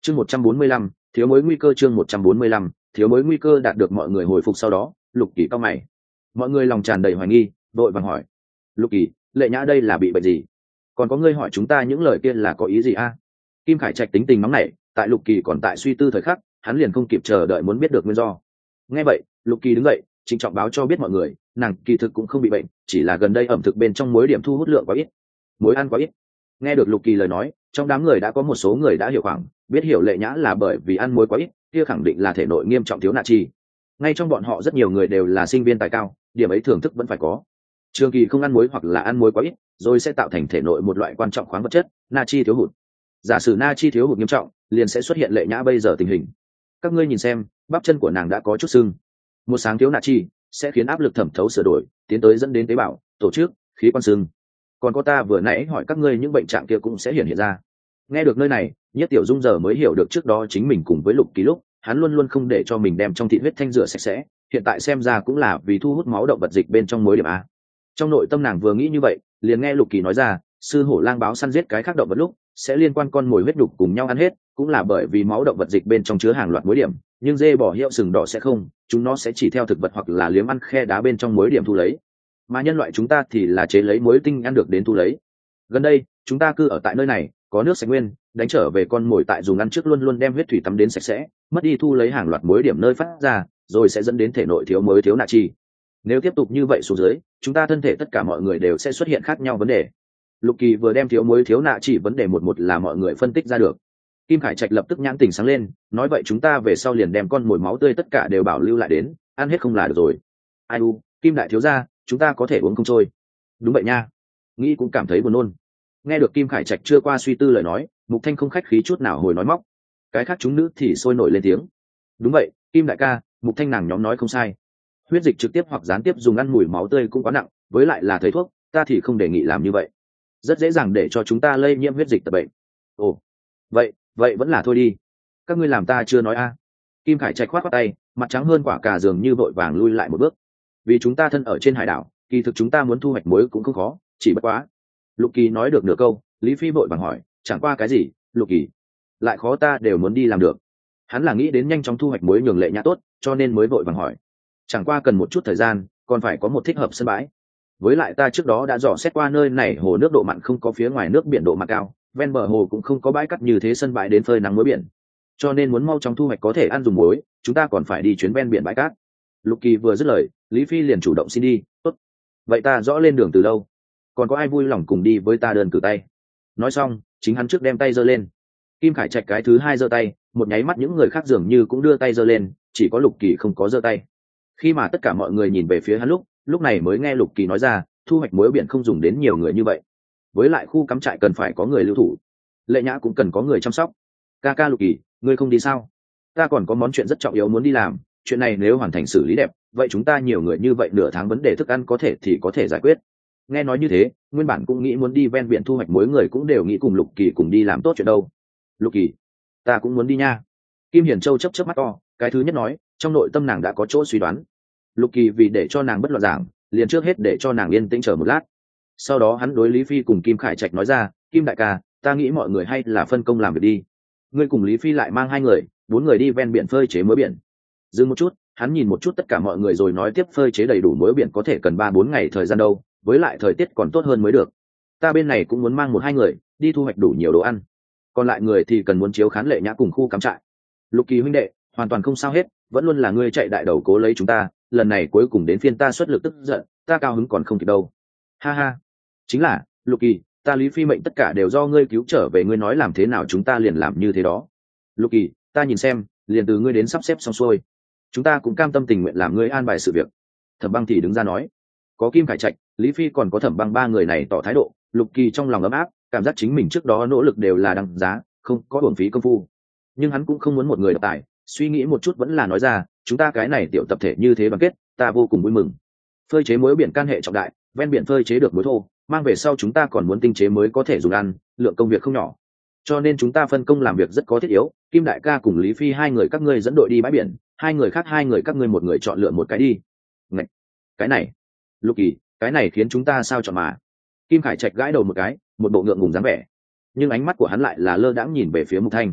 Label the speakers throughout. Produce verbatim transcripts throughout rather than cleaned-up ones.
Speaker 1: chương một trăm bốn mươi lăm thiếu mối nguy cơ chương một trăm bốn mươi lăm thiếu mối nguy cơ đạt được mọi người hồi phục sau đó. Lục Kỳ cao mày, mọi người lòng tràn đầy hoài nghi, đội vàng hỏi: Lục Kỳ, Lệ Nhã đây là bị bệnh gì? Còn có ngươi hỏi chúng ta những lời kia là có ý gì a? Kim Khải Trạch tính tình nóng nảy, tại Lục Kỳ còn tại suy tư thời khắc, hắn liền không kịp chờ đợi muốn biết được nguyên do. Nghe vậy, Lục Kỳ đứng dậy, trịnh trọng báo cho biết mọi người, nàng kỳ thực cũng không bị bệnh, chỉ là gần đây ẩm thực bên trong muối điểm thu hút lượng quá ít, muối ăn quá ít. Nghe được Lục Kỳ lời nói, trong đám người đã có một số người đã hiểu khoảng, biết hiểu Lệ Nhã là bởi vì ăn muối quá ít, kia khẳng định là thể nội nghiêm trọng thiếu natri. Ngay trong bọn họ rất nhiều người đều là sinh viên tài cao, điểm ấy thưởng thức vẫn phải có. Trường kỳ không ăn muối hoặc là ăn muối quá ít, rồi sẽ tạo thành thể nội một loại quan trọng khoáng vật chất, natri thiếu hụt. Giả sử natri thiếu hụt nghiêm trọng, liền sẽ xuất hiện Lệ Nhã bây giờ tình hình. Các ngươi nhìn xem, bắp chân của nàng đã có chút sưng. Một sáng thiếu natri sẽ khiến áp lực thẩm thấu sửa đổi, tiến tới dẫn đến tế bào, tổ chức, khí quan sưng. Còn có ta vừa nãy hỏi các ngươi những bệnh trạng kia cũng sẽ hiện hiện ra. Nghe được nơi này, Nhất Tiểu Dung giờ mới hiểu được trước đó chính mình cùng với Lục Kỳ lúc, hắn luôn luôn không để cho mình đem trong thịt huyết thanh rửa sạch sẽ, hiện tại xem ra cũng là vì thu hút máu động vật dịch bên trong muối điểm a. Trong nội tâm nàng vừa nghĩ như vậy, liền nghe Lục Kỳ nói ra, sư hổ lang báo săn giết cái khác động vật lúc, sẽ liên quan con mồi huyết nhục cùng nhau ăn hết, cũng là bởi vì máu động vật dịch bên trong chứa hàng loạt muối điểm, nhưng dê bò hiệu sừng đỏ sẽ không, chúng nó sẽ chỉ theo thực vật hoặc là liếm ăn khe đá bên trong muối điểm thu lấy. Mà nhân loại chúng ta thì là chế lấy muối tinh ăn được đến thu lấy. Gần đây, chúng ta cư ở tại nơi này, có nước sạch nguyên, đánh trở về con mồi tại dùng ăn trước luôn luôn đem huyết thủy tắm đến sạch sẽ, mất đi thu lấy hàng loạt muối điểm nơi phát ra, rồi sẽ dẫn đến thể nội thiếu muối thiếu natri. Nếu tiếp tục như vậy xuống dưới, chúng ta thân thể tất cả mọi người đều sẽ xuất hiện khác nhau vấn đề. Lục Kỳ vừa đem thiếu muối thiếu natri vấn đề một một là mọi người phân tích ra được. Kim Khải Trạch lập tức nhãn tỉnh sáng lên, nói vậy chúng ta về sau liền đem con mồi máu tươi tất cả đều bảo lưu lại đến, ăn hết không là được rồi. Ai u, Kim đại thiếu gia, chúng ta có thể uống không trôi. Đúng vậy nha. Nghĩ cũng cảm thấy buồn nôn. Nghe được Kim Khải Trạch chưa qua suy tư lời nói, Mục Thanh không khách khí chút nào hồi nói móc. Cái khác chúng nữ thì sôi nổi lên tiếng. Đúng vậy, Kim đại ca, Mục Thanh nàng nhóm nói không sai. Huyết dịch trực tiếp hoặc gián tiếp dùng ăn mùi máu tươi cũng quá nặng, với lại là thấy thuốc, ta thì không đề nghị làm như vậy. Rất dễ dàng để cho chúng ta lây nhiễm huyết dịch tật bệnh. Ồ, vậy, vậy vẫn là thôi đi. Các ngươi làm ta chưa nói a. Kim Khải Trạch khoát khoát tay, mặt trắng hơn quả cà dường như vội vàng lui lại một bước. Vì chúng ta thân ở trên hải đảo, kỳ thực chúng ta muốn thu hoạch muối cũng không khó, chỉ bất quá. Lục Kỳ nói được nửa câu, Lý Phi vội vàng hỏi, chẳng qua cái gì? Lục Kỳ, lại khó ta đều muốn đi làm được. Hắn là nghĩ đến nhanh chóng thu hoạch muối nhường Lệ Nhã tốt, cho nên mới vội vàng hỏi. Chẳng qua cần một chút thời gian, còn phải có một thích hợp sân bãi. Với lại ta trước đó đã dò xét qua nơi này, hồ nước độ mặn không có phía ngoài nước biển độ mặn cao, ven bờ hồ cũng không có bãi cát như thế sân bãi đến phơi nắng muối biển. Cho nên muốn mau chóng thu hoạch có thể ăn dùng muối, chúng ta còn phải đi chuyến ven biển bãi cát. Lục Kỳ vừa dứt lời, Lý Phi liền chủ động xin đi. Tốt, vậy ta rõ lên đường từ đâu? Còn có ai vui lòng cùng đi với ta đơn cử tay? Nói xong, chính hắn trước đem tay giơ lên. Kim Khải Trạch cái thứ hai giơ tay, một nháy mắt những người khác dường như cũng đưa tay giơ lên, chỉ có Lục Kỳ không có giơ tay. Khi mà tất cả mọi người nhìn về phía hắn lúc, lúc này mới nghe Lục Kỳ nói ra, thu hoạch muối biển không dùng đến nhiều người như vậy. Với lại khu cắm trại cần phải có người lưu thủ, Lệ Nhã cũng cần có người chăm sóc. Ca ca Lục Kỳ, ngươi không đi sao? Ta còn có món chuyện rất trọng yếu muốn đi làm, chuyện này nếu hoàn thành xử lý đẹp, vậy chúng ta nhiều người như vậy nửa tháng vấn đề thức ăn có thể thì có thể giải quyết. Nghe nói như thế, nguyên bản cũng nghĩ muốn đi ven biển thu hoạch muối người cũng đều nghĩ cùng Lục Kỳ cùng đi làm tốt chuyện đâu. Lục Kỳ, ta cũng muốn đi nha. Kim Hiển Châu chớp chớp mắt to, cái thứ nhất nói, trong nội tâm nàng đã có chỗ suy đoán. Lục Kỳ vì để cho nàng bất loạn giảng, liền trước hết để cho nàng yên tĩnh chờ một lát. Sau đó hắn đối Lý Phi cùng Kim Khải Trạch nói ra, Kim đại ca, ta nghĩ mọi người hay là phân công làm việc đi. Ngươi cùng Lý Phi lại mang hai người, bốn người đi ven biển phơi chế muối biển. Dừng một chút, hắn nhìn một chút tất cả mọi người rồi nói tiếp, phơi chế đầy đủ muối biển có thể cần ba bốn ngày thời gian đâu, với lại thời tiết còn tốt hơn mới được. Ta bên này cũng muốn mang một hai người đi thu hoạch đủ nhiều đồ ăn, còn lại người thì cần muốn chiếu khán Lệ Nhã cùng khu cắm trại. Lục Kỳ huynh đệ, hoàn toàn không sao hết, vẫn luôn là ngươi chạy đại đầu cố lấy chúng ta, lần này cuối cùng đến phiên ta xuất lực tức giận, ta cao hứng còn không kịp đâu. Ha ha, chính là Lục Kỳ, ta Lý Phi mệnh tất cả đều do ngươi cứu trở về, ngươi nói làm thế nào chúng ta liền làm như thế đó. Lục Kỳ, ta nhìn xem, liền từ ngươi đến sắp xếp xong xuôi, chúng ta cũng cam tâm tình nguyện làm ngươi an bài sự việc. Thẩm Băng thì đứng ra nói, có Kim Khải Trạch, Lý Phi còn có Thẩm Băng ba người này tỏ thái độ, Lục Kỳ trong lòng ấm áp, cảm giác chính mình trước đó nỗ lực đều là đằng giá, không có uổng phí công phu. Nhưng hắn cũng không muốn một người độc tài, suy nghĩ một chút vẫn là nói ra, chúng ta cái này tiểu tập thể như thế đoàn kết, ta vô cùng vui mừng. Phơi chế muối biển can hệ trọng đại, ven biển phơi chế được muối thô, mang về sau chúng ta còn muốn tinh chế mới có thể dùng ăn, lượng công việc không nhỏ. Cho nên chúng ta phân công làm việc rất có thiết yếu, Kim đại ca cùng Lý Phi hai người các ngươi dẫn đội đi bãi biển, hai người khác hai người các ngươi một người chọn lựa một cái đi. Ngậy! Cái này, Lục Kỳ, cái này khiến chúng ta sao chọn mà? Kim Khải Trạch gãi đầu một cái, một bộ ngượng ngùng dáng vẻ, nhưng ánh mắt của hắn lại là lơ đãng nhìn về phía Mục Thanh.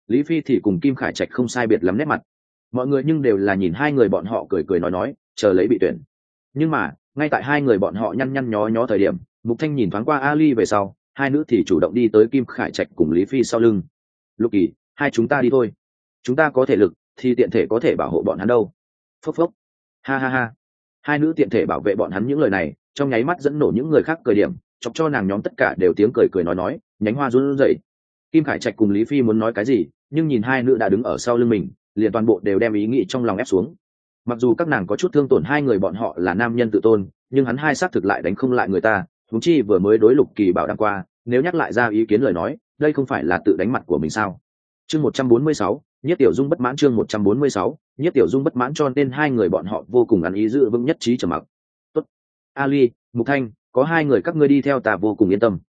Speaker 1: Lý Phi thì cùng Kim Khải Trạch không sai biệt lắm nét mặt. Mọi người nhưng đều là nhìn hai người bọn họ cười cười nói nói, chờ lấy bị tuyển. Nhưng mà ngay tại hai người bọn họ nhăn nhăn nhó nhó thời điểm, Mục Thanh nhìn thoáng qua Ali về sau, hai nữ thì chủ động đi tới Kim Khải Trạch cùng Lý Phi sau lưng. Lục Kỳ, hai chúng ta đi thôi, chúng ta có thể lực thì tiện thể có thể bảo hộ bọn hắn đâu. Phốc phốc, ha ha ha. Hai nữ tiện thể bảo vệ bọn hắn những lời này trong nháy mắt dẫn nổ những người khác cười điểm, chọc cho nàng nhóm tất cả đều tiếng cười cười nói nói, nhánh hoa run rẩy. Kim Khải Trạch cùng Lý Phi muốn nói cái gì, nhưng nhìn hai nữ đã đứng ở sau lưng mình, liền toàn bộ đều đem ý nghĩ trong lòng ép xuống. Mặc dù các nàng có chút thương tổn hai người bọn họ là nam nhân tự tôn, nhưng hắn hai xác thực lại đánh không lại người ta, huống chi vừa mới đối Lục Kỳ bảo đảm qua, nếu nhắc lại ra ý kiến lời nói, đây không phải là tự đánh mặt của mình sao? Chương một trăm bốn mươi sáu, Nhiếp Tiểu Dung bất mãn chương một trăm bốn mươi sáu, Nhiếp Tiểu Dung bất mãn cho nên hai người bọn họ vô cùng ăn ý giữ vững nhất trí trầm mặc. Tốt. Ali, Mục Thanh, có hai người các ngươi đi theo ta vô cùng yên tâm.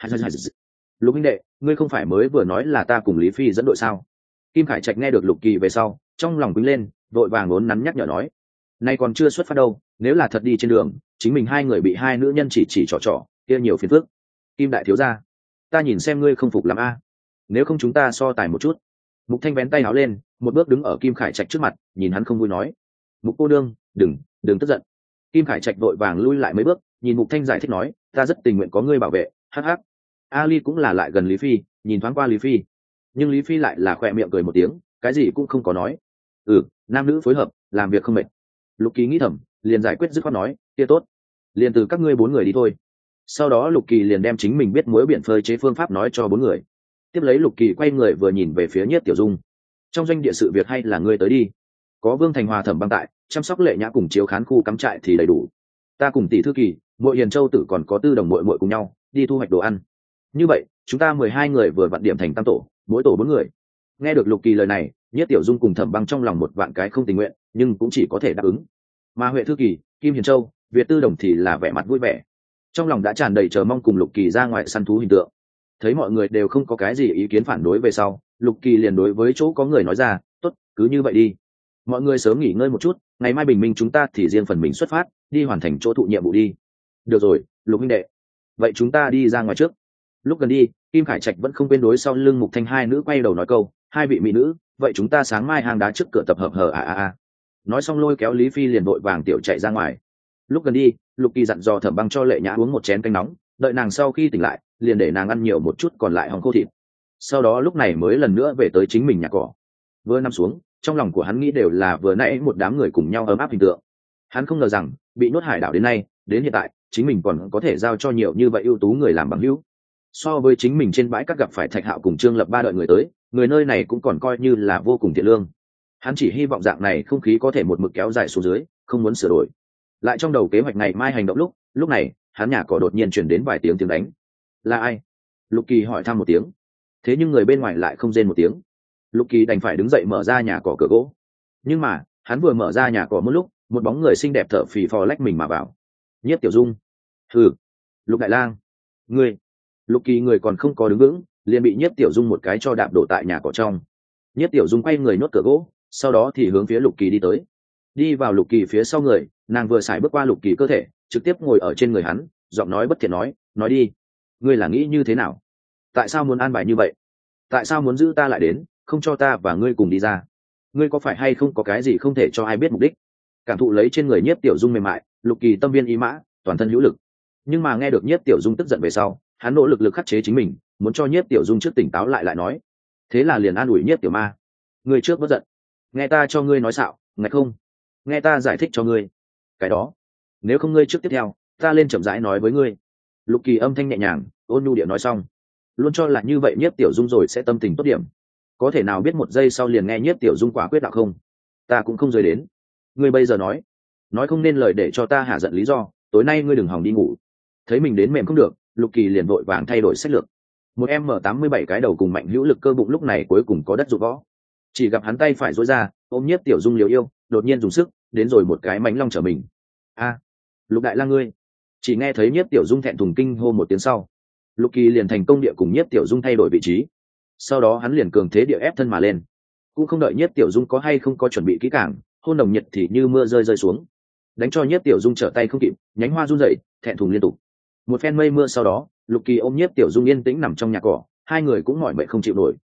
Speaker 1: Lục huynh đệ, ngươi không phải mới vừa nói là ta cùng Lý Phi dẫn đội sao? Kim Khải Trạch nghe được Lục Kỳ về sau, trong lòng quýnh lên, vội vàng uốn nắn nhắc nhở nói, nay còn chưa xuất phát đâu, nếu là thật đi trên đường, chính mình hai người bị hai nữ nhân chỉ chỉ trò trò, kia nhiều phiền phức. Kim đại thiếu gia, ta nhìn xem ngươi không phục lắm a, nếu không chúng ta so tài một chút. Mục Thanh vén tay áo lên, một bước đứng ở Kim Khải Trạch trước mặt, nhìn hắn không vui nói, Mục cô đương, đừng, đừng tức giận. Kim Khải Trạch vội vàng lui lại mấy bước, nhìn Mục Thanh giải thích nói, ta rất tình nguyện có ngươi bảo vệ, hắc hắc. Ali cũng là lại gần Lý Phi, nhìn thoáng qua Lý Phi, nhưng Lý Phi lại là khỏe miệng cười một tiếng, cái gì cũng không có nói. Ừ, nam nữ phối hợp, làm việc không mệt. Lục Kỳ nghĩ thầm, liền giải quyết dứt khoát nói, kia tốt, liền từ các ngươi bốn người đi thôi. Sau đó Lục Kỳ liền đem chính mình biết muối biển phơi chế phương pháp nói cho bốn người. Tiếp lấy Lục Kỳ quay người vừa nhìn về phía Nhiếp Tiểu Dung, trong doanh địa sự việc hay là ngươi tới đi, có Vương Thành Hòa Thẩm Băng tại, chăm sóc Lệ Nhã cùng chiếu khán khu cắm trại thì đầy đủ. Ta cùng tỷ thư kỳ, Muội Hiền Châu tử còn có Tư Đồng muội muội cùng nhau đi thu hoạch đồ ăn. Như vậy chúng ta mười hai người vừa vặn điểm thành tam tổ, mỗi tổ bốn người. Nghe được Lục Kỳ lời này, Nhiếp Tiểu Dung cùng Thẩm Băng trong lòng một vạn cái không tình nguyện, nhưng cũng chỉ có thể đáp ứng. Mà Huệ thư kỳ, Kim Hiền Châu, Việt Tư Đồng thì là vẻ mặt vui vẻ, trong lòng đã tràn đầy chờ mong cùng Lục Kỳ ra ngoài săn thú hình tượng. Thấy mọi người đều không có cái gì ý kiến phản đối về sau, Lục Kỳ liền đối với chỗ có người nói ra, tốt, cứ như vậy đi, mọi người sớm nghỉ ngơi một chút, ngày mai bình minh chúng ta thì riêng phần mình xuất phát, đi hoàn thành chỗ thụ nhiệm vụ đi. Được rồi, Lục huynh đệ, vậy chúng ta đi ra ngoài trước. Lúc gần đi, Kim Khải Trạch vẫn không quên đối sau lưng Mục Thanh hai nữ quay đầu nói câu, hai vị mỹ nữ, vậy chúng ta sáng mai hang đá trước cửa tập hợp hờ à à à. Nói xong lôi kéo Lý Phi liền vội vàng tiểu chạy ra ngoài. Lúc gần đi, Lục Kỳ dặn dò Thẩm Băng cho Lệ Nhã uống một chén canh nóng, đợi nàng sau khi tỉnh lại, liền để nàng ăn nhiều một chút còn lại hòng khô thịt. Sau đó lúc này mới lần nữa về tới chính mình nhà cỏ. Vừa nằm xuống, trong lòng của hắn nghĩ đều là vừa nãy một đám người cùng nhau ấm áp hình tượng. Hắn không ngờ rằng bị nhốt hải đảo đến nay, đến hiện tại, chính mình còn có thể giao cho nhiều như vậy ưu tú người làm bằng hữu. So với chính mình trên bãi các gặp phải Thạch Hạo cùng Trương Lập ba đợi người tới, người nơi này cũng còn coi như là vô cùng thiện lương. Hắn chỉ hy vọng dạng này không khí có thể một mực kéo dài xuống dưới, không muốn sửa đổi. Lại trong đầu kế hoạch ngày mai hành động lúc, lúc này, hắn nhà cỏ đột nhiên truyền đến vài tiếng tiếng đánh. Là ai? Lục Kỳ hỏi thăm một tiếng. Thế nhưng người bên ngoài lại không rên một tiếng. Lục Kỳ đành phải đứng dậy mở ra nhà cỏ cửa gỗ. Nhưng mà, hắn vừa mở ra nhà cỏ một lúc, một bóng người xinh đẹp thở phì phò lách mình mà vào. Nhiếp Tiểu Dung. Hừ. Lục Đại Lang. Ngươi. Lục Kỳ người còn không có đứng vững, liền bị Nhiếp Tiểu Dung một cái cho đạp đổ tại nhà cỏ trong. Nhiếp Tiểu Dung quay người nhốt cửa gỗ, sau đó thì hướng phía Lục Kỳ đi tới. Đi vào Lục Kỳ phía sau người, nàng vừa xài bước qua Lục Kỳ cơ thể, trực tiếp ngồi ở trên người hắn, giọng nói bất thiện nói, nói đi, ngươi là nghĩ như thế nào? Tại sao muốn an bài như vậy? Tại sao muốn giữ ta lại đến, không cho ta và ngươi cùng đi ra? Ngươi có phải hay không có cái gì không thể cho ai biết mục đích? Cảm thụ lấy trên người Nhiếp Tiểu Dung mềm mại, Lục Kỳ tâm viên ý mã, toàn thân hữu lực. Nhưng mà nghe được Nhiếp Tiểu Dung tức giận về sau, hắn nỗ lực lực khắc chế chính mình, muốn cho Nhiếp Tiểu Dung trước tỉnh táo lại lại nói. Thế là liền an ủi Nhiếp Tiểu Ma, ngươi trước bất giận, nghe ta cho ngươi nói xạo, ngạch không? Nghe ta giải thích cho ngươi. Cái đó, nếu không ngươi trước tiếp theo, ta lên chậm rãi nói với ngươi. Lục Kỳ âm thanh nhẹ nhàng, ôn nhu điệu nói xong, luôn cho là như vậy Nhiếp Tiểu Dung rồi sẽ tâm tình tốt điểm, có thể nào biết một giây sau liền nghe Nhiếp Tiểu Dung quả quyết đạo không? Ta cũng không rời đến. Ngươi bây giờ nói, nói không nên lời để cho ta hạ giận lý do, tối nay ngươi đừng hòng đi ngủ. Thấy mình đến mềm không được, Lục Kỳ liền vội vàng thay đổi sách lược. Một em m tám mươi bảy cái đầu cùng mạnh hữu lực cơ bụng lúc này cuối cùng có đất dụng võ. Chỉ gặp hắn tay phải duỗi ra, ôm Nhiếp Tiểu Dung liều yêu, đột nhiên dùng sức, đến rồi một cái mánh long trở mình. A, Lục Đại Lang ngươi! Chỉ nghe thấy Nhiếp Tiểu Dung thẹn thùng kinh hô một tiếng sau, Lục Kỳ liền thành công địa cùng Nhiếp Tiểu Dung thay đổi vị trí. Sau đó hắn liền cường thế địa ép thân mà lên, cũng không đợi Nhiếp Tiểu Dung có hay không có chuẩn bị kỹ càng, hôn nồng nhiệt thì như mưa rơi rơi xuống, đánh cho Nhiếp Tiểu Dung trở tay không kịp, nhánh hoa run rẩy, thẹn thùng liên tục. Một phen mây mưa sau đó, Lục Kỳ ôm Nhiếp Tiểu Dung yên tĩnh nằm trong nhà cỏ, hai người cũng mỏi mệt không chịu nổi.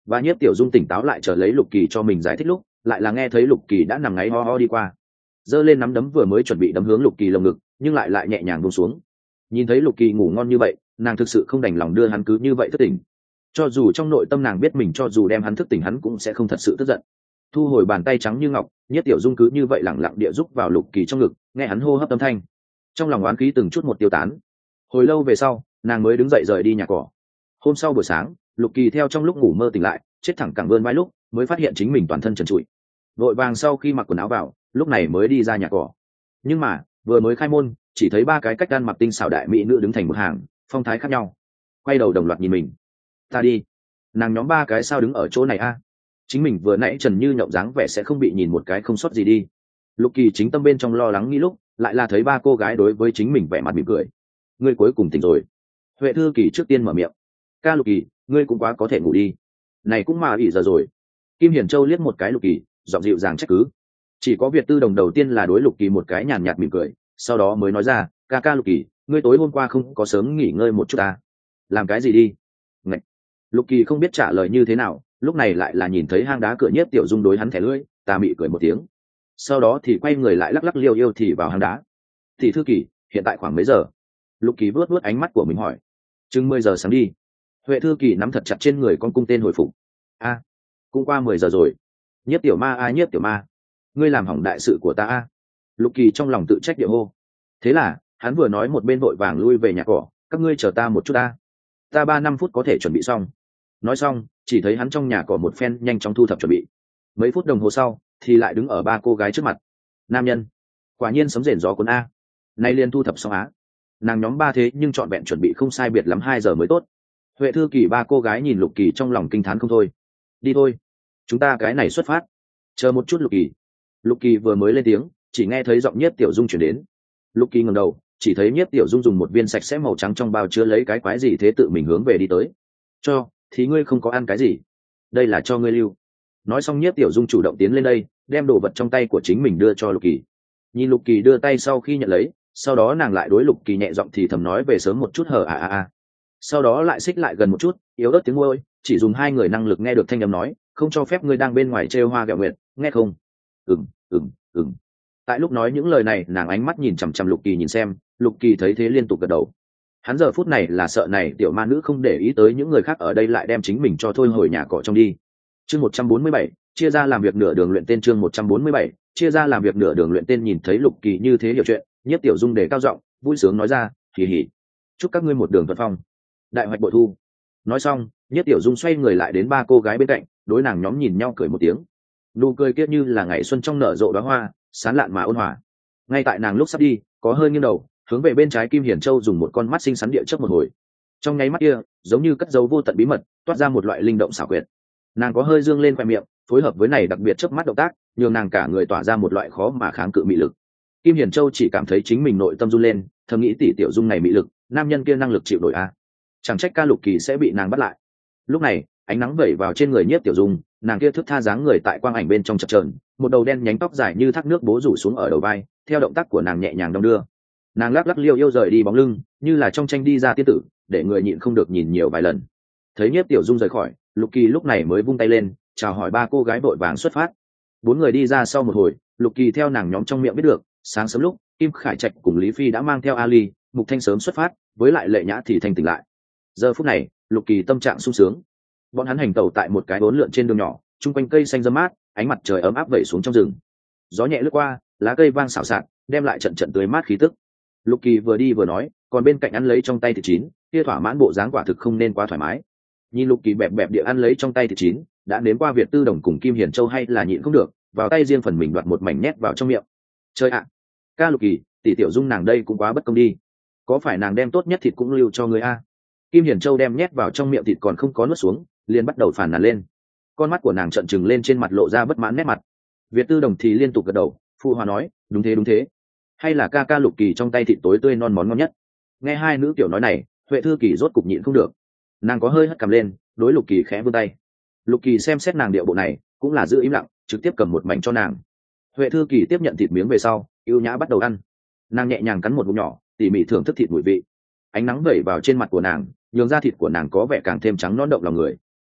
Speaker 1: và nhiếp tiểu dung tỉnh táo lại chờ lấy Lục Kỳ cho mình giải thích lúc lại là nghe thấy Lục Kỳ đã nằm ngáy ho ho đi qua, giơ lên nắm đấm vừa mới chuẩn bị đấm hướng Lục Kỳ lồng ngực, nhưng lại lại nhẹ nhàng buông xuống. Nhìn thấy Lục Kỳ ngủ ngon như vậy, nàng thực sự không đành lòng đưa hắn cứ như vậy thức tỉnh. Cho dù trong nội tâm nàng biết mình cho dù đem hắn thức tỉnh hắn cũng sẽ không thật sự tức giận. Thu hồi bàn tay trắng như ngọc, nhiếp tiểu dung cứ như vậy lẳng lặng địa rúc vào Lục Kỳ trong ngực, nghe hắn hô hấp âm thanh, trong lòng oán khí từng chút một tiêu tán. Hồi lâu về sau, nàng mới đứng dậy rời đi nhà cỏ. Hôm sau buổi sáng, Lục Kỳ theo trong lúc ngủ mơ tỉnh lại, chết thẳng cẳng vươn vai lúc mới phát hiện chính mình toàn thân trần trụi. Vội vàng sau khi mặc quần áo vào, lúc này mới đi ra nhà cỏ. Nhưng mà vừa mới khai môn, chỉ thấy ba cái cách gan mặc tinh xảo đại mỹ nữ đứng thành một hàng, phong thái khác nhau, quay đầu đồng loạt nhìn mình. Ta đi, nàng nhóm ba cái sao đứng ở chỗ này a? Chính mình vừa nãy trần như nhộng dáng vẻ sẽ không bị nhìn một cái không sót gì đi. Lục Kỳ chính tâm bên trong lo lắng nghĩ lúc lại là thấy ba cô gái đối với chính mình vẻ mặt mỉm cười. Ngươi cuối cùng tỉnh rồi. Huệ Thư Kỳ trước tiên mở miệng. Ca Lục Kỳ, ngươi cũng quá có thể ngủ đi, này cũng mà ỉ giờ rồi. Kim Hiển Châu liếc một cái Lục Kỳ, giọng dịu dàng trách cứ. Chỉ có Việt Tư Đồng đầu tiên là đối Lục Kỳ một cái nhàn nhạt mỉm cười, sau đó mới nói ra, ca ca Lục Kỳ, ngươi tối hôm qua không có sớm nghỉ ngơi một chút à? Làm cái gì đi? Ngậy. Lục Kỳ không biết trả lời như thế nào, lúc này lại là nhìn thấy hang đá cửa nhiếp tiểu dung đối hắn thẻ lưỡi, ta mị cười một tiếng, sau đó thì quay người lại lắc lắc liêu yêu thì vào hang đá. Thì Thư Kỳ, hiện tại khoảng mấy giờ? Lục Kỳ vớt vớt ánh mắt của mình hỏi. Chừng mười giờ sáng đi. Huệ Thư Kỳ nắm thật chặt trên người con cung tên hồi phục. A, cũng qua mười giờ rồi. Nhiếp tiểu ma a nhiếp tiểu ma, ngươi làm hỏng đại sự của ta a. Lục Kỳ trong lòng tự trách điệu hô. Thế là hắn vừa nói một bên vội vàng lui về nhà cỏ, các ngươi chờ ta một chút a, ta ba năm phút có thể chuẩn bị xong. Nói xong chỉ thấy hắn trong nhà cỏ một phen nhanh chóng thu thập chuẩn bị. Mấy phút đồng hồ sau thì lại đứng ở ba cô gái trước mặt. Nam nhân, quả nhiên sấm rền gió cuốn a, nay liền thu thập xong á. Nàng nhóm ba thế nhưng trọn vẹn chuẩn bị không sai biệt lắm hai giờ mới tốt. Huệ Thư Kỳ ba cô gái nhìn Lục Kỳ trong lòng kinh thán không thôi. Đi thôi, chúng ta cái này xuất phát. Chờ một chút Lục Kỳ. Lục Kỳ vừa mới lên tiếng, chỉ nghe thấy giọng nhiếp tiểu dung chuyển đến. Lục Kỳ ngẩng đầu, chỉ thấy nhiếp tiểu dung dùng một viên sạch sẽ màu trắng trong bao chứa lấy cái quái gì thế tự mình hướng về đi tới. Cho, thì ngươi không có ăn cái gì, đây là cho ngươi lưu. Nói xong nhiếp tiểu dung chủ động tiến lên đây, đem đồ vật trong tay của chính mình đưa cho Lục Kỳ. Nhìn Lục Kỳ đưa tay sau khi nhận lấy, sau đó nàng lại đối Lục Kỳ nhẹ giọng thì thầm nói về sớm một chút hờ à à à. Sau đó lại xích lại gần một chút, yếu ớt tiếng môi, chỉ dùng hai người năng lực nghe được thanh âm nói, không cho phép ngươi đang bên ngoài trêu hoa ghẹo nguyệt, nghe không? Ừm, ừm, ừm. Tại lúc nói những lời này, nàng ánh mắt nhìn chằm chằm Lục Kỳ nhìn xem, Lục Kỳ thấy thế liên tục gật đầu. Hắn giờ phút này là sợ này tiểu ma nữ không để ý tới những người khác ở đây lại đem chính mình cho thôi hồi nhà cỏ trong đi. Chương một trăm bốn mươi bảy, chia ra làm việc nửa đường luyện tên. Chương một trăm bốn mươi bảy, chia ra làm việc nửa đường luyện tên. Nhìn thấy Lục Kỳ như thế hiểu chuyện, Nhiếp Tiểu Dung để cao giọng, vui sướng nói ra, hỉ hỉ, chúc các ngươi một đường thuận phong, đại hoạch bội thu. Nói xong, Nhiếp Tiểu Dung xoay người lại đến ba cô gái bên cạnh, đối nàng nhóm nhìn nhau cười một tiếng. Nụ cười kia như là ngày xuân trong nở rộ đóa hoa, sán lạn mà ôn hòa. Ngay tại nàng lúc sắp đi, có hơi nghiêng đầu, hướng về bên trái Kim Hiển Châu dùng một con mắt xinh xắn địa chớp một hồi. Trong nháy mắt kia, giống như cất dấu vô tận bí mật, toát ra một loại linh động xảo quyệt. Nàng có hơi dương lên khoe miệng, phối hợp với này đặc biệt chớp mắt động tác, nhường nàng cả người tỏa ra một loại khó mà kháng cự mị lực. Kim Hiển Châu chỉ cảm thấy chính mình nội tâm run lên, thầm nghĩ tỷ Tiểu Dung này mị lực, nam nhân kia năng lực chịu nổi a. À. Chẳng trách ca Lục Kỳ sẽ bị nàng bắt lại. Lúc này, ánh nắng vẩy vào trên người Nhiếp Tiểu Dung, nàng kia thức tha dáng người tại quang ảnh bên trong chập chờn, một đầu đen nhánh tóc dài như thác nước bố rủ xuống ở đầu vai, theo động tác của nàng nhẹ nhàng đong đưa. Nàng lắc lắc liêu yêu rời đi bóng lưng, như là trong tranh đi ra tiên tử, để người nhịn không được nhìn nhiều vài lần. Thấy Nhiếp Tiểu Dung rời khỏi, Lục Kỳ lúc này mới vung tay lên, chào hỏi ba cô gái vội vàng xuất phát. Bốn người đi ra sau một hồi, Lục Kỳ theo nàng nhóm trong miệng biết được, sáng sớm lúc Kim Khải Trạch cùng Lý Phi đã mang theo Ali, Mục Thanh sớm xuất phát, với lại Lệ Nhã thì thanh tỉnh lại. Giờ phút này, Lục Kỳ tâm trạng sung sướng. Bọn hắn hành tẩu tại một cái uốn lượn trên đường nhỏ, chung quanh cây xanh râm mát, ánh mặt trời ấm áp vẩy xuống trong rừng. Gió nhẹ lướt qua, lá cây vang xào xạc, đem lại trận trận tươi mát khí tức. Lục Kỳ vừa đi vừa nói, còn bên cạnh ăn lấy trong tay thịt chín, kia thỏa mãn bộ dáng quả thực không nên quá thoải mái. Nhìn Lục Kỳ bẹp bẹp địa ăn lấy trong tay thịt chín, đã nếm qua Việt Tư Đồng cùng Kim Hiển Châu hay là nhịn không được, vào tay riêng phần mình đoạt một mảnh nhét vào trong miệng. Chơi ạ, ca Lục Kỳ, tỷ Tiểu Dung nàng đây cũng quá bất công đi, có phải nàng đem tốt nhất thịt cũng lưu cho người a? Kim Hiển Châu đem nhét vào trong miệng thịt còn không có nuốt xuống, liền bắt đầu phàn nàn lên. Con mắt của nàng trợn trừng lên, trên mặt lộ ra bất mãn nét mặt. Việt Tư Đồng thì liên tục gật đầu, phụ hòa nói, đúng thế đúng thế, hay là ca ca Lục Kỳ trong tay thịt tối tươi non món ngon nhất. Nghe hai nữ tiểu nói này, Huệ Thư Kỳ rốt cục nhịn không được, nàng có hơi hất cằm lên, đối Lục Kỳ khẽ vươn tay. Lục Kỳ xem xét nàng điệu bộ này, cũng là giữ im lặng, trực tiếp cầm một mảnh cho nàng. Huệ Thư Kỳ tiếp nhận thịt miếng về sau, yêu nhã bắt đầu ăn. Nàng nhẹ nhàng cắn một ngụm nhỏ, tỉ mỉ thưởng thức thịt mùi vị. Ánh nắng vẩy vào trên mặt của nàng, nhường da thịt của nàng có vẻ càng thêm trắng nõn động lòng người.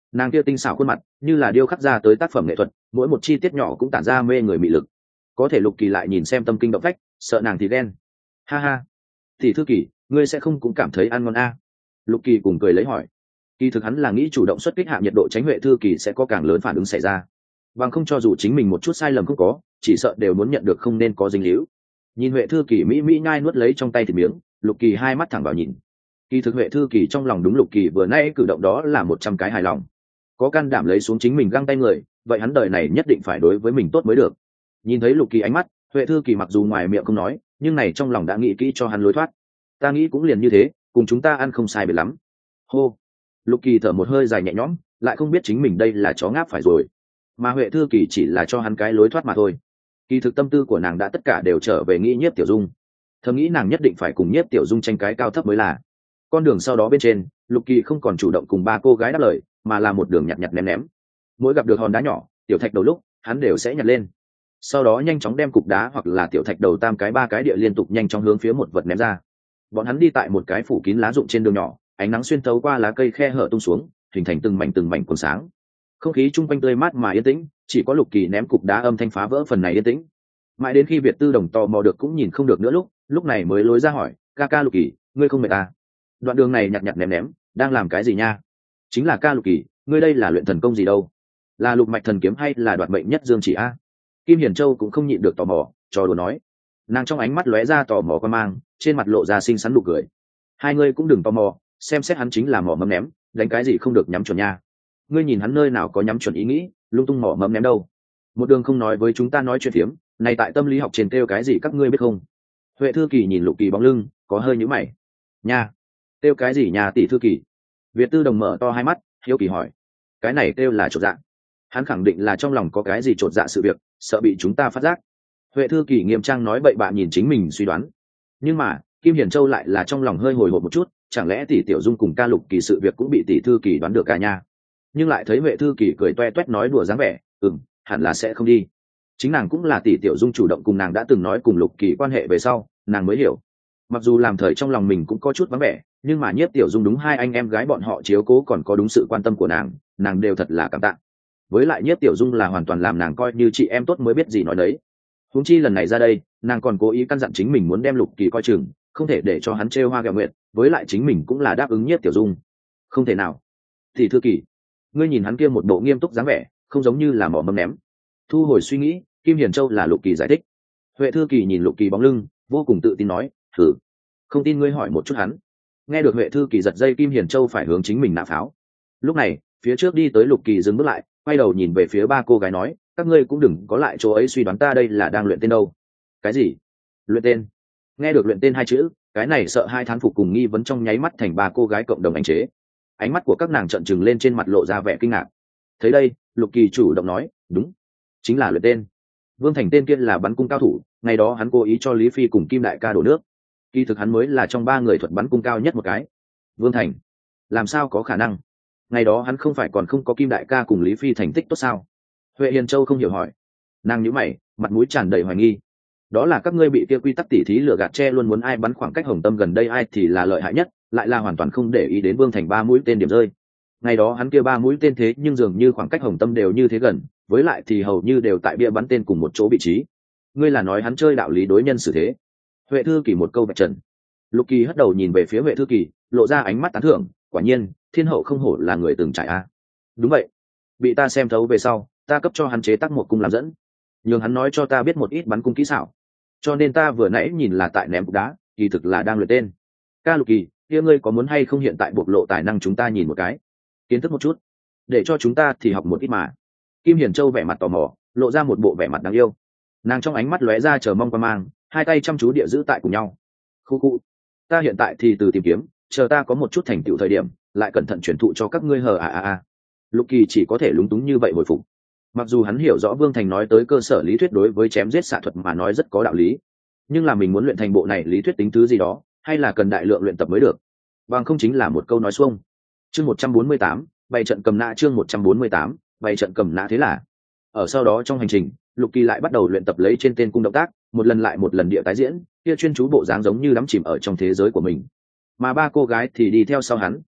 Speaker 1: nàng kia tinh xảo khuôn mặt như là điêu khắc ra tới tác phẩm nghệ thuật, mỗi một chi tiết nhỏ cũng tản ra mê người mị lực. Có thể Lục Kỳ lại nhìn xem tâm kinh động phách, sợ nàng thì ghen. Ha ha, thì Thư Kỳ, ngươi sẽ không cũng cảm thấy ăn ngon a à? Lục Kỳ cùng cười lấy hỏi. Kỳ thực hắn là nghĩ chủ động xuất kích hạ nhiệt độ, tránh Huệ Thư Kỳ sẽ có càng lớn phản ứng xảy ra, bằng không cho dù chính mình một chút sai lầm không có, chỉ sợ đều muốn nhận được không nên có dính líu. Nhìn Huệ Thư Kỳ mỹ mỹ nhai nuốt lấy trong tay thịt miếng, Lục Kỳ hai mắt thẳng vào nhìn. Kỳ thực Huệ Thư Kỳ trong lòng đúng Lục Kỳ vừa nãy cử động đó là một trăm cái hài lòng. Có can đảm lấy xuống chính mình găng tay người, vậy hắn đời này nhất định phải đối với mình tốt mới được. Nhìn thấy Lục Kỳ ánh mắt, Huệ Thư Kỳ mặc dù ngoài miệng không nói, nhưng này trong lòng đã nghĩ kỹ cho hắn lối thoát. Ta nghĩ cũng liền như thế, cùng chúng ta ăn không sai biệt lắm. Hô. Lục Kỳ thở một hơi dài nhẹ nhõm, lại không biết chính mình đây là chó ngáp phải rồi, mà Huệ Thư Kỳ chỉ là cho hắn cái lối thoát mà thôi. Kỳ thực tâm tư của nàng đã tất cả đều trở về nghĩ Nhiếp Tiểu Dung, thầm nghĩ nàng nhất định phải cùng Nhiếp Tiểu Dung tranh cái cao thấp mới là. Con đường sau đó bên trên, Lục Kỳ không còn chủ động cùng ba cô gái đáp lời, mà là một đường nhặt nhặt ném ném. Mỗi gặp được hòn đá nhỏ, tiểu thạch đầu lúc, hắn đều sẽ nhặt lên, sau đó nhanh chóng đem cục đá hoặc là tiểu thạch đầu tam cái ba cái địa liên tục nhanh chóng hướng phía một vật ném ra. Bọn hắn đi tại một cái phủ kín lá rụng trên đường nhỏ, ánh nắng xuyên thấu qua lá cây khe hở tung xuống, hình thành từng mảnh từng mảnh cuốn sáng. Không khí chung quanh tươi mát mà yên tĩnh, chỉ có Lục Kỳ ném cục đá âm thanh phá vỡ phần này yên tĩnh. Mãi đến khi Việt Tư Đồng tò mò được cũng nhìn không được nữa lúc, lúc này mới lối ra hỏi, ca ca Lục Kỳ, ngươi không mệt à? Đoạn đường này nhặt nhặt ném ném, đang làm cái gì nha? Chính là ca Lục Kỳ, ngươi đây là luyện thần công gì đâu? Là lục mạch thần kiếm hay là đoạt mệnh nhất dương chỉ a? Kim Hiền Châu cũng không nhịn được tò mò, trò đùa nói. Nàng trong ánh mắt lóe ra tò mò quan mang, trên mặt lộ ra xinh xắn nụ cười. Hai ngươi cũng đừng tò mò, xem xét hắn chính là mỏ mẫm ném, đánh cái gì không được nhắm chuẩn nha. Ngươi nhìn hắn nơi nào có nhắm chuẩn ý nghĩ, lung tung mỏ mẫm ném đâu. Một đường không nói với chúng ta nói chuyện phiếm, này tại tâm lý học trên kêu cái gì các ngươi biết không? Huệ Thư Kỳ nhìn Lục Kỳ bóng lưng, có hơi nhíu mày. Nha, kêu cái gì nhà tỷ Thư Kỳ? Việt Tư Đồng mở to hai mắt, hiếu kỳ hỏi. Cái này kêu là chột dạ. Hắn khẳng định là trong lòng có cái gì chột dạ sự việc, sợ bị chúng ta phát giác. Huệ Thư Kỳ nghiêm trang nói bậy bạ nhìn chính mình suy đoán. Nhưng mà Kim Hiền Châu lại là trong lòng hơi hồi hộp một chút, chẳng lẽ tỷ Tiểu Dung cùng ca Lục Kỳ sự việc cũng bị tỷ Thư Kỳ đoán được cả nha? Nhưng lại thấy Huệ Thư Kỳ cười toe toét nói đùa dáng vẻ, ừm, hẳn là sẽ không đi. Chính nàng cũng là tỷ Tiểu Dung chủ động cùng nàng đã từng nói cùng Lục Kỳ quan hệ về sau, nàng mới hiểu. Mặc dù làm thời trong lòng mình cũng có chút vắng vẻ, nhưng mà Nhiếp Tiểu Dung đúng hai anh em gái bọn họ chiếu cố còn có đúng sự quan tâm của nàng, nàng đều thật là cảm tạ. Với lại Nhiếp Tiểu Dung là hoàn toàn làm nàng coi như chị em tốt mới biết gì nói đấy. Huống chi lần này ra đây, nàng còn cố ý căn dặn chính mình muốn đem Lục Kỳ coi chừng, không thể để cho hắn trêu hoa ghẹo nguyệt, với lại chính mình cũng là đáp ứng Nhiếp Tiểu Dung. Không thể nào. Thì Thư Kỳ, ngươi nhìn hắn kia một bộ nghiêm túc dáng vẻ, không giống như là mỏ mâm ném. Thu hồi suy nghĩ, Kim Hiền Châu là Lục Kỳ giải thích. Huệ Thư Kỳ nhìn Lục Kỳ bóng lưng, vô cùng tự tin nói, thử. Không tin ngươi hỏi một chút hắn. Nghe được Huệ Thư Kỳ giật dây, Kim Hiền Châu phải hướng chính mình nã pháo. Lúc này, phía trước đi tới Lục Kỳ dừng bước lại, quay đầu nhìn về phía ba cô gái nói, các ngươi cũng đừng có lại chỗ ấy suy đoán ta đây là đang luyện tên đâu. Cái gì? Luyện tên? Nghe được luyện tên hai chữ, cái này sợ hai thán phục cùng nghi vấn trong nháy mắt thành ba cô gái cộng đồng ánh chế. Ánh mắt của các nàng trợn trừng lên, trên mặt lộ ra vẻ kinh ngạc. Thấy đây, Lục Kỳ chủ động nói, đúng, chính là luyện tên. Vương Thành tên kia là bắn cung cao thủ, ngày đó hắn cố ý cho Lý Phi cùng Kim Đại ca đổ nước. Kỳ thực hắn mới là trong ba người thuật bắn cung cao nhất một cái. Vương Thành, làm sao có khả năng? Ngày đó hắn không phải còn không có Kim Đại ca cùng Lý Phi thành tích tốt sao? Huệ Hiền Châu không hiểu hỏi. Nàng nhíu mày, mặt mũi tràn đầy hoài nghi. Đó là các ngươi bị kia quy tắc tỉ thí lừa gạt che luôn, muốn ai bắn khoảng cách hồng tâm gần đây ai thì là lợi hại nhất, lại là hoàn toàn không để ý đến Vương Thành ba mũi tên điểm rơi. Ngày đó hắn kia ba mũi tên thế nhưng dường như khoảng cách hồng tâm đều như thế gần, với lại thì hầu như đều tại bia bắn tên cùng một chỗ vị trí. Ngươi là nói hắn chơi đạo lý đối nhân xử thế? Huệ Thư Kỳ một câu vạch trần. Lục Kỳ hất đầu nhìn về phía Huệ Thư Kỳ, lộ ra ánh mắt tán thưởng, quả nhiên thiên hậu không hổ là người từng trải a. Đúng vậy, bị ta xem thấu về sau, ta cấp cho hắn chế tác một cung làm dẫn, nhường hắn nói cho ta biết một ít bắn cung kỹ xảo, cho nên ta vừa nãy nhìn là tại ném cục đá, kỳ thực là đang luyện tên. Ca Lục Kỳ, kia ngươi có muốn hay không hiện tại bộc lộ tài năng chúng ta nhìn một cái, kiến thức một chút, để cho chúng ta thì học một ít mà. Kim Hiền Châu vẻ mặt tò mò, lộ ra một bộ vẻ mặt đáng yêu. Nàng trong ánh mắt lóe ra chờ mong quan mang, hai tay chăm chú địa giữ tại cùng nhau. Khu khu, ta hiện tại thì từ tìm kiếm, chờ ta có một chút thành tựu thời điểm, lại cẩn thận chuyển thụ cho các ngươi hờ à à à. Lục Kỳ chỉ có thể lúng túng như vậy hồi phục. Mặc dù hắn hiểu rõ Vương Thành nói tới cơ sở lý thuyết đối với chém giết xạ thuật mà nói rất có đạo lý, nhưng là mình muốn luyện thành bộ này lý thuyết tính thứ gì đó, hay là cần đại lượng luyện tập mới được, bằng không chính là một câu nói xuông. Chương một trăm bốn mươi tám, bày trận cầm nã. Chương một trăm bốn mươi tám, bày trận cầm nã. Thế là ở sau đó trong hành trình, Lục Kỳ lại bắt đầu luyện tập lấy trên tên cung động tác, một lần lại một lần địa tái diễn, kia chuyên chú bộ dáng giống như đắm chìm ở trong thế giới của mình. Mà ba cô gái thì đi theo sau hắn,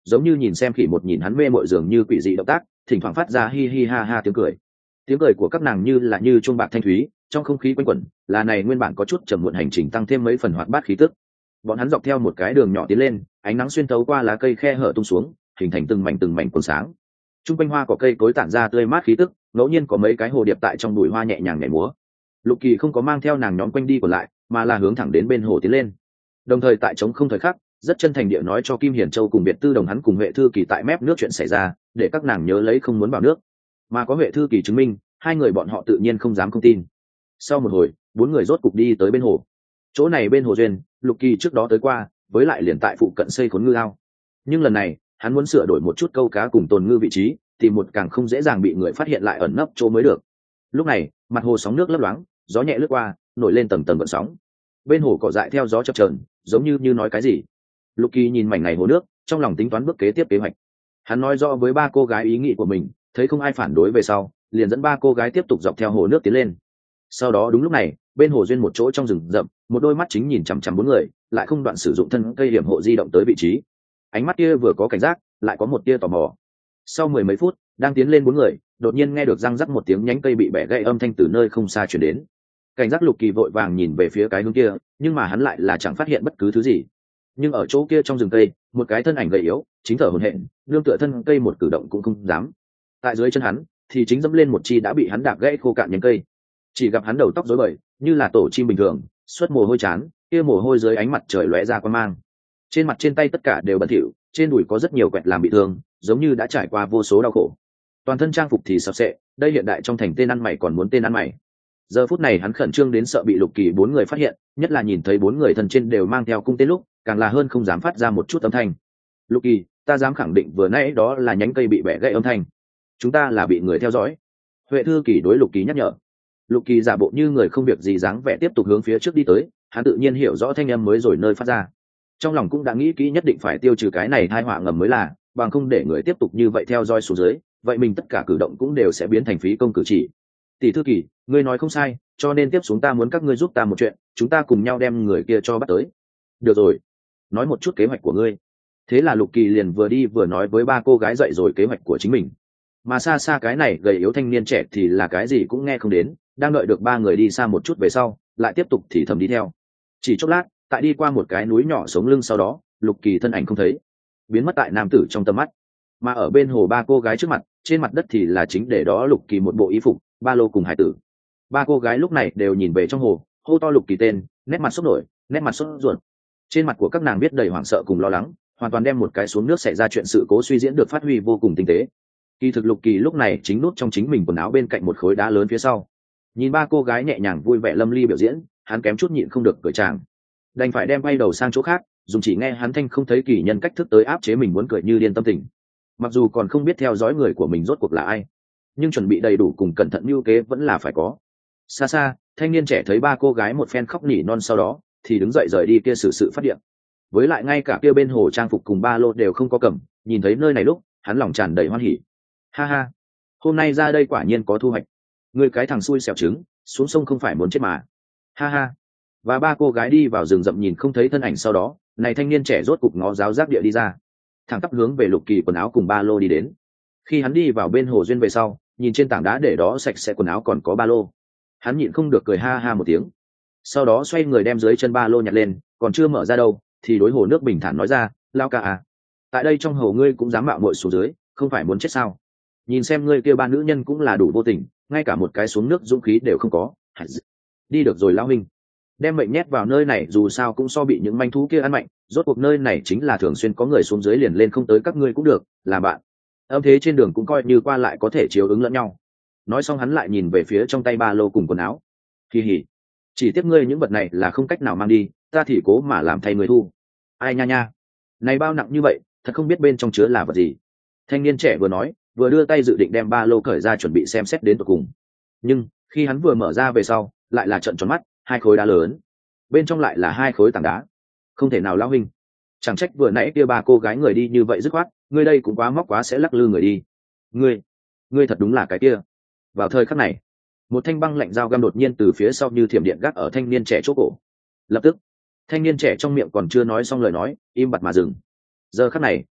Speaker 1: giống như nhìn xem khỉ một nhìn hắn mê mội dường như quỷ dị động tác, thỉnh thoảng phát ra hi hi ha ha tiếng cười. Tiếng cười của các nàng như là như chuông bạc thanh thúy, trong không khí quanh quẩn là này nguyên bản có chút trầm muộn hành trình tăng thêm mấy phần hoạt bát khí tức. Bọn hắn dọc theo một cái đường nhỏ tiến lên, ánh nắng xuyên thấu qua lá cây khe hở tung xuống, hình thành từng mảnh từng mảnh cuốn sáng. Trung quanh hoa cỏ cây cối tản ra tươi mát khí tức, ngẫu nhiên có mấy cái hồ điệp tại trong bụi hoa nhẹ nhàng nhảy múa. Lục Kỳ không có mang theo nàng nhóm quanh đi còn lại, mà là hướng thẳng đến bên hồ tiến lên. Đồng thời tại trống không thời khắc, rất chân thành địa nói cho Kim Hiển Châu cùng Biệt Tư Đồng hắn cùng Huệ Thư Kỳ tại mép nước chuyện xảy ra, để các nàng nhớ lấy không muốn vào nước. Mà có Huệ Thư Kỳ chứng minh, hai người bọn họ tự nhiên không dám không tin. Sau một hồi, bốn người rốt cục đi tới bên hồ. Chỗ này bên hồ duyên, Lục Kỳ trước đó tới qua, với lại liền tại phụ cận xây khốn ngư ao. Nhưng lần này, hắn muốn sửa đổi một chút câu cá cùng tồn ngư vị trí, tìm một càng không dễ dàng bị người phát hiện lại ẩn nấp chỗ mới được. Lúc này, mặt hồ sóng nước lấp loáng, gió nhẹ lướt qua, nổi lên tầng tầng gợn sóng. Bên hồ cỏ dại theo gió chập chờn, giống như như nói cái gì. Lục Kỳ nhìn mảnh này hồ nước, trong lòng tính toán bước kế tiếp kế hoạch. Hắn nói rõ với ba cô gái ý nghĩ của mình, thấy không ai phản đối về sau, liền dẫn ba cô gái tiếp tục dọc theo hồ nước tiến lên. Sau đó đúng lúc này, bên hồ duyên một chỗ trong rừng rậm, một đôi mắt chính nhìn chằm chằm bốn người, lại không đoạn sử dụng thân cây hiểm hộ di động tới vị trí. Ánh mắt kia vừa có cảnh giác, lại có một tia tò mò. Sau mười mấy phút, đang tiến lên bốn người, đột nhiên nghe được răng rắc một tiếng nhánh cây bị bẻ gãy âm thanh từ nơi không xa truyền đến. Cảnh giác Lục Kỳ vội vàng nhìn về phía cái hướng kia, nhưng mà hắn lại là chẳng phát hiện bất cứ thứ gì. Nhưng ở chỗ kia trong rừng cây, một cái thân ảnh gầy yếu, chính thở hổn hển, nương tựa thân cây một cử động cũng không dám. Tại dưới chân hắn, thì chính dẫm lên một chi đã bị hắn đạp gãy khô cạn nhánh cây. Chỉ gặp hắn đầu tóc rối bời, như là tổ chim bình thường, xuất mồ hôi chán, kia mồ hôi dưới ánh mặt trời lóe ra quang mang. Trên mặt trên tay tất cả đều bẩn thỉu, trên đùi có rất nhiều quẹt làm bị thương, giống như đã trải qua vô số đau khổ. Toàn thân trang phục thì sập sệ, đây hiện đại trong thành tên ăn mày còn muốn tên ăn mày. Giờ phút này hắn khẩn trương đến sợ bị Lục Kỳ bốn người phát hiện, nhất là nhìn thấy bốn người thân trên đều mang theo cung tên lúc, càng là hơn không dám phát ra một chút âm thanh. Lục Kỳ, ta dám khẳng định vừa nãy đó là nhánh cây bị bẻ gãy âm thanh. Chúng ta là bị người theo dõi. Huệ Thư Kỳ đối Lục Kỳ nhắc nhở. Lục Kỳ giả bộ như người không việc gì dáng vẻ tiếp tục hướng phía trước đi tới, hắn tự nhiên hiểu rõ thanh âm mới rồi nơi phát ra. Trong lòng cũng đã nghĩ kỹ nhất định phải tiêu trừ cái này tai họa ngầm mới là, bằng không để người tiếp tục như vậy theo dõi xuống dưới, vậy mình tất cả cử động cũng đều sẽ biến thành phí công cử chỉ. Tỷ Thư Kỳ, ngươi nói không sai, cho nên tiếp xuống ta muốn các ngươi giúp ta một chuyện, chúng ta cùng nhau đem người kia cho bắt tới. Được rồi, nói một chút kế hoạch của ngươi. Thế là Lục Kỳ liền vừa đi vừa nói với ba cô gái dậy rồi kế hoạch của chính mình. Mà xa xa cái này gầy yếu thanh niên trẻ thì là cái gì cũng nghe không đến, đang đợi được ba người đi xa một chút về sau, lại tiếp tục thì thầm đi theo. Chỉ chốc lát, tại đi qua một cái núi nhỏ sống lưng sau đó, Lục Kỳ thân ảnh không thấy, biến mất tại nam tử trong tầm mắt. Mà ở bên hồ ba cô gái trước mặt, trên mặt đất thì là chính để đó Lục Kỳ một bộ y phục, ba lô cùng hải tử. Ba cô gái lúc này đều nhìn về trong hồ, hô to Lục Kỳ tên, nét mặt sốt nổi, nét mặt sốt ruột. Trên mặt của các nàng biết đầy hoảng sợ cùng lo lắng, hoàn toàn đem một cái xuống nước xảy ra chuyện sự cố suy diễn được phát huy vô cùng tinh tế. Kỳ thực Lục Kỳ lúc này chính nút trong chính mình quần áo bên cạnh một khối đá lớn phía sau, nhìn ba cô gái nhẹ nhàng vui vẻ lâm ly biểu diễn, hắn kém chút nhịn không được cười tràng, đành phải đem quay đầu sang chỗ khác, dùng chỉ nghe hắn thanh không thấy kỳ nhân cách thức tới áp chế mình muốn cười như điên tâm tình. Mặc dù còn không biết theo dõi người của mình rốt cuộc là ai, nhưng chuẩn bị đầy đủ cùng cẩn thận mưu kế vẫn là phải có. Xa xa, thanh niên trẻ thấy ba cô gái một phen khóc nỉ non sau đó, thì đứng dậy rời đi kia xử sự phát điện. Với lại ngay cả kia bên hồ trang phục cùng ba lô đều không có cầm, nhìn thấy nơi này lúc, hắn lòng tràn đầy hoan hỉ. Ha ha, hôm nay ra đây quả nhiên có thu hoạch. Người cái thằng xui xẻo trứng, xuống sông không phải muốn chết mà. Ha ha. Và ba cô gái đi vào rừng rậm nhìn không thấy thân ảnh sau đó, này thanh niên trẻ rốt cục ngó giáo giác địa đi ra, thẳng tắp hướng về Lục Kỳ quần áo cùng ba lô đi đến. Khi hắn đi vào bên hồ duyên về sau, nhìn trên tảng đá để đó sạch sẽ quần áo còn có ba lô, hắn nhịn không được cười ha ha một tiếng. Sau đó xoay người đem dưới chân ba lô nhặt lên, còn chưa mở ra đâu, thì đối hồ nước bình thản nói ra, lao ca à, tại đây trong hồ ngươi cũng dám mạo muội xuống dưới, không phải muốn chết sao? Nhìn xem ngươi kia ba nữ nhân cũng là đủ vô tình, ngay cả một cái xuống nước dũng khí đều không có. Đi được rồi lão huynh, đem mệnh nhét vào nơi này dù sao cũng so bị những manh thú kia ăn mạnh, rốt cuộc nơi này chính là thường xuyên có người xuống dưới liền lên không tới các ngươi cũng được, là bạn. Âm thế trên đường cũng coi như qua lại có thể chiếu ứng lẫn nhau. Nói xong hắn lại nhìn về phía trong tay ba lô cùng quần áo. Kỳ hỉ, chỉ tiếp ngươi những vật này là không cách nào mang đi, ta thì cố mà làm thay người thu. Ai nha nha, này bao nặng như vậy, thật không biết bên trong chứa là vật gì. Thanh niên trẻ vừa nói, vừa đưa tay dự định đem ba lô cởi ra chuẩn bị xem xét đến tận cùng. Nhưng khi hắn vừa mở ra về sau, lại là trợn tròn mắt, hai khối đá lớn, bên trong lại là hai khối tảng đá. Không thể nào lão huynh, chẳng trách vừa nãy kia ba cô gái người đi như vậy dứt khoát, ngươi đây cũng quá móc quá sẽ lắc lư người đi. Ngươi, ngươi thật đúng là cái kia. Vào thời khắc này, một thanh băng lạnh dao găm đột nhiên từ phía sau như thiểm điện gác ở thanh niên trẻ chỗ cổ. Lập tức, thanh niên trẻ trong miệng còn chưa nói xong lời nói, im bặt mà dừng. Giờ khắc này,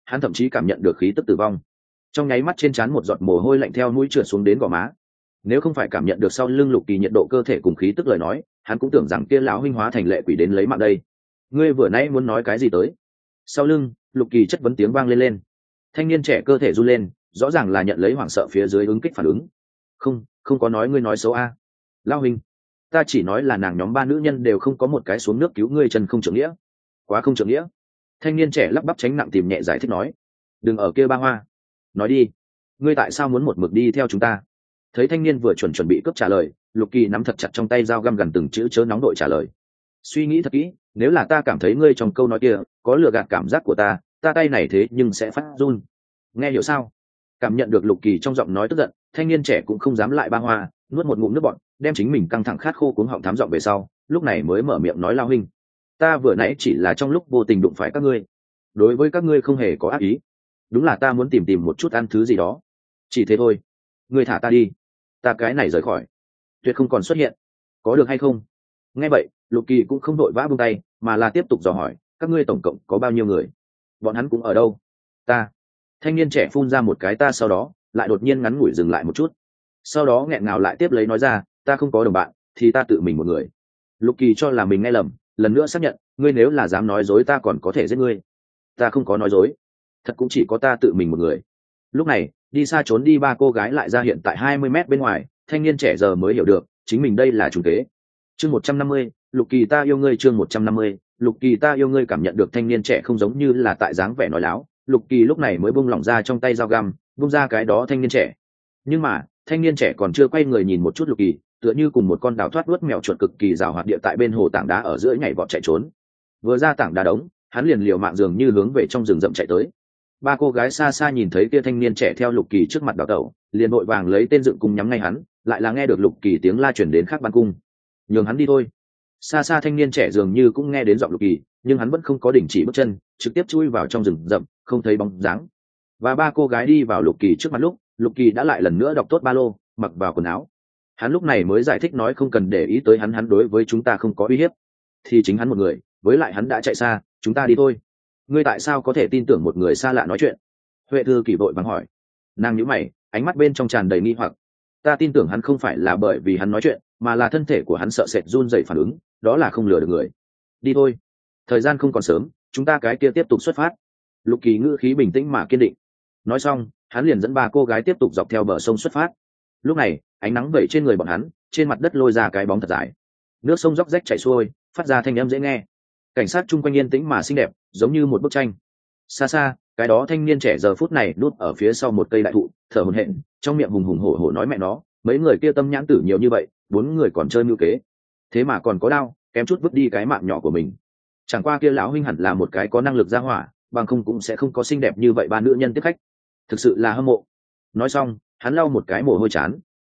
Speaker 1: hắn thậm chí cảm nhận được khí tức tử vong. Trong nháy mắt trên trán một giọt mồ hôi lạnh theo mũi trượt xuống đến gò má. Nếu không phải cảm nhận được sau lưng Lục Kỳ nhiệt độ cơ thể cùng khí tức lời nói, hắn cũng tưởng rằng kia lão huynh hóa thành lệ quỷ đến lấy mạng đây. Ngươi vừa nãy muốn nói cái gì tới? Sau lưng, Lục Kỳ chất vấn tiếng vang lên lên. Thanh niên trẻ cơ thể run lên, rõ ràng là nhận lấy hoảng sợ phía dưới ứng kích phản ứng. Không, không có nói ngươi nói xấu a. Lão huynh, ta chỉ nói là nàng nhóm ba nữ nhân đều không có một cái xuống nước cứu ngươi, chân không trưởng nghĩa. Quá không trưởng nghĩa. Thanh niên trẻ lắp bắp tránh nặng tìm nhẹ giải thích nói. Đừng ở kia ba hoa. Nói đi, ngươi tại sao muốn một mực đi theo chúng ta? Thấy thanh niên vừa chuẩn chuẩn bị cướp trả lời, Lục Kỳ nắm thật chặt trong tay dao găm gần từng chữ chớ nóng đội trả lời. Suy nghĩ thật kỹ, nếu là ta cảm thấy ngươi trong câu nói kia có lừa gạt cảm giác của ta, ta tay này thế nhưng sẽ phát run. Nghe hiểu sao? Cảm nhận được Lục Kỳ trong giọng nói tức giận, thanh niên trẻ cũng không dám lại ba hoa, nuốt một ngụm nước bọt, đem chính mình căng thẳng khát khô cuống họng thám giọng về sau, lúc này mới mở miệng nói, lao huynh, ta vừa nãy chỉ là trong lúc vô tình đụng phải các ngươi, đối với các ngươi không hề có ác ý, đúng là ta muốn tìm tìm một chút ăn thứ gì đó, chỉ thế thôi. Ngươi thả ta đi, ta cái này rời khỏi, tuyệt không còn xuất hiện, có được hay không? Nghe vậy, Lục Kỳ cũng không đội vã buông tay, mà là tiếp tục dò hỏi, các ngươi tổng cộng có bao nhiêu người? Bọn hắn cũng ở đâu? Ta. Thanh niên trẻ phun ra một cái ta, sau đó lại đột nhiên ngắn ngủi dừng lại một chút, sau đó nghẹn ngào lại tiếp lấy nói ra, ta không có đồng bạn, thì ta tự mình một người. Lục Kỳ cho là mình nghe lầm, lần nữa xác nhận, ngươi nếu là dám nói dối ta còn có thể giết ngươi. Ta không có nói dối, thật cũng chỉ có ta tự mình một người. Lúc này, đi xa trốn đi ba cô gái lại ra hiện tại hai mươi mét bên ngoài, thanh niên trẻ giờ mới hiểu được, chính mình đây là trùng kế. Chương một trăm năm mươi, Lục Kỳ ta yêu ngươi. Chương một trăm năm mươi, Lục Kỳ ta yêu ngươi. Cảm nhận được thanh niên trẻ không giống như là tại dáng vẻ nói láo, Lục Kỳ lúc này mới buông lỏng ra trong tay dao găm, buông ra cái đó thanh niên trẻ. Nhưng mà, thanh niên trẻ còn chưa quay người nhìn một chút Lục Kỳ, tựa như cùng một con đào thoát nuốt mèo chuột cực kỳ rào hoạt địa tại bên hồ tảng đá ở giữa nhảy vọt chạy trốn. Vừa ra tảng đá đống, hắn liền liều mạng dường như hướng về trong rừng rậm chạy tới. Ba cô gái xa xa nhìn thấy kia thanh niên trẻ theo Lục Kỳ trước mặt đào tẩu, liền vội vàng lấy tên dựng cung nhắm ngay hắn, lại là nghe được Lục Kỳ tiếng la chuyển đến khác ban cung. Nhường hắn đi thôi. Xa xa thanh niên trẻ dường như cũng nghe đến giọng Lục Kỳ, nhưng hắn vẫn không có đình chỉ bước chân, trực tiếp chui vào trong rừng rậm, không thấy bóng dáng. Và ba cô gái đi vào Lục Kỳ trước mặt lúc, Lục Kỳ đã lại lần nữa đọc tốt ba lô, mặc vào quần áo. Hắn lúc này mới giải thích nói không cần để ý tới hắn, hắn đối với chúng ta không có uy hiếp, thì chính hắn một người, với lại hắn đã chạy xa, chúng ta đi thôi. Ngươi tại sao có thể tin tưởng một người xa lạ nói chuyện? Huệ Thư Kỳ vội vàng hỏi. Nàng nhíu mày, ánh mắt bên trong tràn đầy nghi hoặc. Ta tin tưởng hắn không phải là bởi vì hắn nói chuyện, mà là thân thể của hắn sợ sệt run rẩy phản ứng, đó là không lừa được người. Đi thôi, thời gian không còn sớm, chúng ta cái kia tiếp tục xuất phát. Lục Kỳ ngữ khí bình tĩnh mà kiên định. Nói xong, hắn liền dẫn ba cô gái tiếp tục dọc theo bờ sông xuất phát. Lúc này, ánh nắng vẩy trên người bọn hắn, trên mặt đất lôi ra cái bóng thật dài. Nước sông róc rách chảy xuôi, phát ra thanh âm dễ nghe. Cảnh sát chung quanh yên tĩnh mà xinh đẹp, giống như một bức tranh. Xa xa, cái đó thanh niên trẻ giờ phút này núp ở phía sau một cây đại thụ, thở hổn hển, trong miệng hùng hùng hổ hổ nói mẹ nó, mấy người kia tâm nhãn tử nhiều như vậy, bốn người còn chơi mưu kế, thế mà còn có đao, kém chút vứt đi cái mạng nhỏ của mình. Chẳng qua kia lão huynh hẳn là một cái có năng lực ra hỏa, bằng không cũng sẽ không có xinh đẹp như vậy ba nữ nhân tiếp khách, thực sự là hâm mộ. Nói xong, hắn lau một cái mồ hôi chán.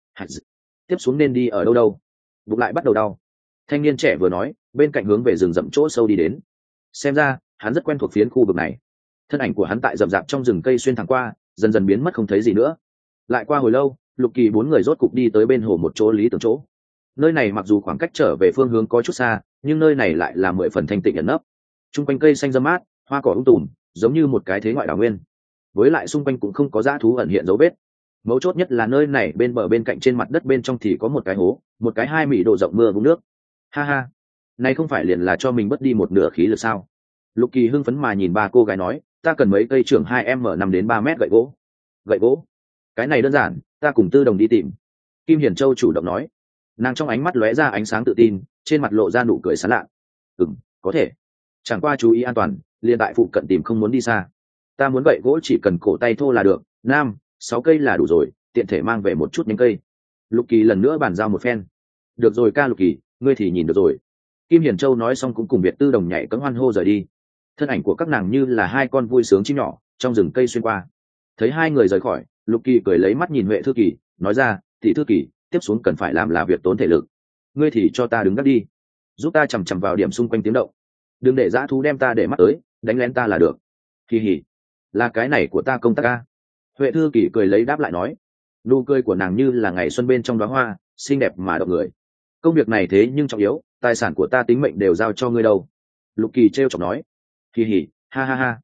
Speaker 1: Tiếp xuống nên đi ở đâu đâu? Bụng lại bắt đầu đau. Thanh niên trẻ vừa nói, bên cạnh hướng về rừng rậm chỗ sâu đi đến. Xem ra, hắn rất quen thuộc phiến khu vực này. Thân ảnh của hắn tại rậm rạp trong rừng cây xuyên thẳng qua, dần dần biến mất không thấy gì nữa. Lại qua hồi lâu, Lục Kỳ bốn người rốt cục đi tới bên hồ một chỗ lý tưởng chỗ. Nơi này mặc dù khoảng cách trở về phương hướng có chút xa, nhưng nơi này lại là mười phần thanh tịnh ẩn nấp. Trung quanh cây xanh rậm mát, hoa cỏ um tùm, giống như một cái thế ngoại đảo nguyên. Với lại xung quanh cũng không có dã thú ẩn hiện dấu vết. Mấu chốt nhất là nơi này bên bờ bên cạnh trên mặt đất bên trong thì có một cái hố, một cái hai米độ rộng mưa vũng nước. Ha ha, này không phải liền là cho mình mất đi một nửa khí lực sao? Lục Kỳ hưng phấn mà nhìn ba cô gái nói, ta cần mấy cây trưởng hai m năm đến ba mét gậy gỗ. Gậy gỗ? Cái này đơn giản, ta cùng Tư Đồng đi tìm. Kim Hiển Châu chủ động nói. Nàng trong ánh mắt lóe ra ánh sáng tự tin, trên mặt lộ ra nụ cười sán lạ. Ừm, có thể. Chẳng qua chú ý an toàn, liền tại phụ cận tìm, không muốn đi xa. Ta muốn gậy gỗ chỉ cần cổ tay thô là được, nam, sáu cây là đủ rồi, tiện thể mang về một chút nhánh cây. Lục Kỳ lần nữa bàn giao một phen. Được rồi ca Lục Kỳ, ngươi thì nhìn được rồi. Kim Hiển Châu nói xong cũng cùng Việt Tư Đồng nhảy cẫng hoan hô rời đi. Thân ảnh của các nàng như là hai con vui sướng chim nhỏ trong rừng cây xuyên qua. Thấy hai người rời khỏi, Lục Kỳ cười lấy mắt nhìn Huệ Thư Kỳ, nói ra, thị thư kỳ, tiếp xuống cần phải làm là việc tốn thể lực. Ngươi thì cho ta đứng gác đi, giúp ta chằm chằm vào điểm xung quanh tiếng động, đừng để dã thú đem ta để mắt tới, đánh lén ta là được. Kỳ hỉ, là cái này của ta công tác ca. Huệ Thư Kỳ cười lấy đáp lại nói. Nụ cười của nàng như là ngày xuân bên trong đóa hoa, xinh đẹp mà động người. Công việc này thế nhưng trọng yếu, tài sản của ta tính mệnh đều giao cho ngươi đâu. Lục Kỳ trêu chọc nói. Kỳ hỉ, ha ha ha.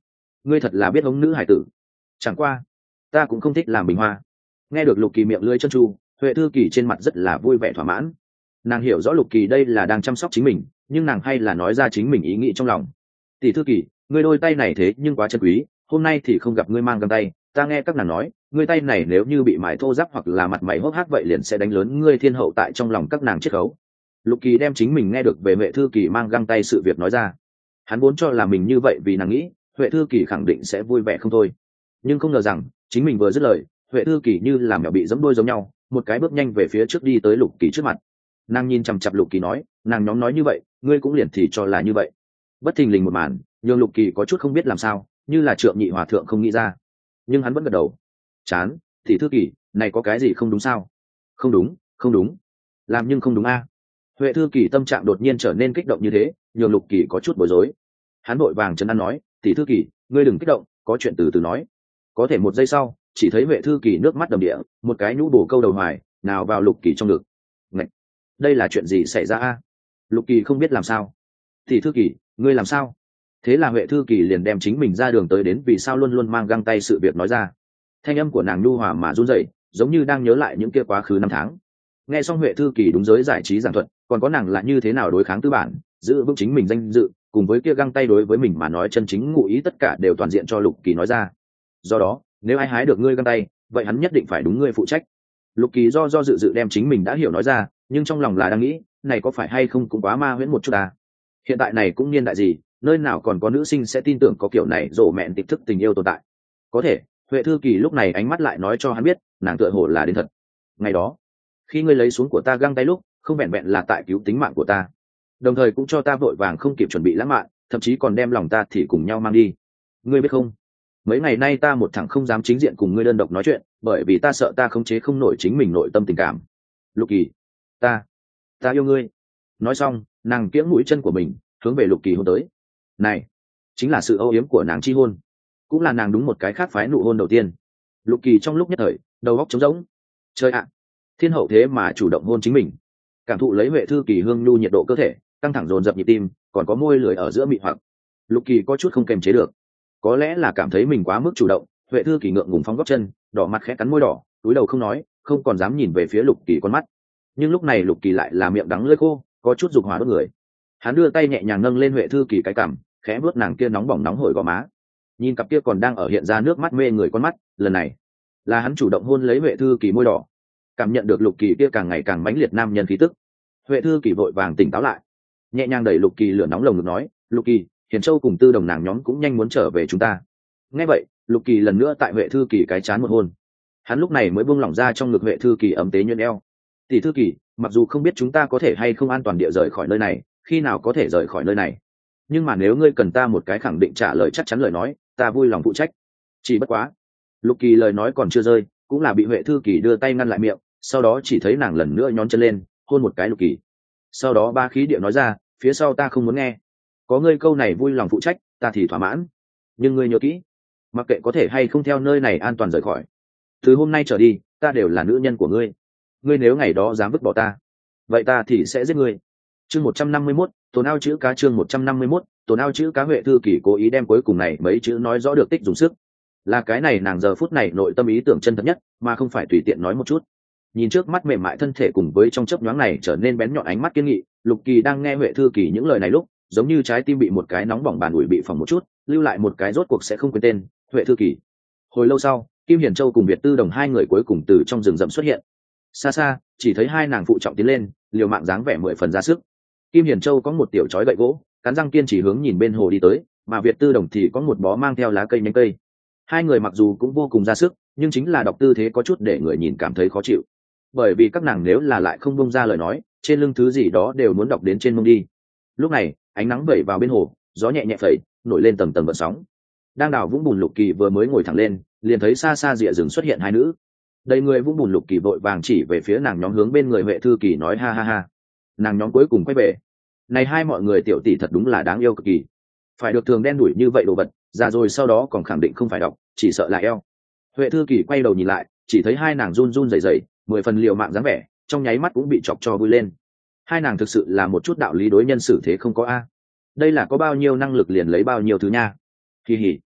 Speaker 1: ngươi thật là biết hống nữ hải tử. Chẳng qua ta cũng không thích làm bình hoa. Nghe được Lục Kỳ miệng lưỡi chân tru, Huệ Thư Kỳ trên mặt rất là vui vẻ thỏa mãn. Nàng hiểu rõ Lục Kỳ đây là đang chăm sóc chính mình, nhưng nàng hay là nói ra chính mình ý nghĩ trong lòng. Tỷ Thư Kỳ, ngươi đôi tay này thế nhưng quá chân quý, hôm nay thì không gặp ngươi mang găng tay, ta nghe các nàng nói, ngươi tay này nếu như bị mài thô ráp hoặc là mặt mày hốc hác vậy liền sẽ đánh lớn ngươi thiên hậu tại trong lòng các nàng chiết khấu. Lục Kỳ đem chính mình nghe được về Huệ Thư Kỳ mang găng tay sự việc nói ra. Hắn vốn cho là mình như vậy vì nàng nghĩ Huệ Thư Kỳ khẳng định sẽ vui vẻ không thôi, nhưng không ngờ rằng chính mình vừa dứt lời, Huệ Thư Kỳ như là mèo bị giẫm đuôi giống nhau, một cái bước nhanh về phía trước đi tới Lục Kỳ trước mặt. Nàng nhìn chằm chằm Lục Kỳ nói, nàng nhóm nói như vậy, ngươi cũng liền thì cho là như vậy. Bất thình lình một màn, nhường Lục Kỳ có chút không biết làm sao, như là Trượng Nhị Hòa thượng không nghĩ ra, nhưng hắn vẫn gật đầu. Chán, thì Thư Kỳ, này có cái gì không đúng sao? Không đúng, không đúng, làm nhưng không đúng a. Huệ Thư Kỳ tâm trạng đột nhiên trở nên kích động như thế, nhường Lục Kỳ có chút bối rối. Hắn vội vàng trấn an nói, tỷ Thư Kỳ, ngươi đừng kích động, có chuyện từ từ nói. Có thể một giây sau, chỉ thấy Huệ Thư Kỳ nước mắt đầm địa, một cái nhũ bổ câu đầu hoài nào vào Lục Kỳ trong ngực. Ngạch, đây là chuyện gì xảy ra a? Lục Kỳ không biết làm sao. Tỷ Thư Kỳ, ngươi làm sao? Thế là Huệ Thư Kỳ liền đem chính mình ra đường tới đến vì sao luôn luôn mang găng tay sự việc nói ra. Thanh âm của nàng nhu hòa mà run rẩy, giống như đang nhớ lại những kia quá khứ năm tháng. Nghe xong Huệ Thư Kỳ đúng giới giải trí giảng thuật, còn có nàng là như thế nào đối kháng tư bản, giữ vững chính mình danh dự, cùng với kia găng tay đối với mình mà nói chân chính ngụ ý tất cả đều toàn diện cho Lục Kỳ nói ra. Do đó, nếu ai hái được ngươi găng tay, vậy hắn nhất định phải đúng ngươi phụ trách. Lục Kỳ do do dự dự đem chính mình đã hiểu nói ra, nhưng trong lòng là đang nghĩ, này có phải hay không cũng quá ma huyễn một chút à? Hiện tại này cũng niên đại gì, nơi nào còn có nữ sinh sẽ tin tưởng có kiểu này rộ mẹn tịch thức tình yêu tồn tại. Có thể, Huệ Thư Kỳ lúc này ánh mắt lại nói cho hắn biết, nàng tựa hồ là đến thật. Ngày đó, khi ngươi lấy xuống của ta găng tay lúc, không vẹn vẹn là tại cứu tính mạng của ta, đồng thời cũng cho ta vội vàng không kịp chuẩn bị lãng mạn, thậm chí còn đem lòng ta thì cùng nhau mang đi. Ngươi biết không, mấy ngày nay ta một thằng không dám chính diện cùng ngươi đơn độc nói chuyện, bởi vì ta sợ ta khống chế không nổi chính mình nội tâm tình cảm. Lục Kỳ, ta ta yêu ngươi. Nói xong, nàng kiễng mũi chân của mình hướng về Lục Kỳ hôn tới. Này chính là sự âu yếm của nàng chi hôn, cũng là nàng đúng một cái khác phái nụ hôn đầu tiên. Lục Kỳ trong lúc nhất thời đầu óc trống rỗng. Chơi ạ, thiên hậu thế mà chủ động hôn chính mình. Cảm thụ lấy Huệ Thư Kỳ hương nhu nhiệt độ cơ thể, căng thẳng dồn dập nhịp tim, còn có môi lưỡi ở giữa mị hoặc. Lục Kỳ có chút không kềm chế được, có lẽ là cảm thấy mình quá mức chủ động. Huệ Thư Kỳ ngượng ngùng phóng gót chân, đỏ mặt khẽ cắn môi đỏ, túi đầu không nói, không còn dám nhìn về phía Lục Kỳ con mắt. Nhưng lúc này Lục Kỳ lại là miệng đắng lưỡi khô, có chút dục hỏa đốt người. Hắn đưa tay nhẹ nhàng nâng lên Huệ Thư Kỳ cái cằm, khẽ vuốt nàng kia nóng bỏng nóng hổi gò má. Nhìn cặp kia còn đang ở hiện ra nước mắt mê người con mắt, lần này là hắn chủ động hôn lấy Huệ Thư Kỳ môi đỏ. Cảm nhận được Lục Kỳ kia càng ngày càng mãnh liệt nam nhân khí tức, Huệ Thư Kỳ vội vàng tỉnh táo lại, nhẹ nhàng đẩy Lục Kỳ lửa nóng lồng ngực nói, Lục Kỳ, Hiền Châu cùng Tư Đồng nàng nhóm cũng nhanh muốn trở về chúng ta. Nghe vậy, Lục Kỳ lần nữa tại Huệ Thư Kỳ cái chán một hôn. Hắn lúc này mới buông lỏng ra trong ngực Huệ Thư Kỳ ấm tế nhuyễn eo. Tỷ Thư Kỳ, mặc dù không biết chúng ta có thể hay không an toàn địa rời khỏi nơi này, khi nào có thể rời khỏi nơi này, nhưng mà nếu ngươi cần ta một cái khẳng định trả lời chắc chắn lời nói, ta vui lòng phụ trách. Chỉ bất quá, Lục Kỳ lời nói còn chưa rơi, cũng là bị Huệ Thư Kỳ đưa tay ngăn lại miệng, sau đó chỉ thấy nàng lần nữa nhón chân lên, hôn một cái Lục Kỳ. Sau đó ba khí địa nói ra, phía sau ta không muốn nghe. Có ngươi câu này vui lòng phụ trách, ta thì thỏa mãn. Nhưng ngươi nhớ kỹ, mặc kệ có thể hay không theo nơi này an toàn rời khỏi, từ hôm nay trở đi, ta đều là nữ nhân của ngươi. Ngươi nếu ngày đó dám vứt bỏ ta, vậy ta thì sẽ giết ngươi. Chương một trăm năm mươi mốt, tồn ao chữ cá. Chương một trăm năm mươi mốt, tồn ao chữ cá. Huệ Thư Kỳ cố ý đem cuối cùng này mấy chữ nói rõ được tích dùng sức, là cái này nàng giờ phút này nội tâm ý tưởng chân thật nhất, mà không phải tùy tiện nói một chút. Nhìn trước mắt mềm mại thân thể cùng với trong chớp nhoáng này trở nên bén nhọn ánh mắt kiên nghị, Lục Kỳ đang nghe Huệ Thư Kỳ những lời này lúc, giống như trái tim bị một cái nóng bỏng bàn ủi bị phỏng một chút, lưu lại một cái rốt cuộc sẽ không quên tên, Huệ Thư Kỳ. Hồi lâu sau, Kim Hiền Châu cùng Việt Tư Đồng hai người cuối cùng từ trong rừng rậm xuất hiện. Xa xa, chỉ thấy hai nàng phụ trọng tiến lên, liều mạng dáng vẻ mười phần ra sức. Kim Hiền Châu có một tiểu chói gậy gỗ, cắn răng kiên trì hướng nhìn bên hồ đi tới, mà Việt Tư Đồng thì có một bó mang theo lá cây nhánh cây. Hai người mặc dù cũng vô cùng ra sức, nhưng chính là đọc tư thế có chút để người nhìn cảm thấy khó chịu. Bởi vì các nàng nếu là lại không bông ra lời nói, trên lưng thứ gì đó đều muốn đọc đến trên mông đi. Lúc này, ánh nắng vẩy vào bên hồ, gió nhẹ nhẹ phẩy, nổi lên tầng tầng gợn sóng. Đang đào vũng bùn Lục Kỳ vừa mới ngồi thẳng lên, liền thấy xa xa rìa rừng xuất hiện hai nữ. Đầy người vũng bùn Lục Kỳ vội vàng chỉ về phía nàng nhóm hướng bên người Huệ Thư Kỳ nói ha ha ha. Nàng nhóm cuối cùng quay về. Này hai mọi người tiểu tỷ thật đúng là đáng yêu cực kỳ. Phải được thường đen đuổi như vậy đồ vật, già rồi sau đó còn khẳng định không phải đọc, chỉ sợ là eo. Huệ Thư Kỳ quay đầu nhìn lại, chỉ thấy hai nàng run run rẩy rẩy, mười phần liều mạng dáng vẻ, trong nháy mắt cũng bị chọc cho vui lên. Hai nàng thực sự là một chút đạo lý đối nhân xử thế không có a. Đây là có bao nhiêu năng lực liền lấy bao nhiêu thứ nha. Kỳ hỉ.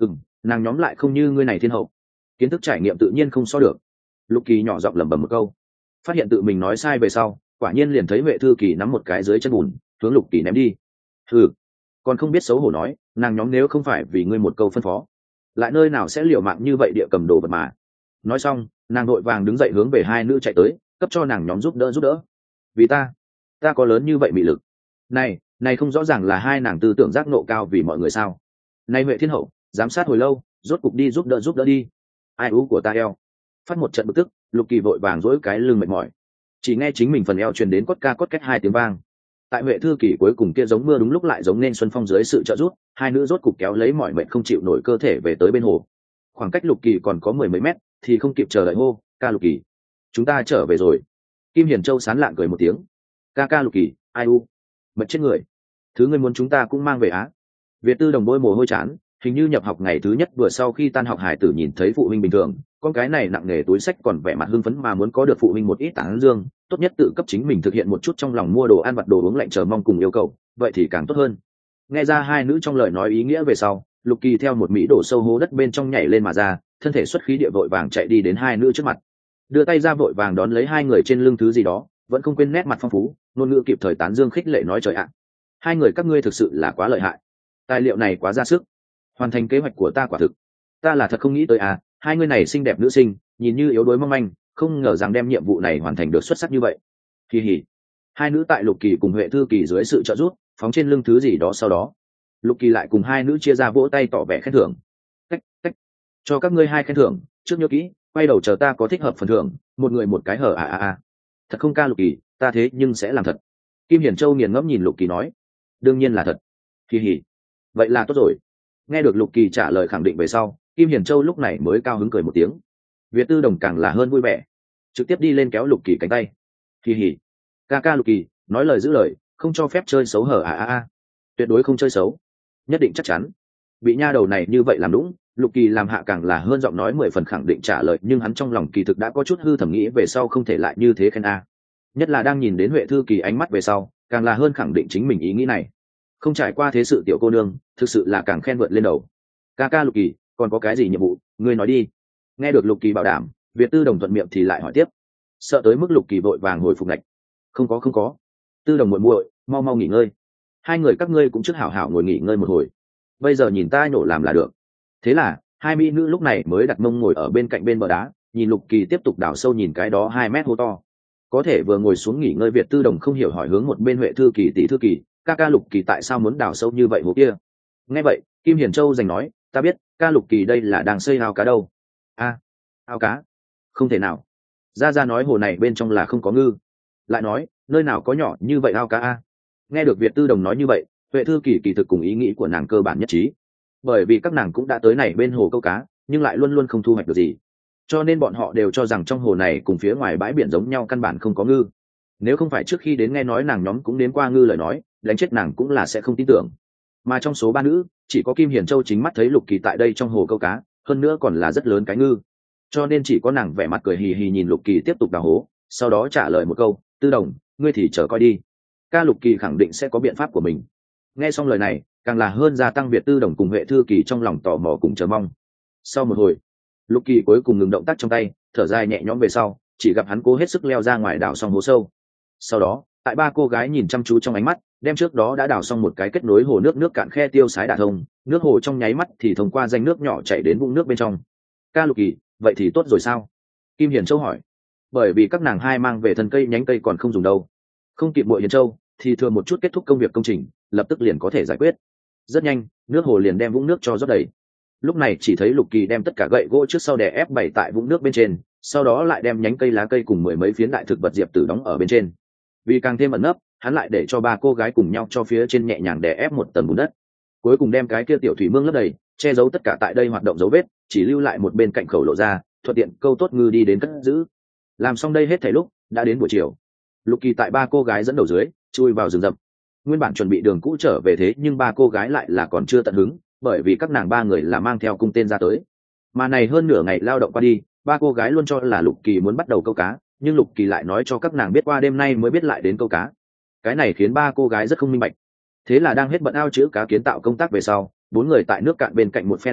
Speaker 1: Ừm, nàng nhóm lại không như ngươi này thiên hậu, kiến thức trải nghiệm tự nhiên không so được. Lục Kỳ nhỏ giọng lẩm bẩm một câu, phát hiện tự mình nói sai về sau, quả nhiên liền thấy Huệ Thư Kỳ nắm một cái dưới chân bùn hướng Lục Kỳ ném đi. Ừ, còn không biết xấu hổ nói, nàng nhóm nếu không phải vì ngươi một câu phân phó, lại nơi nào sẽ liều mạng như vậy địa cầm đồ vật mà. Nói xong, nàng đội vàng đứng dậy hướng về hai nữ chạy tới, cấp cho nàng nhóm giúp đỡ giúp đỡ. Vì ta, ta có lớn như vậy mị lực. Này, này không rõ ràng là hai nàng tư tưởng giác nộ cao vì mọi người sao? Này Huệ Thiên Hậu, giám sát hồi lâu, rốt cục đi giúp đỡ giúp đỡ đi. Ai ú của ta eo. Phát một trận bực tức, Lục Kỳ vội vàng dỗi cái lưng mệt mỏi. Chỉ nghe chính mình phần eo truyền đến cốt ca cốt két hai tiếng vang. Tại Huệ Thư Kỳ cuối cùng kia giống mưa đúng lúc lại giống nên xuân phong dưới sự trợ giúp, hai nữ rốt cục kéo lấy mọi mệnh không chịu nổi cơ thể về tới bên hồ. Khoảng cách Lục Kỳ còn có mười mấy mét, thì không kịp chờ đợi hô, ca Lục Kỳ, chúng ta trở về rồi. Kim Hiền Châu sán lạng cười một tiếng, ca ca Lục Kỳ, ai u, mệt chết người, thứ ngươi muốn chúng ta cũng mang về á. Việt Tư Đồng bôi mồ hôi chán, hình như nhập học ngày thứ nhất vừa sau khi tan học hải tử nhìn thấy phụ huynh bình thường, con cái này nặng nề túi sách còn vẻ mặt hưng phấn mà muốn có được phụ huynh một ít tán dương, tốt nhất tự cấp chính mình thực hiện một chút trong lòng mua đồ ăn vặt đồ uống lạnh chờ mong cùng yêu cầu, vậy thì càng tốt hơn. Nghe ra hai nữ trong lời nói ý nghĩa về sau, Lục Kỳ theo một mỹ đổ sâu hố đất bên trong nhảy lên mà ra, thân thể xuất khí địa vội vàng chạy đi đến hai nữ trước mặt, đưa tay ra vội vàng đón lấy hai người trên lưng thứ gì đó, vẫn không quên nét mặt phong phú, ngôn ngữ kịp thời tán dương khích lệ nói trời ạ, hai người các ngươi thực sự là quá lợi hại, tài liệu này quá ra sức, hoàn thành kế hoạch của ta quả thực, ta là thật không nghĩ tới à, hai người này xinh đẹp nữ sinh, nhìn như yếu đuối mong manh, không ngờ rằng đem nhiệm vụ này hoàn thành được xuất sắc như vậy. Kỳ hỉ. Hai nữ tại Lục Kỳ cùng Huệ Thư Kỳ dưới sự trợ giúp, phóng trên lưng thứ gì đó sau đó, Lục Kỳ lại cùng hai nữ chia ra vỗ tay tỏ vẻ khen thưởng. Cách, cách. Cho các ngươi hai khen thưởng, trước nhớ kỹ, quay đầu chờ ta có thích hợp phần thưởng, một người một cái hở à à à. Thật không ca Lục Kỳ, ta thế nhưng sẽ làm thật. Kim Hiển Châu nghiền ngẫm nhìn Lục Kỳ nói, đương nhiên là thật. Kỳ hỉ. Vậy là tốt rồi. Nghe được Lục Kỳ trả lời khẳng định về sau, Kim Hiển Châu lúc này mới cao hứng cười một tiếng. Việt Tư Đồng càng là hơn vui vẻ, trực tiếp đi lên kéo Lục Kỳ cánh tay. Kỳ hỉ, ca ca Lục Kỳ, nói lời giữ lời, không cho phép chơi xấu hở à à à. Tuyệt đối không chơi xấu, nhất định chắc chắn. Bị nha đầu này như vậy làm đúng, Lục Kỳ làm hạ càng là hơn giọng nói mười phần khẳng định trả lời, nhưng hắn trong lòng kỳ thực đã có chút hư thẩm nghĩ về sau không thể lại như thế khen a. Nhất là đang nhìn đến Huệ Thư Kỳ ánh mắt về sau, càng là hơn khẳng định chính mình ý nghĩ này. Không trải qua thế sự tiểu cô nương, thực sự là càng khen vượt lên đầu. Ca ca Lục Kỳ, còn có cái gì nhiệm vụ, ngươi nói đi. Nghe được Lục Kỳ bảo đảm, Việt Tư Đồng thuận miệng thì lại hỏi tiếp, sợ tới mức Lục Kỳ vội vàng hồi phục lạch. Không có không có, Tư Đồng muội muội, mau mau nghỉ ngơi. Hai người các ngươi cũng trước hảo hảo ngồi nghỉ ngơi một hồi. Bây giờ nhìn ta nhổ làm là được. Thế là hai mỹ nữ lúc này mới đặt mông ngồi ở bên cạnh bên bờ đá, nhìn Lục Kỳ tiếp tục đào sâu nhìn cái đó hai mét hố to. Có thể vừa ngồi xuống nghỉ ngơi, Việt Tư Đồng không hiểu hỏi hướng một bên Huệ Thư Kỳ tỷ Thư Kỳ, ca ca Lục Kỳ tại sao muốn đào sâu như vậy hố kia? Nghe vậy, Kim Hiền Châu giành nói, ta biết, ca Lục Kỳ đây là đang xây ao cá đâu. A, ao cá? Không thể nào. Gia Gia nói hồ này bên trong là không có ngư. Lại nói, nơi nào có nhỏ như vậy ao cá a? Nghe được Việt Tư Đồng nói như vậy, Huệ Thư Kỳ kỳ thực cùng ý nghĩ của nàng cơ bản nhất trí, bởi vì các nàng cũng đã tới này bên hồ câu cá, nhưng lại luôn luôn không thu hoạch được gì, cho nên bọn họ đều cho rằng trong hồ này cùng phía ngoài bãi biển giống nhau, căn bản không có ngư. Nếu không phải trước khi đến nghe nói nàng nhóm cũng đến qua ngư lời nói, đánh chết nàng cũng là sẽ không tin tưởng. Mà trong số ba nữ, chỉ có Kim Hiền Châu chính mắt thấy Lục Kỳ tại đây trong hồ câu cá, hơn nữa còn là rất lớn cái ngư, cho nên chỉ có nàng vẻ mặt cười hì hì nhìn Lục Kỳ tiếp tục đào hố, sau đó trả lời một câu, Tư Đồng, ngươi thì chờ coi đi, ca Lục Kỳ khẳng định sẽ có biện pháp của mình. Nghe xong lời này, càng là hơn gia tăng Việt Tư Đồng cùng Huệ Thư Kỳ trong lòng tò mò cùng chờ mong. Sau một hồi, Lục Kỳ cuối cùng ngừng động tác trong tay, thở dài nhẹ nhõm về sau, chỉ gặp hắn cố hết sức leo ra ngoài đào xong hố sâu. Sau đó, tại ba cô gái nhìn chăm chú trong ánh mắt, đem trước đó đã đào xong một cái kết nối hồ nước nước cạn khe tiêu sái đả thông, nước hồ trong nháy mắt thì thông qua rãnh nước nhỏ chảy đến vũng nước bên trong. Ca Lục Kỳ, vậy thì tốt rồi sao? Kim Hiền Châu hỏi. Bởi vì các nàng hai mang về thân cây nhánh cây còn không dùng đâu, không kịp Muội Hiền Châu thì thừa một chút kết thúc công việc công trình, lập tức liền có thể giải quyết. Rất nhanh, nước hồ liền đem vũng nước cho rót đầy. Lúc này chỉ thấy Lục Kỳ đem tất cả gậy gỗ trước sau đè ép bày tại vũng nước bên trên, sau đó lại đem nhánh cây lá cây cùng mười mấy phiến đại thực vật diệp tử đóng ở bên trên. Vì càng thêm ẩn nấp, hắn lại để cho ba cô gái cùng nhau cho phía trên nhẹ nhàng đè ép một tầng bùn đất. Cuối cùng đem cái kia tiểu thủy mương lấp đầy, che giấu tất cả tại đây hoạt động dấu vết, chỉ lưu lại một bên cạnh khẩu lộ ra, thuận tiện câu tốt ngư đi đến cất giữ. Làm xong đây hết thảy lúc, đã đến buổi chiều. Lục Kỳ tại ba cô gái dẫn đầu dưới, chui vào rừng rậm. Nguyên bản chuẩn bị đường cũ trở về, thế nhưng ba cô gái lại là còn chưa tận hứng, bởi vì các nàng ba người là mang theo cung tên ra tới. Mà này hơn nửa ngày lao động qua đi, ba cô gái luôn cho là Lục Kỳ muốn bắt đầu câu cá, nhưng Lục Kỳ lại nói cho các nàng biết qua đêm nay mới biết lại đến câu cá. Cái này khiến ba cô gái rất không minh bạch. Thế là đang hết bận ao chữ cá kiến tạo công tác về sau, bốn người tại nước cạn bên cạnh một phen rửa mặt,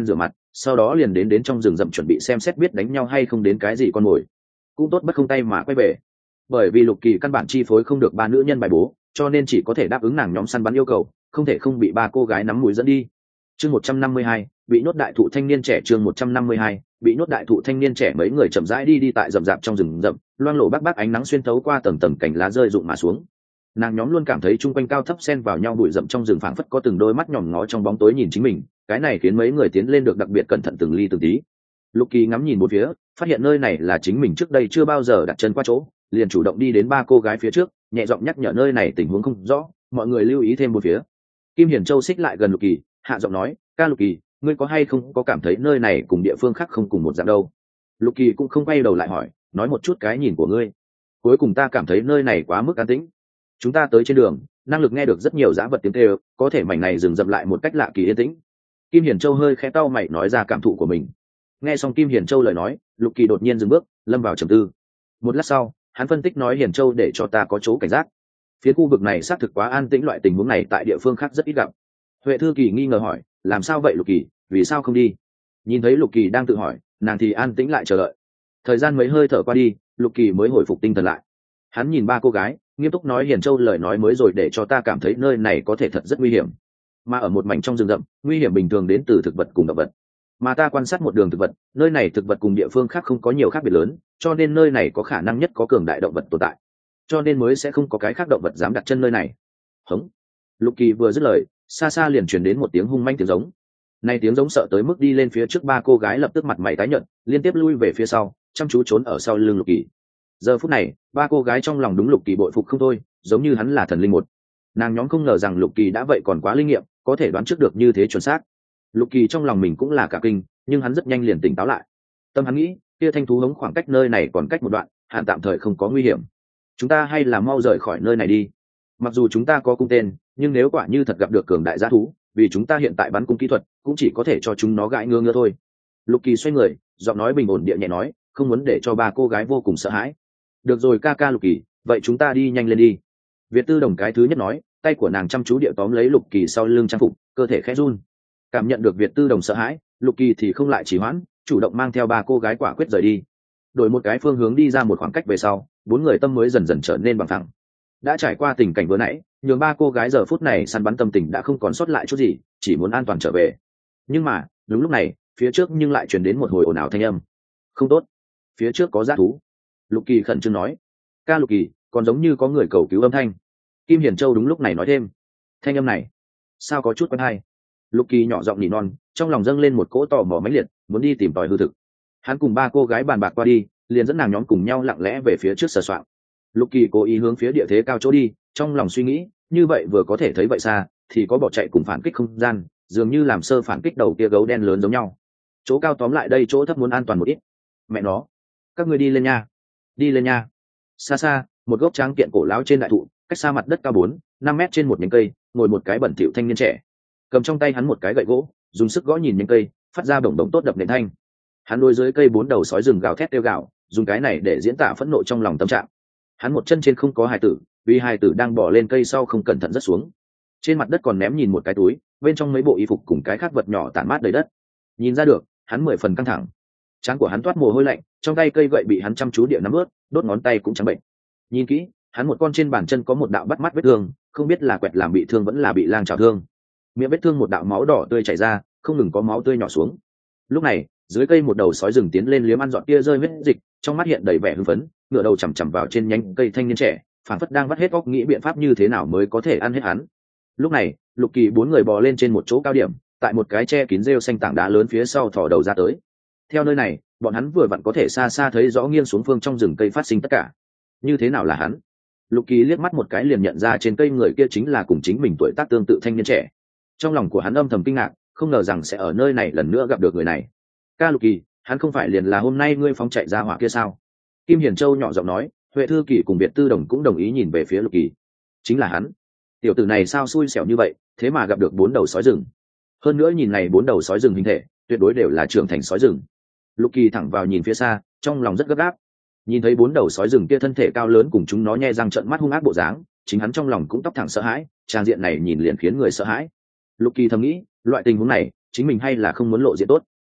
Speaker 1: sau đó liền đến đến trong rừng rậm chuẩn bị xem xét biết đánh nhau hay không đến cái gì con mồi. Cũng tốt bất không tay mà quay về, bởi vì Lục Kỳ căn bản chi phối không được ba nữ nhân bài bố, cho nên chỉ có thể đáp ứng nàng nhóm săn bắn yêu cầu, không thể không bị ba cô gái nắm mũi dẫn đi. Chương một trăm năm mươi hai, bị nhốt đại thụ thanh niên trẻ. Chương một trăm năm mươi hai, bị nhốt đại thụ thanh niên trẻ. Mấy người chậm rãi đi đi tại rậm rạp trong rừng rậm, loang lổ bắc bắc ánh nắng xuyên thấu qua tầng tầng cành lá rơi rụng mà xuống. Nàng nhóm luôn cảm thấy chung quanh cao thấp xen vào nhau bụi rậm trong rừng phảng phất có từng đôi mắt nhòm ngó trong bóng tối nhìn chính mình, cái này khiến mấy người tiến lên được đặc biệt cẩn thận từng ly từng tí. Lục Kỳ ngắm nhìn một phía, phát hiện nơi này là chính mình trước đây chưa bao giờ đặt chân qua chỗ, liền chủ động đi đến ba cô gái phía trước, nhẹ giọng nhắc nhở nơi này tình huống không rõ, mọi người lưu ý thêm một phía. Kim Hiển Châu xích lại gần Lục Kỳ, hạ giọng nói, ca Lục Kỳ, ngươi có hay không có cảm thấy nơi này cùng địa phương khác không cùng một dạng đâu? Lục Kỳ cũng không quay đầu lại hỏi, nói một chút cái nhìn của ngươi. Cuối cùng ta cảm thấy nơi này quá mức an tĩnh. Chúng ta tới trên đường, năng lực nghe được rất nhiều dã vật tiếng kêu, có thể mảnh này dừng dậm lại một cách lạ kỳ yên tĩnh. Kim Hiển Châu hơi khẽ cau mày nói ra cảm thụ của mình. Nghe xong Kim Hiển Châu lời nói, Lục Kỳ đột nhiên dừng bước, lâm vào trầm tư. Một lát sau, hắn phân tích nói Hiển Châu để cho ta có chỗ cảnh giác. Phía khu vực này xác thực quá an tĩnh, loại tình huống này tại địa phương khác rất ít gặp. Huệ Thư Kỳ nghi ngờ hỏi, làm sao vậy Lục Kỳ, vì sao không đi? Nhìn thấy Lục Kỳ đang tự hỏi, nàng thì an tĩnh lại chờ đợi. Thời gian mấy hơi thở qua đi, Lục Kỳ mới hồi phục tinh thần lại. Hắn nhìn ba cô gái, nghiêm túc nói Hiển Châu lời nói mới rồi để cho ta cảm thấy nơi này có thể thật rất nguy hiểm. Mà ở một mảnh trong rừng rậm, nguy hiểm bình thường đến từ thực vật cùng động vật. Mà ta quan sát một đường thực vật, nơi này thực vật cùng địa phương khác không có nhiều khác biệt lớn, cho nên nơi này có khả năng nhất có cường đại động vật tồn tại, cho nên mới sẽ không có cái khác động vật dám đặt chân nơi này. Hống. Lục Kỳ vừa dứt lời, xa xa liền truyền đến một tiếng hung manh tiếng giống. Này tiếng giống sợ tới mức đi lên phía trước ba cô gái lập tức mặt mày tái nhợt, liên tiếp lui về phía sau, chăm chú trốn ở sau lưng Lục Kỳ. Giờ phút này, ba cô gái trong lòng đúng Lục Kỳ bội phục không thôi, giống như hắn là thần linh một. Nàng nhóm không ngờ rằng Lục Kỳ đã vậy còn quá linh nghiệm, có thể đoán trước được như thế chuẩn xác. Lục Kỳ trong lòng mình cũng là cả kinh, nhưng hắn rất nhanh liền tỉnh táo lại. Tâm hắn nghĩ, kia thanh thú hống khoảng cách nơi này còn cách một đoạn, hạn tạm thời không có nguy hiểm. Chúng ta hay là mau rời khỏi nơi này đi. Mặc dù chúng ta có cung tên, nhưng nếu quả như thật gặp được cường đại dã thú, vì chúng ta hiện tại bắn cung kỹ thuật, cũng chỉ có thể cho chúng nó gãi ngứa ngứa thôi. Lục Kỳ xoay người, giọng nói bình ổn địa nhẹ nói, không muốn để cho ba cô gái vô cùng sợ hãi. Được rồi ca ca Lục Kỳ, vậy chúng ta đi nhanh lên đi. Việt Tư Đồng cái thứ nhất nói, tay của nàng chăm chú địa tóm lấy Lục Kỳ sau lưng trang phục, cơ thể khẽ run. Cảm nhận được Việt Tư Đồng sợ hãi, Lục Kỳ thì không lại trì hoãn, chủ động mang theo ba cô gái quả quyết rời đi. Đổi một cái phương hướng đi ra một khoảng cách về sau, bốn người tâm mới dần dần trở nên bằng phẳng. Đã trải qua tình cảnh vừa nãy, nhường ba cô gái giờ phút này săn bắn tâm tình đã không còn sót lại chút gì, chỉ muốn an toàn trở về. Nhưng mà đúng lúc này, phía trước nhưng lại truyền đến một hồi ồn ào thanh âm. Không tốt, phía trước có dã thú. Lục Kỳ khẩn trương nói, ca Lục Kỳ, còn giống như có người cầu cứu âm thanh. Kim Hiển Châu đúng lúc này nói thêm, thanh âm này sao có chút quen hay. Lục Kỳ nhỏ giọng nỉ non, trong lòng dâng lên một cỗ tò mò mãnh liệt, muốn đi tìm tòi hư thực. Hắn cùng ba cô gái bàn bạc qua đi, liền dẫn nàng nhóm cùng nhau lặng lẽ về phía trước sờ soạng. Lục Kỳ cố ý hướng phía địa thế cao chỗ đi, trong lòng suy nghĩ, như vậy vừa có thể thấy vậy xa, thì có bỏ chạy cùng phản kích không gian, dường như làm sơ phản kích đầu kia gấu đen lớn giống nhau. Chỗ cao tóm lại đây chỗ thấp muốn an toàn một ít. Mẹ nó, các ngươi đi lên nha, đi lên nha. Xa xa, một gốc tráng kiện cổ lão trên đại thụ, cách xa mặt đất cao bốn, năm mét trên một nhánh cây, ngồi một cái bẩn thỉu thanh niên trẻ. Cầm trong tay hắn một cái gậy gỗ, dùng sức gõ nhìn nhánh cây, phát ra bổng bổng tốt đập nền thanh. Hắn đối dưới cây bốn đầu sói rừng gào thét kêu gào, dùng cái này để diễn tả phẫn nộ trong lòng tâm trạng. Hắn một chân trên không có hài tử, vì hài tử đang bỏ lên cây sau không cẩn thận rớt xuống. Trên mặt đất còn ném nhìn một cái túi, bên trong mấy bộ y phục cùng cái khác vật nhỏ tản mát đầy đất. Nhìn ra được, hắn mười phần căng thẳng. Trán của hắn toát mồ hôi lạnh, trong tay cây gậy bị hắn chăm chú địa nắm ướt, đốt ngón tay cũng trắng bệnh. Nhìn kỹ, hắn một con trên bàn chân có một đạo bắt mắt vết thương, không biết là quẹt làm bị thương vẫn là bị lang chảo thương. Miệng vết thương một đạo máu đỏ tươi chảy ra, không ngừng có máu tươi nhỏ xuống. Lúc này, dưới cây một đầu sói rừng tiến lên liếm ăn dọn tia rơi huyết dịch, trong mắt hiện đầy vẻ hưng phấn, ngửa đầu chằm chằm vào trên nhánh cây thanh niên trẻ, phảng phất đang vắt hết óc nghĩ biện pháp như thế nào mới có thể ăn hết hắn. Lúc này, Lục Kỳ bốn người bò lên trên một chỗ cao điểm, tại một cái che kín rêu xanh tảng đá lớn phía sau thò đầu ra tới. Theo nơi này, bọn hắn vừa vặn có thể xa xa thấy rõ nghiêng xuống phương trong rừng cây phát sinh tất cả. Như thế nào là hắn? Lục Kỳ liếc mắt một cái liền nhận ra trên cây người kia chính là cùng chính mình tuổi tác tương tự thanh niên trẻ. Trong lòng của hắn âm thầm kinh ngạc, không ngờ rằng sẽ ở nơi này lần nữa gặp được người này. Ca Lục Kỳ, hắn không phải liền là hôm nay ngươi phóng chạy ra hỏa kia sao? Kim Hiển Châu nhỏ giọng nói. Huệ Thư Kỳ cùng Biệt Tư Đồng cũng đồng ý nhìn về phía Lục Kỳ. Chính là hắn. Tiểu tử này sao xui xẻo như vậy, thế mà gặp được bốn đầu sói rừng. Hơn nữa nhìn này bốn đầu sói rừng hình thể, tuyệt đối đều là trưởng thành sói rừng. Lục Kỳ thẳng vào nhìn phía xa, trong lòng rất gấp gáp. Nhìn thấy bốn đầu sói rừng kia thân thể cao lớn cùng chúng nó nhe răng trợn mắt hung ác bộ dáng, chính hắn trong lòng cũng tóc thẳng sợ hãi, trang diện này nhìn liền khiến người sợ hãi. Lục Kỳ thầm nghĩ, loại tình huống này, chính mình hay là không muốn lộ diện tốt.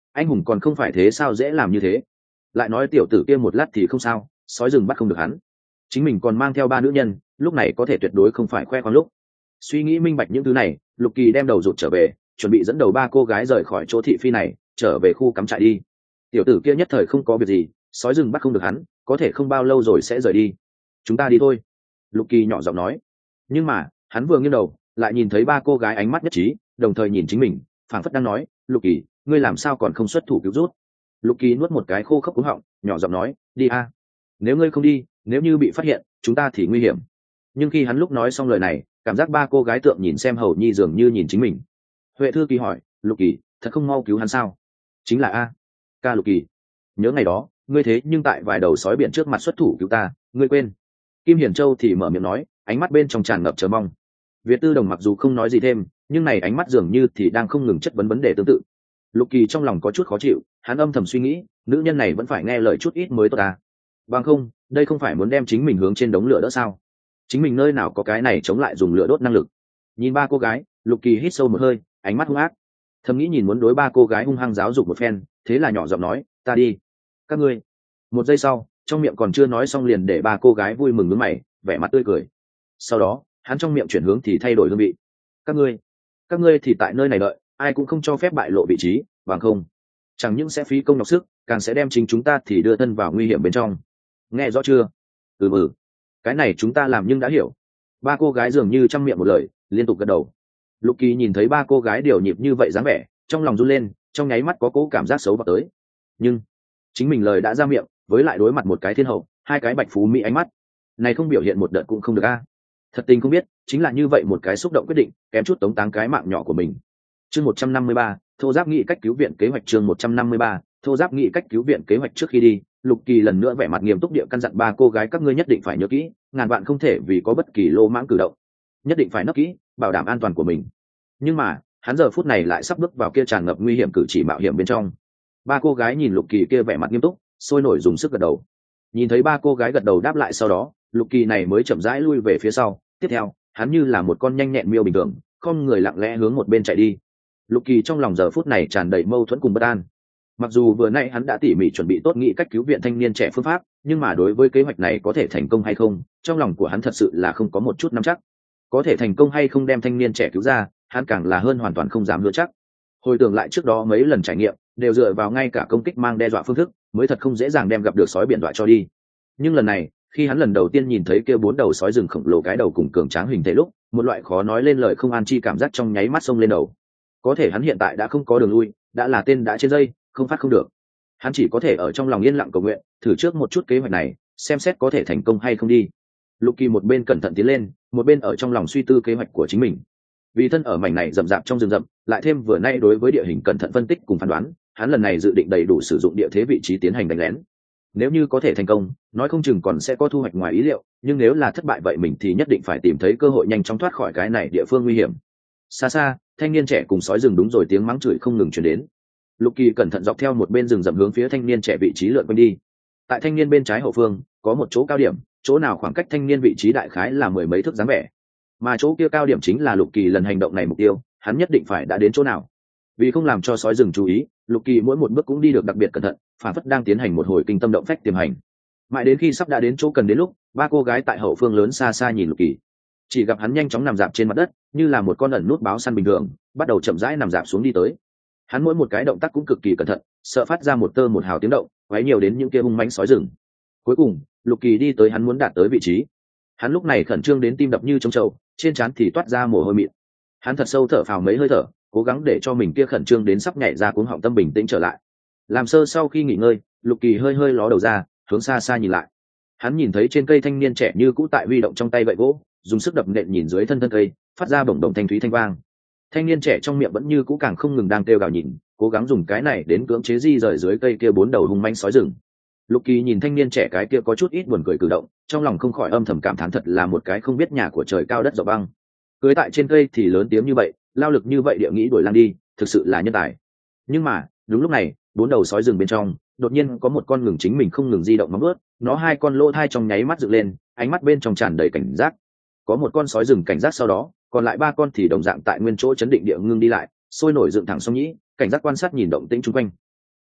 Speaker 1: anh hùng còn không phải thế sao dễ làm như thế. Lại nói tiểu tử kia một lát thì không sao, sói rừng bắt không được hắn, chính mình còn mang theo ba nữ nhân, lúc này có thể tuyệt đối không phải khoe khoang lúc. Suy nghĩ minh bạch những thứ này, Lục Kỳ đem đầu rụt trở về, chuẩn bị dẫn đầu ba cô gái rời khỏi chỗ thị phi này, trở về khu cắm trại đi. Tiểu tử kia nhất thời không có việc gì, sói rừng bắt không được hắn, có thể không bao lâu rồi sẽ rời đi. Chúng ta đi thôi, Lục Kỳ nhỏ giọng nói. Nhưng mà hắn vừa nghiêng đầu, lại nhìn thấy ba cô gái ánh mắt nhất trí, đồng thời nhìn chính mình, phảng phất đang nói, Lục Kỳ, ngươi làm sao còn không xuất thủ cứu rút. Lục Kỳ nuốt một cái khô khốc cúng họng, nhỏ giọng nói, đi a. Nếu ngươi không đi, nếu như bị phát hiện, chúng ta thì nguy hiểm. Nhưng khi hắn lúc nói xong lời này, cảm giác ba cô gái tượng nhìn xem hầu nhi dường như nhìn chính mình. Huệ Thư Kỳ hỏi, Lục Kỳ, thật không mau cứu hắn sao? Chính là a. Ca Lục Kỳ, nhớ ngày đó, ngươi thế nhưng tại vài đầu sói biển trước mặt xuất thủ cứu ta, ngươi quên? Kim Hiển Châu thì mở miệng nói, ánh mắt bên trong tràn ngập chờ mong. Việt Tư Đồng mặc dù không nói gì thêm, nhưng này ánh mắt dường như thì đang không ngừng chất vấn vấn đề tương tự. Lục Kỳ trong lòng có chút khó chịu, hắn âm thầm suy nghĩ, nữ nhân này vẫn phải nghe lời chút ít mới tốt ta. Bằng không, đây không phải muốn đem chính mình hướng trên đống lửa đỡ sao? Chính mình nơi nào có cái này chống lại dùng lửa đốt năng lực. Nhìn ba cô gái, Lục Kỳ hít sâu một hơi, ánh mắt hung ác. Thầm nghĩ nhìn muốn đối ba cô gái hung hăng giáo dục một phen, thế là nhỏ giọng nói, ta đi. Các ngươi. Một giây sau, trong miệng còn chưa nói xong liền để ba cô gái vui mừng nhướng mày, vẻ mặt tươi cười. Sau đó, hắn trong miệng chuyển hướng thì thay đổi hương vị. Các ngươi, các ngươi thì tại nơi này đợi, ai cũng không cho phép bại lộ vị trí, bằng không, chẳng những sẽ phí công nhọc sức, càng sẽ đem chính chúng ta thì đưa thân vào nguy hiểm bên trong. Nghe rõ chưa? Ừ ừ, cái này chúng ta làm nhưng đã hiểu. Ba cô gái dường như trăm miệng một lời, liên tục gật đầu. Lục Kỳ nhìn thấy ba cô gái điều nhịp như vậy dáng vẻ, trong lòng run lên, trong nháy mắt có cố cảm giác xấu vào tới. Nhưng chính mình lời đã ra miệng, với lại đối mặt một cái thiên hậu, hai cái bạch phú mỹ ánh mắt, này không biểu hiện một đợt cũng không được a. Thật tình không biết, chính là như vậy một cái xúc động quyết định, kém chút tống táng cái mạng nhỏ của mình. Chương một trăm năm mươi ba, Thô Giáp nghị cách cứu viện kế hoạch. Chương một trăm năm mươi ba, Thô Giáp nghị cách cứu viện kế hoạch. Trước khi đi, Lục Kỳ lần nữa vẻ mặt nghiêm túc địa căn dặn ba cô gái các ngươi nhất định phải nhớ kỹ, ngàn vạn không thể vì có bất kỳ lô mãng cử động, nhất định phải nấp kỹ, bảo đảm an toàn của mình. Nhưng mà, hắn giờ phút này lại sắp bước vào kia tràn ngập nguy hiểm cử chỉ mạo hiểm bên trong. Ba cô gái nhìn Lục Kỳ kia vẻ mặt nghiêm túc, sôi nổi dùng sức gật đầu. Nhìn thấy ba cô gái gật đầu đáp lại sau đó, Lục Kỳ này mới chậm rãi lui về phía sau. Tiếp theo, hắn như là một con nhanh nhẹn miêu bình thường, không người lặng lẽ hướng một bên chạy đi. Lục Kỳ trong lòng giờ phút này tràn đầy mâu thuẫn cùng bất an. Mặc dù vừa nãy hắn đã tỉ mỉ chuẩn bị tốt nghị cách cứu viện thanh niên trẻ phương pháp, nhưng mà đối với kế hoạch này có thể thành công hay không, trong lòng của hắn thật sự là không có một chút nắm chắc. Có thể thành công hay không đem thanh niên trẻ cứu ra, hắn càng là hơn hoàn toàn không dám hứa chắc. Hồi tưởng lại trước đó mấy lần trải nghiệm, đều dựa vào ngay cả công kích mang đe dọa phương thức, mới thật không dễ dàng đem gặp được sói biển dọa cho đi. Nhưng lần này, khi hắn lần đầu tiên nhìn thấy kia bốn đầu sói rừng khổng lồ cái đầu cùng cường tráng hình thể lúc, một loại khó nói lên lời không an chi cảm giác trong nháy mắt xông lên đầu. Có thể hắn hiện tại đã không có đường lui, đã là tên đã trên dây, không phát không được. Hắn chỉ có thể ở trong lòng yên lặng cầu nguyện, thử trước một chút kế hoạch này, xem xét có thể thành công hay không đi. Lục Kỳ một bên cẩn thận tiến lên, một bên ở trong lòng suy tư kế hoạch của chính mình. Vì thân ở mảnh này rậm rạp trong rừng rậm, lại thêm vừa nay đối với địa hình cẩn thận phân tích cùng phán đoán, hắn lần này dự định đầy đủ sử dụng địa thế vị trí tiến hành đánh lén. Nếu như có thể thành công, nói không chừng còn sẽ có thu hoạch ngoài ý liệu, nhưng nếu là thất bại vậy mình thì nhất định phải tìm thấy cơ hội nhanh chóng thoát khỏi cái này địa phương nguy hiểm. Xa xa, thanh niên trẻ cùng sói rừng đúng rồi tiếng mắng chửi không ngừng truyền đến. Lục Kỳ cẩn thận dọc theo một bên rừng rậm hướng phía thanh niên trẻ vị trí lượn quanh đi. Tại thanh niên bên trái hậu phương, có một chỗ cao điểm, chỗ nào khoảng cách thanh niên vị trí đại khái là mười mấy thước dáng vẻ. Mà chỗ kia cao điểm chính là Lục Kỳ lần hành động này mục tiêu, hắn nhất định phải đã đến chỗ nào. Vì không làm cho sói rừng chú ý, Lục Kỳ mỗi một bước cũng đi được đặc biệt cẩn thận, phản phất đang tiến hành một hồi kinh tâm động phách tiềm hành. Mãi đến khi sắp đã đến chỗ cần đến lúc, ba cô gái tại hậu phương lớn xa xa nhìn Lục Kỳ, chỉ gặp hắn nhanh chóng nằm dạp trên mặt đất, như là một con ẩn nút báo săn bình thường, bắt đầu chậm rãi nằm dạp xuống đi tới. Hắn mỗi một cái động tác cũng cực kỳ cẩn thận, sợ phát ra một tơ một hào tiếng động, quấy nhiều đến những kia hung mãnh sói rừng. Cuối cùng, Lục Kỳ đi tới hắn muốn đạt tới vị trí. Hắn lúc này khẩn trương đến tim đập như trống trầu, trên trán thì toát ra mồ hôi mịn. Hắn thật sâu thở phào mấy hơi thở, cố gắng để cho mình kia khẩn trương đến sắp nhảy ra cuống họng tâm bình tĩnh trở lại. Làm sơ sau khi nghỉ ngơi, Lục Kỳ hơi hơi ló đầu ra, hướng xa xa nhìn lại. Hắn nhìn thấy trên cây thanh niên trẻ như cũ tại huy động trong tay gậy gỗ, dùng sức đập nện nhìn dưới thân thân cây, phát ra bổng bổng thanh thúy thanh vang. Thanh niên trẻ trong miệng vẫn như cũ càng không ngừng đang kêu gào nhìn, cố gắng dùng cái này đến cưỡng chế di rời dưới cây kia bốn đầu hung manh sói rừng. Lục Kỳ nhìn thanh niên trẻ cái kia có chút ít buồn cười cử động, trong lòng không khỏi âm thầm cảm thán thật là một cái không biết nhà của trời cao đất rộng băng. Cưới tại trên cây thì lớn tiếng như vậy, lao lực như vậy địa nghĩ đuổi lang đi, thực sự là nhân tài. Nhưng mà, đúng lúc này, bốn đầu sói rừng bên trong, đột nhiên có một con ngừng chính mình không ngừng di động móng vuốt, nó hai con lỗ thai trong nháy mắt dựng lên, ánh mắt bên trong tràn đầy cảnh giác. Có một con sói rừng cảnh giác sau đó, còn lại ba con thì đồng dạng tại nguyên chỗ chấn định địa ngưng đi lại, sôi nổi dựng thẳng song nhĩ, cảnh giác quan sát nhìn động tĩnh chung quanh.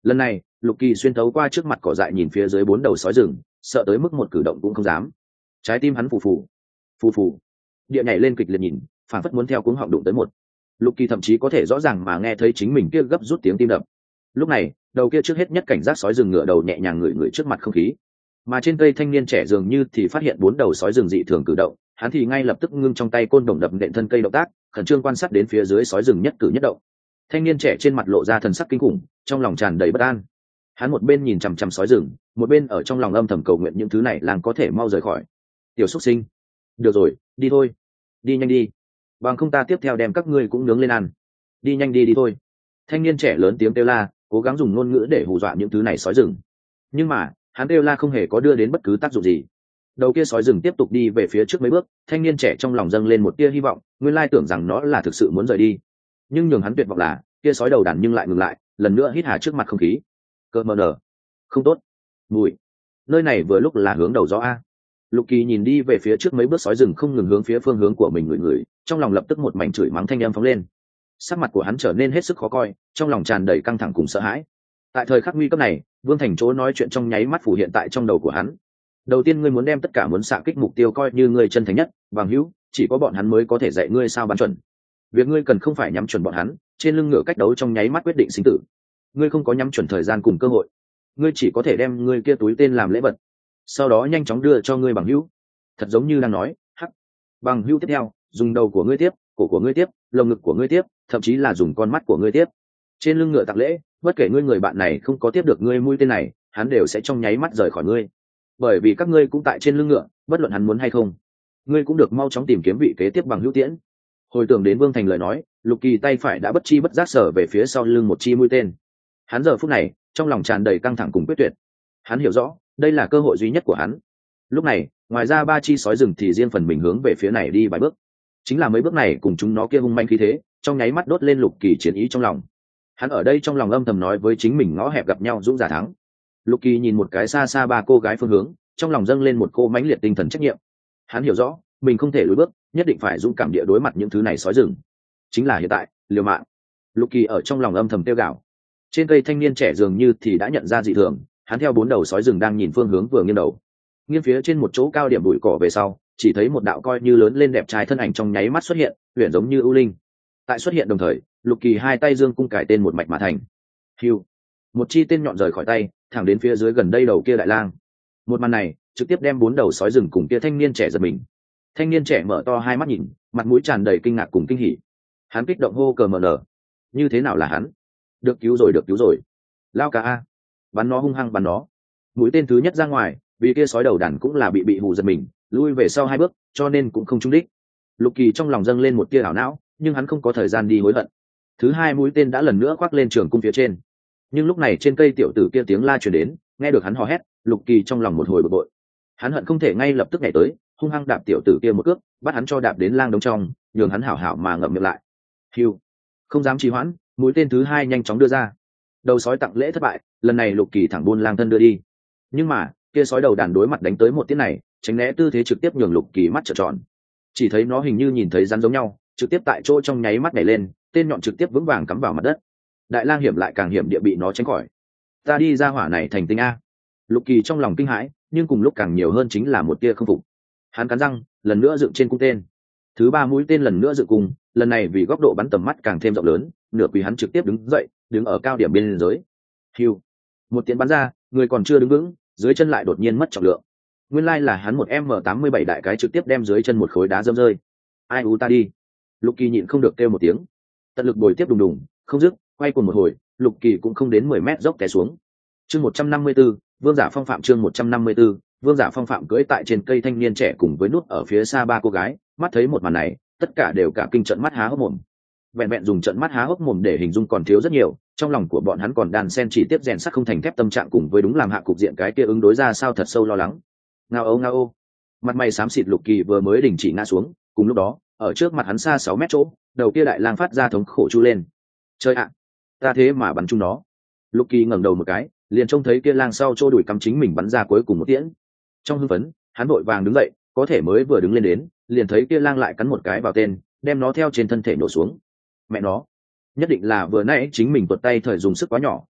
Speaker 1: Lần này Lục Kỳ xuyên thấu qua trước mặt cỏ dại nhìn phía dưới bốn đầu sói rừng, sợ tới mức một cử động cũng không dám. Trái tim hắn phù phù phù phù địa nhảy lên kịch liệt, nhìn phản phất muốn theo cuống họng đụng tới một. Lục Kỳ thậm chí có thể rõ ràng mà nghe thấy chính mình kia gấp rút tiếng tim đập. Lúc này đầu kia trước hết nhất cảnh giác sói rừng ngựa đầu nhẹ nhàng ngửi ngửi trước mặt không khí, mà trên cây thanh niên trẻ dường như thì phát hiện bốn đầu sói rừng dị thường cử động, hắn thì ngay lập tức ngưng trong tay côn đồng đập nện thân cây động tác, khẩn trương quan sát đến phía dưới sói rừng nhất cử nhất động. Thanh niên trẻ trên mặt lộ ra thần sắc kinh khủng, trong lòng tràn đầy bất an. Hắn một bên nhìn chằm chằm sói rừng, một bên ở trong lòng âm thầm cầu nguyện những thứ này làng có thể mau rời khỏi. Tiểu xuất sinh, được rồi, đi thôi, đi nhanh đi, bằng không ta tiếp theo đem các ngươi cũng nướng lên ăn. Đi nhanh đi đi thôi. Thanh niên trẻ lớn tiếng kêu la, cố gắng dùng ngôn ngữ để hù dọa những thứ này sói rừng. Nhưng mà hắn kêu la không hề có đưa đến bất cứ tác dụng gì. Đầu kia sói rừng tiếp tục đi về phía trước mấy bước, thanh niên trẻ trong lòng dâng lên một tia hy vọng, nguyên lai tưởng rằng nó là thực sự muốn rời đi. Nhưng nhường hắn tuyệt vọng là kia sói đầu đàn nhưng lại ngừng lại, lần nữa hít hà trước mặt không khí. Cơ mờ nở, không tốt, mùi, nơi này vừa lúc là hướng đầu gió a. Lục Kỳ nhìn đi về phía trước mấy bước sói rừng không ngừng hướng phía phương hướng của mình ngửi ngửi, trong lòng lập tức một mảnh chửi mắng thanh âm phóng lên. Sắc mặt của hắn trở nên hết sức khó coi, trong lòng tràn đầy căng thẳng cùng sợ hãi. Tại thời khắc nguy cấp này, Vương Thành chỗ nói chuyện trong nháy mắt phủ hiện tại trong đầu của hắn. Đầu tiên ngươi muốn đem tất cả muốn xạ kích mục tiêu coi như ngươi chân thành nhất, bằng hữu, chỉ có bọn hắn mới có thể dạy ngươi sao bắn chuẩn. Việc ngươi cần không phải nhắm chuẩn bọn hắn, trên lưng ngựa cách đấu trong nháy mắt quyết định sinh tử. Ngươi không có nhắm chuẩn thời gian cùng cơ hội, ngươi chỉ có thể đem ngươi kia túi tên làm lễ vật, sau đó nhanh chóng đưa cho ngươi bằng hữu. Thật giống như đang nói, hắc, bằng hữu tiếp theo, dùng đầu của ngươi tiếp, cổ của ngươi tiếp, lồng ngực của ngươi tiếp, thậm chí là dùng con mắt của ngươi tiếp. Trên lưng ngựa tặng lễ, bất kể ngươi người bạn này không có tiếp được ngươi mũi tên này, hắn đều sẽ trong nháy mắt rời khỏi ngươi, bởi vì các ngươi cũng tại trên lưng ngựa, bất luận hắn muốn hay không, ngươi cũng được mau chóng tìm kiếm vị kế tiếp bằng hữu tiễn. Hồi tưởng đến Vương Thành lời nói, Lục Kỳ tay phải đã bất chi bất giác sở về phía sau lưng một chi mũi tên. Hắn giờ phút này trong lòng tràn đầy căng thẳng cùng quyết tuyệt. Hắn hiểu rõ đây là cơ hội duy nhất của hắn. Lúc này ngoài ra ba chi sói rừng thì riêng phần mình hướng về phía này đi vài bước. Chính là mấy bước này cùng chúng nó kia hung manh khí thế, trong nháy mắt đốt lên Lục Kỳ chiến ý trong lòng. Hắn ở đây trong lòng âm thầm nói với chính mình ngõ hẹp gặp nhau dũng giả thắng. Lục Kỳ nhìn một cái xa xa ba cô gái phương hướng, trong lòng dâng lên một cô mãnh liệt tinh thần trách nhiệm. Hắn hiểu rõ mình không thể lùi bước, nhất định phải dũng cảm địa đối mặt những thứ này sói rừng. Chính là hiện tại, liều mạng. Lục Kỳ ở trong lòng âm thầm tiêu gạo. Trên cây thanh niên trẻ dường như thì đã nhận ra dị thường, hắn theo bốn đầu sói rừng đang nhìn phương hướng vừa nghiêng đầu. Nghiêng phía trên một chỗ cao điểm bụi cỏ về sau, chỉ thấy một đạo coi như lớn lên đẹp trai thân ảnh trong nháy mắt xuất hiện, huyền giống như ưu linh. Tại xuất hiện đồng thời, Lục Kỳ hai tay dương cung cải tên một mạch mà thành. Hưu, một chi tên nhọn rời khỏi tay, thẳng đến phía dưới gần đây đầu kia đại lang. Một màn này trực tiếp đem bốn đầu sói rừng cùng kia thanh niên trẻ giật mình. Thanh niên trẻ mở to hai mắt nhìn, mặt mũi tràn đầy kinh ngạc cùng kinh hỉ. Hắn kích động hô cờ mờ nở. Như thế nào là hắn? Được cứu rồi, được cứu rồi. Lao cả a, bắn nó hung hăng bắn nó. Mũi tên thứ nhất ra ngoài, vì kia sói đầu đàn cũng là bị bị hù giật mình, lui về sau hai bước, cho nên cũng không trúng đích. Lục Kỳ trong lòng dâng lên một tia ảo não, nhưng hắn không có thời gian đi hối hận. Thứ hai mũi tên đã lần nữa khoác lên trường cung phía trên. Nhưng lúc này trên cây tiểu tử kia tiếng la truyền đến, nghe được hắn hò hét, Lục Kỳ trong lòng một hồi bực bội. Hắn hận không thể ngay lập tức nhảy tới, hung hăng đạp tiểu tử kia một cước, bắt hắn cho đạp đến lang đống trong, nhường hắn hảo hảo mà ngậm miệng lại. Hiu, không dám trì hoãn, mũi tên thứ hai nhanh chóng đưa ra. Đầu sói tặng lễ thất bại, lần này Lục Kỳ thẳng buôn lang thân đưa đi. Nhưng mà kia sói đầu đàn đối mặt đánh tới một tiếng này, tránh né tư thế trực tiếp nhường Lục Kỳ mắt trợn tròn. Chỉ thấy nó hình như nhìn thấy rắn giống nhau, trực tiếp tại chỗ trong nháy mắt nhảy lên, tên nhọn trực tiếp vững vàng cắm vào mặt đất. Đại lang hiểm lại càng hiểm địa bị nó tránh khỏi. Ta đi ra hỏa này thành tinh a. Lục Kỳ trong lòng kinh hãi, nhưng cùng lúc càng nhiều hơn chính là một tia không phục. Hắn cắn răng, lần nữa dựng trên cung tên. Thứ ba mũi tên lần nữa dựng cùng, lần này vì góc độ bắn tầm mắt càng thêm rộng lớn, nửa quỳ hắn trực tiếp đứng dậy, đứng ở cao điểm bên dưới. Hiu, một tiếng bắn ra, người còn chưa đứng vững, dưới chân lại đột nhiên mất trọng lượng. Nguyên lai là hắn một M tám mươi bảy đại cái trực tiếp đem dưới chân một khối đá dâm rơi. Ai u ta đi. Lục Kỳ nhịn không được kêu một tiếng. Tận lực bồi tiếp đùng đùng, không dứt, quay cuồng một hồi, Lục Kỳ cũng không đến mười mét dốc té xuống. Chương một trăm năm mươi 154, Vương Giả Phong Phạm chương một trăm năm mươi 154, Vương Giả Phong Phạm cưỡi tại trên cây thanh niên trẻ cùng với nút ở phía xa ba cô gái, mắt thấy một màn này, tất cả đều cả kinh trợn mắt há hốc mồm. Vẹn vẹn dùng trợn mắt há hốc mồm để hình dung còn thiếu rất nhiều, trong lòng của bọn hắn còn đan sen chỉ tiếp rèn sắt không thành thép tâm trạng cùng với đúng làm hạ cục diện cái kia ứng đối ra sao thật sâu lo lắng. Ngao ô ngao ô. Mặt mày xám xịt Lục Kỳ vừa mới đình chỉ ngã xuống, cùng lúc đó, ở trước mặt hắn xa sáu mét chỗ, đầu kia đại lang phát ra thống khổ chu lên. Chơi ạ, ta thế mà bắn chung nó. Lục Kỳ ngẩng đầu một cái, liền trông thấy kia lang sau chỗ đuổi cắm chính mình bắn ra cuối cùng một tiễn. Trong hưng phấn, hắn vội vàng đứng dậy, có thể mới vừa đứng lên đến, liền thấy kia lang lại cắn một cái vào tên, đem nó theo trên thân thể nổ xuống. Mẹ nó, nhất định là vừa nãy chính mình tuột tay thời dùng sức quá nhỏ,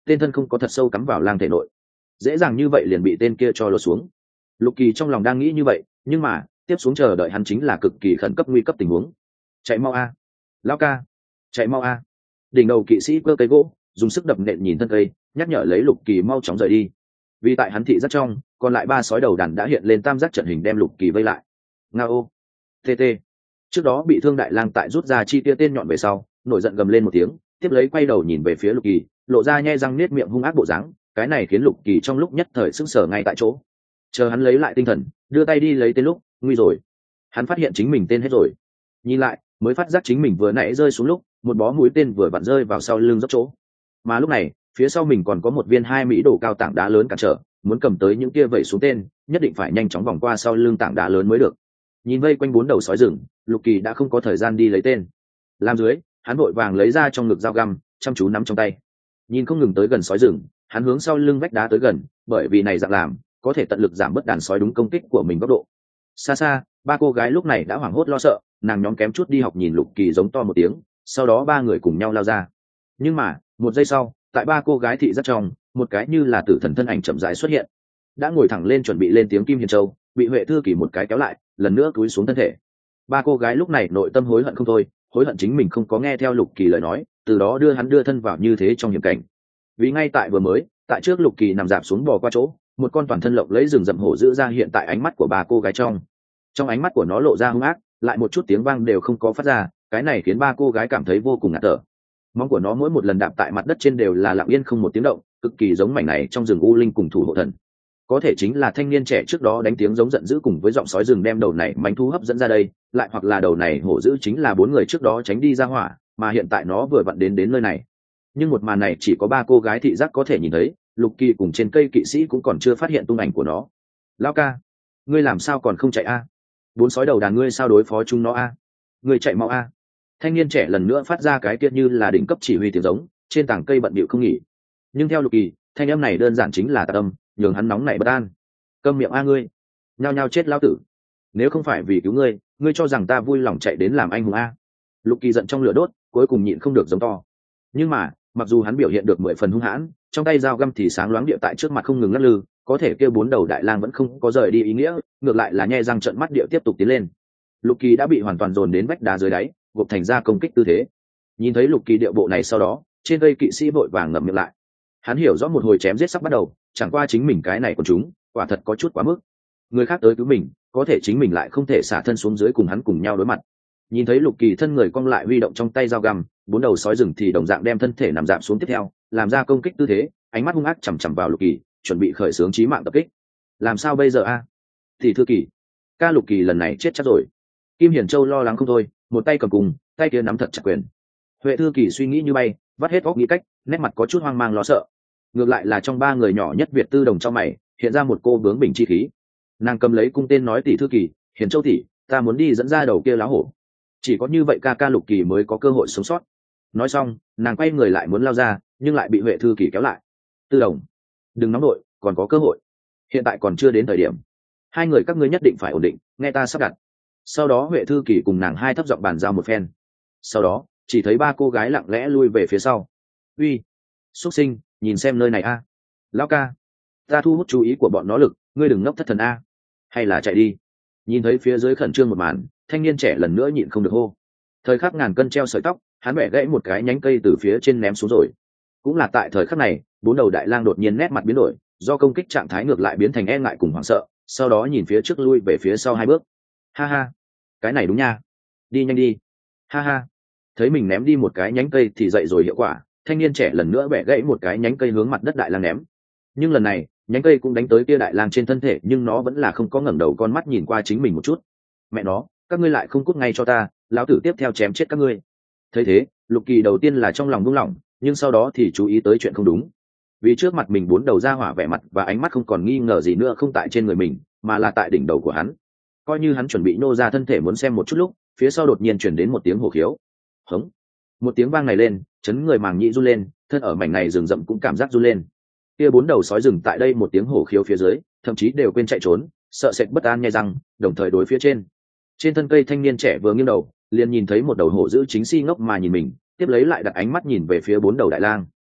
Speaker 1: tên thân không có thật sâu cắm vào lang thể nội, dễ dàng như vậy liền bị tên kia cho lột xuống. Lục Kỳ trong lòng đang nghĩ như vậy, nhưng mà tiếp xuống chờ đợi hắn chính là cực kỳ khẩn cấp nguy cấp tình huống. Chạy mau a, lão ca, chạy mau a! Đỉnh đầu kỵ sĩ cơ cây gỗ, dùng sức đập nện nhìn thân cây, nhắc nhở lấy Lục Kỳ mau chóng rời đi. Vì tại hắn thị rất trong, còn lại ba sói đầu đàn đã hiện lên tam giác trận hình đem Lục Kỳ vây lại. Ngao, tt. Trước đó bị thương đại lang tại rút ra chi tia tên nhọn về sau, nổi giận gầm lên một tiếng, tiếp lấy quay đầu nhìn về phía Lục Kỳ, lộ ra nhe răng nết miệng hung ác bộ dáng, cái này khiến Lục Kỳ trong lúc nhất thời sững sờ ngay tại chỗ. Chờ hắn lấy lại tinh thần, đưa tay đi lấy tên lúc, nguy rồi. Hắn phát hiện chính mình tên hết rồi. Nhìn lại, mới phát giác chính mình vừa nãy rơi xuống lúc, một bó mũi tên vừa vặn rơi vào sau lưng dốc chỗ. Mà lúc này, phía sau mình còn có một viên hai mỹ đổ cao tảng đá lớn cản trở, muốn cầm tới những kia vẩy xuống tên, nhất định phải nhanh chóng vòng qua sau lưng tảng đá lớn mới được. Nhìn vây quanh bốn đầu sói rừng, Lục Kỳ đã không có thời gian đi lấy tên. Làm dưới, hắn vội vàng lấy ra trong ngực dao găm, chăm chú nắm trong tay. Nhìn không ngừng tới gần sói rừng, hắn hướng sau lưng vách đá tới gần, bởi vì này dạng làm, có thể tận lực giảm bớt đàn sói đúng công kích của mình góc độ. Xa xa, ba cô gái lúc này đã hoảng hốt lo sợ, nàng nhóm kém chút đi học nhìn Lục Kỳ giống to một tiếng, sau đó ba người cùng nhau lao ra. Nhưng mà, một giây sau, tại ba cô gái thị rất trong, một cái như là tử thần thân ảnh chậm rãi xuất hiện. Đã ngồi thẳng lên chuẩn bị lên tiếng Kim Hiền Châu, bị Huệ Thư Kỳ một cái kéo lại, lần nữa cúi xuống thân thể. Ba cô gái lúc này nội tâm hối hận không thôi, hối hận chính mình không có nghe theo Lục Kỳ lời nói, từ đó đưa hắn đưa thân vào như thế trong hiểm cảnh. Vì ngay tại vừa mới, tại trước Lục Kỳ nằm dạp xuống bò qua chỗ, một con toàn thân lộng lấy rừng rậm hổ dữ ra hiện tại ánh mắt của ba cô gái trong. Trong ánh mắt của nó lộ ra hung ác, lại một chút tiếng vang đều không có phát ra, cái này khiến ba cô gái cảm thấy vô cùng ngạt thở. Móng của nó mỗi một lần đạp tại mặt đất trên đều là lặng yên không một tiếng động, cực kỳ giống mảnh này trong rừng u linh cùng thủ hộ thần. Có thể chính là thanh niên trẻ trước đó đánh tiếng giống giận dữ cùng với giọng sói rừng đem đầu này manh thu hấp dẫn ra đây, lại hoặc là đầu này hổ dữ chính là bốn người trước đó tránh đi ra hỏa, mà hiện tại nó vừa vặn đến đến nơi này. Nhưng một màn này chỉ có ba cô gái thị giác có thể nhìn thấy, Lục Kỳ cùng trên cây kỵ sĩ cũng còn chưa phát hiện tung ảnh của nó. Lão ca, ngươi làm sao còn không chạy a? Bốn sói đầu đàn ngươi sao đối phó chúng nó a? Ngươi chạy mau a! Thanh niên trẻ lần nữa phát ra cái tiết như là đỉnh cấp chỉ huy tiếng giống, trên tảng cây bận bịu không nghỉ. Nhưng theo Lục Kỳ, thanh âm này đơn giản chính là tà tâm, nhường hắn nóng nảy bất an. Câm miệng a ngươi, nhao nhao chết lão tử! Nếu không phải vì cứu ngươi, ngươi cho rằng ta vui lòng chạy đến làm anh hùng a? Lục Kỳ giận trong lửa đốt, cuối cùng nhịn không được giống to. Nhưng mà, mặc dù hắn biểu hiện được mười phần hung hãn, trong tay dao găm thì sáng loáng địa tại trước mặt không ngừng lắc lư, có thể kêu bốn đầu đại lang vẫn không có rời đi ý nghĩa, ngược lại là nhe răng trợn mắt địa tiếp tục tiến lên. Lục Kỳ đã bị hoàn toàn dồn đến vách đá dưới đáy, gộp thành ra công kích tư thế. Nhìn thấy Lục Kỳ điệu bộ này sau đó, trên cây kỵ sĩ vội vàng ngậm miệng lại. Hắn hiểu rõ một hồi chém giết sắp bắt đầu, chẳng qua chính mình cái này của chúng, quả thật có chút quá mức. Người khác tới cứu mình, có thể chính mình lại không thể xả thân xuống dưới cùng hắn cùng nhau đối mặt. Nhìn thấy Lục Kỳ thân người cong lại huy động trong tay dao găm, bốn đầu sói rừng thì đồng dạng đem thân thể nằm dạp xuống tiếp theo, làm ra công kích tư thế, ánh mắt hung ác chằm chằm vào Lục Kỳ, chuẩn bị khởi xướng chí mạng tập kích. Làm sao bây giờ a? Thì Thư Kỳ, ca Lục Kỳ lần này chết chắc rồi. Kim Hiển Châu lo lắng không thôi, một tay cầm cùng, tay kia nắm thật chặt quyền. Huệ Thư Kỳ suy nghĩ như bay, vắt hết óc nghĩ cách, nét mặt có chút hoang mang lo sợ. Ngược lại là trong ba người nhỏ nhất Việt Tư Đồng trong mày, hiện ra một cô bướng bỉnh chi khí. Nàng cầm lấy cung tên nói tỷ Thư Kỳ, Hiển Châu tỷ, ta muốn đi dẫn ra đầu kia láo hổ. Chỉ có như vậy ca ca Lục Kỳ mới có cơ hội sống sót. Nói xong, nàng quay người lại muốn lao ra, nhưng lại bị Huệ Thư Kỳ kéo lại. Tư Đồng, đừng nóng đội, còn có cơ hội. Hiện tại còn chưa đến thời điểm. Hai người các ngươi nhất định phải ổn định, nghe ta sắp đặt. Sau đó Huệ Thư Kỳ cùng nàng hai thấp giọng bàn giao một phen. Sau đó, chỉ thấy ba cô gái lặng lẽ lui về phía sau. Uy, xuất sinh, nhìn xem nơi này a. Lão ca, ta thu hút chú ý của bọn nó lực, ngươi đừng ngốc thất thần a. Hay là chạy đi. Nhìn thấy phía dưới khẩn trương một màn, thanh niên trẻ lần nữa nhịn không được hô. Thời khắc ngàn cân treo sợi tóc, hắn bẻ gãy một cái nhánh cây từ phía trên ném xuống rồi. Cũng là tại thời khắc này, bốn đầu đại lang đột nhiên nét mặt biến đổi, do công kích trạng thái ngược lại biến thành e ngại cùng hoảng sợ, sau đó nhìn phía trước lui về phía sau hai bước. Ha ha, cái này đúng nha, đi nhanh đi. Ha ha, thấy mình ném đi một cái nhánh cây thì dậy rồi hiệu quả, thanh niên trẻ lần nữa bẻ gãy một cái nhánh cây hướng mặt đất đại lang ném. Nhưng lần này, nhánh cây cũng đánh tới kia đại lang trên thân thể, nhưng nó vẫn là không có ngẩng đầu con mắt nhìn qua chính mình một chút. Mẹ nó, các ngươi lại không cút ngay cho ta, lão tử tiếp theo chém chết các ngươi. Thấy thế, Lục Kỳ đầu tiên là trong lòng buông lỏng, nhưng sau đó thì chú ý tới chuyện không đúng. Vì trước mặt mình bốn đầu ra hỏa vẻ mặt và ánh mắt không còn nghi ngờ gì nữa không tại trên người mình, mà là tại đỉnh đầu của hắn. Coi như hắn chuẩn bị nô ra thân thể muốn xem một chút lúc, phía sau đột nhiên chuyển đến một tiếng hổ khiếu. Hống! Một tiếng vang này lên, chấn người màng nhĩ run lên, thân ở mảnh này rừng rậm cũng cảm giác run lên. Kia bốn đầu sói rừng tại đây một tiếng hổ khiếu phía dưới, thậm chí đều quên chạy trốn, sợ sệt bất an nhai răng, đồng thời đối phía trên. Trên thân cây thanh niên trẻ vừa nghiêng đầu, liền nhìn thấy một đầu hổ dữ chính si ngốc mà nhìn mình, tiếp lấy lại đặt ánh mắt nhìn về phía bốn đầu đại lang.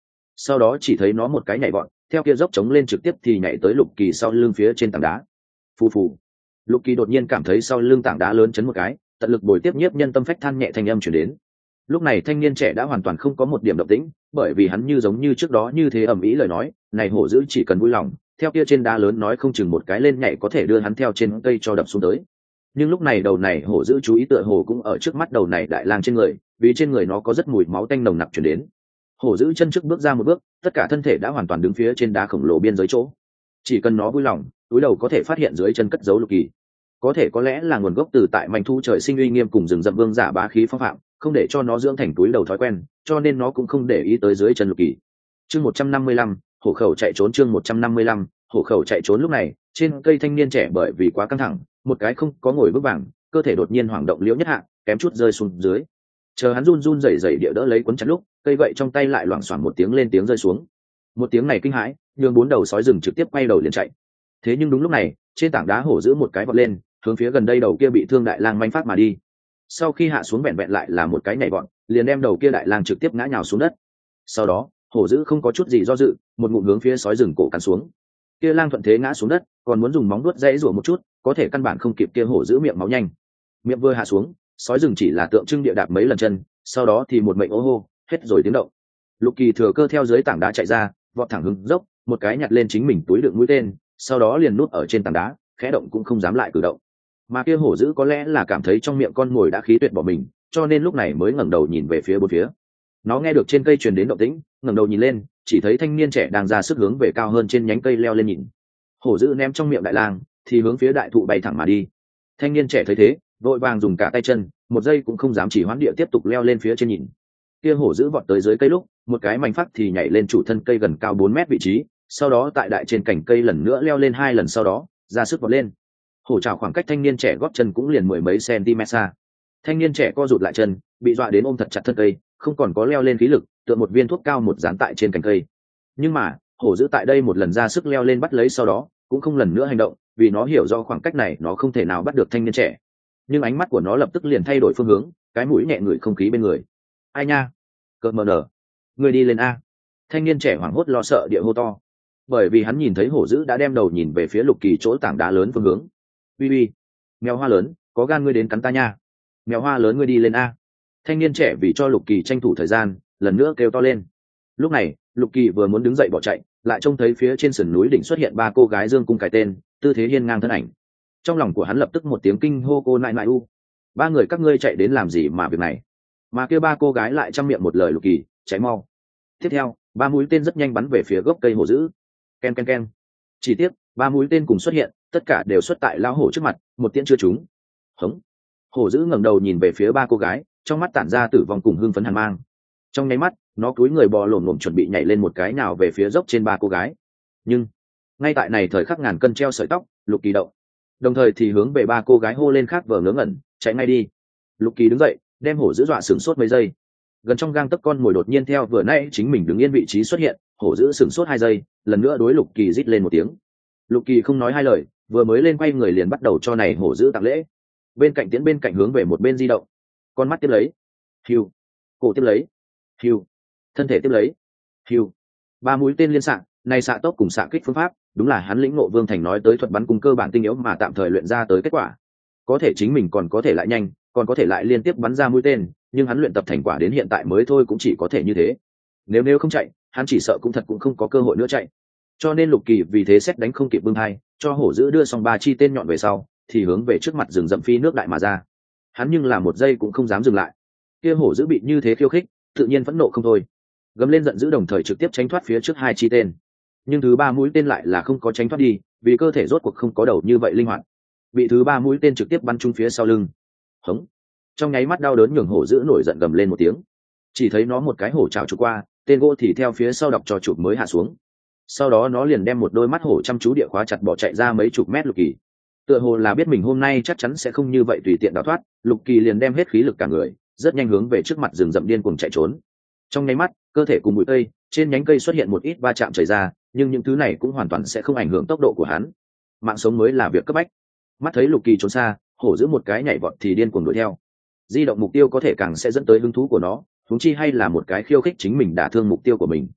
Speaker 1: sau đó chỉ thấy nó một cái nhảy vọt theo kia dốc chống lên trực tiếp thì nhảy tới Lục Kỳ sau lưng phía trên tảng đá. Phù phù. Lục Kỳ đột nhiên cảm thấy sau lưng tảng đá lớn chấn một cái, tận lực bồi tiếp nhiếp nhân tâm phách than nhẹ thanh âm truyền đến. Lúc này thanh niên trẻ đã hoàn toàn không có một điểm động tĩnh, bởi vì hắn như giống như trước đó như thế ầm ĩ lời nói, này hổ dữ chỉ cần vui lòng, theo kia trên đá lớn nói không chừng một cái lên nhảy có thể đưa hắn theo trên cây cho đập xuống tới. Nhưng lúc này đầu này hổ dữ chú ý tựa hồ cũng ở trước mắt đầu này đại lang trên người, vì trên người nó có rất mùi máu tanh nồng nặc truyền đến. Hổ dữ chân trước bước ra một bước, tất cả thân thể đã hoàn toàn đứng phía trên đá khổng lồ biên giới chỗ. Chỉ cần nó vui lòng, túi đầu có thể phát hiện dưới chân cất giấu Lục Kỳ. Có thể có lẽ là nguồn gốc từ tại manh thu trời sinh uy nghiêm cùng rừng rậm vương giả bá khí phong phạm, không để cho nó dưỡng thành túi đầu thói quen, cho nên nó cũng không để ý tới dưới chân Lục Kỳ. Chương một trăm năm mươi lăm, hổ khẩu chạy trốn. Chương một trăm năm mươi lăm, hổ khẩu chạy trốn. Lúc này, trên cây thanh niên trẻ bởi vì quá căng thẳng, một cái không có ngồi vững vàng, cơ thể đột nhiên hoảng động liễu nhất hạ, kém chút rơi xuống dưới. Chờ hắn run run rẩy rẩy địa đỡ lấy cuốn chặt lúc, cây gậy trong tay lại loảng xoảng một tiếng lên tiếng rơi xuống. Một tiếng này kinh hãi, nhường bốn đầu sói rừng trực tiếp quay đầu liền chạy. Thế nhưng đúng lúc này, trên tảng đá hổ giữ một cái vọt lên, hướng phía gần đây đầu kia bị thương đại lang manh phát mà đi. Sau khi hạ xuống vẹn vẹn lại là một cái nhảy vọt, liền đem đầu kia đại lang trực tiếp ngã nhào xuống đất. Sau đó, hổ dữ không có chút gì do dự, một ngụm hướng phía sói rừng cổ cắn xuống. Kia lang thuận thế ngã xuống đất, còn muốn dùng móng vuốt dãy rủa một chút, có thể căn bản không kịp kia hổ dữ miệng máu nhanh. Miệng vừa hạ xuống, sói rừng chỉ là tượng trưng địa đạp mấy lần chân, sau đó thì một mệnh ố hô, hết rồi tiếng động. Lục Kỳ thừa cơ theo dưới tảng đá chạy ra, vọt thẳng hướng dốc, một cái nhặt lên chính mình túi đựng mũi tên, sau đó liền núp ở trên tảng đá, khẽ động cũng không dám lại cử động. Mà kia hổ dữ có lẽ là cảm thấy trong miệng con mồi đã khí tuyệt bỏ mình, cho nên lúc này mới ngẩng đầu nhìn về phía bốn phía. Nó nghe được trên cây truyền đến động tĩnh, ngẩng đầu nhìn lên, chỉ thấy thanh niên trẻ đang ra sức hướng về cao hơn trên nhánh cây leo lên nhìn. Hổ dữ ném trong miệng đại lang, thì hướng phía đại thụ bay thẳng mà đi. Thanh niên trẻ thấy thế, vội vàng dùng cả tay chân, một giây cũng không dám chỉ hoãn địa tiếp tục leo lên phía trên nhìn. Kia hổ dữ vọt tới dưới cây lúc, một cái mảnh phát thì nhảy lên chủ thân cây gần cao bốn mét vị trí, sau đó tại đại trên cành cây lần nữa leo lên hai lần, sau đó ra sức vọt lên. Hổ trào khoảng cách thanh niên trẻ gót chân cũng liền mười mấy cm xa. Thanh niên trẻ co rụt lại chân, bị dọa đến ôm thật chặt thân cây, không còn có leo lên khí lực, tựa một viên thuốc cao một dán tại trên cành cây. Nhưng mà hổ dữ tại đây một lần ra sức leo lên bắt lấy, sau đó cũng không lần nữa hành động, vì nó hiểu do khoảng cách này nó không thể nào bắt được thanh niên trẻ. Nhưng ánh mắt của nó lập tức liền thay đổi phương hướng, cái mũi nhẹ ngửi không khí bên người. Ai nha, cợt mờ nở, người đi lên a! Thanh niên trẻ hoảng hốt lo sợ địa hô to, bởi vì hắn nhìn thấy hổ dữ đã đem đầu nhìn về phía Lục Kỳ chỗ tảng đá lớn phương hướng. Uy uy, mèo hoa lớn, có gan ngươi đến cắn ta nha! Mèo hoa lớn, ngươi đi lên a! Thanh niên trẻ vì cho Lục Kỳ tranh thủ thời gian, lần nữa kêu to lên. Lúc này, Lục Kỳ vừa muốn đứng dậy bỏ chạy, lại trông thấy phía trên sườn núi đỉnh xuất hiện ba cô gái dương cung cài tên, tư thế hiên ngang thân ảnh. Trong lòng của hắn lập tức một tiếng kinh hô, cô nại nại u! Ba người các ngươi chạy đến làm gì mà việc này? Mà kia ba cô gái lại trăm miệng một lời: Lục Kỳ, cháy mau! Tiếp theo, ba mũi tên rất nhanh bắn về phía gốc cây hổ dữ. Ken ken ken. Chỉ tiếc, ba mũi tên cùng xuất hiện, tất cả đều xuất tại lao hổ trước mặt, một tiễn chưa trúng. Hống! Hổ dữ ngẩng đầu nhìn về phía ba cô gái, trong mắt tản ra tử vong cùng hưng phấn hàn mang. Trong nháy mắt, nó cúi người bò lổm lổm chuẩn bị nhảy lên một cái nào về phía dốc trên ba cô gái. Nhưng ngay tại này thời khắc ngàn cân treo sợi tóc, Lục Kỳ động, đồng thời thì hướng về ba cô gái hô lên khác vờ ngớ ngẩn, chạy ngay đi. Lục Kỳ đứng dậy, đem hổ dữ dọa sửng sốt mấy giây. Gần trong gang tấc con mồi đột nhiên theo vừa nãy chính mình đứng yên vị trí xuất hiện, hổ dữ sửng sốt hai giây, lần nữa đối Lục Kỳ rít lên một tiếng. Lục Kỳ không nói hai lời, vừa mới lên quay người liền bắt đầu cho này hổ dữ tặng lễ. Bên cạnh tiến bên cạnh hướng về một bên di động, con mắt tiếp lấy, hiu, cổ tiếp lấy, hiu, thân thể tiếp lấy, hiu. Ba mũi tên liên xạ, này xạ tốc cùng xạ kích phương pháp, đúng là hắn lĩnh ngộ Vương Thành nói tới thuật bắn cung cơ bản tinh yếu mà tạm thời luyện ra tới kết quả. Có thể chính mình còn có thể lại nhanh, còn có thể lại liên tiếp bắn ra mũi tên, nhưng hắn luyện tập thành quả đến hiện tại mới thôi cũng chỉ có thể như thế. Nếu nếu không chạy, hắn chỉ sợ cũng thật cũng không có cơ hội nữa chạy. Cho nên Lục Kỳ vì thế xét đánh không kịp bưng hai, cho hổ dữ đưa xong ba chi tên nhọn về sau, thì hướng về trước mặt rừng rậm phi nước đại mà ra. Hắn nhưng là một giây cũng không dám dừng lại. Kia hổ dữ bị như thế khiêu khích, tự nhiên phẫn nộ không thôi, gầm lên giận dữ, đồng thời trực tiếp tránh thoát phía trước hai chi tên. Nhưng thứ ba mũi tên lại là không có tránh thoát đi, vì cơ thể rốt cuộc không có đầu như vậy linh hoạt, bị thứ ba mũi tên trực tiếp bắn trúng phía sau lưng. Hống! Trong nháy mắt đau đớn nhường hổ dữ nổi giận gầm lên một tiếng. Chỉ thấy nó một cái hổ trào chụp qua, tên gỗ thì theo phía sau đọc cho chụp mới hạ xuống. Sau đó nó liền đem một đôi mắt hổ chăm chú địa khóa chặt, bỏ chạy ra mấy chục mét. Lục Kỳ tựa hồ là biết mình hôm nay chắc chắn sẽ không như vậy tùy tiện đào thoát, Lục Kỳ liền đem hết khí lực cả người, rất nhanh hướng về trước mặt rừng rậm điên cuồng chạy trốn. Trong nháy mắt, cơ thể cùng bụi cây trên nhánh cây xuất hiện một ít va chạm chảy ra, nhưng những thứ này cũng hoàn toàn sẽ không ảnh hưởng tốc độ của hắn. Mạng sống mới là việc cấp bách. Mắt thấy Lục Kỳ trốn xa, hổ giữ một cái nhảy vọt thì điên cuồng đuổi theo. Di động mục tiêu có thể càng sẽ dẫn tới hứng thú của nó, huống chi hay là một cái khiêu khích chính mình đả thương mục tiêu của mình.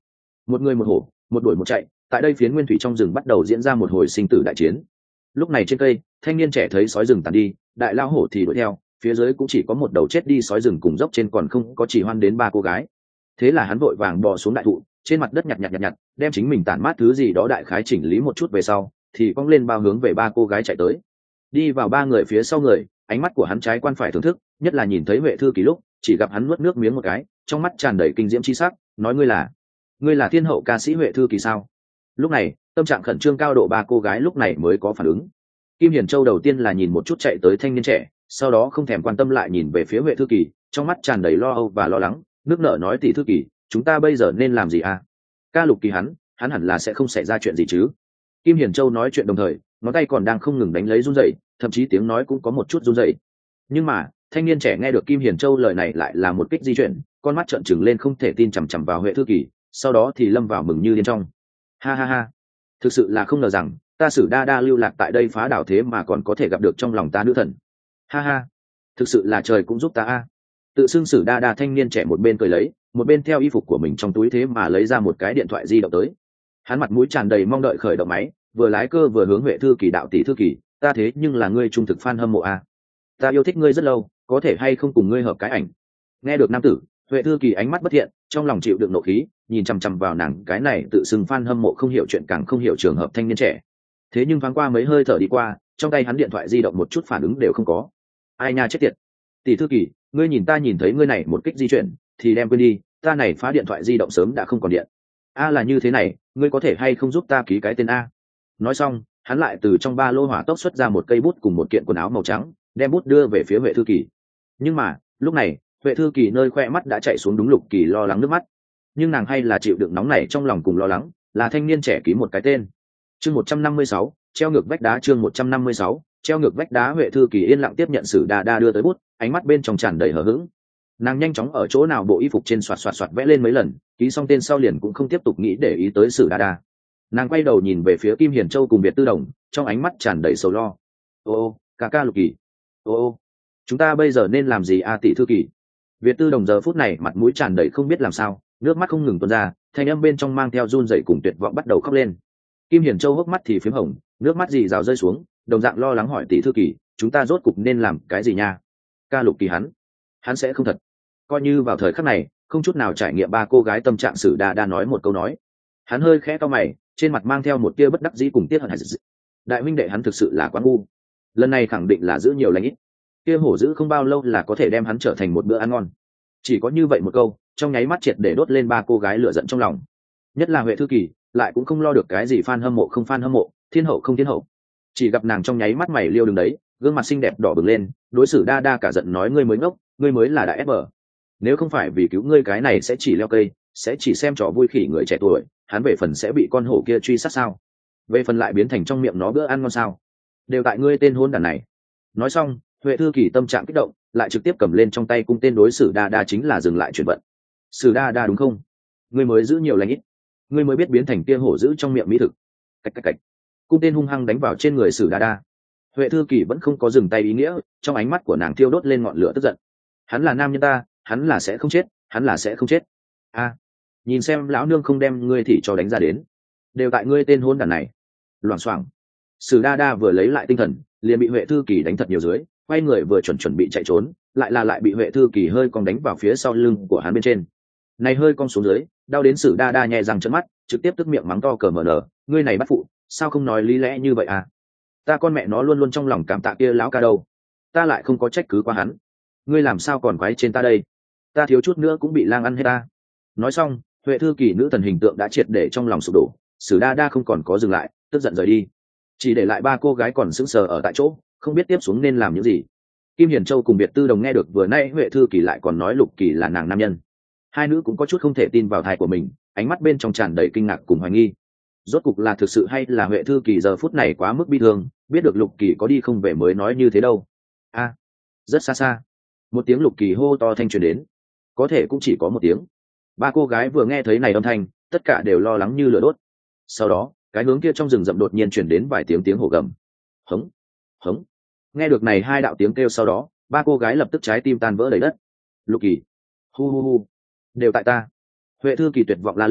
Speaker 1: Một người một hổ, một đuổi một chạy, tại đây phiến nguyên thủy trong rừng bắt đầu diễn ra một hồi sinh tử đại chiến. Lúc này trên cây, thanh niên trẻ thấy sói rừng tàn đi, đại lao hổ thì đuổi theo, phía dưới cũng chỉ có một đầu chết đi sói rừng cùng dốc trên còn không có chỉ hoan đến ba cô gái. Thế là hắn vội vàng bò xuống đại thụ, trên mặt đất nhặt nhặt nhặt nhặt, đem chính mình tản mát thứ gì đó đại khái chỉnh lý một chút về sau, thì cong lên bao hướng về ba cô gái chạy tới. Đi vào ba người phía sau người, ánh mắt của hắn trái quan phải thưởng thức, nhất là nhìn thấy Huệ Thư Kỳ lúc, chỉ gặp hắn nuốt nước miếng một cái, trong mắt tràn đầy kinh diễm chi sắc, nói ngươi là, ngươi là thiên hậu ca sĩ Huệ Thư Kỳ sao? Lúc này, tâm trạng khẩn trương cao độ ba cô gái lúc này mới có phản ứng. Kim Hiền Châu đầu tiên là nhìn một chút chạy tới thanh niên trẻ, sau đó không thèm quan tâm lại nhìn về phía Huệ Thư Kỳ, trong mắt tràn đầy lo âu và lo lắng, nước nở nói tỷ Thư Kỳ, chúng ta bây giờ nên làm gì à? Ca Lục Kỳ hắn, hắn hẳn là sẽ không xảy ra chuyện gì chứ? Kim Hiền Châu nói chuyện đồng thời, ngón tay còn đang không ngừng đánh lấy run rẩy, thậm chí tiếng nói cũng có một chút run rẩy. Nhưng mà, thanh niên trẻ nghe được Kim Hiền Châu lời này lại là một kích di chuyển, con mắt trợn trừng lên không thể tin chằm chằm vào Huệ Thư Kỳ, sau đó thì lâm vào mừng như điên trong. Ha ha ha, thực sự là không ngờ rằng ta Sử Đa Đa lưu lạc tại đây phá đảo thế mà còn có thể gặp được trong lòng ta nữ thần. Ha ha, thực sự là trời cũng giúp ta a. Tự xưng Sử Đa Đa thanh niên trẻ một bên cười lấy, một bên theo y phục của mình trong túi thế mà lấy ra một cái điện thoại di động tới. Hắn mặt mũi tràn đầy mong đợi khởi động máy, vừa lái cơ vừa hướng Huệ Thư Kỳ đạo tỷ Thư Kỳ, ta thế nhưng là ngươi trung thực fan hâm mộ a. Ta yêu thích ngươi rất lâu, có thể hay không cùng ngươi hợp cái ảnh? Nghe được nam tử, Huệ Thư Kỳ ánh mắt bất thiện, trong lòng chịu đựng nộ khí, nhìn chằm chằm vào nàng cái này tự xưng fan hâm mộ không hiểu chuyện càng không hiểu trường hợp thanh niên trẻ. Thế nhưng thoáng qua mấy hơi thở đi qua, trong tay hắn điện thoại di động một chút phản ứng đều không có. Ai nha chết tiệt. Tỷ Thư Kỳ, ngươi nhìn ta nhìn thấy ngươi này một kích di chuyển, thì đem quên đi, ta này phá điện thoại di động sớm đã không còn điện. A là như thế này, ngươi có thể hay không giúp ta ký cái tên a? Nói xong, hắn lại từ trong ba lô hỏa tốc xuất ra một cây bút cùng một kiện quần áo màu trắng, đem bút đưa về phía Huệ Thư Kỳ. Nhưng mà, lúc này, Huệ Thư Kỳ nơi khoe mắt đã chạy xuống đúng Lục Kỳ lo lắng nước mắt. Nhưng nàng hay là chịu đựng nóng này trong lòng cùng lo lắng, là thanh niên trẻ ký một cái tên. Chương một trăm năm mươi sáu, treo ngược vách đá chương một trăm năm mươi sáu, treo ngược vách đá Huệ Thư Kỳ yên lặng tiếp nhận Sử Đa Đa đưa tới bút, ánh mắt bên trong tràn đầy hờ hững. Nàng nhanh chóng ở chỗ nào bộ y phục trên xoạt xoạt xoạt vẽ lên mấy lần, ký xong tên sau liền cũng không tiếp tục nghĩ để ý tới Sử Đa Đa. Nàng quay đầu nhìn về phía Kim Hiền Châu cùng Việt Tư Đồng, trong ánh mắt tràn đầy sầu lo. Ô ô, ca ca Lục Kỳ. Ô ô, chúng ta bây giờ nên làm gì a tỷ Thư Kỳ? Việt Tư Đồng giờ phút này mặt mũi tràn đầy không biết làm sao, nước mắt không ngừng tuôn ra, thanh âm bên trong mang theo run rẩy cùng tuyệt vọng bắt đầu khóc lên. Kim Hiền Châu hốc mắt thì phím hồng, nước mắt dì rào rơi xuống, đồng dạng lo lắng hỏi tỷ Thư Kỳ, chúng ta rốt cục nên làm cái gì nha? Ca Lục Kỳ hắn, hắn sẽ không thật. Coi như vào thời khắc này, không chút nào trải nghiệm ba cô gái tâm trạng Sử Đa Đa nói một câu nói. Hắn hơi khẽ cau mày, trên mặt mang theo một tia bất đắc dĩ cùng tiếc hận. Đại huynh đệ hắn thực sự là quá ngu, lần này khẳng định là giữ nhiều lành ít. Kia hổ giữ không bao lâu là có thể đem hắn trở thành một bữa ăn ngon. Chỉ có như vậy một câu, trong nháy mắt triệt để đốt lên ba cô gái lửa giận trong lòng. Nhất là Huệ Thư Kỳ, lại cũng không lo được cái gì fan hâm mộ không fan hâm mộ, thiên hậu không thiên hậu. Chỉ gặp nàng trong nháy mắt mày liêu đứng đấy, gương mặt xinh đẹp đỏ bừng lên, đối xử Đa Đa cả giận nói ngươi mới ngốc, ngươi mới là đại ép bờ. Nếu không phải vì cứu ngươi cái này sẽ chỉ leo cây, sẽ chỉ xem trò vui khỉ người trẻ tuổi, hắn về phần sẽ bị con hổ kia truy sát sao? Về phần lại biến thành trong miệng nó bữa ăn ngon sao? Đều tại ngươi tên hôn đản này. Nói xong, Huệ Thư Kỳ tâm trạng kích động, lại trực tiếp cầm lên trong tay cung tên đối xử Đa Đa chính là dừng lại chuyển vận. Sử Đa Đa đúng không? Ngươi mới giữ nhiều lành ít, ngươi mới biết biến thành kia hổ giữ trong miệng mỹ thực. Cạch cạch cạch. Cung tên hung hăng đánh vào trên người Sử Đa Đa. Huệ Thư Kỳ vẫn không có dừng tay ý nghĩa, trong ánh mắt của nàng thiêu đốt lên ngọn lửa tức giận. Hắn là nam nhân ta, hắn là sẽ không chết, hắn là sẽ không chết. A, nhìn xem lão nương không đem ngươi thì cho đánh ra đến, đều tại ngươi tên hôn đản này. Loảng xoảng. Sử Đa Đa vừa lấy lại tinh thần, liền bị Huệ Thư Kỳ đánh thật nhiều dưới, quay người vừa chuẩn chuẩn bị chạy trốn, lại là lại bị Huệ Thư Kỳ hơi cong đánh vào phía sau lưng của hắn bên trên. Này hơi cong xuống dưới, đau đến Sử Đa Đa nhẹ răng trợn mắt, trực tiếp tức miệng mắng to cờ mờ nở, ngươi này bắt phụ, sao không nói lý lẽ như vậy à? Ta con mẹ nó luôn luôn trong lòng cảm tạ kia lão ca đâu, ta lại không có trách cứ qua hắn, ngươi làm sao còn quái trên ta đây? Ta thiếu chút nữa cũng bị lang ăn hết ta. Nói xong, Huệ Thư Kỳ nữ thần hình tượng đã triệt để trong lòng sụp đổ, Sử Đa Đa không còn có dừng lại, tức giận rời đi, chỉ để lại ba cô gái còn sững sờ ở tại chỗ, không biết tiếp xuống nên làm những gì. Kim Hiền Châu cùng Biệt Tư Đồng nghe được vừa nay Huệ Thư Kỳ lại còn nói Lục Kỳ là nàng nam nhân, hai nữ cũng có chút không thể tin vào tai của mình, ánh mắt bên trong tràn đầy kinh ngạc cùng hoài nghi. Rốt cục là thực sự hay là Huệ Thư Kỳ giờ phút này quá mức bi thương, biết được Lục Kỳ có đi không về mới nói như thế đâu. A, à, rất xa xa, một tiếng Lục Kỳ hô to thanh truyền đến, có thể cũng chỉ có một tiếng. Ba cô gái vừa nghe thấy này âm thanh, tất cả đều lo lắng như lửa đốt. Sau đó, cái hướng kia trong rừng rậm đột nhiên truyền đến vài tiếng tiếng hổ gầm. Hống, hống. Nghe được này hai đạo tiếng kêu sau đó, ba cô gái lập tức trái tim tan vỡ đầy đất. Lục Kỳ, hu hu hu, đều tại ta. Huệ Thư Kỳ tuyệt vọng la lên,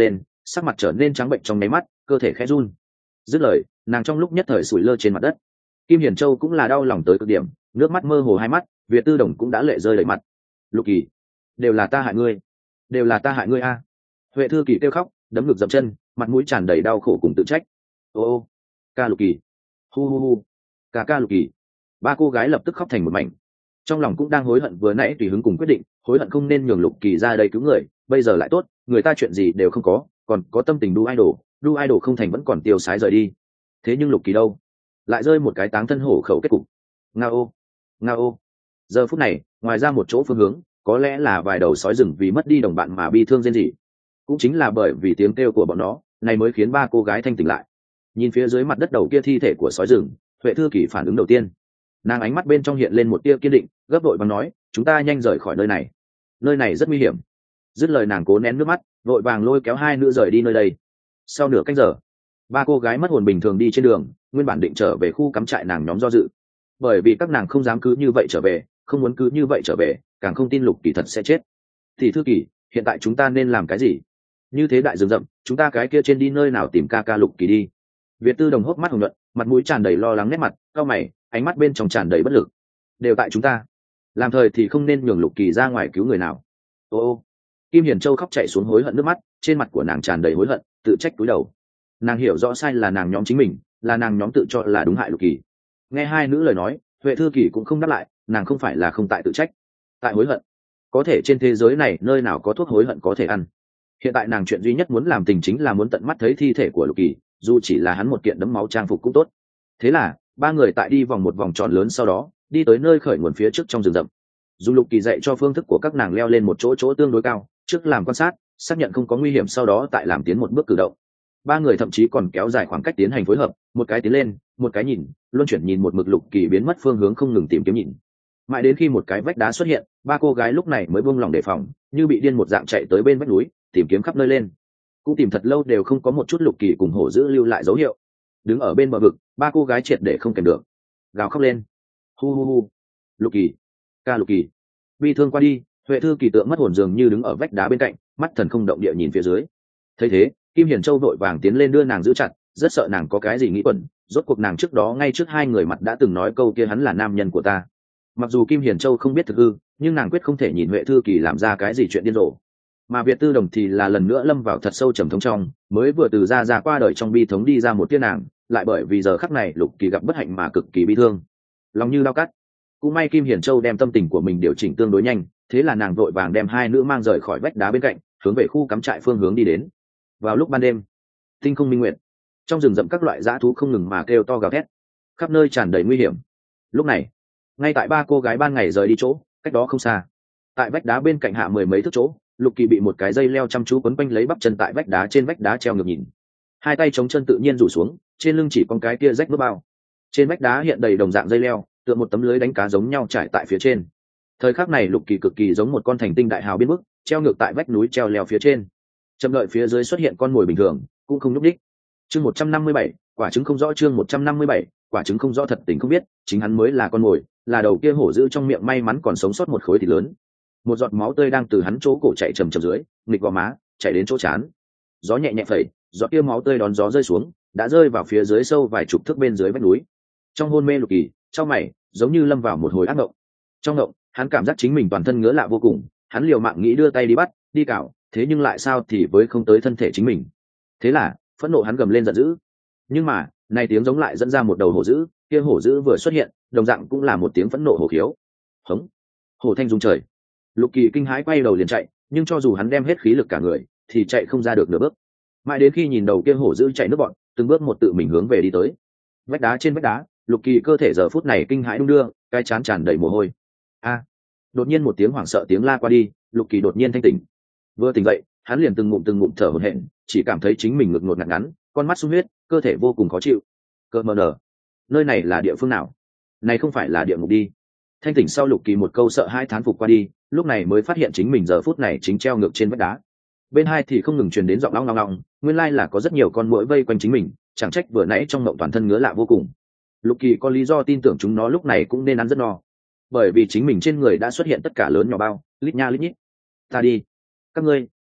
Speaker 1: sắc mặt trở nên trắng bệnh trong nháy mắt, cơ thể khẽ run. Dứt lời, nàng trong lúc nhất thời sủi lơ trên mặt đất. Kim Hiền Châu cũng là đau lòng tới cực điểm, nước mắt mơ hồ hai mắt, Việt Tư Đồng cũng đã lệ rơi đầy mặt. Lục Kỳ, đều là ta hại ngươi, đều là ta hại ngươi a. Huệ Thư Kỳ kêu khóc, đấm ngực dậm chân, mặt mũi tràn đầy đau khổ cùng tự trách. Ô ô, ca Lục Kỳ, hu hu hu, ca ca Lục Kỳ. Ba cô gái lập tức khóc thành một mảnh, trong lòng cũng đang hối hận vừa nãy tùy hứng cùng quyết định, hối hận không nên nhường Lục Kỳ ra đây cứu người, bây giờ lại tốt, người ta chuyện gì đều không có, còn có tâm tình đu idol, đu idol không thành vẫn còn tiêu sái rời đi. Thế nhưng Lục Kỳ đâu, lại rơi một cái táng thân hổ khẩu kết cục. Nga ô, nga ô. Giờ phút này, ngoài ra một chỗ phương hướng, có lẽ là vài đầu sói rừng vì mất đi đồng bạn mà bi thương rên rỉ. Cũng chính là bởi vì tiếng kêu của bọn nó, này mới khiến ba cô gái thanh tỉnh lại. Nhìn phía dưới mặt đất đầu kia thi thể của sói rừng, Huệ Thư Kỳ phản ứng đầu tiên, nàng ánh mắt bên trong hiện lên một tia kiên định, gấp đội bằng nói, chúng ta nhanh rời khỏi nơi này, nơi này rất nguy hiểm. Dứt lời nàng cố nén nước mắt, vội vàng lôi kéo hai nữ rời đi nơi đây. Sau nửa canh giờ, ba cô gái mất hồn bình thường đi trên đường, nguyên bản định trở về khu cắm trại nàng nhóm do dự, bởi vì các nàng không dám cứ như vậy trở về, không muốn cứ như vậy trở về, càng không tin Lục Kỳ thật sẽ chết. Thì Thư Kỳ, hiện tại chúng ta nên làm cái gì? Như thế đại rừng rậm, chúng ta cái kia trên đi nơi nào tìm ca ca Lục Kỳ đi? Việt Tư Đồng hốc mắt hồng nhuận, mặt mũi tràn đầy lo lắng nét mặt, cau mày, ánh mắt bên trong tràn đầy bất lực. Đều tại chúng ta, làm thời thì không nên nhường Lục Kỳ ra ngoài cứu người nào. Ô ô. Kim Hiền Châu khóc chạy xuống hối hận nước mắt, trên mặt của nàng tràn đầy hối hận, tự trách cúi đầu. Nàng hiểu rõ sai là nàng nhóm chính mình, là nàng nhóm tự cho là đúng hại Lục Kỳ. Nghe hai nữ lời nói, Huệ Thư Kỳ cũng không đáp lại, nàng không phải là không tại tự trách, tại hối hận. Có thể trên thế giới này nơi nào có thuốc hối hận có thể ăn. Hiện tại nàng chuyện duy nhất muốn làm tình chính là muốn tận mắt thấy thi thể của Lục Kỳ, dù chỉ là hắn một kiện đẫm máu trang phục cũng tốt. Thế là ba người tại đi vòng một vòng tròn lớn, sau đó đi tới nơi khởi nguồn phía trước trong rừng rậm. Dùng Lục Kỳ dạy cho phương thức của các nàng leo lên một chỗ chỗ tương đối cao, trước làm quan sát, xác nhận không có nguy hiểm, sau đó tại làm tiến một bước cử động. Ba người thậm chí còn kéo dài khoảng cách tiến hành phối hợp, một cái tiến lên, một cái nhìn, luân chuyển nhìn một mực Lục Kỳ biến mất phương hướng không ngừng tìm kiếm nhìn. Mãi đến khi một cái vách đá xuất hiện, ba cô gái lúc này mới buông lòng đề phòng, như bị điên một dạng chạy tới bên vách núi, tìm kiếm khắp nơi lên. Cũng tìm thật lâu đều không có một chút Lục Kỳ cùng hổ dữ lưu lại dấu hiệu. Đứng ở bên bờ vực, ba cô gái triệt để không kèm được, gào khóc lên. Hu hu hu. Lục Kỳ, ca Lục Kỳ. Bi thương qua đi, Huệ Thư Kỳ tượng mất hồn dường như đứng ở vách đá bên cạnh, mắt thần không động địa nhìn phía dưới. Thấy thế, Kim Hiền Châu vội vàng tiến lên đưa nàng giữ chặt, rất sợ nàng có cái gì nghĩ quẩn. Rốt cuộc nàng trước đó ngay trước hai người mặt đã từng nói câu kia hắn là nam nhân của ta. Mặc dù Kim Hiền Châu không biết thực hư, nhưng nàng quyết không thể nhìn Huệ Thư Kỳ làm ra cái gì chuyện điên rồ. Mà Việt Tư Đồng thì là lần nữa lâm vào thật sâu trầm thống trong, mới vừa từ ra ra qua đời trong bi thống đi ra một tia nàng, lại bởi vì giờ khắc này Lục Kỳ gặp bất hạnh mà cực kỳ bi thương, lòng như dao cắt. Cũng may Kim Hiền Châu đem tâm tình của mình điều chỉnh tương đối nhanh, thế là nàng vội vàng đem hai nữ mang rời khỏi vách đá bên cạnh, hướng về khu cắm trại phương hướng đi đến. Vào lúc ban đêm, tinh không minh nguyệt, trong rừng rậm các loại dã thú không ngừng mà kêu to gào thét, khắp nơi tràn đầy nguy hiểm. Lúc này, ngay tại ba cô gái ban ngày rời đi chỗ, cách đó không xa, tại vách đá bên cạnh hạ mười mấy thước chỗ, Lục Kỳ bị một cái dây leo chăm chú quấn quanh lấy bắp chân tại vách đá, trên vách đá treo ngược nhìn, hai tay chống chân tự nhiên rủ xuống, trên lưng chỉ con cái kia rách bước bao. Trên vách đá hiện đầy đồng dạng dây leo, tựa một tấm lưới đánh cá giống nhau trải tại phía trên. Thời khắc này Lục Kỳ cực kỳ giống một con thành tinh đại hào biến mức, treo ngược tại vách núi treo leo phía trên. Chậm đợi phía dưới xuất hiện con mồi bình thường, cũng không nhúc đích. Chương một trăm năm mươi bảy, quả trứng không rõ. Chương một trăm năm mươi bảy, quả trứng không rõ. Thật tình không biết, chính hắn mới là con mồi, là đầu kia hổ dữ trong miệng may mắn còn sống sót một khối thịt lớn. Một giọt máu tươi đang từ hắn chỗ cổ chạy chầm chầm dưới, nghịch gò má, chạy đến chỗ trán. Gió nhẹ nhẹ phẩy, giọt kia máu tươi đón gió rơi xuống, đã rơi vào phía dưới sâu vài chục thước bên dưới vách núi. Trong hôn mê Lục Kỳ, trong mày, giống như lâm vào một hồi ác mộng. Trong mộng, hắn cảm giác chính mình toàn thân ngứa lạ vô cùng, hắn liều mạng nghĩ đưa tay đi bắt, đi cào, thế nhưng lại sao thì với không tới thân thể chính mình. Thế là, phẫn nộ hắn gầm lên giận dữ. Nhưng mà, này tiếng giống lại dẫn ra một đầu hổ dữ, kia hổ dữ vừa xuất hiện, đồng dạng cũng là một tiếng phẫn nộ hổ khiếu. Hống! Hổ thanh rung trời. Lục Kỳ kinh hãi quay đầu liền chạy, nhưng cho dù hắn đem hết khí lực cả người, thì chạy không ra được nửa bước. Mãi đến khi nhìn đầu kia hổ dữ chạy nước bọn, từng bước một tự mình hướng về đi tới. Vách đá trên vách đá, Lục Kỳ cơ thể giờ phút này kinh hãi đung đưa, cái trán tràn đầy mồ hôi. A! Đột nhiên một tiếng hoảng sợ tiếng la qua đi, Lục Kỳ đột nhiên thanh tỉnh. Vừa tỉnh dậy, hắn liền từng ngụm từng ngụm thở hổn hển, chỉ cảm thấy chính mình ngực ngột ngạt ngắn, con mắt sung huyết, cơ thể vô cùng khó chịu. Cơ mờ nở, nơi này là địa phương nào? Này không phải là địa ngục đi. Thanh tỉnh sau, Lục Kỳ một câu sợ hai thán phục qua đi, lúc này mới phát hiện chính mình giờ phút này chính treo ngược trên vách đá. Bên hai thì không ngừng truyền đến giọng long long long, nguyên lai là có rất nhiều con muỗi vây quanh chính mình, chẳng trách vừa nãy trong mộng toàn thân ngứa lạ vô cùng. Lục Kỳ có lý do tin tưởng chúng nó lúc này cũng nên ăn rất no, bởi vì chính mình trên người đã xuất hiện tất cả lớn nhỏ bao, lít nha lít nhít. Ta đi, các ngươi,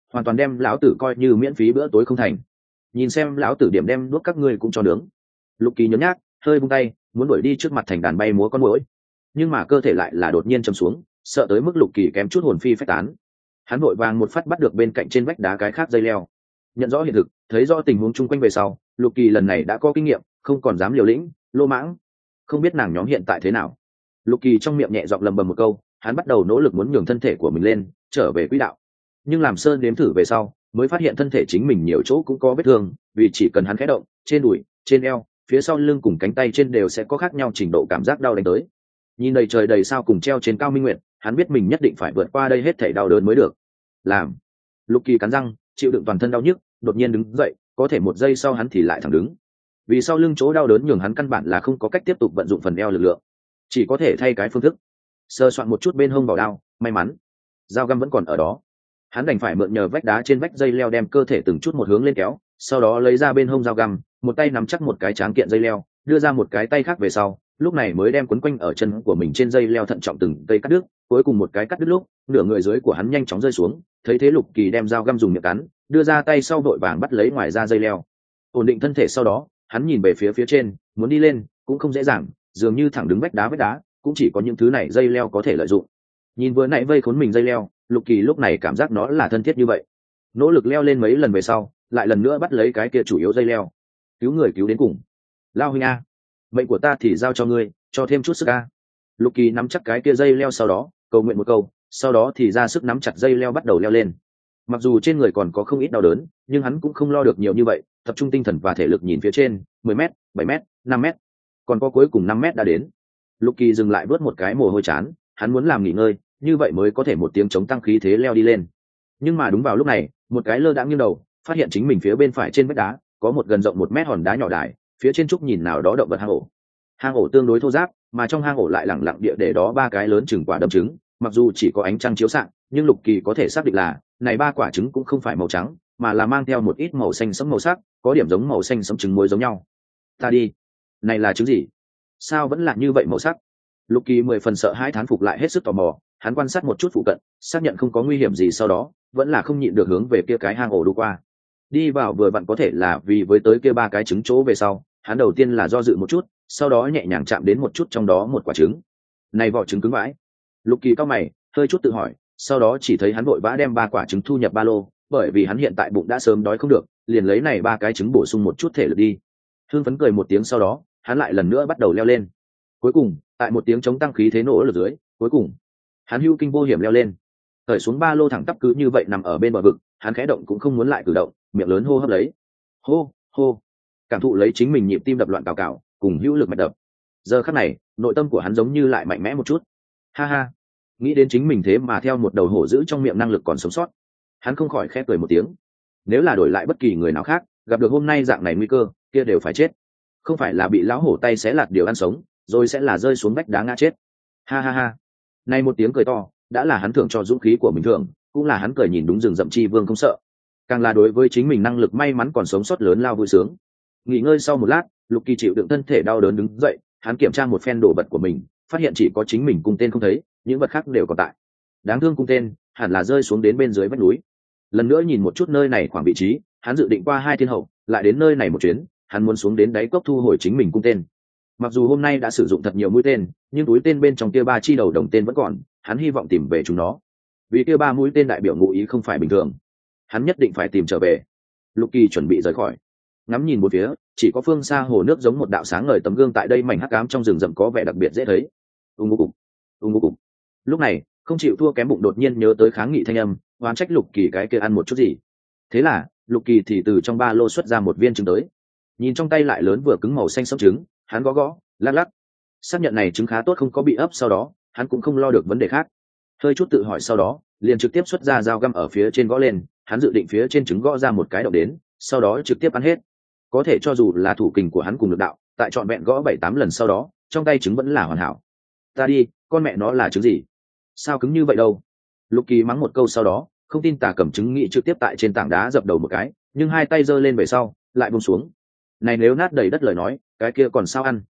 Speaker 1: hoàn toàn đem lão tử coi như miễn phí bữa tối không thành. Nhìn xem lão tử điểm đem đuốc các ngươi cũng cho nướng. Lục Kỳ nhớ nhác hơi vung tay muốn đuổi đi trước mặt thành đàn bay múa con muỗi, nhưng mà cơ thể lại là đột nhiên chầm xuống, sợ tới mức Lục Kỳ kém chút hồn phi phách tán. Hắn vội vàng một phát bắt được bên cạnh trên vách đá cái khác dây leo, nhận rõ hiện thực, thấy rõ tình huống chung quanh về sau, Lục Kỳ lần này đã có kinh nghiệm, không còn dám liều lĩnh lô mãng. Không biết nàng nhóm hiện tại thế nào. Lục Kỳ trong miệng nhẹ giọng lầm bầm một câu, hắn bắt đầu nỗ lực muốn nhường thân thể của mình lên trở về quỹ đạo, nhưng làm sơn đếm thử về sau mới phát hiện thân thể chính mình nhiều chỗ cũng có vết thương, vì chỉ cần hắn khẽ động, trên đùi, trên eo, phía sau lưng cùng cánh tay trên đều sẽ có khác nhau trình độ cảm giác đau đánh tới. Nhìn đầy trời đầy sao cùng treo trên cao minh nguyện, hắn biết mình nhất định phải vượt qua đây hết thảy đau đớn mới được. Làm. Lục Kỳ cắn răng chịu đựng toàn thân đau nhức, đột nhiên đứng dậy, có thể một giây sau hắn thì lại thẳng đứng, vì sau lưng chỗ đau đớn nhường hắn căn bản là không có cách tiếp tục vận dụng phần eo lực lượng, chỉ có thể thay cái phương thức sơ soạn một chút bên hông vào đao. May mắn dao găm vẫn còn ở đó, hắn đành phải mượn nhờ vách đá trên vách dây leo đem cơ thể từng chút một hướng lên kéo, sau đó lấy ra bên hông dao găm, một tay nắm chắc một cái tráng kiện dây leo, đưa ra một cái tay khác về sau, lúc này mới đem quấn quanh ở chân của mình trên dây leo thận trọng từng cây cắt đứt, cuối cùng một cái cắt đứt lúc nửa người dưới của hắn nhanh chóng rơi xuống. Thấy thế Lục Kỳ đem dao găm dùng miệng cắn, đưa ra tay sau đội vàng bắt lấy ngoài ra dây leo, ổn định thân thể. Sau đó hắn nhìn về phía phía trên, muốn đi lên cũng không dễ dàng, dường như thẳng đứng vách đá vách đá cũng chỉ có những thứ này dây leo có thể lợi dụng. Nhìn vừa nãy vây khốn mình dây leo, Lục Kỳ lúc này cảm giác nó là thân thiết như vậy, nỗ lực leo lên mấy lần về sau lại lần nữa bắt lấy cái kia chủ yếu dây leo, cứu người cứu đến cùng. Lao huynh a, mệnh của ta thì giao cho ngươi, cho thêm chút sức a. Lục Kỳ nắm chắc cái kia dây leo, sau đó cầu nguyện một câu, sau đó thì ra sức nắm chặt dây leo bắt đầu leo lên. Mặc dù trên người còn có không ít đau đớn, nhưng hắn cũng không lo được nhiều như vậy, tập trung tinh thần và thể lực nhìn phía trên. Mười mét, bảy mét, năm mét, còn có cuối cùng năm mét đã đến. Lục Kỳ dừng lại vớt một cái mồ hôi chán, hắn muốn làm nghỉ ngơi, như vậy mới có thể một tiếng chống tăng khí thế leo đi lên. Nhưng mà đúng vào lúc này, một cái lơ đãng nghiêng đầu, phát hiện chính mình phía bên phải trên vách đá có một gần rộng một mét hòn đá nhỏ đài, phía trên trúc nhìn nào đó động vật hang ổ. Hang ổ tương đối thô ráp, mà trong hang ổ lại lẳng lặng địa để đó ba cái lớn chừng quả đấm trứng. Mặc dù chỉ có ánh trăng chiếu xạ, nhưng Lục Kỳ có thể xác định là này ba quả trứng cũng không phải màu trắng, mà là mang theo một ít màu xanh sẫm màu sắc, có điểm giống màu xanh sẫm trứng muối giống nhau. Ta đi, này là trứng gì? Sao vẫn là như vậy màu sắc? Lục Kỳ mười phần sợ hãi thán phục lại hết sức tò mò, hắn quan sát một chút phụ cận, xác nhận không có nguy hiểm gì, sau đó vẫn là không nhịn được hướng về kia cái hang ổ đu qua. Đi vào vừa vặn có thể là vì với tới kia ba cái trứng chỗ về sau, hắn đầu tiên là do dự một chút, sau đó nhẹ nhàng chạm đến một chút trong đó một quả trứng. Này vỏ trứng cứng vãi. Lục Kỳ cau mày, hơi chút tự hỏi, sau đó chỉ thấy hắn vội vã đem ba quả trứng thu nhập ba lô, bởi vì hắn hiện tại bụng đã sớm đói không được, liền lấy này ba cái trứng bổ sung một chút thể lực đi. Hương phấn cười một tiếng, sau đó hắn lại lần nữa bắt đầu leo lên. Cuối cùng, tại một tiếng chống tăng khí thế nổ ở dưới, cuối cùng hắn hưu kinh vô hiểm leo lên. Cởi xuống ba lô thẳng tắp cứ như vậy nằm ở bên bờ vực, hắn khẽ động cũng không muốn lại cử động, miệng lớn hô hấp lấy. Hô, hô. Cảm thụ lấy chính mình nhịp tim đập loạn cào cào, cùng hữu lực mạch đập. Giờ khắc này, nội tâm của hắn giống như lại mạnh mẽ một chút. Ha ha. Nghĩ đến chính mình thế mà theo một đầu hổ giữ trong miệng năng lực còn sống sót, hắn không khỏi khẽ cười một tiếng. Nếu là đổi lại bất kỳ người nào khác, gặp được hôm nay dạng này nguy cơ, kia đều phải chết. Không phải là bị lão hổ tay xé lạt điều ăn sống, rồi sẽ là rơi xuống vách đá ngã chết. Ha ha ha. Này một tiếng cười to, đã là hắn thưởng cho dũng khí của mình thường, cũng là hắn cười nhìn đúng rừng rậm chi vương không sợ. Càng là đối với chính mình năng lực may mắn còn sống sót lớn lao vui sướng. Nghỉ ngơi sau một lát, Lục Kỳ chịu đựng thân thể đau đớn đứng dậy, hắn kiểm tra một phen đồ vật của mình, phát hiện chỉ có chính mình cung tên không thấy, những vật khác đều còn tại. Đáng thương cung tên, hẳn là rơi xuống đến bên dưới vách núi. Lần nữa nhìn một chút nơi này khoảng vị trí, hắn dự định qua hai thiên hậu, lại đến nơi này một chuyến, hắn muốn xuống đến đáy cốc thu hồi chính mình cung tên. Mặc dù hôm nay đã sử dụng thật nhiều mũi tên, nhưng túi tên bên trong kia ba chi đầu đồng tên vẫn còn, hắn hy vọng tìm về chúng nó. Vì kia ba mũi tên đại biểu ngụ ý không phải bình thường, hắn nhất định phải tìm trở về. Lục Kỳ chuẩn bị rời khỏi, ngắm nhìn một phía, chỉ có phương xa hồ nước giống một đạo sáng ngời tấm gương, tại đây mảnh hắc ám trong rừng rậm có vẻ đặc biệt dễ thấy. Ung ngô cục, ung ngô cục. Lúc này, không chịu thua kém bụng đột nhiên nhớ tới kháng nghị thanh âm, oán trách Lục Kỳ cái kia ăn một chút gì. Thế là, Lục Kỳ thì từ trong ba lô xuất ra một viên trứng tới. Nhìn trong tay lại lớn vừa cứng màu xanh sẫm trứng, hắn gõ gõ, lắc lắc. Xác nhận này trứng khá tốt, không có bị ấp, sau đó, hắn cũng không lo được vấn đề khác. Hơi chút tự hỏi sau đó, liền trực tiếp xuất ra dao găm ở phía trên gõ lên, hắn dự định phía trên trứng gõ ra một cái động đến, sau đó trực tiếp ăn hết. Có thể cho dù là thủ kình của hắn cùng lực đạo, tại trọn vẹn gõ bảy tám lần sau đó, trong tay trứng vẫn là hoàn hảo. Ta đi, con mẹ nó là trứng gì? Sao cứng như vậy đâu? Lục Kỳ mắng một câu sau đó, không tin tà cầm trứng nghị trực tiếp tại trên tảng đá dập đầu một cái, nhưng hai tay giơ lên về sau, lại buông xuống. Này nếu nát đầy đất lời nói, cái kia còn sao ăn?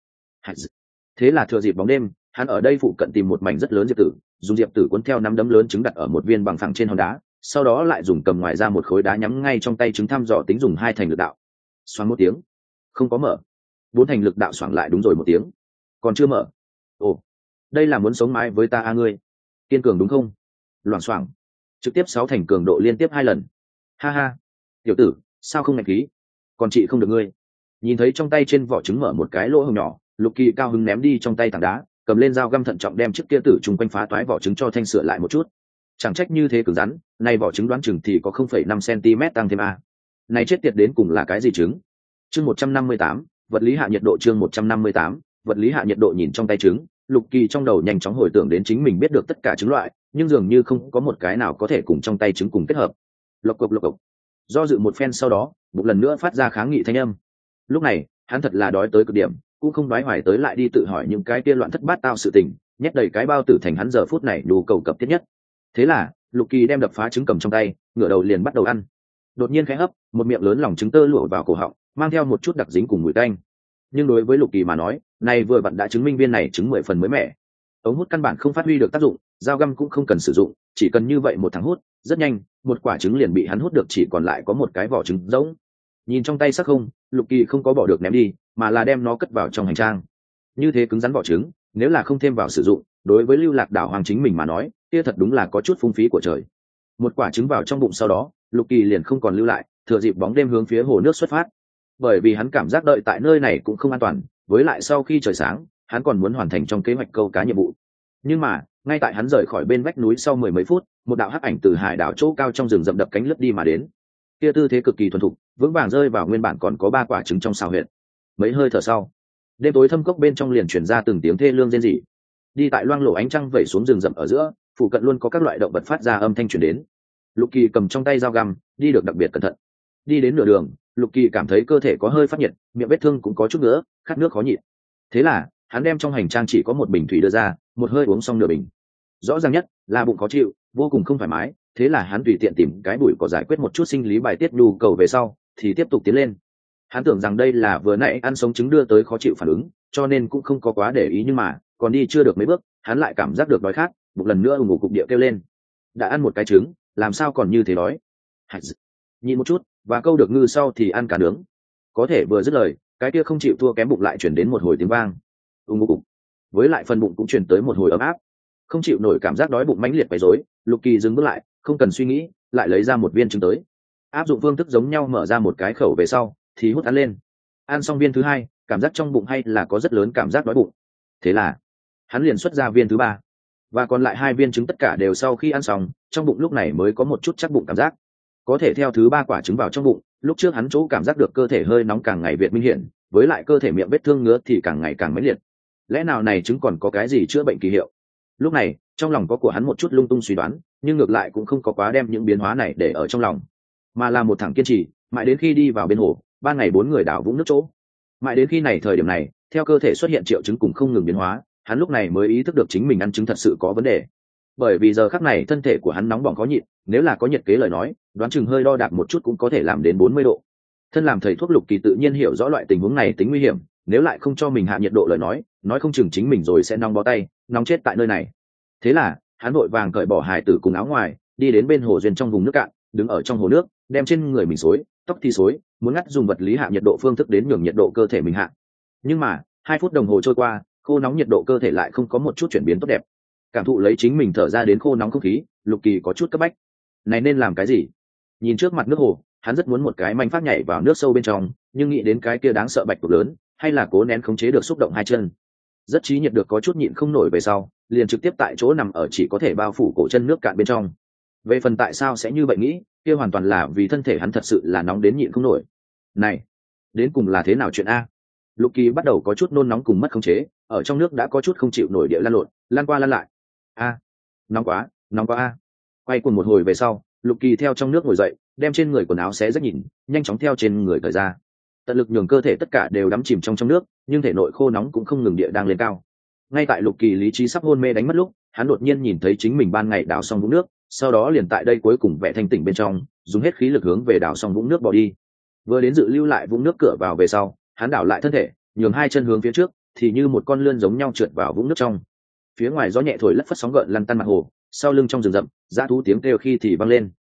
Speaker 1: Thế là thừa dịp bóng đêm, hắn ở đây phụ cận tìm một mảnh rất lớn diệp tử, dùng diệp tử cuốn theo nắm đấm lớn trứng đặt ở một viên bằng phẳng trên hòn đá, sau đó lại dùng cầm ngoài ra một khối đá nhắm ngay trong tay trứng thăm dò tính dùng hai thành lực đạo. Xoắn một tiếng, không có mở. Bốn thành lực đạo xoảng lại đúng rồi một tiếng, còn chưa mở. Ồ, đây là muốn sống mãi với ta a ngươi, kiên cường đúng không? Loảng xoảng, trực tiếp sáu thành cường độ liên tiếp hai lần. Ha ha, tiểu tử, sao không ngạch khí, còn chị không được ngươi. Nhìn thấy trong tay trên vỏ trứng mở một cái lỗ hổng nhỏ, Lục Kỳ cao hứng ném đi trong tay tảng đá, cầm lên dao găm thận trọng đem chiếc kia tử trùng quanh phá toái vỏ trứng cho thanh sửa lại một chút. Chẳng trách như thế cứng rắn, này vỏ trứng đoán chừng thì có không phẩy năm xăng-ti-mét tăng thêm a. Này chết tiệt đến cùng là cái gì trứng? Chương một trăm năm mươi tám, vật lý hạ nhiệt độ. Chương một trăm năm mươi tám, vật lý hạ nhiệt độ. Nhìn trong tay trứng, Lục Kỳ trong đầu nhanh chóng hồi tưởng đến chính mình biết được tất cả trứng loại, nhưng dường như không có một cái nào có thể cùng trong tay trứng cùng kết hợp. Lộc cộc lộc cộc. Do dự một phen sau đó, một lần nữa phát ra kháng nghị thanh âm. Lúc này, hắn thật là đói tới cực điểm, cũng không đoái hoài tới lại đi tự hỏi những cái kia loạn thất bát tao sự tình, nhét đầy cái bao tử thành hắn giờ phút này đủ cầu cập thiết nhất. Thế là, Lục Kỳ đem đập phá trứng cầm trong tay, ngửa đầu liền bắt đầu ăn. Đột nhiên khẽ hấp, một miệng lớn lòng trứng tơ lụa vào cổ họng, mang theo một chút đặc dính cùng mùi tanh. Nhưng đối với Lục Kỳ mà nói, này vừa vặn đã chứng minh viên này trứng mười phần mới mẻ. Ống hút căn bản không phát huy được tác dụng, dao găm cũng không cần sử dụng, chỉ cần như vậy một thằng hút, rất nhanh, một quả trứng liền bị hắn hút được chỉ còn lại có một cái vỏ trứng rỗng. Nhìn trong tay sắc không, Lục Kỳ không có bỏ được ném đi, mà là đem nó cất vào trong hành trang. Như thế cứng rắn vỏ trứng, nếu là không thêm vào sử dụng, đối với Lưu Lạc Đảo hoàng chính mình mà nói, kia thật đúng là có chút phung phí của trời. Một quả trứng vào trong bụng sau đó, Lục Kỳ liền không còn lưu lại, thừa dịp bóng đêm hướng phía hồ nước xuất phát. Bởi vì hắn cảm giác đợi tại nơi này cũng không an toàn, với lại sau khi trời sáng, hắn còn muốn hoàn thành trong kế hoạch câu cá nhiệm vụ. Nhưng mà, ngay tại hắn rời khỏi bên vách núi sau mười mấy phút, một đạo hắc ảnh từ hải đảo chỗ cao trong rừng rậm đập cánh lướt đi mà đến. Kia tư thế cực kỳ thuần thục, vững vàng rơi vào nguyên bản còn có ba quả trứng trong xào huyệt. Mấy hơi thở sau, đêm tối thâm cốc bên trong liền truyền ra từng tiếng thê lương rên rỉ. Đi tại loang lổ ánh trăng vẩy xuống rừng rậm ở giữa, phụ cận luôn có các loại động vật phát ra âm thanh truyền đến. Lục Kỳ cầm trong tay dao găm, đi được đặc biệt cẩn thận. Đi đến nửa đường, Lục Kỳ cảm thấy cơ thể có hơi phát nhiệt, miệng vết thương cũng có chút nữa, khát nước khó nhịn. Thế là, hắn đem trong hành trang chỉ có một bình thủy đưa ra, một hơi uống xong nửa bình. Rõ ràng nhất là bụng khó chịu, vô cùng không thoải mái, thế là hắn tùy tiện tìm cái bụi cỏ giải quyết một chút sinh lý bài tiết nhu cầu về sau, thì tiếp tục tiến lên. Hắn tưởng rằng đây là vừa nãy ăn sống trứng đưa tới khó chịu phản ứng, cho nên cũng không có quá để ý, nhưng mà, còn đi chưa được mấy bước, hắn lại cảm giác được đói khát, một lần nữa ù ngủ cục địa kêu lên. Đã ăn một cái trứng, làm sao còn như thế đói? Nhìn một chút, và câu được ngư sau thì ăn cả nướng. Có thể vừa dứt lời, cái kia không chịu thua kém bụng lại chuyển đến một hồi tiếng vang. Ù ngủ cục. Với lại phần bụng cũng chuyển tới một hồi ấm áp. Không chịu nổi cảm giác đói bụng mãnh liệt quấy rối, Lục Kỳ dừng bước lại, không cần suy nghĩ, lại lấy ra một viên trứng tới. Áp dụng phương thức giống nhau mở ra một cái khẩu về sau, thì hút ăn lên. Ăn xong viên thứ hai, cảm giác trong bụng hay là có rất lớn cảm giác đói bụng. Thế là, hắn liền xuất ra viên thứ ba, và còn lại hai viên trứng tất cả đều sau khi ăn xong, trong bụng lúc này mới có một chút chắc bụng cảm giác. Có thể theo thứ ba quả trứng vào trong bụng, lúc trước hắn chỗ cảm giác được cơ thể hơi nóng càng ngày việt minh hiển, với lại cơ thể miệng vết thương ngứa thì càng ngày càng mãnh liệt. Lẽ nào này trứng còn có cái gì chữa bệnh kỳ hiệu? Lúc này, trong lòng có của hắn một chút lung tung suy đoán, nhưng ngược lại cũng không có quá đem những biến hóa này để ở trong lòng, mà là một thẳng kiên trì, mãi đến khi đi vào bên hồ, ban ngày bốn người đảo vũng nước chỗ. Mãi đến khi này thời điểm này, theo cơ thể xuất hiện triệu chứng cùng không ngừng biến hóa, hắn lúc này mới ý thức được chính mình ăn trứng thật sự có vấn đề. Bởi vì giờ khắc này thân thể của hắn nóng bỏng khó nhịn, nếu là có nhiệt kế lời nói, đoán chừng hơi đo đạc một chút cũng có thể làm đến bốn mươi độ. Thân làm thầy thuốc Lục Kỳ tự nhiên hiểu rõ loại tình huống này tính nguy hiểm, nếu lại không cho mình hạ nhiệt độ lời nói, nói không chừng chính mình rồi sẽ nóng bó tay, nóng chết tại nơi này. Thế là, hắn vội vàng cởi bỏ hài tử cùng áo ngoài, đi đến bên hồ duyên trong vùng nước cạn, đứng ở trong hồ nước, đem trên người mình xối, tóc thì xối, muốn ngắt dùng vật lý hạ nhiệt độ phương thức đến nhường nhiệt độ cơ thể mình hạ. Nhưng mà, hai phút đồng hồ trôi qua, khô nóng nhiệt độ cơ thể lại không có một chút chuyển biến tốt đẹp. Cảm thụ lấy chính mình thở ra đến khô nóng không khí, Lục Kỳ có chút cấp bách. Này nên làm cái gì? Nhìn trước mặt nước hồ, hắn rất muốn một cái manh phát nhảy vào nước sâu bên trong, nhưng nghĩ đến cái kia đáng sợ bạch tuộc lớn, hay là cố nén khống chế được xúc động hai chân. Rất trí nhiệt được có chút nhịn không nổi về sau, liền trực tiếp tại chỗ nằm ở chỉ có thể bao phủ cổ chân nước cạn bên trong. Về phần tại sao sẽ như vậy nghĩ, kia hoàn toàn là vì thân thể hắn thật sự là nóng đến nhịn không nổi. Này, đến cùng là thế nào chuyện a? Lục Kỳ bắt đầu có chút nôn nóng cùng mất khống chế, ở trong nước đã có chút không chịu nổi địa lăn lộn, lăn qua lăn lại. A, nóng quá, nóng quá a. Quay cuồng một hồi về sau, Lục Kỳ theo trong nước ngồi dậy, đem trên người quần áo xé rách nhìn, nhanh chóng theo trên người cởi ra. Tận lực nhường cơ thể tất cả đều đắm chìm trong trong nước, nhưng thể nội khô nóng cũng không ngừng địa đang lên cao. Ngay tại Lục Kỳ lý trí sắp hôn mê đánh mất lúc, hắn đột nhiên nhìn thấy chính mình ban ngày đào xong vũng nước, sau đó liền tại đây cuối cùng vẻ thanh tỉnh bên trong, dùng hết khí lực hướng về đào xong vũng nước bỏ đi. Vừa đến dự lưu lại vũng nước cửa vào về sau, hắn đảo lại thân thể, nhường hai chân hướng phía trước, thì như một con lươn giống nhau trượt vào vũng nước trong. Phía ngoài gió nhẹ thổi lất phất sóng gợn lăn tăn mặt hồ, sau lưng trong rừng rậm, dã thú tiếng kêu khi thì vang lên.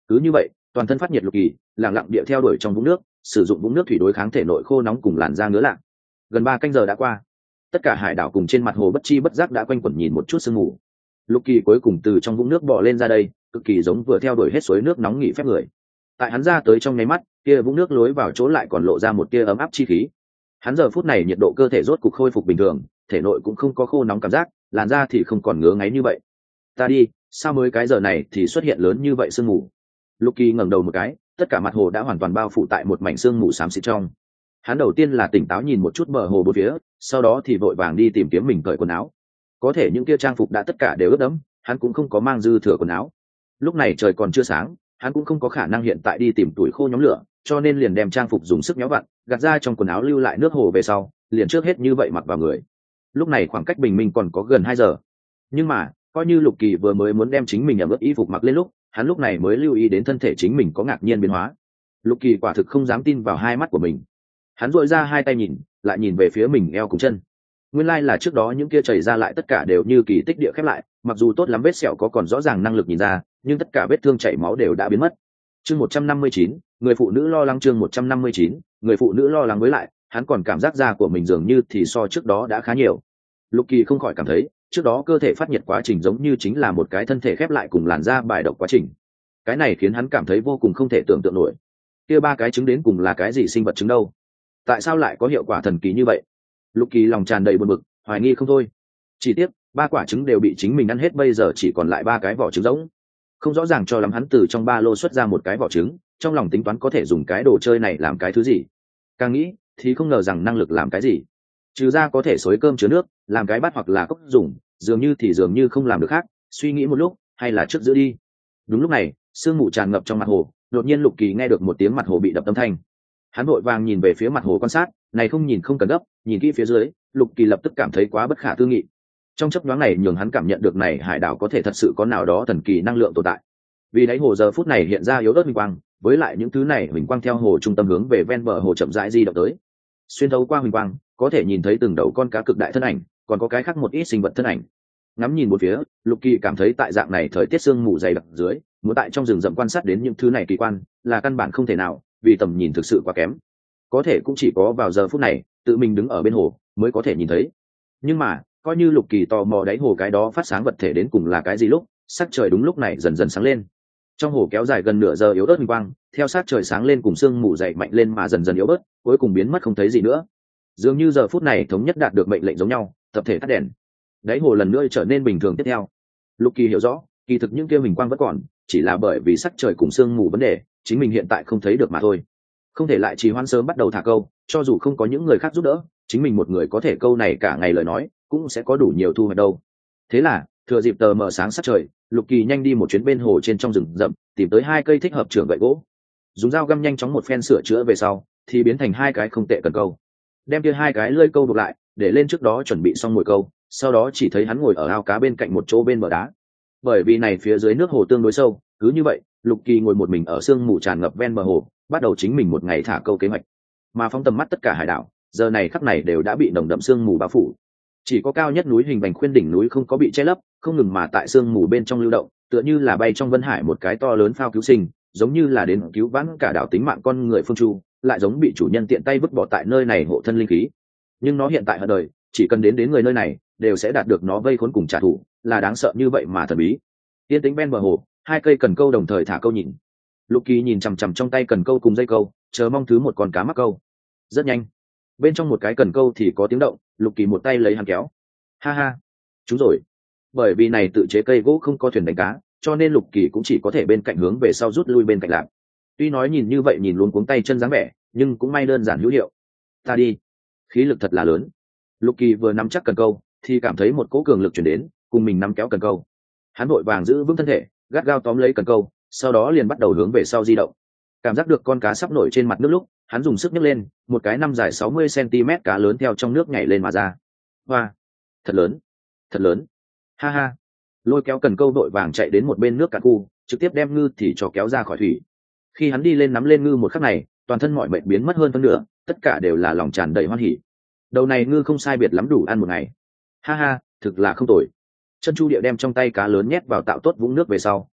Speaker 1: cứ như vậy toàn thân phát nhiệt Lục Kỳ lặng lặng địa theo đuổi trong vũng nước, sử dụng vũng nước thủy đối kháng thể nội khô nóng cùng làn da ngứa lạ. Gần ba canh giờ đã qua, tất cả hải đảo cùng trên mặt hồ bất chi bất giác đã quanh quẩn nhìn một chút sương mù. Lục Kỳ cuối cùng từ trong vũng nước bò lên ra đây, cực kỳ giống vừa theo đuổi hết suối nước nóng nghỉ phép người. Tại hắn ra tới trong nháy mắt, kia vũng nước lối vào chỗ lại còn lộ ra một tia ấm áp chi khí. Hắn giờ phút này nhiệt độ cơ thể rốt cục khôi phục bình thường, thể nội cũng không có khô nóng cảm giác, làn da thì không còn ngứa ngáy như vậy. Ta đi, sao mới cái giờ này thì xuất hiện lớn như vậy sương mù? Lục Kỳ ngẩng đầu một cái, tất cả mặt hồ đã hoàn toàn bao phủ tại một mảnh sương mù xám xịt trong. Hắn đầu tiên là tỉnh táo nhìn một chút bờ hồ bốn phía, sau đó thì vội vàng đi tìm kiếm mình cởi quần áo. Có thể những kia trang phục đã tất cả đều ướt đẫm, hắn cũng không có mang dư thừa quần áo. Lúc này trời còn chưa sáng, hắn cũng không có khả năng hiện tại đi tìm tuổi khô nhóm lửa, cho nên liền đem trang phục dùng sức méo vặn, gạt ra trong quần áo lưu lại nước hồ về sau, liền trước hết như vậy mặc vào người. Lúc này khoảng cách bình minh còn có gần hai giờ, nhưng mà coi như Lục Kỳ vừa mới muốn đem chính mình ẩm ướt y phục mặc lên lúc, hắn lúc này mới lưu ý đến thân thể chính mình có ngạc nhiên biến hóa. Lục Kỳ quả thực không dám tin vào hai mắt của mình. Hắn duỗi ra hai tay nhìn, lại nhìn về phía mình eo cùng chân. Nguyên lai là trước đó những kia chảy ra lại tất cả đều như kỳ tích địa khép lại, mặc dù tốt lắm vết sẹo có còn rõ ràng năng lực nhìn ra, nhưng tất cả vết thương chảy máu đều đã biến mất. Chương một trăm năm mươi chín, người phụ nữ lo lắng. Chương một trăm năm mươi chín, người phụ nữ lo lắng. Với lại, hắn còn cảm giác da của mình dường như thì so trước đó đã khá nhiều. Lục Kỳ không khỏi cảm thấy, trước đó cơ thể phát nhiệt quá trình giống như chính là một cái thân thể khép lại cùng làn da bài độc quá trình. Cái này khiến hắn cảm thấy vô cùng không thể tưởng tượng nổi. Kia ba cái trứng đến cùng là cái gì sinh vật trứng đâu? Tại sao lại có hiệu quả thần kỳ như vậy? Lục Kỳ lòng tràn đầy buồn bực, hoài nghi không thôi. Chỉ tiếc, ba quả trứng đều bị chính mình ăn hết, bây giờ chỉ còn lại ba cái vỏ trứng rỗng. Không rõ ràng cho lắm, hắn từ trong ba lô xuất ra một cái vỏ trứng, trong lòng tính toán có thể dùng cái đồ chơi này làm cái thứ gì. Càng nghĩ thì không ngờ rằng năng lực làm cái gì. Trừ ra có thể xối cơm chứa nước, làm cái bát hoặc là cốc dùng, dường như thì dường như không làm được khác. Suy nghĩ một lúc, hay là trước giữ đi. Đúng lúc này, sương mù tràn ngập trong mặt hồ, đột nhiên Lục Kỳ nghe được một tiếng mặt hồ bị đập âm thanh. Hắn vội vàng nhìn về phía mặt hồ quan sát, này không nhìn không cần gấp, nhìn kỹ phía dưới, Lục Kỳ lập tức cảm thấy quá bất khả tư nghị. Trong chốc nhoáng này nhường hắn cảm nhận được này hải đảo có thể thật sự có nào đó thần kỳ năng lượng tồn tại. Vì đáy hồ giờ phút này hiện ra yếu ớt huỳnh quang, với lại những thứ này huỳnh quang theo hồ trung tâm hướng về ven bờ hồ chậm rãi di động tới. Xuyên thấu qua huỳnh quang, có thể nhìn thấy từng đầu con cá cực đại thân ảnh, còn có cái khác một ít sinh vật thân ảnh. Ngắm nhìn một phía, Lục Kỳ cảm thấy tại dạng này thời tiết sương mù dày đặc dưới, muốn tại trong rừng rậm quan sát đến những thứ này kỳ quan, là căn bản không thể nào, vì tầm nhìn thực sự quá kém. Có thể cũng chỉ có vào giờ phút này, tự mình đứng ở bên hồ mới có thể nhìn thấy. Nhưng mà coi như Lục Kỳ tò mò đáy hồ cái đó phát sáng vật thể đến cùng là cái gì lúc, sắc trời đúng lúc này dần dần sáng lên. Trong hồ kéo dài gần nửa giờ yếu ớt huỳnh quang, theo sát trời sáng lên cùng sương mù dày mạnh lên mà dần dần yếu bớt, cuối cùng biến mất không thấy gì nữa. Dường như giờ phút này thống nhất đạt được mệnh lệnh giống nhau, tập thể tắt đèn. Đáy hồ lần nữa trở nên bình thường tiếp theo. Lục Kỳ hiểu rõ, kỳ thực những kia huỳnh quang vẫn còn, chỉ là bởi vì sắc trời cùng sương mù vấn đề, chính mình hiện tại không thấy được mà thôi. Không thể lại trì hoãn sớm bắt đầu thả câu, cho dù không có những người khác giúp đỡ, chính mình một người có thể câu này cả ngày lời nói, cũng sẽ có đủ nhiều thu hoạch đâu. Thế là, thừa dịp tờ mờ sáng sắc trời, Lục Kỳ nhanh đi một chuyến bên hồ trên trong rừng rậm, tìm tới hai cây thích hợp trưởng gậy gỗ. Dùng dao găm nhanh chóng một phen sửa chữa về sau, thì biến thành hai cái không tệ cần câu. Đem kia hai cái lưỡi câu buộc lại, để lên trước đó chuẩn bị xong mồi câu, sau đó chỉ thấy hắn ngồi ở ao cá bên cạnh một chỗ bên bờ đá. Bởi vì này phía dưới nước hồ tương đối sâu, cứ như vậy, Lục Kỳ ngồi một mình ở sương mù tràn ngập ven bờ hồ, bắt đầu chính mình một ngày thả câu kế hoạch. Mà phóng tầm mắt tất cả hải đảo, giờ này khắc này đều đã bị nồng đậm sương mù bao phủ. Chỉ có cao nhất núi Hình Vành Khuyên đỉnh núi không có bị che lấp, không ngừng mà tại sương mù bên trong lưu động, tựa như là bay trong vân hải một cái to lớn phao cứu sinh, giống như là đến cứu vãn cả đảo tính mạng con người phương chu, lại giống bị chủ nhân tiện tay vứt bỏ tại nơi này hộ thân linh khí. Nhưng nó hiện tại ở đời, chỉ cần đến đến người nơi này, đều sẽ đạt được nó vây khốn cùng trả thù, là đáng sợ như vậy mà thần bí. Yên tĩnh bên bờ hồ, hai cây cần câu đồng thời thả câu nhìn. Lục Kỳ nhìn chằm chằm trong tay cần câu cùng dây câu, chờ mong thứ một con cá mắc câu. Rất nhanh, bên trong một cái cần câu thì có tiếng động, Lục Kỳ một tay lấy hắn kéo. Ha ha, chúng rồi. Bởi vì này tự chế cây gỗ không có thuyền đánh cá, cho nên Lục Kỳ cũng chỉ có thể bên cạnh hướng về sau rút lui bên cạnh lạc. Tuy nói nhìn như vậy nhìn luôn cuống tay chân dáng vẻ, nhưng cũng may đơn giản hữu hiệu. Ta đi, khí lực thật là lớn. Lục Kỳ vừa nắm chắc cần câu, thì cảm thấy một cỗ cường lực chuyển đến, cùng mình nắm kéo cần câu. Hắn vội vàng giữ vững thân thể, gắt gao tóm lấy cần câu, sau đó liền bắt đầu hướng về sau di động. Cảm giác được con cá sắp nổi trên mặt nước lúc, hắn dùng sức nhấc lên, một cái năm dài sáu mươi xăng-ti-mét cá lớn theo trong nước nhảy lên mà ra. Hoa, thật lớn, thật lớn. Ha ha. Lôi kéo cần câu đội vàng chạy đến một bên nước cạn khu, trực tiếp đem ngư thì cho kéo ra khỏi thủy. Khi hắn đi lên nắm lên ngư một khắc này, toàn thân mọi mệt biến mất hơn phân nửa, tất cả đều là lòng tràn đầy hoan hỉ. Đầu này ngư không sai biệt lắm đủ ăn một ngày. Ha ha, thực là không tồi. Chân chu địa đem trong tay cá lớn nhét vào tạo tốt vũng nước về sau,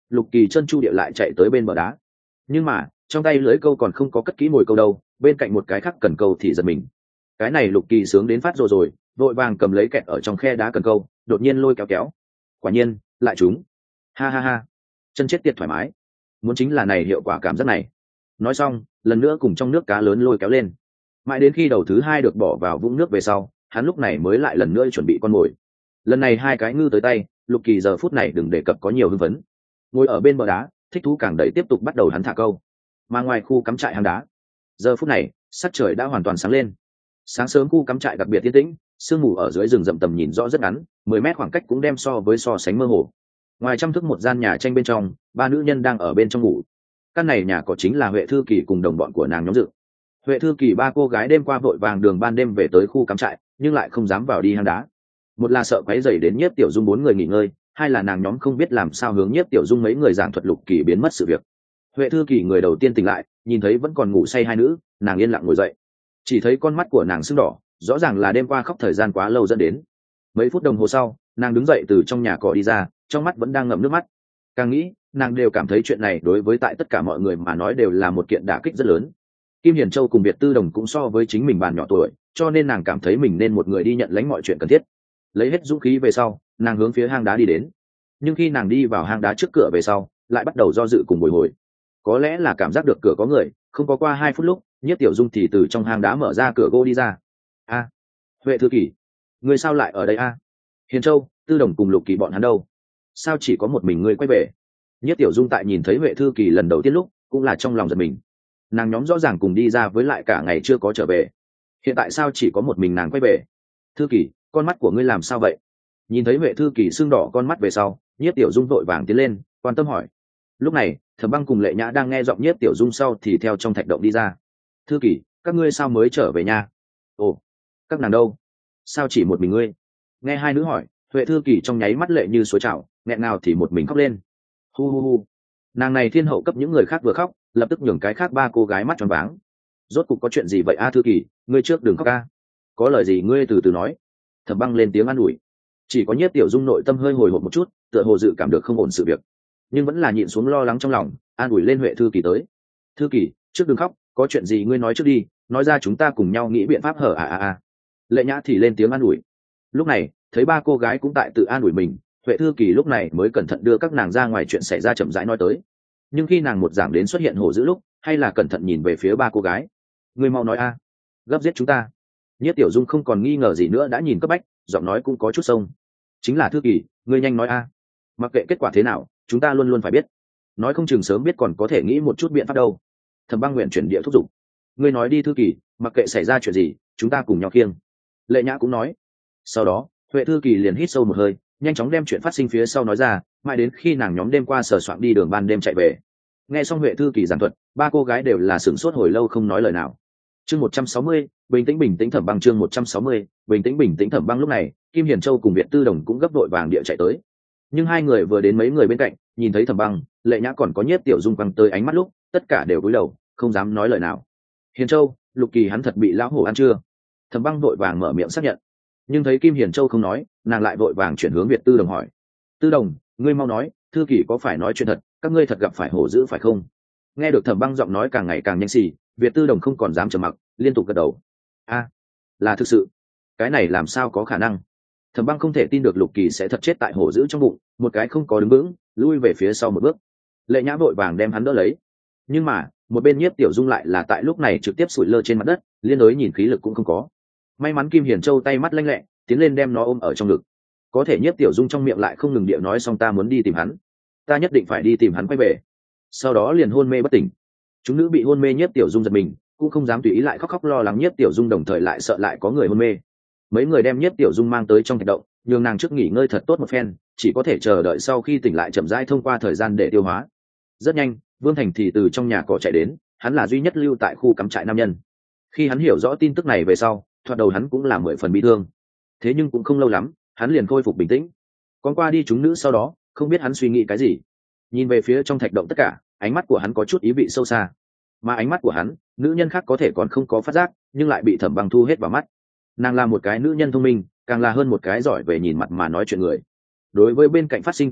Speaker 1: Lục Kỳ chân chu địa lại chạy tới bên bờ đá, nhưng mà trong tay lưới câu còn không có cất kỹ mồi câu đâu, bên cạnh một cái khác cần câu thì giật mình. Cái này Lục Kỳ sướng đến phát rồi rồi, vội vàng cầm lấy kẹt ở trong khe đá cần câu, đột nhiên lôi kéo kéo, quả nhiên lại trúng. Ha ha ha, chân chết tiệt thoải mái, muốn chính là này hiệu quả cảm giác này. Nói xong lần nữa cùng trong nước cá lớn lôi kéo lên, mãi đến khi đầu thứ hai được bỏ vào vũng nước về sau, hắn lúc này mới lại lần nữa chuẩn bị con mồi. Lần này hai cái ngư tới tay, Lục Kỳ giờ phút này đừng đề cập có nhiều hưng phấn, ngồi ở bên bờ đá thích thú càng đẩy tiếp tục bắt đầu hắn thả câu. Mà ngoài khu cắm trại hang đá, giờ phút này sắc trời đã hoàn toàn sáng lên. Sáng sớm khu cắm trại đặc biệt yên tĩnh, sương mù ở dưới rừng rậm tầm nhìn rõ rất ngắn, mười mét khoảng cách cũng đem so với so sánh mơ hồ. Ngoài trăm thước một gian nhà tranh bên trong, ba nữ nhân đang ở bên trong ngủ. Căn này nhà có chính là Huệ Thư Kỳ cùng đồng bọn của nàng nhóm dự. Huệ Thư Kỳ ba cô gái đêm qua vội vàng đường ban đêm về tới khu cắm trại, nhưng lại không dám vào đi hang đá. Một là sợ quấy rầy đến Nhiếp Tiểu Dung bốn người nghỉ ngơi, hai là nàng nhóm không biết làm sao hướng Nhiếp Tiểu Dung mấy người giảng thuật Lục Kỳ biến mất sự việc. Huệ Thư Kỳ người đầu tiên tỉnh lại, nhìn thấy vẫn còn ngủ say hai nữ, nàng yên lặng ngồi dậy. Chỉ thấy con mắt của nàng sưng đỏ, rõ ràng là đêm qua khóc thời gian quá lâu dẫn đến. Mấy phút đồng hồ sau, nàng đứng dậy từ trong nhà cỏ đi ra, trong mắt vẫn đang ngậm nước mắt. Càng nghĩ, nàng đều cảm thấy chuyện này đối với tại tất cả mọi người mà nói đều là một kiện đả kích rất lớn. Kim Hiền Châu cùng Việt Tư Đồng cũng so với chính mình bàn nhỏ tuổi, cho nên nàng cảm thấy mình nên một người đi nhận lãnh mọi chuyện cần thiết. Lấy hết dũng khí về sau, nàng hướng phía hang đá đi đến. Nhưng khi nàng đi vào hang đá trước cửa về sau, lại bắt đầu do dự cùng bồi hồi. Có lẽ là cảm giác được cửa có người, không có qua hai phút lúc, Nhiếp Tiểu Dung thì từ trong hang đá mở ra cửa gỗ đi ra. A, Huệ Thư Kỳ, người sao lại ở đây a? Hiền Châu, Tư Đồng cùng Lục Kỳ bọn hắn đâu? Sao chỉ có một mình ngươi quay về? Nhiếp Tiểu Dung tại nhìn thấy Huệ Thư Kỳ lần đầu tiên lúc, cũng là trong lòng giật mình. Nàng nhóm rõ ràng cùng đi ra với lại cả ngày chưa có trở về, hiện tại sao chỉ có một mình nàng quay về? Thư Kỳ, con mắt của ngươi làm sao vậy? Nhìn thấy Huệ Thư Kỳ sưng đỏ con mắt về sau, Nhiếp Tiểu Dung vội vàng tiến lên, quan tâm hỏi. Lúc này Thẩm Băng cùng Lệ Nhã đang nghe giọng Nhiếp Tiểu Dung sau thì theo trong thạch động đi ra. Thư Kỳ, các ngươi sao mới trở về nhà? Ồ, các nàng đâu? Sao chỉ một mình ngươi? Nghe hai nữ hỏi, Huệ Thư Kỳ trong nháy mắt lệ như suối trào, nghẹn ngào thì một mình khóc lên. Hu hu hu. Nàng này thiên hậu cấp những người khác vừa khóc, lập tức nhường cái khác ba cô gái mắt tròn váng. Rốt cục có chuyện gì vậy a Thư Kỳ, ngươi trước đừng khóc a. Có lời gì ngươi từ từ nói. Thẩm Băng lên tiếng an ủi. Chỉ có Nhiếp Tiểu Dung nội tâm hơi hồi hộp một chút, tựa hồ dự cảm được không ổn sự việc, nhưng vẫn là nhịn xuống lo lắng trong lòng, an ủi lên Huệ Thư Kỳ tới. Thư Kỳ, trước đừng khóc, có chuyện gì ngươi nói trước đi, nói ra chúng ta cùng nhau nghĩ biện pháp hở à à à. Lệ Nhã thì lên tiếng an ủi. Lúc này thấy ba cô gái cũng tại tự an ủi mình, Huệ Thư Kỳ lúc này mới cẩn thận đưa các nàng ra ngoài chuyện xảy ra chậm rãi nói tới. Nhưng khi nàng một giảng đến xuất hiện hổ dữ lúc, hay là cẩn thận nhìn về phía ba cô gái. Ngươi mau nói a, gấp giết chúng ta. Nhiếp Tiểu Dung không còn nghi ngờ gì nữa đã nhìn cấp bách, giọng nói cũng có chút sông. Chính là Thư Kỳ, ngươi nhanh nói a. Mặc kệ kết quả thế nào, chúng ta luôn luôn phải biết. Nói không chừng sớm biết còn có thể nghĩ một chút biện pháp đâu. Thẩm Băng nguyện chuyển địa thúc giục. Ngươi nói đi Thư Kỳ, mặc kệ xảy ra chuyện gì, chúng ta cùng nhau khiêng. Lệ Nhã cũng nói. Sau đó Huệ Thư Kỳ liền hít sâu một hơi, nhanh chóng đem chuyện phát sinh phía sau nói ra, mãi đến khi nàng nhóm đêm qua sờ soạn đi đường ban đêm chạy về. Nghe xong Huệ Thư Kỳ giảng thuật, ba cô gái đều là sửng sốt hồi lâu không nói lời nào. Chương một trăm sáu mươi, bình tĩnh bình tĩnh Thẩm Băng chương một trăm sáu mươi, bình tĩnh bình tĩnh Thẩm Băng. Lúc này Kim Hiền Châu cùng Việt Tư Đồng cũng gấp đội vàng địa chạy tới. Nhưng hai người vừa đến mấy người bên cạnh, nhìn thấy Thẩm Băng, Lệ Nhã còn có Nhiếp Tiểu Dung quăng tới ánh mắt lúc, tất cả đều cúi đầu, không dám nói lời nào. Hiền Châu, Lục Kỳ hắn thật bị lão hổ ăn chưa? Thẩm Băng vội vàng mở miệng xác nhận. Nhưng thấy Kim Hiền Châu không nói, nàng lại vội vàng chuyển hướng Việt Tư Đồng hỏi. Tư Đồng, ngươi mau nói, Thư Kỳ có phải nói chuyện thật, các ngươi thật gặp phải hổ dữ phải không? Nghe được Thẩm Băng giọng nói càng ngày càng nhanh xì, Việt Tư Đồng không còn dám trầm mặc, liên tục gật đầu. A, là thực sự. Cái này làm sao có khả năng? Thẩm Băng không thể tin được Lục Kỳ sẽ thật chết tại hổ dữ trong bụng, một cái không có đứng vững, lui về phía sau một bước. Lệ Nhã vội vàng đem hắn đỡ lấy. Nhưng mà một bên Nhiếp Tiểu Dung lại là tại lúc này trực tiếp sủi lơ trên mặt đất, liên đối nhìn khí lực cũng không có. May mắn Kim Hiền Châu tay mắt lanh lẹ, tiến lên đem nó ôm ở trong ngực. Có thể Nhiếp Tiểu Dung trong miệng lại không ngừng điệu nói xong ta muốn đi tìm hắn, ta nhất định phải đi tìm hắn quay về. Sau đó liền hôn mê bất tỉnh. Chúng nữ bị hôn mê, Nhiếp Tiểu Dung giật mình, cũng không dám tùy ý lại khóc khóc lo lắng Nhiếp Tiểu Dung, đồng thời lại sợ lại có người hôn mê. Mấy người đem Nhiếp Tiểu Dung mang tới trong thạch động, nhường nàng trước nghỉ ngơi thật tốt một phen, chỉ có thể chờ đợi sau khi tỉnh lại chậm rãi thông qua thời gian để tiêu hóa. Rất nhanh Vương Thành thì từ trong nhà cỏ chạy đến, hắn là duy nhất lưu tại khu cắm trại nam nhân. Khi hắn hiểu rõ tin tức này về sau, thoạt đầu hắn cũng là mười phần bị thương, thế nhưng cũng không lâu lắm hắn liền khôi phục bình tĩnh. Còn qua đi chúng nữ sau đó không biết hắn suy nghĩ cái gì, nhìn về phía trong thạch động tất cả, ánh mắt của hắn có chút ý vị sâu xa, mà ánh mắt của hắn nữ nhân khác có thể còn không có phát giác, nhưng lại bị Thẩm Băng thu hết vào mắt. Nàng là một cái nữ nhân thông minh, càng là hơn một cái giỏi về nhìn mặt mà nói chuyện người. Đối với bên cạnh phát sinh tất cả,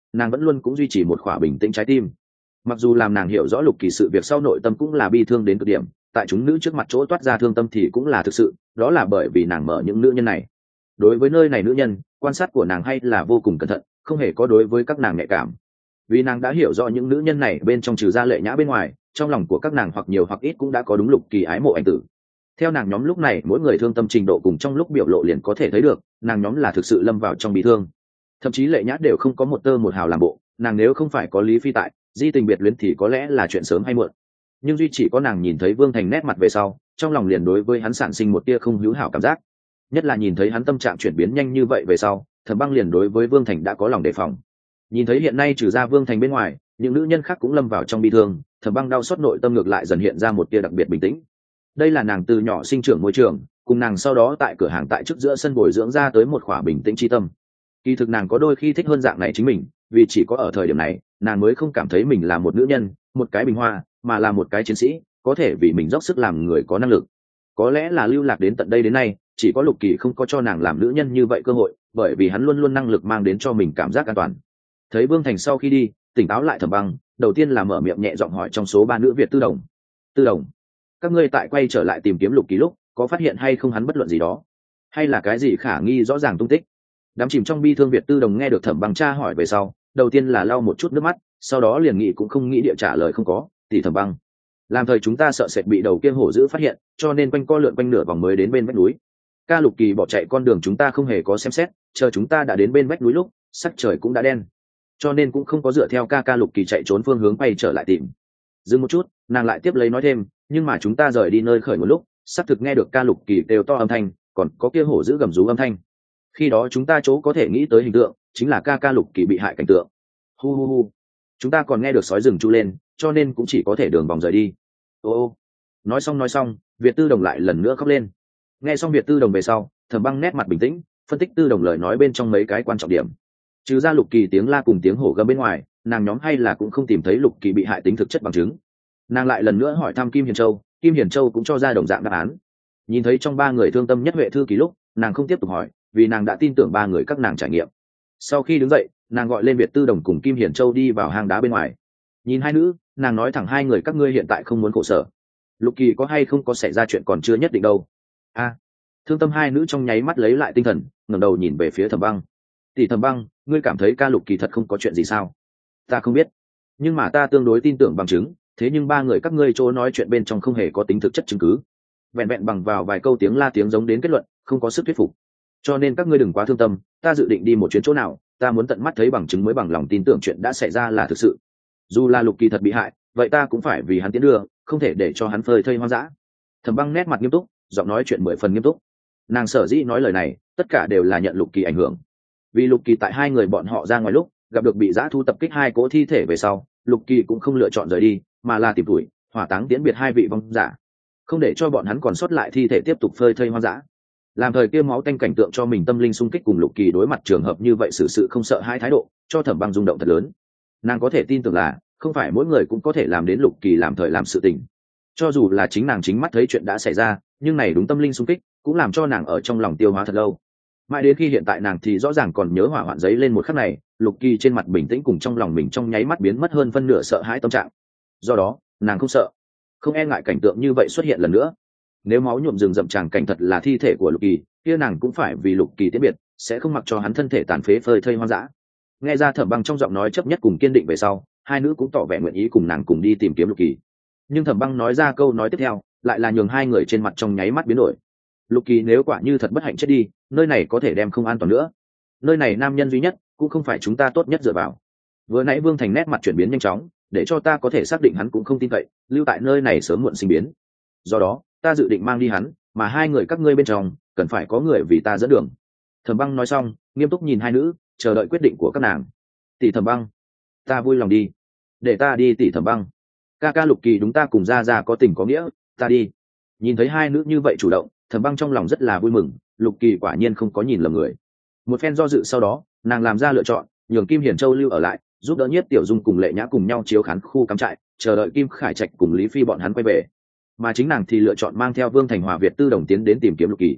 Speaker 1: nàng vẫn luôn cũng duy trì một khỏa bình tĩnh trái tim. Mặc dù làm nàng hiểu rõ Lục Kỳ sự việc sau nội tâm cũng là bi thương đến cực điểm, tại chúng nữ trước mặt chỗ toát ra thương tâm thì cũng là thực sự, đó là bởi vì nàng mở những nữ nhân này. Đối với nơi này nữ nhân, quan sát của nàng hay là vô cùng cẩn thận, không hề có đối với các nàng nhạy cảm. Vì nàng đã hiểu rõ những nữ nhân này bên trong trừ ra Lệ Nhã bên ngoài, trong lòng của các nàng hoặc nhiều hoặc ít cũng đã có đúng Lục Kỳ ái mộ anh tử. Theo nàng nhóm lúc này mỗi người thương tâm trình độ cùng trong lúc biểu lộ liền có thể thấy được, nàng nhóm là thực sự lâm vào trong bi thương. Thậm chí Lệ Nhã đều không có một tơ một hào làm bộ, nàng nếu không phải có Lý Phi tại, di tình biệt luyến thì có lẽ là chuyện sớm hay muộn. Nhưng duy chỉ có nàng nhìn thấy Vương Thành nét mặt về sau, trong lòng liền đối với hắn sản sinh một tia không hữu hảo cảm giác. Nhất là nhìn thấy hắn tâm trạng chuyển biến nhanh như vậy về sau, Thẩm Băng liền đối với Vương Thành đã có lòng đề phòng. Nhìn thấy hiện nay trừ ra Vương Thành bên ngoài, những nữ nhân khác cũng lâm vào trong bi thương, Thẩm Băng đau xót nội tâm ngược lại dần hiện ra một tia đặc biệt bình tĩnh. Đây là nàng từ nhỏ sinh trưởng môi trường, cùng nàng sau đó tại cửa hàng tại trước giữa sân bồi dưỡng ra tới một khỏa bình tĩnh chi tâm. Kỳ thực nàng có đôi khi thích hơn dạng này chính mình, vì chỉ có ở thời điểm này, nàng mới không cảm thấy mình là một nữ nhân, một cái bình hoa, mà là một cái chiến sĩ, có thể vì mình dốc sức làm người có năng lực. Có lẽ là lưu lạc đến tận đây đến nay, chỉ có Lục Kỳ không có cho nàng làm nữ nhân như vậy cơ hội, bởi vì hắn luôn luôn năng lực mang đến cho mình cảm giác an toàn. Thấy Vương Thành sau khi đi, tỉnh táo lại Thẩm Băng, đầu tiên là mở miệng nhẹ giọng hỏi trong số ba nữ Việt Tư Đồng. Tư Đồng, các ngươi tại quay trở lại tìm kiếm Lục Kỳ lúc, có phát hiện hay không hắn bất luận gì đó, hay là cái gì khả nghi rõ ràng tung tích? Đám chìm trong bi thương Việt Tư Đồng nghe được Thẩm Băng tra hỏi về sau, đầu tiên là lau một chút nước mắt, sau đó liền nghĩ cũng không nghĩ địa trả lời không có. Tỷ Thẩm Băng, làm thời chúng ta sợ sệt bị đầu kia hổ dữ phát hiện, cho nên quanh co lượn quanh nửa vòng mới đến bên vách núi. Ca Lục Kỳ bỏ chạy con đường chúng ta không hề có xem xét, chờ chúng ta đã đến bên vách núi lúc sắc trời cũng đã đen, cho nên cũng không có dựa theo ca ca Lục Kỳ chạy trốn phương hướng quay trở lại tìm. Dừng một chút, nàng lại tiếp lấy nói thêm, nhưng mà chúng ta rời đi nơi khởi một lúc, xác thực nghe được ca Lục Kỳ đều to âm thanh, còn có kia hổ dữ gầm rú âm thanh. Khi đó chúng ta chỗ có thể nghĩ tới hình tượng chính là ca ca Lục Kỳ bị hại cảnh tượng. Hu hu hu, chúng ta còn nghe được sói rừng tru lên, cho nên cũng chỉ có thể đường vòng rời đi. Ô ô, nói xong nói xong, Việt Tư Đồng lại lần nữa khóc lên. Nghe xong Việt Tư Đồng về sau, Thẩm Băng nét mặt bình tĩnh, phân tích Tư Đồng lời nói bên trong mấy cái quan trọng điểm. Trừ ra Lục Kỳ tiếng la cùng tiếng hổ gầm bên ngoài, nàng nhóm hay là cũng không tìm thấy Lục Kỳ bị hại tính thực chất bằng chứng. Nàng lại lần nữa hỏi thăm Kim Hiền Châu, Kim Hiền Châu cũng cho ra đồng dạng đáp án. Nhìn thấy trong ba người thương tâm nhất Huệ Thư Kỳ lúc, nàng không tiếp tục hỏi, vì nàng đã tin tưởng ba người các nàng trải nghiệm. Sau khi đứng dậy, nàng gọi lên Việt Tư Đồng cùng Kim Hiền Châu đi vào hang đá bên ngoài. Nhìn hai nữ, nàng nói thẳng hai người các ngươi hiện tại không muốn khổ sở. Lục Kỳ có hay không có xảy ra chuyện còn chưa nhất định đâu. A, thương tâm hai nữ trong nháy mắt lấy lại tinh thần, ngẩng đầu nhìn về phía Thẩm Băng. Tỷ Thẩm Băng, ngươi cảm thấy ca Lục Kỳ thật không có chuyện gì sao? Ta không biết, nhưng mà ta tương đối tin tưởng bằng chứng. Thế nhưng ba người các ngươi chỗ nói chuyện bên trong không hề có tính thực chất chứng cứ, vẹn vẹn bằng vào vài câu tiếng la tiếng giống đến kết luận, không có sức thuyết phục. Cho nên các ngươi đừng quá thương tâm, ta dự định đi một chuyến chỗ nào, ta muốn tận mắt thấy bằng chứng mới bằng lòng tin tưởng chuyện đã xảy ra là thực sự. Dù là Lục Kỳ thật bị hại, vậy ta cũng phải vì hắn tiến đưa, không thể để cho hắn phơi thây hoang dã. Thẩm Băng nét mặt nghiêm túc, giọng nói chuyện mười phần nghiêm túc. Nàng sở dĩ nói lời này, tất cả đều là nhận Lục Kỳ ảnh hưởng. Vì Lục Kỳ tại hai người bọn họ ra ngoài lúc gặp được bị dã thu tập kích hai cỗ thi thể về sau, Lục Kỳ cũng không lựa chọn rời đi, mà là tìm tuổi hỏa táng tiễn biệt hai vị vong giả, không để cho bọn hắn còn sót lại thi thể tiếp tục phơi thây hoang dã. Làm thời kia máu tanh cảnh tượng cho mình tâm linh xung kích, cùng Lục Kỳ đối mặt trường hợp như vậy xử sự không sợ hai thái độ, cho Thẩm Băng rung động thật lớn. Nàng có thể tin tưởng là không phải mỗi người cũng có thể làm đến Lục Kỳ làm thời làm sự tình. Cho dù là chính nàng chính mắt thấy chuyện đã xảy ra, nhưng này đúng tâm linh xung kích, cũng làm cho nàng ở trong lòng tiêu hóa thật lâu. Mãi đến khi hiện tại nàng thì rõ ràng còn nhớ hỏa hoạn giấy lên một khắc này, Lục Kỳ trên mặt bình tĩnh cùng trong lòng mình trong nháy mắt biến mất hơn phân nửa sợ hãi tâm trạng. Do đó, nàng không sợ, không e ngại cảnh tượng như vậy xuất hiện lần nữa. Nếu máu nhuộm rừng rậm tràng cảnh thật là thi thể của Lục Kỳ, kia nàng cũng phải vì Lục Kỳ tiễn biệt, sẽ không mặc cho hắn thân thể tàn phế phơi thây hoang dã. Nghe ra Thẩm Băng trong giọng nói chấp nhất cùng kiên định về sau, hai nữ cũng tỏ vẻ nguyện ý cùng nàng cùng đi tìm kiếm Lục Kỳ. Nhưng Thẩm Băng nói ra câu nói tiếp theo, lại là nhường hai người trên mặt trong nháy mắt biến đổi. Lục Kỳ nếu quả như thật bất hạnh chết đi, nơi này có thể đem không an toàn nữa. Nơi này nam nhân duy nhất, cũng không phải chúng ta tốt nhất dựa vào. Vừa nãy Vương Thành nét mặt chuyển biến nhanh chóng, để cho ta có thể xác định hắn cũng không tin cậy, lưu tại nơi này sớm muộn sinh biến. Do đó, ta dự định mang đi hắn, mà hai người các ngươi bên trong, cần phải có người vì ta dẫn đường. Thẩm Băng nói xong, nghiêm túc nhìn hai nữ, chờ đợi quyết định của các nàng. Tỷ Thẩm Băng, ta vui lòng đi, để ta đi tỷ Thẩm Băng. Ca ca Lục Kỳ đúng ta cùng ra ra có tình có nghĩa, ta đi. Nhìn thấy hai nữ như vậy chủ động, Thẩm Băng trong lòng rất là vui mừng, Lục Kỳ quả nhiên không có nhìn lầm người. Một phen do dự sau đó, nàng làm ra lựa chọn, nhường Kim Hiển Châu lưu ở lại, giúp đỡ Nhiếp Tiểu Dung cùng Lệ Nhã cùng nhau chiếu khán khu cắm trại, chờ đợi Kim Khải Trạch cùng Lý Phi bọn hắn quay về. Mà chính nàng thì lựa chọn mang theo Vương Thành Hòa Việt Tư Đồng tiến đến tìm kiếm Lục Kỳ.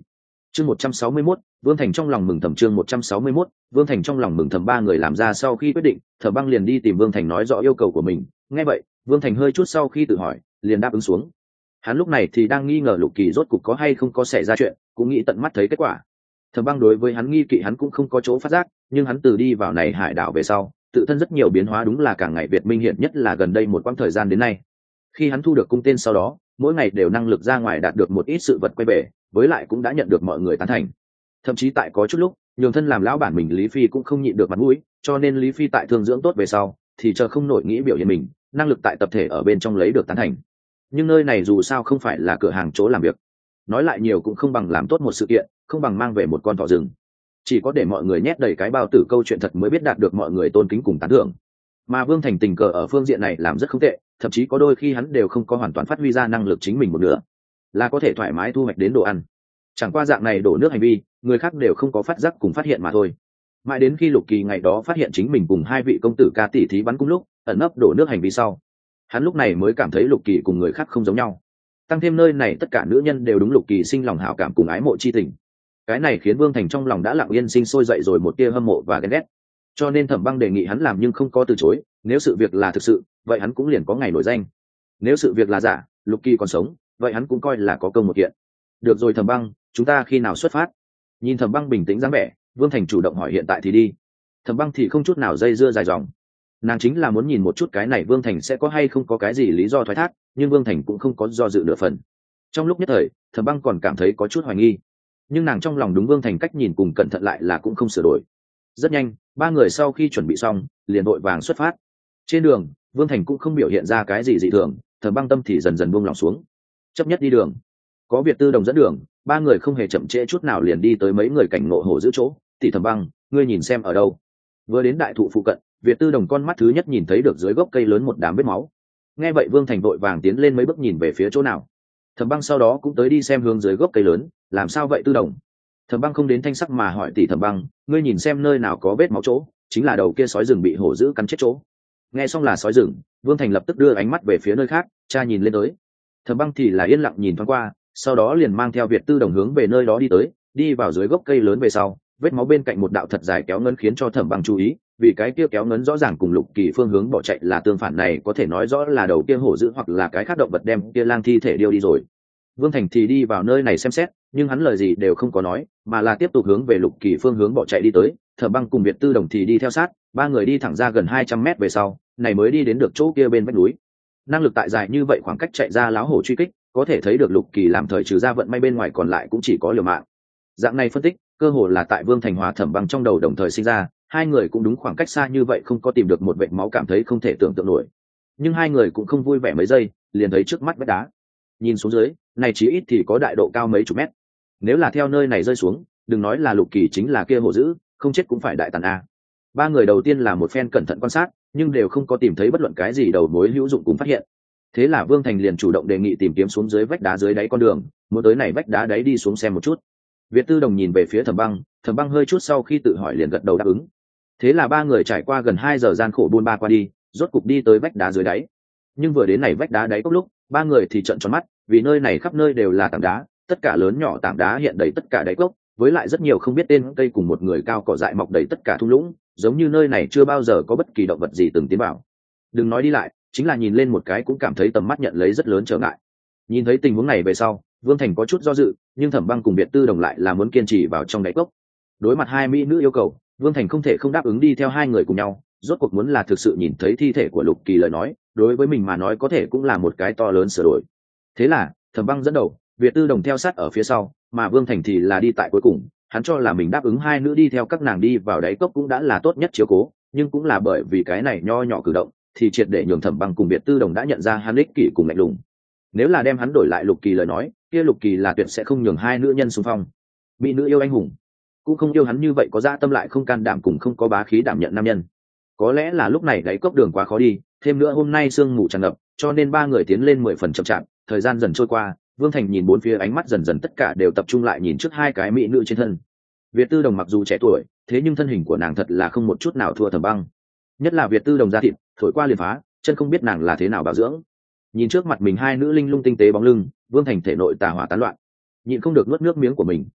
Speaker 1: chương một trăm sáu mươi mốt, Vương Thành trong lòng mừng thầm. Chương một trăm sáu mươi mốt, Vương Thành trong lòng mừng thầm. Ba người làm ra sau khi quyết định, Thẩm Băng liền đi tìm Vương Thành nói rõ yêu cầu của mình. Nghe vậy, Vương Thành hơi chút sau khi tự hỏi, liền đáp ứng xuống. Hắn lúc này thì đang nghi ngờ Lục Kỳ rốt cục có hay không có xảy ra chuyện, cũng nghĩ tận mắt thấy kết quả. Thẩm Băng đối với hắn nghi kỵ hắn cũng không có chỗ phát giác, nhưng hắn từ đi vào này hải đảo về sau, tự thân rất nhiều biến hóa, đúng là càng ngày việt minh hiện, nhất là gần đây một quãng thời gian đến nay. Khi hắn thu được cung tên sau đó, mỗi ngày đều năng lực ra ngoài đạt được một ít sự vật quay về, với lại cũng đã nhận được mọi người tán thành. Thậm chí tại có chút lúc, nhường thân làm lão bản mình Lý Phi cũng không nhịn được mặt mũi, cho nên Lý Phi tại thương dưỡng tốt về sau, thì chờ không nổi nghĩ biểu hiện mình, năng lực tại tập thể ở bên trong lấy được tán thành. Nhưng nơi này dù sao không phải là cửa hàng chỗ làm việc, nói lại nhiều cũng không bằng làm tốt một sự kiện, không bằng mang về một con thỏ rừng. Chỉ có để mọi người nhét đầy cái bao tử câu chuyện thật mới biết đạt được mọi người tôn kính cùng tán thưởng. Mà Vương Thành tình cờ ở phương diện này làm rất không tệ, thậm chí có đôi khi hắn đều không có hoàn toàn phát huy ra năng lực chính mình một nửa, là có thể thoải mái thu hoạch đến đồ ăn. Chẳng qua dạng này đổ nước hành vi, người khác đều không có phát giác cùng phát hiện mà thôi. Mãi đến khi Lục Kỳ ngày đó phát hiện chính mình cùng hai vị công tử ca tỷ thí bắn cùng lúc, ẩn nấp đổ nước hành vi sau, hắn lúc này mới cảm thấy Lục Kỳ cùng người khác không giống nhau. Tăng thêm nơi này tất cả nữ nhân đều đúng Lục Kỳ sinh lòng hảo cảm cùng ái mộ chi tình. Cái này khiến Vương Thành trong lòng đã lặng yên sinh sôi dậy rồi một tia hâm mộ và ghen ghét. Cho nên Thẩm Băng đề nghị hắn làm nhưng không có từ chối, nếu sự việc là thực sự, vậy hắn cũng liền có ngày nổi danh. Nếu sự việc là giả, Lục Kỳ còn sống, vậy hắn cũng coi là có công một kiện. Được rồi Thẩm Băng, chúng ta khi nào xuất phát? Nhìn Thẩm Băng bình tĩnh dáng vẻ, Vương Thành chủ động hỏi hiện tại thì đi. Thẩm Băng thì không chút nào dây dưa dài dòng. Nàng chính là muốn nhìn một chút cái này Vương Thành sẽ có hay không có cái gì lý do thoái thác, nhưng Vương Thành cũng không có do dự nửa phần. Trong lúc nhất thời, Thẩm Băng còn cảm thấy có chút hoài nghi, nhưng nàng trong lòng đúng Vương Thành cách nhìn cùng cẩn thận lại là cũng không sửa đổi. Rất nhanh, ba người sau khi chuẩn bị xong, liền vội vàng xuất phát. Trên đường, Vương Thành cũng không biểu hiện ra cái gì dị thường, Thẩm Băng tâm thì dần dần buông lòng xuống. Chấp nhất đi đường, có Việt Tư Đồng dẫn đường, ba người không hề chậm trễ chút nào liền đi tới mấy người cảnh ngộ hổ giữ chỗ. Tỷ Thẩm Băng, ngươi nhìn xem ở đâu? Vừa đến đại thụ phụ cận, Việt Tư Đồng con mắt thứ nhất nhìn thấy được dưới gốc cây lớn một đám vết máu. Nghe vậy Vương Thành vội vàng tiến lên mấy bước nhìn về phía chỗ nào. Thẩm Băng sau đó cũng tới đi xem hướng dưới gốc cây lớn, làm sao vậy Tư Đồng? Thẩm Băng không đến thanh sắc mà hỏi tỷ Thẩm Băng, ngươi nhìn xem nơi nào có vết máu chỗ, chính là đầu kia sói rừng bị hổ dữ cắn chết chỗ. Nghe xong là sói rừng, Vương Thành lập tức đưa ánh mắt về phía nơi khác, cha nhìn lên tới. Thẩm Băng thì là yên lặng nhìn thoáng qua, sau đó liền mang theo Việt Tư Đồng hướng về nơi đó đi tới, đi vào dưới gốc cây lớn về sau, vết máu bên cạnh một đạo thật dài kéo ngấn khiến cho Thẩm Băng chú ý, vì cái kia kéo ngấn rõ ràng cùng Lục Kỳ phương hướng bỏ chạy là tương phản, này có thể nói rõ là đầu kia hổ dữ hoặc là cái khác động vật đem kia lang thi thể điêu đi rồi. Vương Thành thì đi vào nơi này xem xét, nhưng hắn lời gì đều không có nói, mà là tiếp tục hướng về Lục Kỳ phương hướng bỏ chạy đi tới. Thẩm Băng cùng Việt Tư Đồng thì đi theo sát, ba người đi thẳng ra gần hai trăm mét về sau, này mới đi đến được chỗ kia bên vách núi. Năng lực tại dài như vậy khoảng cách chạy ra láo hổ truy kích, có thể thấy được Lục Kỳ làm thời trừ ra vận may bên ngoài còn lại cũng chỉ có liều mạng. Dạng này phân tích, cơ hồ là tại Vương Thành hòa Thẩm Băng trong đầu đồng thời sinh ra, hai người cũng đúng khoảng cách xa như vậy không có tìm được một vệt máu cảm thấy không thể tưởng tượng nổi. Nhưng hai người cũng không vui vẻ mấy giây, liền thấy trước mắt vách đá. Nhìn xuống dưới, này chí ít thì có đại độ cao mấy chục mét. Nếu là theo nơi này rơi xuống, đừng nói là Lục Kỳ chính là kia hổ dữ, không chết cũng phải đại tàn a. Ba người đầu tiên là một phen cẩn thận quan sát, nhưng đều không có tìm thấy bất luận cái gì đầu mối hữu dụng cùng phát hiện. Thế là Vương Thành liền chủ động đề nghị tìm kiếm xuống dưới vách đá dưới đáy con đường, muốn tới này vách đá đáy đi xuống xem một chút. Việt Tư Đồng nhìn về phía Thẩm Băng, Thẩm Băng hơi chút sau khi tự hỏi liền gật đầu đáp ứng. Thế là ba người trải qua gần hai giờ gian khổ buôn ba qua đi, rốt cục đi tới vách đá dưới đáy. Nhưng vừa đến này vách đá đáy cốc lúc, ba người thì trợn tròn mắt, vì nơi này khắp nơi đều là tảng đá, tất cả lớn nhỏ tảng đá hiện đầy tất cả đáy cốc, với lại rất nhiều không biết tên cây cùng một người cao cỏ dại mọc đầy tất cả thung lũng, giống như nơi này chưa bao giờ có bất kỳ động vật gì từng tiến vào. Đừng nói đi lại, chính là nhìn lên một cái cũng cảm thấy tầm mắt nhận lấy rất lớn trở ngại. Nhìn thấy tình huống này về sau, Vương Thành có chút do dự, nhưng Thẩm Băng cùng Biệt Tư Đồng lại là muốn kiên trì vào trong đáy cốc. Đối mặt hai mỹ nữ yêu cầu, Vương Thành không thể không đáp ứng đi theo hai người cùng nhau, rốt cuộc muốn là thực sự nhìn thấy thi thể của Lục Kỳ lời nói, đối với mình mà nói có thể cũng là một cái to lớn sửa đổi. Thế là, Thẩm Băng dẫn đầu, Việt Tư Đồng theo sát ở phía sau, mà Vương Thành thì là đi tại cuối cùng. Hắn cho là mình đáp ứng hai nữ đi theo các nàng đi vào đáy cốc cũng đã là tốt nhất chiếu cố, nhưng cũng là bởi vì cái này nho nhỏ cử động, thì triệt để nhường Thẩm Băng cùng Việt Tư Đồng đã nhận ra hắn ích kỷ cùng lạnh lùng. Nếu là đem hắn đổi lại Lục Kỳ lời nói, kia Lục Kỳ là tuyệt sẽ không nhường hai nữ nhân xung phong. Mỹ nữ yêu anh hùng, cũng không yêu hắn như vậy có dạ tâm lại không can đảm cùng không có bá khí đảm nhận nam nhân. Có lẽ là lúc này đáy cốc đường quá khó đi, thêm nữa hôm nay sương mù tràn ngập, cho nên ba người tiến lên mười phần chậm chạp. Thời gian dần trôi qua, Vương Thành nhìn bốn phía, ánh mắt dần dần tất cả đều tập trung lại nhìn trước hai cái mỹ nữ trên thân. Việt Tư Đồng mặc dù trẻ tuổi, thế nhưng thân hình của nàng thật là không một chút nào thua Thẩm Băng. Nhất là Việt Tư Đồng da thịt, thổi qua liền phá, chân không biết nàng là thế nào bảo dưỡng. Nhìn trước mặt mình hai nữ linh lung tinh tế bóng lưng, Vương Thành thể nội tà hỏa tán loạn, nhịn không được nuốt nước miếng của mình.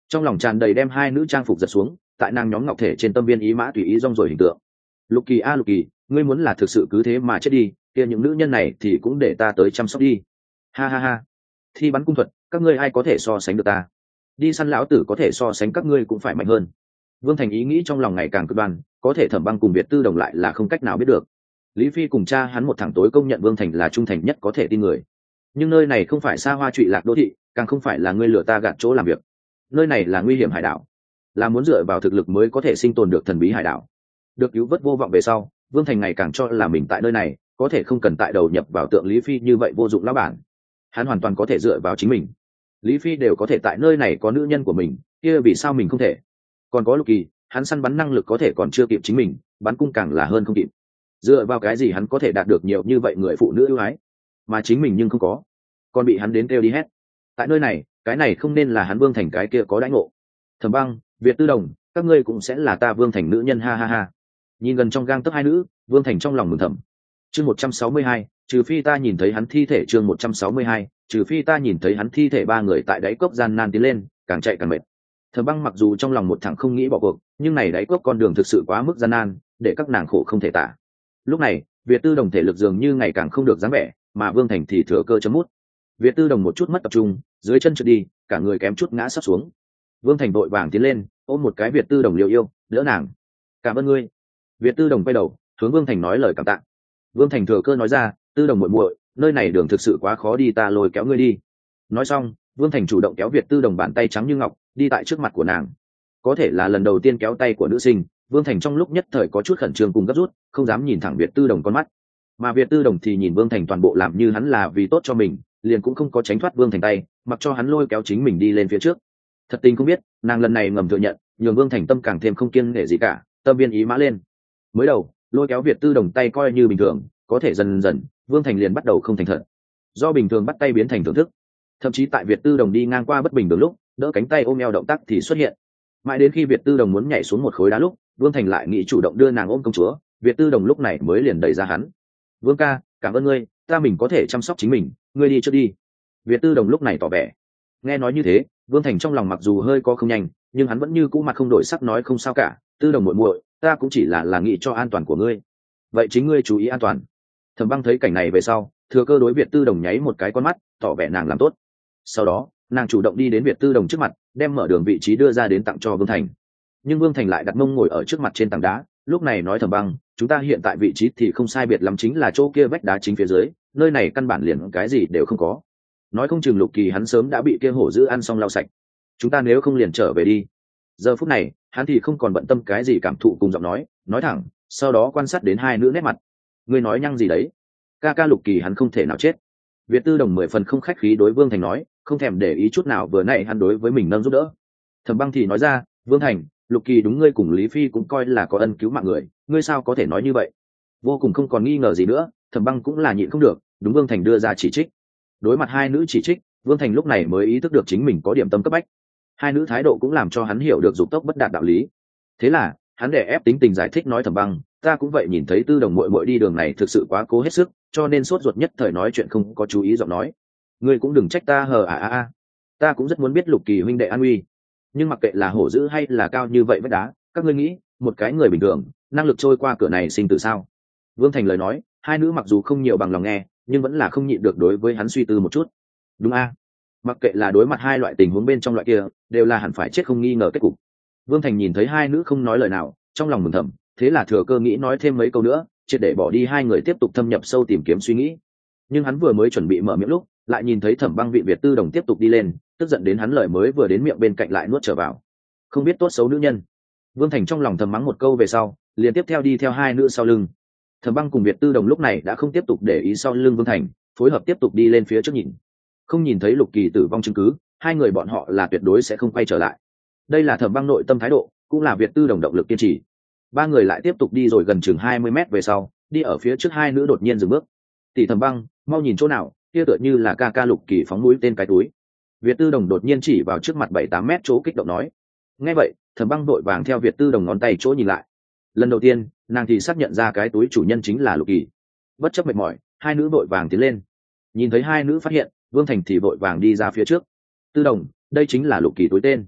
Speaker 1: trong lòng tràn đầy đem hai nữ trang phục giật xuống, tại nàng nhóm ngọc thể trên tâm viên ý mã tùy ý rong rồi hình tượng. Lục Kỳ a Lục Kỳ, ngươi muốn là thực sự cứ thế mà chết đi, kia những nữ nhân này thì cũng để ta tới chăm sóc đi. Ha ha ha. Thi bắn cung thuật, các ngươi ai có thể so sánh được ta? Đi săn lão tử có thể so sánh các ngươi cũng phải mạnh hơn. Vương Thành ý nghĩ trong lòng ngày càng cực đoan, có thể Thẩm Băng cùng Việt Tư Đồng lại là không cách nào biết được. Lý Phi cùng cha hắn một thẳng tối công nhận Vương Thành là trung thành nhất có thể tin người. Nhưng nơi này không phải xa hoa trụy lạc đô thị, càng không phải là ngươi lừa ta gạt chỗ làm việc. Nơi này là nguy hiểm hải đảo, là muốn dựa vào thực lực mới có thể sinh tồn được thần bí hải đảo. Được cứu vớt vô vọng về sau, Vương Thành ngày càng cho là mình tại nơi này có thể không cần tại đầu nhập vào tượng Lý Phi như vậy vô dụng lão bản. Hắn hoàn toàn có thể dựa vào chính mình. Lý Phi đều có thể tại nơi này có nữ nhân của mình, kia vì sao mình không thể? Còn có Lục Kỳ, hắn săn bắn năng lực có thể còn chưa kịp chính mình, bắn cung càng là hơn không kịp. Dựa vào cái gì hắn có thể đạt được nhiều như vậy người phụ nữ ưu ái, mà chính mình nhưng không có, còn bị hắn đến kêu đi hét. Tại nơi này, cái này không nên là hắn Vương Thành cái kia có đãi ngộ. Thẩm Băng, Việt Tư Đồng, các ngươi cũng sẽ là ta Vương Thành nữ nhân, ha ha ha. Nhìn gần trong gang tấc hai nữ, Vương Thành trong lòng mừng thầm. Chương một trăm sáu mươi hai, trừ phi ta nhìn thấy hắn thi thể. Chương một trăm sáu mươi hai, trừ phi ta nhìn thấy hắn thi thể. Ba người tại đáy cốc gian nan tiến lên, càng chạy càng mệt. Thẩm Băng mặc dù trong lòng một thằng không nghĩ bỏ cuộc, nhưng này đáy cốc con đường thực sự quá mức gian nan, để các nàng khổ không thể tả. Lúc này, Việt Tư Đồng thể lực dường như ngày càng không được dáng vẻ, mà Vương Thành thì thừa cơ chấm mút. Việt Tư Đồng một chút mất tập trung, dưới chân trượt đi, cả người kém chút ngã sắp xuống. Vương Thành vội vàng tiến lên, ôm một cái Việt Tư Đồng liều yêu, đỡ nàng. Cảm ơn ngươi. Việt Tư Đồng quay đầu, hướng Vương Thành nói lời cảm tạ. Vương Thành thừa cơ nói ra, Tư Đồng muội muội, nơi này đường thực sự quá khó đi, ta lôi kéo ngươi đi. Nói xong, Vương Thành chủ động kéo Việt Tư Đồng bàn tay trắng như ngọc, đi tại trước mặt của nàng. Có thể là lần đầu tiên kéo tay của nữ sinh, Vương Thành trong lúc nhất thời có chút khẩn trương cùng gấp rút, không dám nhìn thẳng Việt Tư Đồng con mắt. Mà Việt Tư Đồng thì nhìn Vương Thành toàn bộ làm như hắn là vì tốt cho mình, liền cũng không có tránh thoát Vương Thành tay, mặc cho hắn lôi kéo chính mình đi lên phía trước. Thật tình không biết, nàng lần này ngầm thừa nhận, nhường Vương Thành tâm càng thêm không kiêng nể gì cả, tâm biên ý mã lên. Mới đầu, lôi kéo Việt Tư Đồng tay coi như bình thường, có thể dần dần, Vương Thành liền bắt đầu không thành thật. Do bình thường bắt tay biến thành thưởng thức. Thậm chí tại Việt Tư Đồng đi ngang qua bất bình đường lúc, đỡ cánh tay ôm eo động tác thì xuất hiện. Mãi đến khi Việt Tư Đồng muốn nhảy xuống một khối đá lúc, Vương Thành lại nghĩ chủ động đưa nàng ôm công chúa, Việt Tư Đồng lúc này mới liền đẩy ra hắn. Vương ca, cảm ơn ngươi, ta mình có thể chăm sóc chính mình, ngươi đi trước đi. Việt Tư Đồng lúc này tỏ vẻ. Nghe nói như thế, Vương Thành trong lòng mặc dù hơi có không nhanh, nhưng hắn vẫn như cũ mặt không đổi sắc nói không sao cả. Tư Đồng muội muội, ta cũng chỉ là là nghĩ cho an toàn của ngươi. Vậy chính ngươi chú ý an toàn. Thẩm Băng thấy cảnh này về sau, thừa cơ đối Việt Tư Đồng nháy một cái con mắt, tỏ vẻ nàng làm tốt. Sau đó, nàng chủ động đi đến Việt Tư Đồng trước mặt, đem mở đường vị trí đưa ra đến tặng cho Vương Thành. Nhưng Vương Thành lại đặt mông ngồi ở trước mặt trên tảng đá, lúc này nói Thẩm Băng, chúng ta hiện tại vị trí thì không sai biệt lắm, chính là chỗ kia vách đá chính phía dưới, nơi này căn bản liền cái gì đều không có. Nói không chừng Lục Kỳ hắn sớm đã bị kia hổ dữ ăn xong lau sạch. Chúng ta nếu không liền trở về đi. Giờ phút này, hắn thì không còn bận tâm cái gì cảm thụ, cùng giọng nói, nói thẳng, sau đó quan sát đến hai nữ nét mặt. Ngươi nói nhăng gì đấy? Ca ca Lục Kỳ hắn không thể nào chết. Việt Tư Đồng mười phần không khách khí đối Vương Thành nói, không thèm để ý chút nào vừa nãy hắn đối với mình nâng giúp đỡ. Thẩm Băng thì nói ra, Vương Thành, Lục Kỳ đúng ngươi cùng Lý Phi cũng coi là có ân cứu mạng người, ngươi sao có thể nói như vậy? Vô cùng không còn nghi ngờ gì nữa, Thẩm Băng cũng là nhịn không được, đúng Vương Thành đưa ra chỉ trích. Đối mặt hai nữ chỉ trích, Vương Thành lúc này mới ý thức được chính mình có điểm tâm cấp bách. Hai nữ thái độ cũng làm cho hắn hiểu được dục tốc bất đạt đạo lý. Thế là, hắn đè ép tính tình giải thích nói Thẩm Băng, ta cũng vậy nhìn thấy Tư Đồng muội muội đi đường này thực sự quá cố hết sức, cho nên sốt ruột nhất thời nói chuyện không có chú ý giọng nói. Ngươi cũng đừng trách ta hờ à à à. Ta cũng rất muốn biết Lục Kỳ huynh đệ an nguy, nhưng mặc kệ là hổ dữ hay là cao như vậy vách đá, các ngươi nghĩ, một cái người bình thường, năng lực trôi qua cửa này sinh tử sao? Vương Thành lời nói, hai nữ mặc dù không nhiều bằng lòng nghe, nhưng vẫn là không nhịn được đối với hắn suy tư một chút. Đúng a? Mặc kệ là đối mặt hai loại tình huống bên trong loại kia, đều là hẳn phải chết không nghi ngờ kết cục. Vương Thành nhìn thấy hai nữ không nói lời nào, trong lòng mừng thầm, thế là thừa cơ nghĩ nói thêm mấy câu nữa, triệt để bỏ đi hai người tiếp tục thâm nhập sâu tìm kiếm suy nghĩ. Nhưng hắn vừa mới chuẩn bị mở miệng lúc, lại nhìn thấy Thẩm Băng vị Việt Tư Đồng tiếp tục đi lên, tức giận đến hắn lời mới vừa đến miệng bên cạnh lại nuốt trở vào. Không biết tốt xấu nữ nhân. Vương Thành trong lòng thầm mắng một câu về sau, liền tiếp theo đi theo hai nữ sau lưng. Thẩm Băng cùng Việt Tư Đồng lúc này đã không tiếp tục để ý sau lưng Vương Thành, phối hợp tiếp tục đi lên phía trước nhìn. Không nhìn thấy Lục Kỳ tử vong chứng cứ, hai người bọn họ là tuyệt đối sẽ không quay trở lại. Đây là Thẩm Băng nội tâm thái độ, cũng là Việt Tư Đồng động lực kiên trì. Ba người lại tiếp tục đi rồi gần chừng hai mươi mét về sau, đi ở phía trước hai nữ đột nhiên dừng bước. Tỷ Thẩm Băng, mau nhìn chỗ nào, kia tựa như là ca ca Lục Kỳ phóng mũi tên cái túi. Việt Tư Đồng đột nhiên chỉ vào trước mặt bảy tám mét chỗ kích động nói. Nghe vậy, Thẩm Băng đội vàng theo Việt Tư Đồng ngón tay chỗ nhìn lại. Lần đầu tiên, nàng thì xác nhận ra cái túi chủ nhân chính là Lục Kỳ. Bất chấp mệt mỏi, hai nữ đội vàng tiến lên. Nhìn thấy hai nữ phát hiện, Vương Thành thì vội vàng đi ra phía trước. Tư Đồng, đây chính là Lục Kỳ túi tên.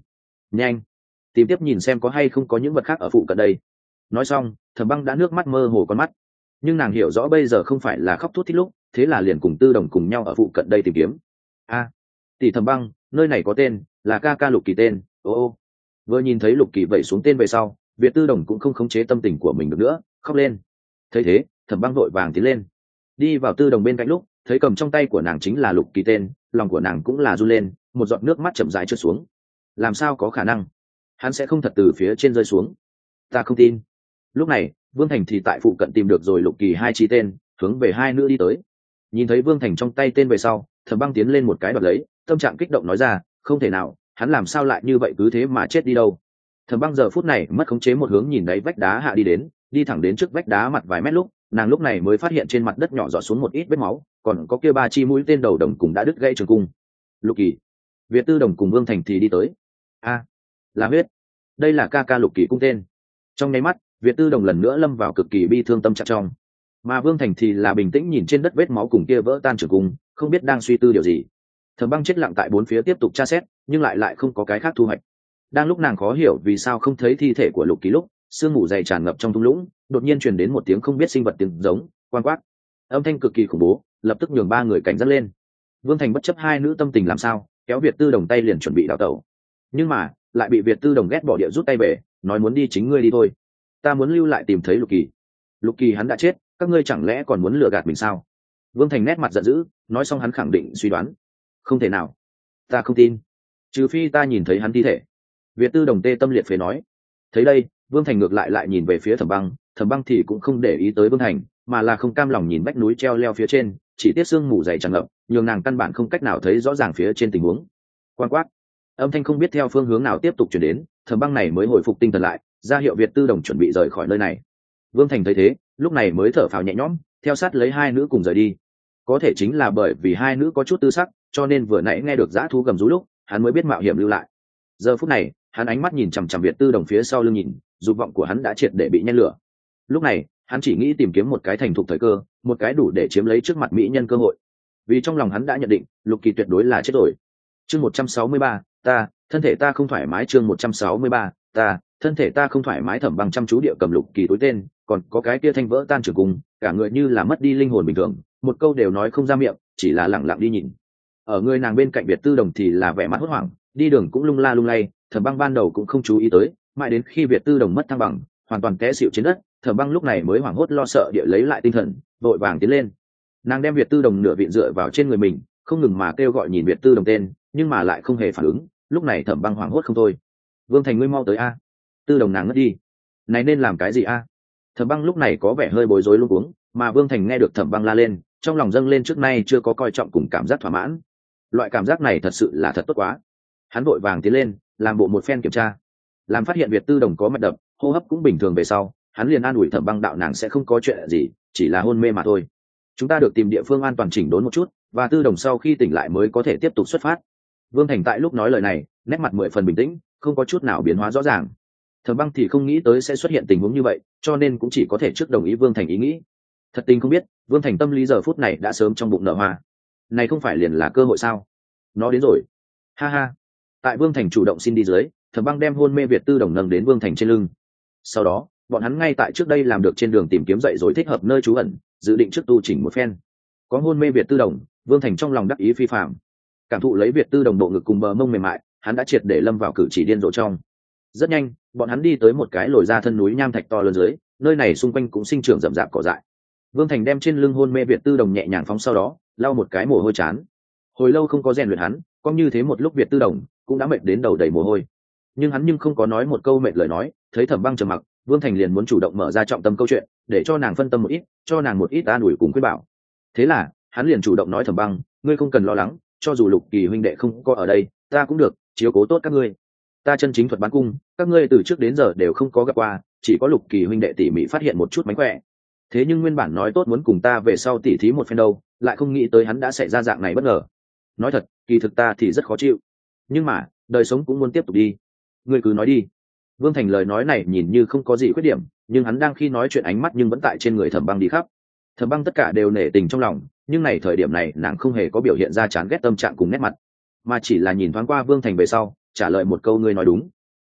Speaker 1: nhanh tìm tiếp nhìn xem có hay không có những vật khác ở phụ cận đây. Nói xong Thẩm Băng đã nước mắt mơ hồ con mắt, nhưng nàng hiểu rõ bây giờ không phải là khóc thút thít lúc, thế là liền cùng Tư Đồng cùng nhau ở phụ cận đây tìm kiếm. A, tỷ Thẩm Băng, nơi này có tên là ca ca Lục Kỳ tên. Ô ô. Vừa nhìn thấy Lục Kỳ vẩy xuống tên về sau, Việt Tư Đồng cũng không khống chế tâm tình của mình được nữa, khóc lên. Thấy thế Thẩm Băng vội vàng tiến lên, đi vào Tư Đồng bên cạnh lúc thấy cầm trong tay của nàng chính là Lục Kỳ tên, lòng của nàng cũng là run lên, một giọt nước mắt chậm rãi trượt xuống. Làm sao có khả năng, hắn sẽ không thật từ phía trên rơi xuống? Ta không tin. Lúc này Vương Thành thì tại phụ cận tìm được rồi Lục Kỳ hai chi tên, hướng về hai nữ đi tới. Nhìn thấy Vương Thành trong tay tên về sau, Thẩm Băng tiến lên một cái đoạt lấy, tâm trạng kích động nói ra, không thể nào, hắn làm sao lại như vậy cứ thế mà chết đi đâu. Thẩm Băng giờ phút này mất khống chế một hướng nhìn đáy vách đá hạ đi đến, đi thẳng đến trước vách đá mặt vài mét lúc, nàng lúc này mới phát hiện trên mặt đất nhỏ giọt xuống một ít vết máu, còn có kia ba chi mũi tên đầu đồng cùng đã đứt gãy trường cung. Lục Kỳ, Việt Tư Đồng cùng Vương Thành thì đi tới. A, là huyết. Đây là ca ca Lục Kỳ cung tên. Trong nháy mắt Việt Tư Đồng lần nữa lâm vào cực kỳ bi thương tâm trạng trong, mà Vương Thành thì là bình tĩnh nhìn trên đất vết máu cùng kia vỡ tan trường cung, không biết đang suy tư điều gì. Thẩm Băng chết lặng tại bốn phía tiếp tục tra xét, nhưng lại lại không có cái khác thu hoạch. Đang lúc nàng khó hiểu vì sao không thấy thi thể của Lục Kỳ lúc, sương mù dày tràn ngập trong thung lũng, đột nhiên truyền đến một tiếng không biết sinh vật tiếng giống, quan quát. Âm thanh cực kỳ khủng bố, lập tức nhường ba người cảnh giác lên. Vương Thành bất chấp hai nữ tâm tình làm sao, kéo Việt Tư Đồng tay liền chuẩn bị đào tẩu, nhưng mà lại bị Việt Tư Đồng ghét bỏ địa rút tay về, nói muốn đi chính ngươi đi thôi, ta muốn lưu lại tìm thấy Lục Kỳ. Lục Kỳ hắn đã chết, các ngươi chẳng lẽ còn muốn lừa gạt mình sao? Vương Thành nét mặt giận dữ, nói xong hắn khẳng định suy đoán, không thể nào, ta không tin, trừ phi ta nhìn thấy hắn thi thể. Việt Tư Đồng tê tâm liệt phế nói. Thấy đây Vương Thành ngược lại lại nhìn về phía Thẩm Băng, Thẩm Băng thì cũng không để ý tới Vương Thành, mà là không cam lòng nhìn vách núi treo leo phía trên, chỉ tiếc sương mù dày tràn ngập, nhường nàng căn bản không cách nào thấy rõ ràng phía trên tình huống. Quan quát, âm thanh không biết theo phương hướng nào tiếp tục chuyển đến, Thẩm Băng này mới hồi phục tinh thần lại, ra hiệu Việt Tư Đồng chuẩn bị rời khỏi nơi này. Vương Thành thấy thế lúc này mới thở phào nhẹ nhõm, theo sát lấy hai nữ cùng rời đi. Có thể chính là bởi vì hai nữ có chút tư sắc, cho nên vừa nãy nghe được dã thú gầm rú lúc hắn mới biết mạo hiểm lưu lại. Giờ phút này hắn ánh mắt nhìn chằm chằm Việt Tư Đồng phía sau lưng nhìn, dục vọng của hắn đã triệt để bị nhen lửa. Lúc này hắn chỉ nghĩ tìm kiếm một cái thành thục thời cơ, một cái đủ để chiếm lấy trước mặt mỹ nhân cơ hội, vì trong lòng hắn đã nhận định Lục Kỳ tuyệt đối là chết rồi. Chương một trăm sáu mươi ba, ta thân thể ta không thoải mái. Chương một trăm sáu mươi ba, ta thân thể ta không thoải mái. Thẩm Băng chăm chú địa cầm Lục Kỳ tối tên, còn có cái kia thanh vỡ tan trường cung, cả người như là mất đi linh hồn bình thường, một câu đều nói không ra miệng, chỉ là lặng lặng đi nhìn. Ở người nàng bên cạnh Việt Tư Đồng thì là vẻ mặt hốt hoảng, đi đường cũng lung la lung lay. Thẩm Băng ban đầu cũng không chú ý tới, mãi đến khi Việt Tư Đồng mất thăng bằng, hoàn toàn té xịu trên đất, Thẩm Băng lúc này mới hoảng hốt lo sợ địa lấy lại tinh thần, vội vàng tiến lên. Nàng đem Việt Tư Đồng nửa vịn dựa vào trên người mình, không ngừng mà kêu gọi nhìn Việt Tư Đồng tên, nhưng mà lại không hề phản ứng. Lúc này Thẩm Băng hoảng hốt không thôi. Vương Thành, ngươi mau tới a! Tư Đồng nàng ngất đi, này nên làm cái gì a? Thẩm Băng lúc này có vẻ hơi bối rối luống cuống, mà Vương Thành nghe được Thẩm Băng la lên, trong lòng dâng lên trước nay chưa có coi trọng cùng cảm giác thỏa mãn. Loại cảm giác này thật sự là thật tốt quá. Hắn vội vàng tiến lên, làm bộ một phen kiểm tra, làm phát hiện Việt Tư Đồng có mạch đập, hô hấp cũng bình thường về sau, hắn liền an ủi Thẩm Băng đạo nàng sẽ không có chuyện gì, chỉ là hôn mê mà thôi. Chúng ta được tìm địa phương an toàn chỉnh đốn một chút, và Tư Đồng sau khi tỉnh lại mới có thể tiếp tục xuất phát. Vương Thành tại lúc nói lời này, nét mặt mười phần bình tĩnh, không có chút nào biến hóa rõ ràng. Thẩm Băng thì không nghĩ tới sẽ xuất hiện tình huống như vậy, cho nên cũng chỉ có thể trước đồng ý Vương Thành ý nghĩ. Thật tình không biết, Vương Thành tâm lý giờ phút này đã sớm trong bụng nở hoa. Này không phải liền là cơ hội sao? Nó đến rồi. Ha ha. Tại Vương Thành chủ động xin đi dưới, Thẩm Băng đem hôn mê Việt Tư Đồng nâng đến Vương Thành trên lưng. Sau đó, bọn hắn ngay tại trước đây làm được trên đường tìm kiếm dậy rồi thích hợp nơi trú ẩn, dự định trước tu chỉnh một phen. Có hôn mê Việt Tư Đồng, Vương Thành trong lòng đắc ý phi phàm. Cảm thụ lấy Việt Tư Đồng bộ ngực cùng bờ mông mềm mại, hắn đã triệt để lâm vào cử chỉ điên rồ trong. Rất nhanh, bọn hắn đi tới một cái lồi ra thân núi nham thạch to lớn dưới, nơi này xung quanh cũng sinh trưởng rậm rạp cỏ dại. Vương Thành đem trên lưng hôn mê Việt Tư Đồng nhẹ nhàng phóng, sau đó lau một cái mồ hôi chán. Hồi lâu không có rèn luyện hắn, có như thế một lúc Việt Tư Đồng cũng đã mệt đến đầu đầy mồ hôi, nhưng hắn nhưng không có nói một câu mệt lời nói. Thấy Thẩm Băng trầm mặc, Vương Thành liền muốn chủ động mở ra trọng tâm câu chuyện, để cho nàng phân tâm một ít, cho nàng một ít an ủi cùng khuyên bảo. Thế là hắn liền chủ động nói, Thẩm Băng, ngươi không cần lo lắng, cho dù Lục Kỳ huynh đệ không có ở đây, ta cũng được chiếu cố tốt các ngươi. Ta chân chính thuật bắn cung, các ngươi từ trước đến giờ đều không có gặp qua, chỉ có Lục Kỳ huynh đệ tỉ mỉ phát hiện một chút mánh khỏe. Thế nhưng nguyên bản nói tốt muốn cùng ta về sau tỉ thí một phen đâu, lại không nghĩ tới hắn đã xảy ra dạng này bất ngờ. Nói thật, kỳ thực ta thì rất khó chịu, nhưng mà đời sống cũng muốn tiếp tục đi. Ngươi cứ nói đi. Vương Thành lời nói này nhìn như không có gì khuyết điểm, nhưng hắn đang khi nói chuyện ánh mắt nhưng vẫn tại trên người Thẩm Băng đi khắp. Thẩm Băng tất cả đều nể tình trong lòng, nhưng này thời điểm này nàng không hề có biểu hiện ra chán ghét tâm trạng cùng nét mặt, mà chỉ là nhìn thoáng qua Vương Thành về sau, trả lời một câu ngươi nói đúng.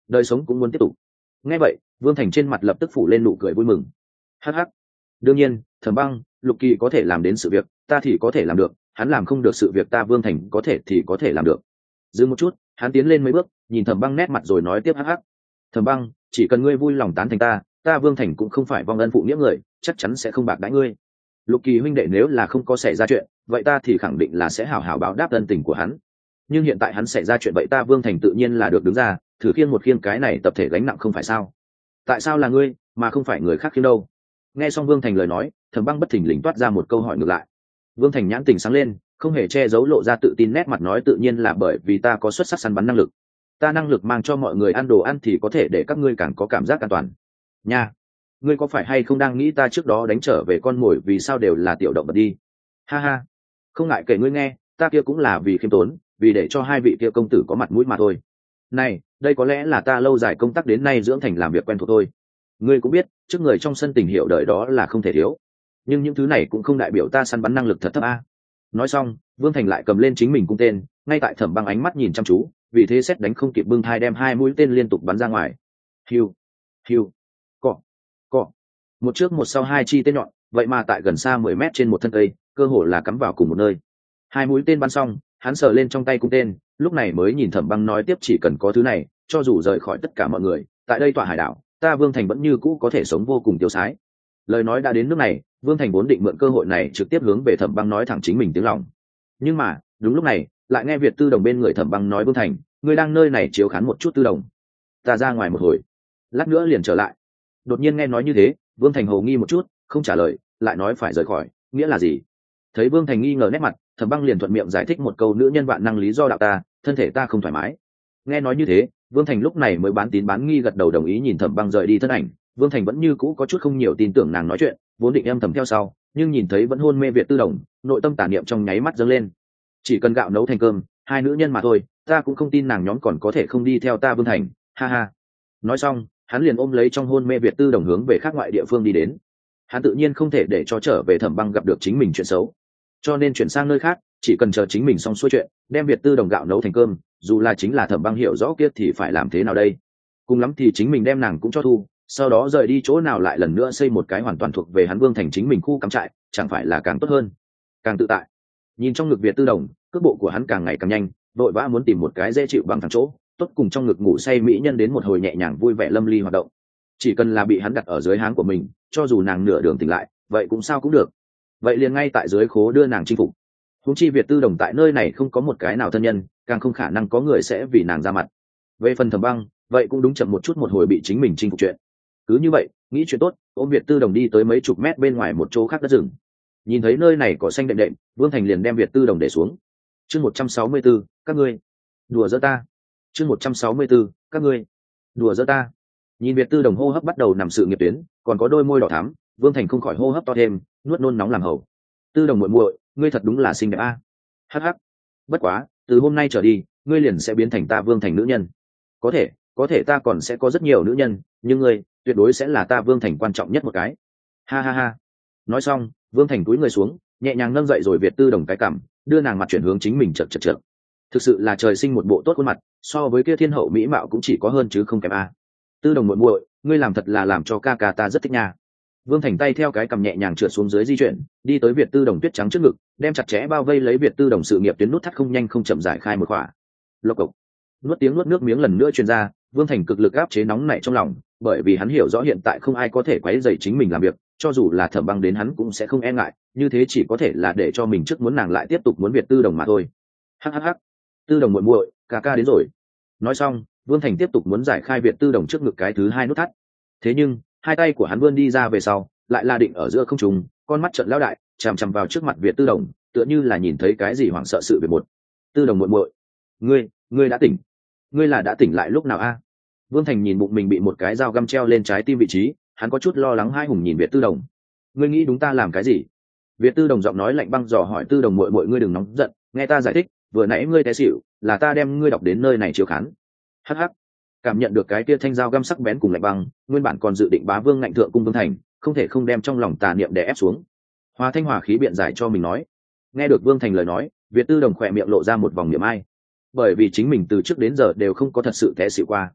Speaker 1: đời sống cũng muốn tiếp tục. Nghe vậy, Vương Thành trên mặt lập tức phủ lên nụ cười vui mừng. Hắc hắc, đương nhiên, Thẩm Băng, Lục Kỳ có thể làm đến sự việc, ta thì có thể làm được, hắn làm không được sự việc ta Vương Thành có thể thì có thể làm được. Dừng một chút, hắn tiến lên mấy bước, nhìn Thẩm Băng nét mặt rồi nói tiếp hắc hắc. Thẩm Băng, chỉ cần ngươi vui lòng tán thành ta, ta Vương Thành cũng không phải vong ân phụ nghĩa người, chắc chắn sẽ không bạc đãi ngươi. Lục Kỳ huynh đệ nếu là không có xảy ra chuyện, vậy ta thì khẳng định là sẽ hảo hảo báo đáp ân tình của hắn. Nhưng hiện tại hắn xảy ra chuyện vậy ta Vương Thành tự nhiên là được đứng ra, thử khiêng một khiêng cái này tập thể gánh nặng không phải sao? Tại sao là ngươi, mà không phải người khác khiêng đâu? Nghe xong Vương Thành lời nói, Thẩm Băng bất thình lình toát ra một câu hỏi ngược lại. Vương Thành nhãn tình sáng lên, không hề che giấu lộ ra tự tin nét mặt nói tự nhiên là bởi vì ta có xuất sắc săn bắn năng lực. Ta năng lực mang cho mọi người ăn đồ ăn thì có thể để các ngươi càng có cảm giác an toàn. Nha, ngươi có phải hay không đang nghĩ ta trước đó đánh trở về con mồi vì sao đều là tiểu động vật đi? Ha ha, không ngại kể ngươi nghe, ta kia cũng là vì khiêm tốn, vì để cho hai vị kia công tử có mặt mũi mà thôi. Này, đây có lẽ là ta lâu dài công tác đến nay dưỡng thành làm việc quen thuộc thôi. Ngươi cũng biết, trước người trong sân tình hiểu đời đó là không thể thiếu. Nhưng những thứ này cũng không đại biểu ta săn bắn năng lực thật thấp a. Nói xong, Vương Thành lại cầm lên chính mình cung tên, ngay tại Thẩm Băng ánh mắt nhìn chăm chú, vì thế xét đánh không kịp bưng thai đem hai mũi tên liên tục bắn ra ngoài. Hiu, hiu, cọ, cọ. Một trước một sau hai chi tên nhọn, vậy mà tại gần xa mười mét trên một thân cây, cơ hồ là cắm vào cùng một nơi. Hai mũi tên bắn xong, hắn sờ lên trong tay cung tên, lúc này mới nhìn Thẩm Băng nói tiếp chỉ cần có thứ này, cho dù rời khỏi tất cả mọi người, tại đây tọa hải đảo, ta Vương Thành vẫn như cũ có thể sống vô cùng tiêu sái. Lời nói đã đến nước này, Vương Thành vốn định mượn cơ hội này trực tiếp hướng về Thẩm Băng nói thẳng chính mình tiếng lòng. Nhưng mà, đúng lúc này, lại nghe Việt Tư Đồng bên người Thẩm Băng nói Vương Thành, ngươi đang nơi này chiếu khán một chút Tư Đồng. Ta ra ngoài một hồi, lát nữa liền trở lại. Đột nhiên nghe nói như thế, Vương Thành hồ nghi một chút, không trả lời, lại nói phải rời khỏi, nghĩa là gì? Thấy Vương Thành nghi ngờ nét mặt, Thẩm Băng liền thuận miệng giải thích một câu nữ nhân vạn năng lý do đạo ta, thân thể ta không thoải mái. Nghe nói như thế, Vương Thành lúc này mới bán tín bán nghi gật đầu đồng ý nhìn Thẩm Băng rời đi thân ảnh. Vương Thành vẫn như cũ có chút không nhiều tin tưởng nàng nói chuyện, vốn định em thầm theo sau, nhưng nhìn thấy vẫn hôn mê Việt Tư Đồng, nội tâm tà niệm trong nháy mắt dâng lên. Chỉ cần gạo nấu thành cơm, hai nữ nhân mà thôi, ta cũng không tin nàng nhóm còn có thể không đi theo ta Vương Thành, ha ha. Nói xong, hắn liền ôm lấy trong hôn mê Việt Tư Đồng hướng về khác ngoại địa phương đi đến. Hắn tự nhiên không thể để cho trở về Thẩm Băng gặp được chính mình chuyện xấu, cho nên chuyển sang nơi khác, chỉ cần chờ chính mình xong xuôi chuyện, đem Việt Tư Đồng gạo nấu thành cơm, dù là chính là Thẩm Băng hiểu rõ kia thì phải làm thế nào đây? Cùng lắm thì chính mình đem nàng cũng cho thu, sau đó rời đi chỗ nào lại lần nữa xây một cái hoàn toàn thuộc về hắn Vương Thành chính mình khu cắm trại, chẳng phải là càng tốt hơn, càng tự tại. Nhìn trong ngực Việt Tư Đồng, cước bộ của hắn càng ngày càng nhanh, vội vã muốn tìm một cái dễ chịu bằng thẳng chỗ, tốt cùng trong ngực ngủ say mỹ nhân đến một hồi nhẹ nhàng vui vẻ lâm ly hoạt động. Chỉ cần là bị hắn đặt ở dưới háng của mình, cho dù nàng nửa đường tỉnh lại, vậy cũng sao cũng được. Vậy liền ngay tại dưới khố đưa nàng chinh phục. Huống chi Việt Tư Đồng tại nơi này không có một cái nào thân nhân, càng không khả năng có người sẽ vì nàng ra mặt. Về phần Thẩm Băng, vậy cũng đúng chậm một chút một hồi bị chính mình chinh phục chuyện. Cứ như vậy, nghĩ chuyện tốt, ôm Việt Tư Đồng đi tới mấy chục mét bên ngoài một chỗ khác đất rừng. Nhìn thấy nơi này có xanh đệm đệm, Vương Thành liền đem Việt Tư Đồng để xuống. Chương một trăm sáu mươi tư, các ngươi đùa giỡn ta. Chương một trăm sáu mươi tư, các ngươi đùa giỡn ta. Nhìn Việt Tư Đồng hô hấp bắt đầu nằm sự nghiệp tuyến, còn có đôi môi đỏ thắm, Vương Thành không khỏi hô hấp to thêm, nuốt nôn nóng làm hầu. Tư Đồng muội muội, ngươi thật đúng là xinh đẹp a. Hắc hắc. Bất quá, từ hôm nay trở đi, ngươi liền sẽ biến thành ta Vương Thành nữ nhân. Có thể, có thể ta còn sẽ có rất nhiều nữ nhân, nhưng ngươi tuyệt đối sẽ là ta Vương Thành quan trọng nhất một cái. Ha ha ha. Nói xong, Vương Thành cúi người xuống, nhẹ nhàng nâng dậy rồi Việt Tư Đồng cái cằm, đưa nàng mặt chuyển hướng chính mình chật chật chật. Thực sự là trời sinh một bộ tốt khuôn mặt, so với kia thiên hậu mỹ mạo cũng chỉ có hơn chứ không kém a. Tư Đồng muội muội, ngươi làm thật là làm cho ca ca ta rất thích nha. Vương Thành tay theo cái cằm nhẹ nhàng trượt xuống dưới di chuyển, đi tới Việt Tư Đồng tuyết trắng trước ngực, đem chặt chẽ bao vây lấy Việt Tư Đồng sự nghiệp tuyến nút thắt không nhanh không chậm giải khai một khỏa. Lộc cộc. Nuốt tiếng nuốt nước miếng lần nữa truyền ra, Vương Thành cực lực áp chế nóng nảy trong lòng, bởi vì hắn hiểu rõ hiện tại không ai có thể quấy rầy chính mình làm việc, cho dù là Thẩm Băng đến hắn cũng sẽ không e ngại, như thế chỉ có thể là để cho mình trước muốn nàng lại tiếp tục muốn Việt Tư Đồng mà thôi. Hắc hắc hắc. Tư Đồng muội muội, ca ca đến rồi. Nói xong, Vương Thành tiếp tục muốn giải khai Việt Tư Đồng trước ngực cái thứ hai nút thắt. Thế nhưng, hai tay của hắn vươn đi ra về sau, lại là định ở giữa không trung, con mắt trợn lão đại, chằm chằm vào trước mặt Việt Tư Đồng, tựa như là nhìn thấy cái gì hoảng sợ sự việc một. Tư Đồng muội muội, ngươi, ngươi đã tỉnh. Ngươi là đã tỉnh lại lúc nào a? Vương Thành nhìn bụng mình bị một cái dao găm treo lên trái tim vị trí, hắn có chút lo lắng hai hùng nhìn Việt Tư Đồng. Ngươi nghĩ đúng ta làm cái gì? Việt Tư Đồng giọng nói lạnh băng dò hỏi Tư Đồng muội muội ngươi đừng nóng giận, nghe ta giải thích, vừa nãy ngươi té xỉu, là ta đem ngươi đọc đến nơi này chiếu khán. Hắc hắc. Cảm nhận được cái kia thanh dao găm sắc bén cùng lạnh băng, nguyên bản còn dự định bá vương ngạnh thượng cung Vương Thành, không thể không đem trong lòng tà niệm đè ép xuống. Hòa thanh hòa khí biện giải cho mình nói. Nghe được Vương Thành lời nói, Việt Tư Đồng khỏe miệng lộ ra một vòng niệm ai, bởi vì chính mình từ trước đến giờ đều không có thật sự té xỉu qua.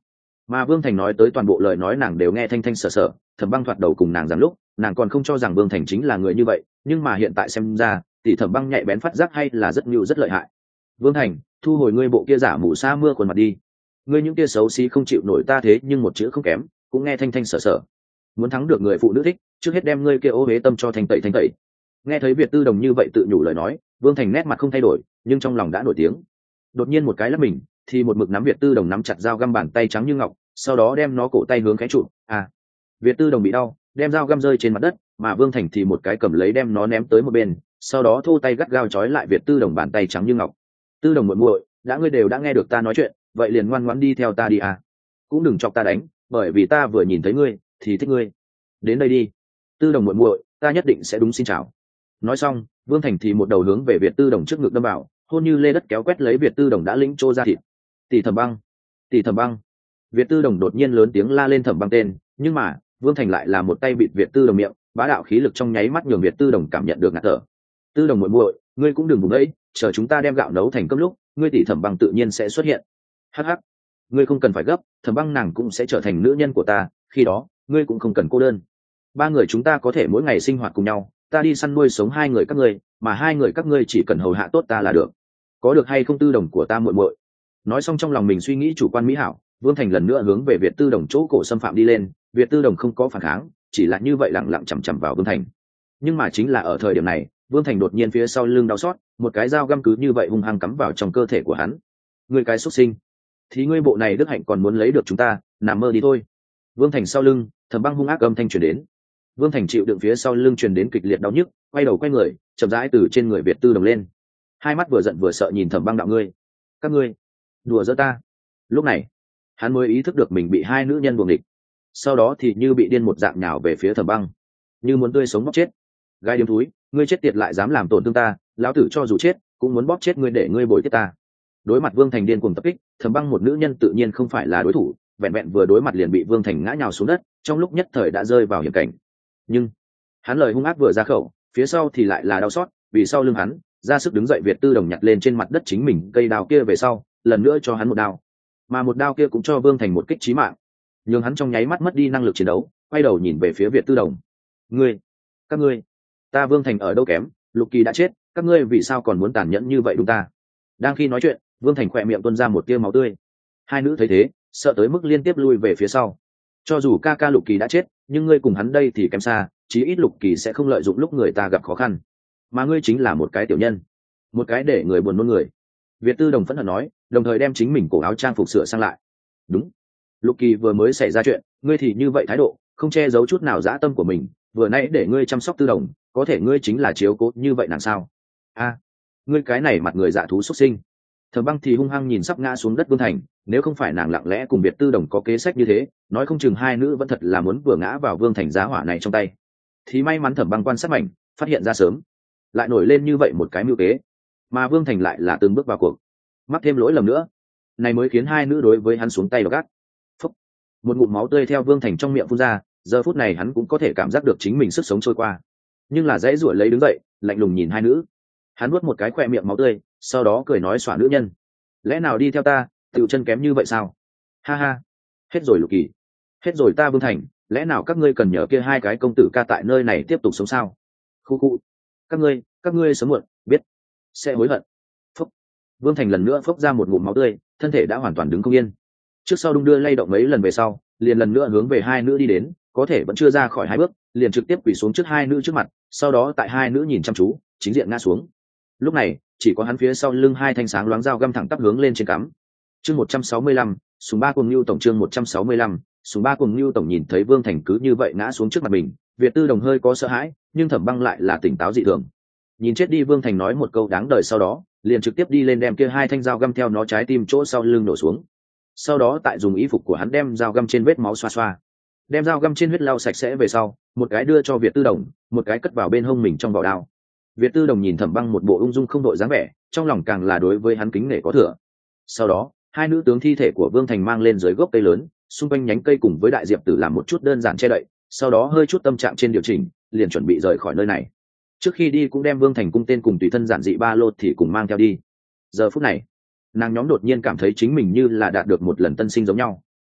Speaker 1: Mà Vương Thành nói tới toàn bộ lời nói nàng đều nghe thanh thanh sở sở. Thẩm Băng thoạt đầu cùng nàng rằng lúc nàng còn không cho rằng Vương Thành chính là người như vậy, nhưng mà hiện tại xem ra tỷ Thẩm Băng nhạy bén phát giác hay là rất nhiều rất lợi hại. Vương Thành, thu hồi ngươi bộ kia giả mù sa mưa quần mặt đi, ngươi những kia xấu xí không chịu nổi ta thế nhưng một chữ không kém cũng nghe thanh thanh sở sở. Muốn thắng được người phụ nữ thích, trước hết đem ngươi kia ô huế tâm cho thanh tẩy thanh tẩy. Nghe thấy Việt Tư Đồng như vậy tự nhủ lời nói, Vương Thành nét mặt không thay đổi, nhưng trong lòng đã nổi tiếng. Đột nhiên một cái lắp mình, thì một mực nắm Việt Tư Đồng nắm chặt dao găm bàn tay trắng như ngọc, sau đó đem nó cổ tay hướng khẽ trụ. À, Việt Tư Đồng bị đau, đem dao găm rơi trên mặt đất, mà Vương Thành thì một cái cầm lấy đem nó ném tới một bên, sau đó thô tay gắt gao trói lại Việt Tư Đồng bàn tay trắng như ngọc. Tư Đồng muội muội, đã ngươi đều đã nghe được ta nói chuyện, vậy liền ngoan ngoãn đi theo ta đi à. Cũng đừng chọc ta đánh, bởi vì ta vừa nhìn thấy ngươi thì thích ngươi. Đến đây đi, Tư Đồng muội muội, ta nhất định sẽ đúng xin chào. Nói xong, Vương Thành thì một đầu hướng về Việt Tư Đồng trước ngực đâm vào, hôn như lê đất kéo quét lấy Việt Tư Đồng đã lĩnh trô ra thịt. Tỷ Thẩm Băng, tỷ Thẩm Băng. Việt Tư Đồng đột nhiên lớn tiếng la lên Thẩm Băng tên, nhưng mà Vương Thành lại là một tay bịt Việt Tư Đồng miệng, bá đạo khí lực trong nháy mắt nhường Việt Tư Đồng cảm nhận được ngạt thở. Tư Đồng muội muội, ngươi cũng đừng vùng đấy, chờ chúng ta đem gạo nấu thành cơm lúc, ngươi tỷ Thẩm Băng tự nhiên sẽ xuất hiện. Hắc hắc, ngươi không cần phải gấp, Thẩm Băng nàng cũng sẽ trở thành nữ nhân của ta, khi đó ngươi cũng không cần cô đơn. Ba người chúng ta có thể mỗi ngày sinh hoạt cùng nhau, ta đi săn nuôi sống hai người các ngươi, mà hai người các ngươi chỉ cần hầu hạ tốt ta là được. Có được hay không Tư Đồng của ta muội muội? Nói xong trong lòng mình suy nghĩ chủ quan mỹ hảo, Vương Thành lần nữa hướng về Việt Tư Đồng chỗ cổ xâm phạm đi lên. Việt Tư Đồng không có phản kháng, chỉ là như vậy lặng lặng chằm chằm vào Vương Thành. Nhưng mà chính là ở thời điểm này, Vương Thành đột nhiên phía sau lưng đau xót, một cái dao găm cứ như vậy hung hăng cắm vào trong cơ thể của hắn. Ngươi cái xuất sinh, thì ngươi bộ này đức hạnh còn muốn lấy được chúng ta, nằm mơ đi thôi. Vương Thành sau lưng, Thẩm Băng hung ác âm thanh truyền đến. Vương Thành chịu đựng phía sau lưng truyền đến kịch liệt đau nhức, quay đầu quay người, chậm rãi từ trên người Việt Tư Đồng lên. Hai mắt vừa giận vừa sợ nhìn Thẩm Băng đạo ngươi, các ngươi đùa giỡn ta. Lúc này, hắn mới ý thức được mình bị hai nữ nhân buồng địch. Sau đó thì như bị điên một dạng nhào về phía Thẩm Băng, như muốn tươi sống bóp chết. Gai điếm thúi, ngươi chết tiệt lại dám làm tổn thương ta, lão tử cho dù chết cũng muốn bóp chết ngươi để ngươi bồi tiếp ta. Đối mặt Vương Thành điên cuồng tập kích, Thẩm Băng một nữ nhân tự nhiên không phải là đối thủ, vẹn vẹn vừa đối mặt liền bị Vương Thành ngã nhào xuống đất, trong lúc nhất thời đã rơi vào hiểm cảnh. Nhưng hắn lời hung ác vừa ra khẩu, phía sau thì lại là đau xót, vì sau lưng hắn ra sức đứng dậy Việt Tư Đồng nhặt lên trên mặt đất chính mình cây đao kia về sau, lần nữa cho hắn một đao, mà một đao kia cũng cho Vương Thành một kích chí mạng, nhưng hắn trong nháy mắt mất đi năng lực chiến đấu, quay đầu nhìn về phía Việt Tư Đồng. Ngươi, các ngươi, ta Vương Thành ở đâu kém, Lục Kỳ đã chết, các ngươi vì sao còn muốn tàn nhẫn như vậy đúng ta? Đang khi nói chuyện, Vương Thành khỏe miệng tuôn ra một tia máu tươi. Hai nữ thấy thế, sợ tới mức liên tiếp lui về phía sau. Cho dù ca ca Lục Kỳ đã chết, nhưng ngươi cùng hắn đây thì kém xa, chí ít Lục Kỳ sẽ không lợi dụng lúc người ta gặp khó khăn, mà ngươi chính là một cái tiểu nhân, một cái để người buồn nôn người. Việt Tư Đồng phẫn hận nói, đồng thời đem chính mình cổ áo trang phục sửa sang lại. Đúng, Lục Kỳ vừa mới xảy ra chuyện, ngươi thì như vậy thái độ, không che giấu chút nào dã tâm của mình, vừa nãy để ngươi chăm sóc Tư Đồng, có thể ngươi chính là chiếu cố như vậy làm sao? A, à, ngươi cái này mặt người dạ thú xuất sinh. Thẩm Băng thì hung hăng nhìn sắp ngã xuống đất Vương Thành, nếu không phải nàng lặng lẽ cùng Việt Tư Đồng có kế sách như thế, nói không chừng hai nữ vẫn thật là muốn vừa ngã vào Vương Thành giá hỏa này trong tay. Thì may mắn Thẩm Băng quan sát mạnh, phát hiện ra sớm, lại nổi lên như vậy một cái mưu kế, mà Vương Thành lại là từng bước vào cuộc, mắc thêm lỗi lầm nữa, này mới khiến hai nữ đối với hắn xuống tay gắt. Phúc, một ngụm máu tươi theo Vương Thành trong miệng phun ra, giờ phút này hắn cũng có thể cảm giác được chính mình sức sống trôi qua, nhưng là dãy ruổi lấy đứng dậy, lạnh lùng nhìn hai nữ. Hắn nuốt một cái khoe miệng máu tươi, sau đó cười nói xỏa nữ nhân, lẽ nào đi theo ta tựu chân kém như vậy sao? Ha ha, hết rồi Lục Kỳ, hết rồi ta Vương Thành, lẽ nào các ngươi cần nhờ kia hai cái công tử ca tại nơi này tiếp tục sống sao? Khu khu, các ngươi các ngươi sớm muộn biết sẽ hối hận. Phúc, Vương Thành lần nữa phốc ra một ngụm máu tươi, thân thể đã hoàn toàn đứng không yên, trước sau đung đưa lay động mấy lần về sau, liền lần nữa hướng về hai nữ đi đến, có thể vẫn chưa ra khỏi hai bước, liền trực tiếp quỳ xuống trước hai nữ trước mặt, sau đó tại hai nữ nhìn chăm chú, chính diện ngã xuống. Lúc này chỉ có hắn phía sau lưng hai thanh sáng loáng dao găm thẳng tắp hướng lên trên cắm. Chương một trăm sáu mươi lăm, súng ba cuồng lưu tổng. Chương một trăm sáu mươi lăm, súng ba cuồng lưu tổng. Nhìn thấy Vương Thành cứ như vậy ngã xuống trước mặt mình, Việt Tư Đồng hơi có sợ hãi, nhưng Thẩm Băng lại là tỉnh táo dị thường. Nhìn chết đi Vương Thành nói một câu đáng đời sau đó, liền trực tiếp đi lên đem kia hai thanh dao găm theo nó trái tim chỗ sau lưng nổ xuống. Sau đó tại dùng y phục của hắn đem dao găm trên vết máu xoa xoa, đem dao găm trên huyết lau sạch sẽ về sau, một cái đưa cho Việt Tư Đồng, một cái cất vào bên hông mình trong vỏ đao. Việt Tư Đồng nhìn Thẩm Băng một bộ ung dung không đội dáng vẻ, trong lòng càng là đối với hắn kính nể có thừa. Sau đó hai nữ tướng thi thể của Vương Thành mang lên dưới gốc cây lớn, xung quanh nhánh cây cùng với đại diệp tử làm một chút đơn giản che đậy, sau đó hơi chút tâm trạng trên điều chỉnh, liền chuẩn bị rời khỏi nơi này. Trước khi đi cũng đem Vương Thành cung tên cùng tùy thân giản dị ba lô thì cùng mang theo đi. Giờ phút này nàng nhóm đột nhiên cảm thấy chính mình như là đạt được một lần tân sinh giống nhau.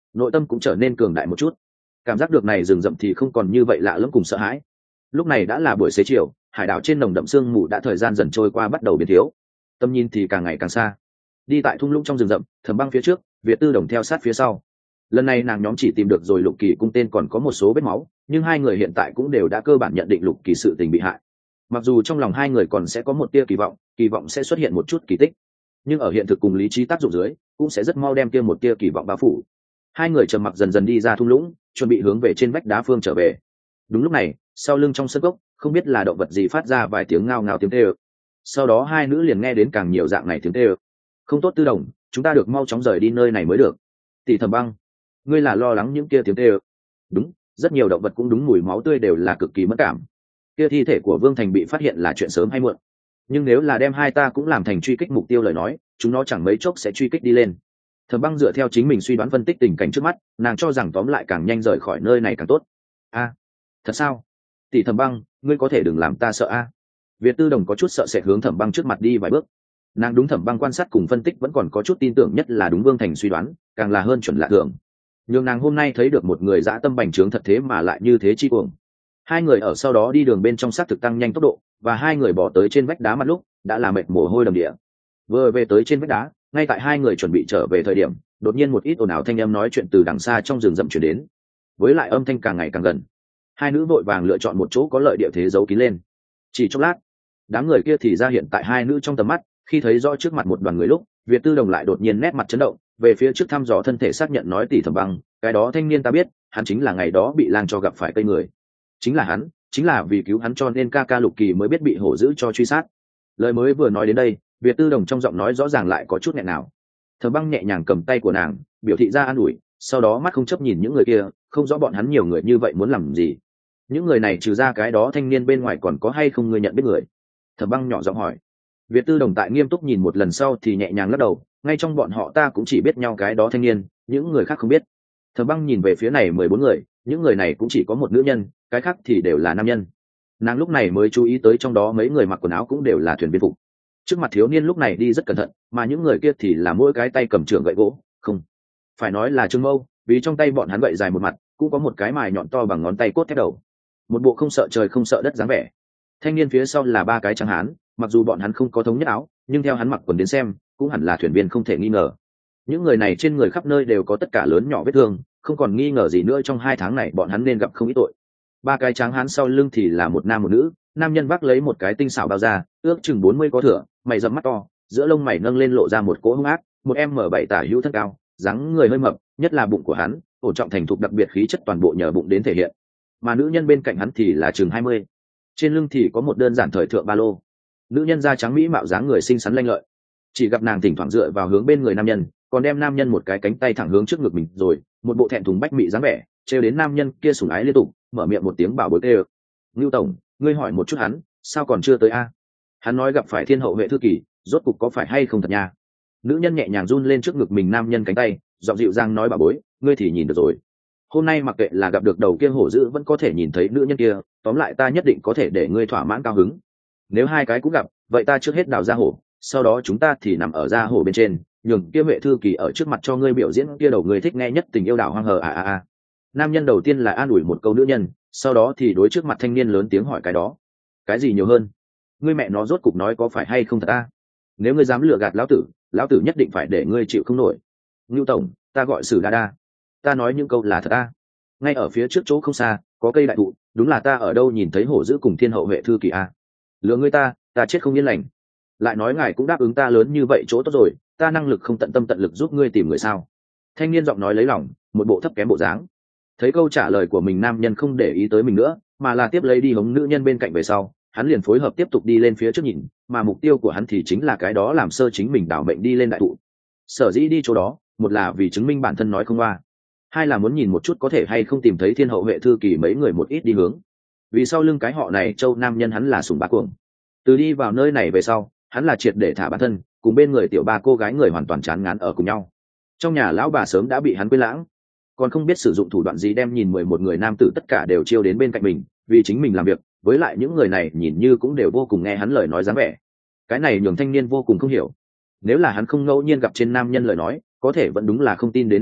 Speaker 1: nội tâm cũng trở nên cường đại một chút. Cảm giác được này rừng rậm thì không còn như vậy lạ lẫm cùng sợ hãi. Lúc này đã là buổi xế chiều, hải đảo trên nồng đậm sương mù đã thời gian dần trôi qua bắt đầu biến thiếu, tầm nhìn thì càng ngày càng xa. Đi tại thung lũng trong rừng rậm, Thẩm Băng phía trước, Việt Tư Đồng theo sát phía sau. Lần này nàng nhóm chỉ tìm được rồi Lục Kỳ cung tên còn có một số vết máu, nhưng hai người hiện tại cũng đều đã cơ bản nhận định Lục Kỳ sự tình bị hại. Mặc dù trong lòng hai người còn sẽ có một tia kỳ vọng, kỳ vọng sẽ xuất hiện một chút kỳ tích, nhưng ở hiện thực cùng lý trí tác dụng dưới, cũng sẽ rất mau đem kia một tia kỳ vọng bao phủ. Hai người trầm mặc dần dần đi ra thung lũng, chuẩn bị hướng về trên vách đá phương trở về. Đúng lúc này, sau lưng trong sân gốc, không biết là động vật gì phát ra vài tiếng ngao ngao tiếng kêu. Sau đó hai nữ liền nghe đến càng nhiều dạng này tiếng kêu. Không tốt Tư Đồng, chúng ta được mau chóng rời đi nơi này mới được. Tỷ Thẩm Băng, ngươi là lo lắng những kia tiếng kêu? Đúng, rất nhiều động vật cũng đúng mùi máu tươi đều là cực kỳ mất cảm. Kia thi thể của Vương Thành bị phát hiện là chuyện sớm hay muộn, nhưng nếu là đem hai ta cũng làm thành truy kích mục tiêu lời nói, chúng nó chẳng mấy chốc sẽ truy kích đi lên. Thẩm Băng dựa theo chính mình suy đoán phân tích tình cảnh trước mắt, nàng cho rằng tóm lại càng nhanh rời khỏi nơi này càng tốt. A, thật sao? Tỷ Thẩm Băng, ngươi có thể đừng làm ta sợ a. Việt Tư Đồng có chút sợ sệt hướng Thẩm Băng trước mặt đi vài bước. Nàng đúng Thẩm Băng quan sát cùng phân tích vẫn còn có chút tin tưởng, nhất là đúng Vương Thành suy đoán, càng là hơn chuẩn lạ thường. Nhưng nàng hôm nay thấy được một người dã tâm bành trướng thật thế mà lại như thế chi cuồng. Hai người ở sau đó đi đường bên trong xác thực tăng nhanh tốc độ, và hai người bỏ tới trên vách đá mặt lúc đã là mệt mồ hôi đầm địa. Vừa về tới trên vách đá, ngay tại hai người chuẩn bị trở về thời điểm, đột nhiên một ít ồn ào thanh âm nói chuyện từ đằng xa trong rừng rậm truyền đến, với lại âm thanh càng ngày càng gần. Hai nữ vội vàng lựa chọn một chỗ có lợi địa thế giấu kín lên. Chỉ chốc lát, đám người kia thì ra hiện tại hai nữ trong tầm mắt. Khi thấy rõ trước mặt một đoàn người lúc, Việt Tư Đồng lại đột nhiên nét mặt chấn động, về phía trước thăm dò thân thể xác nhận nói Tỷ Thẩm Băng, cái đó thanh niên ta biết, hắn chính là ngày đó bị lang cho gặp phải cây người. Chính là hắn, chính là vì cứu hắn cho nên ca ca Lục Kỳ mới biết bị hổ dữ cho truy sát. Lời mới vừa nói đến đây, Việt Tư Đồng trong giọng nói rõ ràng lại có chút nghẹn nào. Thẩm Băng nhẹ nhàng cầm tay của nàng, biểu thị ra an ủi, sau đó mắt không chấp nhìn những người kia, không rõ bọn hắn nhiều người như vậy muốn làm gì. Những người này trừ ra cái đó thanh niên bên ngoài còn có hay không người nhận biết người? Thẩm Băng nhỏ giọng hỏi. Việt Tư Đồng tại nghiêm túc nhìn một lần sau thì nhẹ nhàng lắc đầu, ngay trong bọn họ ta cũng chỉ biết nhau cái đó thanh niên, những người khác không biết. Thẩm Băng nhìn về phía này mười bốn người, những người này cũng chỉ có một nữ nhân, cái khác thì đều là nam nhân. Nàng lúc này mới chú ý tới trong đó mấy người mặc quần áo cũng đều là thuyền viên phục. Trước mặt thiếu niên lúc này đi rất cẩn thận, mà những người kia thì là mỗi cái tay cầm trường gậy gỗ, không phải nói là trương mâu, vì trong tay bọn hắn gậy dài một mặt, cũng có một cái mài nhọn to bằng ngón tay cốt thép đầu. Một bộ không sợ trời không sợ đất dáng vẻ. Thanh niên phía sau là ba cái trắng hán, mặc dù bọn hắn không có thống nhất áo, nhưng theo hắn mặc quần đến xem, cũng hẳn là thuyền viên không thể nghi ngờ. Những người này trên người khắp nơi đều có tất cả lớn nhỏ vết thương, không còn nghi ngờ gì nữa trong hai tháng này bọn hắn nên gặp không ít tội. Ba cái trắng hán sau lưng thì là một nam một nữ, nam nhân vác lấy một cái tinh xảo bao da, ước chừng bốn mươi có thửa, mày rậm mắt to, giữa lông mày nâng lên lộ ra một cỗ hung ác, một em m bảy tả hữu thân cao, dáng người hơi mập, nhất là bụng của hắn, ổn trọng thành thục đặc biệt khí chất toàn bộ nhờ bụng đến thể hiện. Mà nữ nhân bên cạnh hắn thì là chừng hai mươi, trên lưng thì có một đơn giản thời thượng ba lô. Nữ nhân da trắng mỹ mạo dáng người xinh xắn lanh lợi, chỉ gặp nàng thỉnh thoảng dựa vào hướng bên người nam nhân, còn đem nam nhân một cái cánh tay thẳng hướng trước ngực mình, rồi một bộ thẹn thùng bách mị dáng vẻ, trêu đến nam nhân kia sủng ái liên tục, mở miệng một tiếng bảo bối kêu. Ngưu tổng, ngươi hỏi một chút hắn, sao còn chưa tới a? Hắn nói gặp phải thiên hậu huệ thư kỳ, rốt cục có phải hay không thật nha? Nữ nhân nhẹ nhàng run lên trước ngực mình nam nhân cánh tay, giọng dịu dàng nói bảo bối, ngươi thì nhìn được rồi. Hôm nay mặc kệ là gặp được đầu kia hổ dữ vẫn có thể nhìn thấy nữ nhân kia, tóm lại ta nhất định có thể để ngươi thỏa mãn cao hứng. Nếu hai cái cũng gặp, vậy ta trước hết đào ra hổ, sau đó chúng ta thì nằm ở ra hổ bên trên, nhường kia huệ thư kỳ ở trước mặt cho ngươi biểu diễn kia đầu ngươi thích nghe nhất tình yêu đảo hoang hờ à à à. Nam nhân đầu tiên là an ủi một câu nữ nhân, sau đó thì đối trước mặt thanh niên lớn tiếng hỏi cái đó. Cái gì nhiều hơn? Ngươi mẹ nó rốt cục nói có phải hay không thật ta? Nếu ngươi dám lừa gạt lão tử, lão tử nhất định phải để ngươi chịu không nổi. Ngưu tổng, ta gọi Sử Đa Đa, ta nói những câu là thật ta. Ngay ở phía trước chỗ không xa có cây đại thụ, đúng là ta ở đâu nhìn thấy hổ dữ cùng thiên hậu huệ thư kỳ a. Lừa ngươi ta, ta chết không yên lành. Lại nói ngài cũng đáp ứng ta lớn như vậy chỗ tốt rồi, ta năng lực không tận tâm tận lực giúp ngươi tìm người sao? Thanh niên giọng nói lấy lòng, một bộ thấp kém bộ dáng. Thấy câu trả lời của mình nam nhân không để ý tới mình nữa, mà là tiếp lấy đi hống nữ nhân bên cạnh về sau, hắn liền phối hợp tiếp tục đi lên phía trước nhìn, mà mục tiêu của hắn thì chính là cái đó làm sơ chính mình đảo mệnh đi lên đại thụ. Sở dĩ đi chỗ đó, một là vì chứng minh bản thân nói không qua, hai là muốn nhìn một chút có thể hay không tìm thấy thiên hậu huệ thư kỳ mấy người một ít đi hướng. Vì sau lưng cái họ này châu nam nhân hắn là sùng bá cuồng. Từ đi vào nơi này về sau, hắn là triệt để thả bản thân, cùng bên người tiểu ba cô gái người hoàn toàn chán ngán ở cùng nhau. Trong nhà lão bà sớm đã bị hắn quên lãng, còn không biết sử dụng thủ đoạn gì đem nhìn mười một người nam tử tất cả đều chiêu đến bên cạnh mình, vì chính mình làm việc, với lại những người này nhìn như cũng đều vô cùng nghe hắn lời nói dáng vẻ. Cái này nhường thanh niên vô cùng không hiểu. Nếu là hắn không ngẫu nhiên gặp trên nam nhân lời nói, có thể vẫn đúng là không tin đến hiện tại,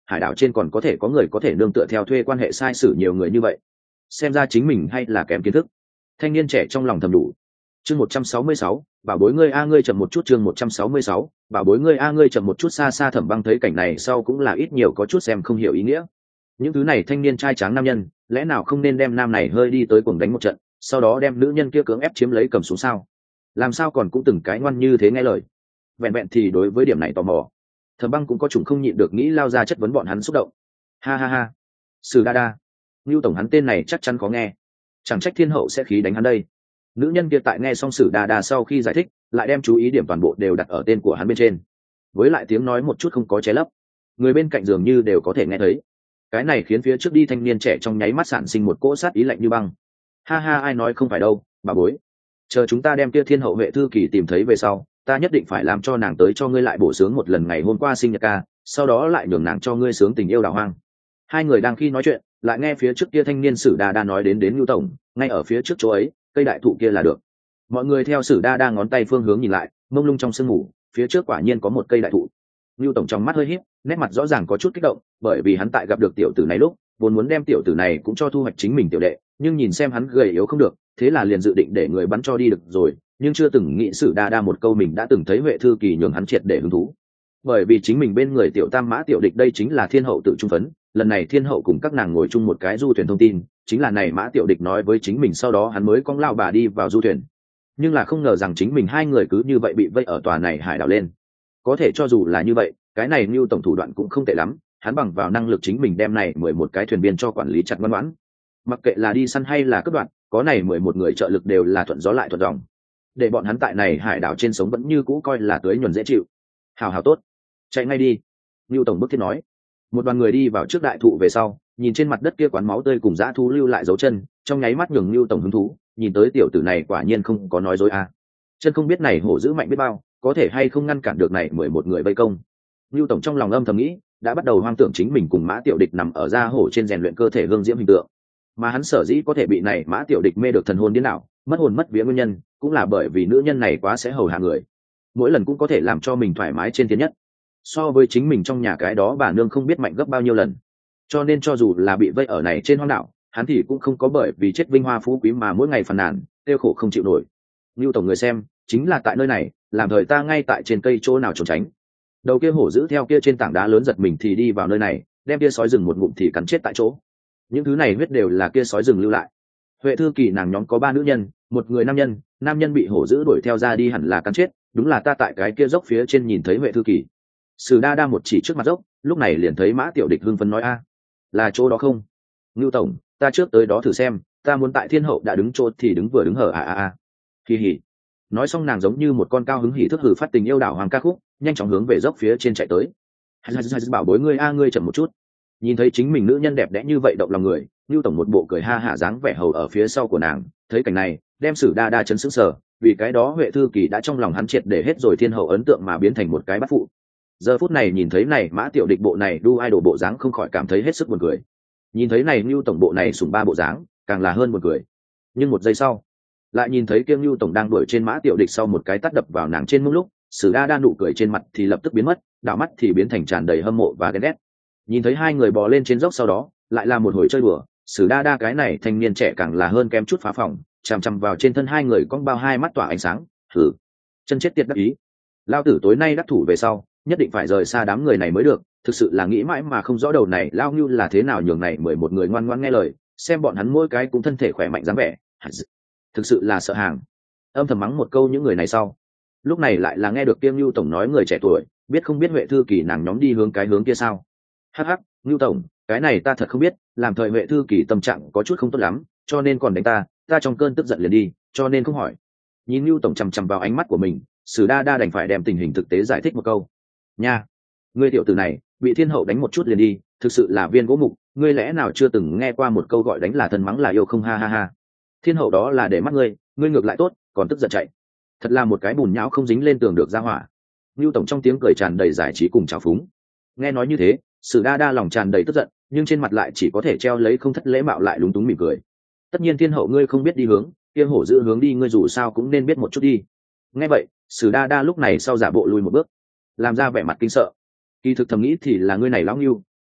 Speaker 1: hải đảo trên còn có thể có người có thể nương tựa theo thuê quan hệ sai sử nhiều người như vậy, xem ra chính mình hay là kém kiến thức. Thanh niên trẻ trong lòng thầm đủ. Chương một trăm sáu mươi sáu, bảo bối ngươi a ngươi chậm một chút. Chương một trăm sáu mươi sáu, bảo bối ngươi a ngươi chậm một chút. Xa xa Thẩm Băng thấy cảnh này sau cũng là ít nhiều có chút xem không hiểu ý nghĩa. Những thứ này thanh niên trai tráng nam nhân, lẽ nào không nên đem nam này hơi đi tới cuồng đánh một trận, sau đó đem nữ nhân kia cưỡng ép chiếm lấy cầm xuống sao? Làm sao còn cũng từng cái ngoan như thế nghe lời. Vẹn vẹn thì đối với điểm này tò mò, Thẩm Băng cũng có chủng không nhịn được nghĩ lao ra chất vấn bọn hắn xúc động. Ha ha ha, Sử Đa Đa, Nưu tổng hắn tên này chắc chắn có nghe, chẳng trách thiên hậu sẽ khí đánh hắn đây. Nữ nhân kia tại nghe xong Sử Đa Đa sau khi giải thích, lại đem chú ý điểm toàn bộ đều đặt ở tên của hắn bên trên, với lại tiếng nói một chút không có che lấp, người bên cạnh dường như đều có thể nghe thấy. Cái này khiến phía trước đi thanh niên trẻ trong nháy mắt sản sinh một cỗ sát ý lạnh như băng. Ha ha, ai nói không phải đâu, bà bối, chờ chúng ta đem kia thiên hậu Huệ Thư Kỳ tìm thấy về sau, ta nhất định phải làm cho nàng tới cho ngươi lại bổ sướng một lần ngày hôm qua sinh nhật ca, sau đó lại nhường nàng cho ngươi sướng tình yêu đào hoang. Hai người đang khi nói chuyện, lại nghe phía trước kia thanh niên Sử Đa Đa nói đến đến Nưu tổng, ngay ở phía trước chỗ ấy, cây đại thụ kia là được. Mọi người theo Sử Đa Đa ngón tay phương hướng nhìn lại, mông lung trong sương mù, phía trước quả nhiên có một cây đại thụ. Nưu tổng trong mắt hơi híp, nét mặt rõ ràng có chút kích động, bởi vì hắn tại gặp được tiểu tử này lúc, vốn muốn đem tiểu tử này cũng cho thu hoạch chính mình tiểu đệ, nhưng nhìn xem hắn gầy yếu không được, thế là liền dự định để người bắn cho đi được rồi, nhưng chưa từng nghĩ Sử Đa Đa một câu mình đã từng thấy Huệ Thư Kỳ nhường hắn triệt để hứng thú. Bởi vì chính mình bên người tiểu tam mã tiểu địch đây chính là thiên hậu tự trung phấn, lần này thiên hậu cùng các nàng ngồi chung một cái du thuyền thông tin, chính là này mã tiểu địch nói với chính mình, sau đó hắn mới cong lao bà đi vào du thuyền. Nhưng là không ngờ rằng chính mình hai người cứ như vậy bị vây ở tòa này hải đảo lên. Có thể cho dù là như vậy, cái này Nưu tổng thủ đoạn cũng không tệ lắm, hắn bằng vào năng lực chính mình đem này mười một cái thuyền viên cho quản lý chặt ngoan ngoãn. Mặc kệ là đi săn hay là cướp đoạt, có này mười một người trợ lực đều là thuận gió lại thuận dòng, để bọn hắn tại này hải đảo trên sống vẫn như cũ coi là tưới nhuần dễ chịu. Hào hào tốt, chạy ngay đi, Nưu tổng bức thiết nói. Một đoàn người đi vào trước đại thụ về sau, nhìn trên mặt đất kia quán máu tươi cùng dã thú lưu lại dấu chân, trong nháy mắt nhường Nưu tổng hứng thú, nhìn tới tiểu tử này quả nhiên không có nói dối a. À. Chân không biết này hổ dữ mạnh biết bao, có thể hay không ngăn cản được này mười một người vây công. Nưu tổng trong lòng âm thầm nghĩ, đã bắt đầu hoang tưởng chính mình cùng mã tiểu địch nằm ở da hổ trên rèn luyện cơ thể hương diễm hình tượng, mà hắn sở dĩ có thể bị này mã tiểu địch mê được thần hồn điên đảo, mất hồn mất vía nguyên nhân, cũng là bởi vì nữ nhân này quá sẽ hầu hạ người, mỗi lần cũng có thể làm cho mình thoải mái trên tiến nhất, so với chính mình trong nhà cái đó bà nương không biết mạnh gấp bao nhiêu lần. Cho nên cho dù là bị vây ở này trên hoang đảo, hắn thì cũng không có bởi vì chết vinh hoa phú quý mà mỗi ngày phàn nàn tiêu khổ không chịu nổi. Nưu tổng người xem, chính là tại nơi này, làm thời ta ngay tại trên cây chỗ nào trốn tránh. Đầu kia hổ giữ theo kia trên tảng đá lớn giật mình thì đi vào nơi này, đem kia sói rừng một ngụm thì cắn chết tại chỗ. Những thứ này huyết đều là kia sói rừng lưu lại. Huệ Thư Kỳ nàng nhóm có ba nữ nhân, một người nam nhân, nam nhân bị hổ giữ đuổi theo ra đi hẳn là cắn chết, đúng là ta tại cái kia dốc phía trên nhìn thấy Huệ Thư Kỳ. Sử Đa Đa một chỉ trước mặt dốc, lúc này liền thấy mã tiểu địch hưng phấn nói a, là chỗ đó không? Ngưu tổng, ta trước tới đó thử xem, ta muốn tại thiên hậu đã đứng chỗ thì đứng vừa đứng hở a a a. Kỳ hỉ. Nói xong nàng giống như một con cao hứng hỉ thức hử phát tình yêu đảo hoàng ca khúc, nhanh chóng hướng về dốc phía trên chạy tới. Bảo bối ngươi a ngươi chậm một chút. Nhìn thấy chính mình nữ nhân đẹp đẽ như vậy động lòng người, Nưu tổng một bộ cười ha hả dáng vẻ hầu ở phía sau của nàng, thấy cảnh này, đem Sử Đa Đa chấn sững sờ, vì cái đó Huệ Thư Kỳ đã trong lòng hắn triệt để hết rồi thiên hậu ấn tượng mà biến thành một cái bắt phụ. Giờ phút này nhìn thấy này mã tiểu địch bộ này đu idol bộ dáng không khỏi cảm thấy hết sức buồn cười. Nhìn thấy này Nưu tổng bộ này sủng ba bộ dáng, càng là hơn buồn cười. Nhưng một giây sau, lại nhìn thấy Kiêm Nưu tổng đang đuổi trên mã tiểu địch sau một cái tát đập vào nàng trên mông lúc, Sử Đa Đa nụ cười trên mặt thì lập tức biến mất, đảo mắt thì biến thành tràn đầy hâm mộ và ghen ghét. Nhìn thấy hai người bò lên trên dốc sau đó, lại là một hồi chơi đùa, Sử Đa Đa cái này thanh niên trẻ càng là hơn kém chút phá phòng, chằm chằm vào trên thân hai người cong bao hai mắt tỏa ánh sáng, thử chân chết tiệt đắc ý. Lao tử tối nay đắc thủ về sau, nhất định phải rời xa đám người này mới được, thực sự là nghĩ mãi mà không rõ đầu này Lao Ngưu là thế nào nhường này mười một người ngoan ngoãn nghe lời, xem bọn hắn mỗi cái cũng thân thể khỏe mạnh dáng vẻ, thực sự là sợ hàng. Âm thầm mắng một câu những người này sau, lúc này lại là nghe được Kiêm Nưu tổng nói người trẻ tuổi, biết không biết Huệ Thư Kỳ nàng nhóm đi hướng cái hướng kia sao? Hắc hắc, Nưu tổng, cái này ta thật không biết, làm thời Huệ Thư Kỳ tâm trạng có chút không tốt lắm, cho nên còn đánh ta, ta trong cơn tức giận liền đi, cho nên không hỏi. Nhìn Nưu tổng chằm chằm vào ánh mắt của mình, Sử Đa Đa đành phải đem tình hình thực tế giải thích một câu. Nha, ngươi tiểu tử này, bị thiên hậu đánh một chút liền đi, thực sự là viên gỗ mục, ngươi lẽ nào chưa từng nghe qua một câu gọi đánh là thân mắng là yêu không ha ha ha. Thiên hậu đó là để mắt ngươi, ngươi ngược lại tốt, còn tức giận chạy. Thật là một cái bùn nhão không dính lên tường được ra hỏa. Nưu tổng trong tiếng cười tràn đầy giải trí cùng trào phúng. Nghe nói như thế, Sử Đa Đa lòng tràn đầy tức giận, nhưng trên mặt lại chỉ có thể treo lấy không thất lễ mạo lại lúng túng mỉm cười. Tất nhiên thiên hậu ngươi không biết đi hướng, kia hổ giữ hướng đi ngươi dù sao cũng nên biết một chút đi. Nghe vậy, Sử Đa Đa lúc này sau giả bộ lùi một bước, làm ra vẻ mặt kinh sợ. Kỳ thực thầm nghĩ thì là ngươi này lão Ngưu,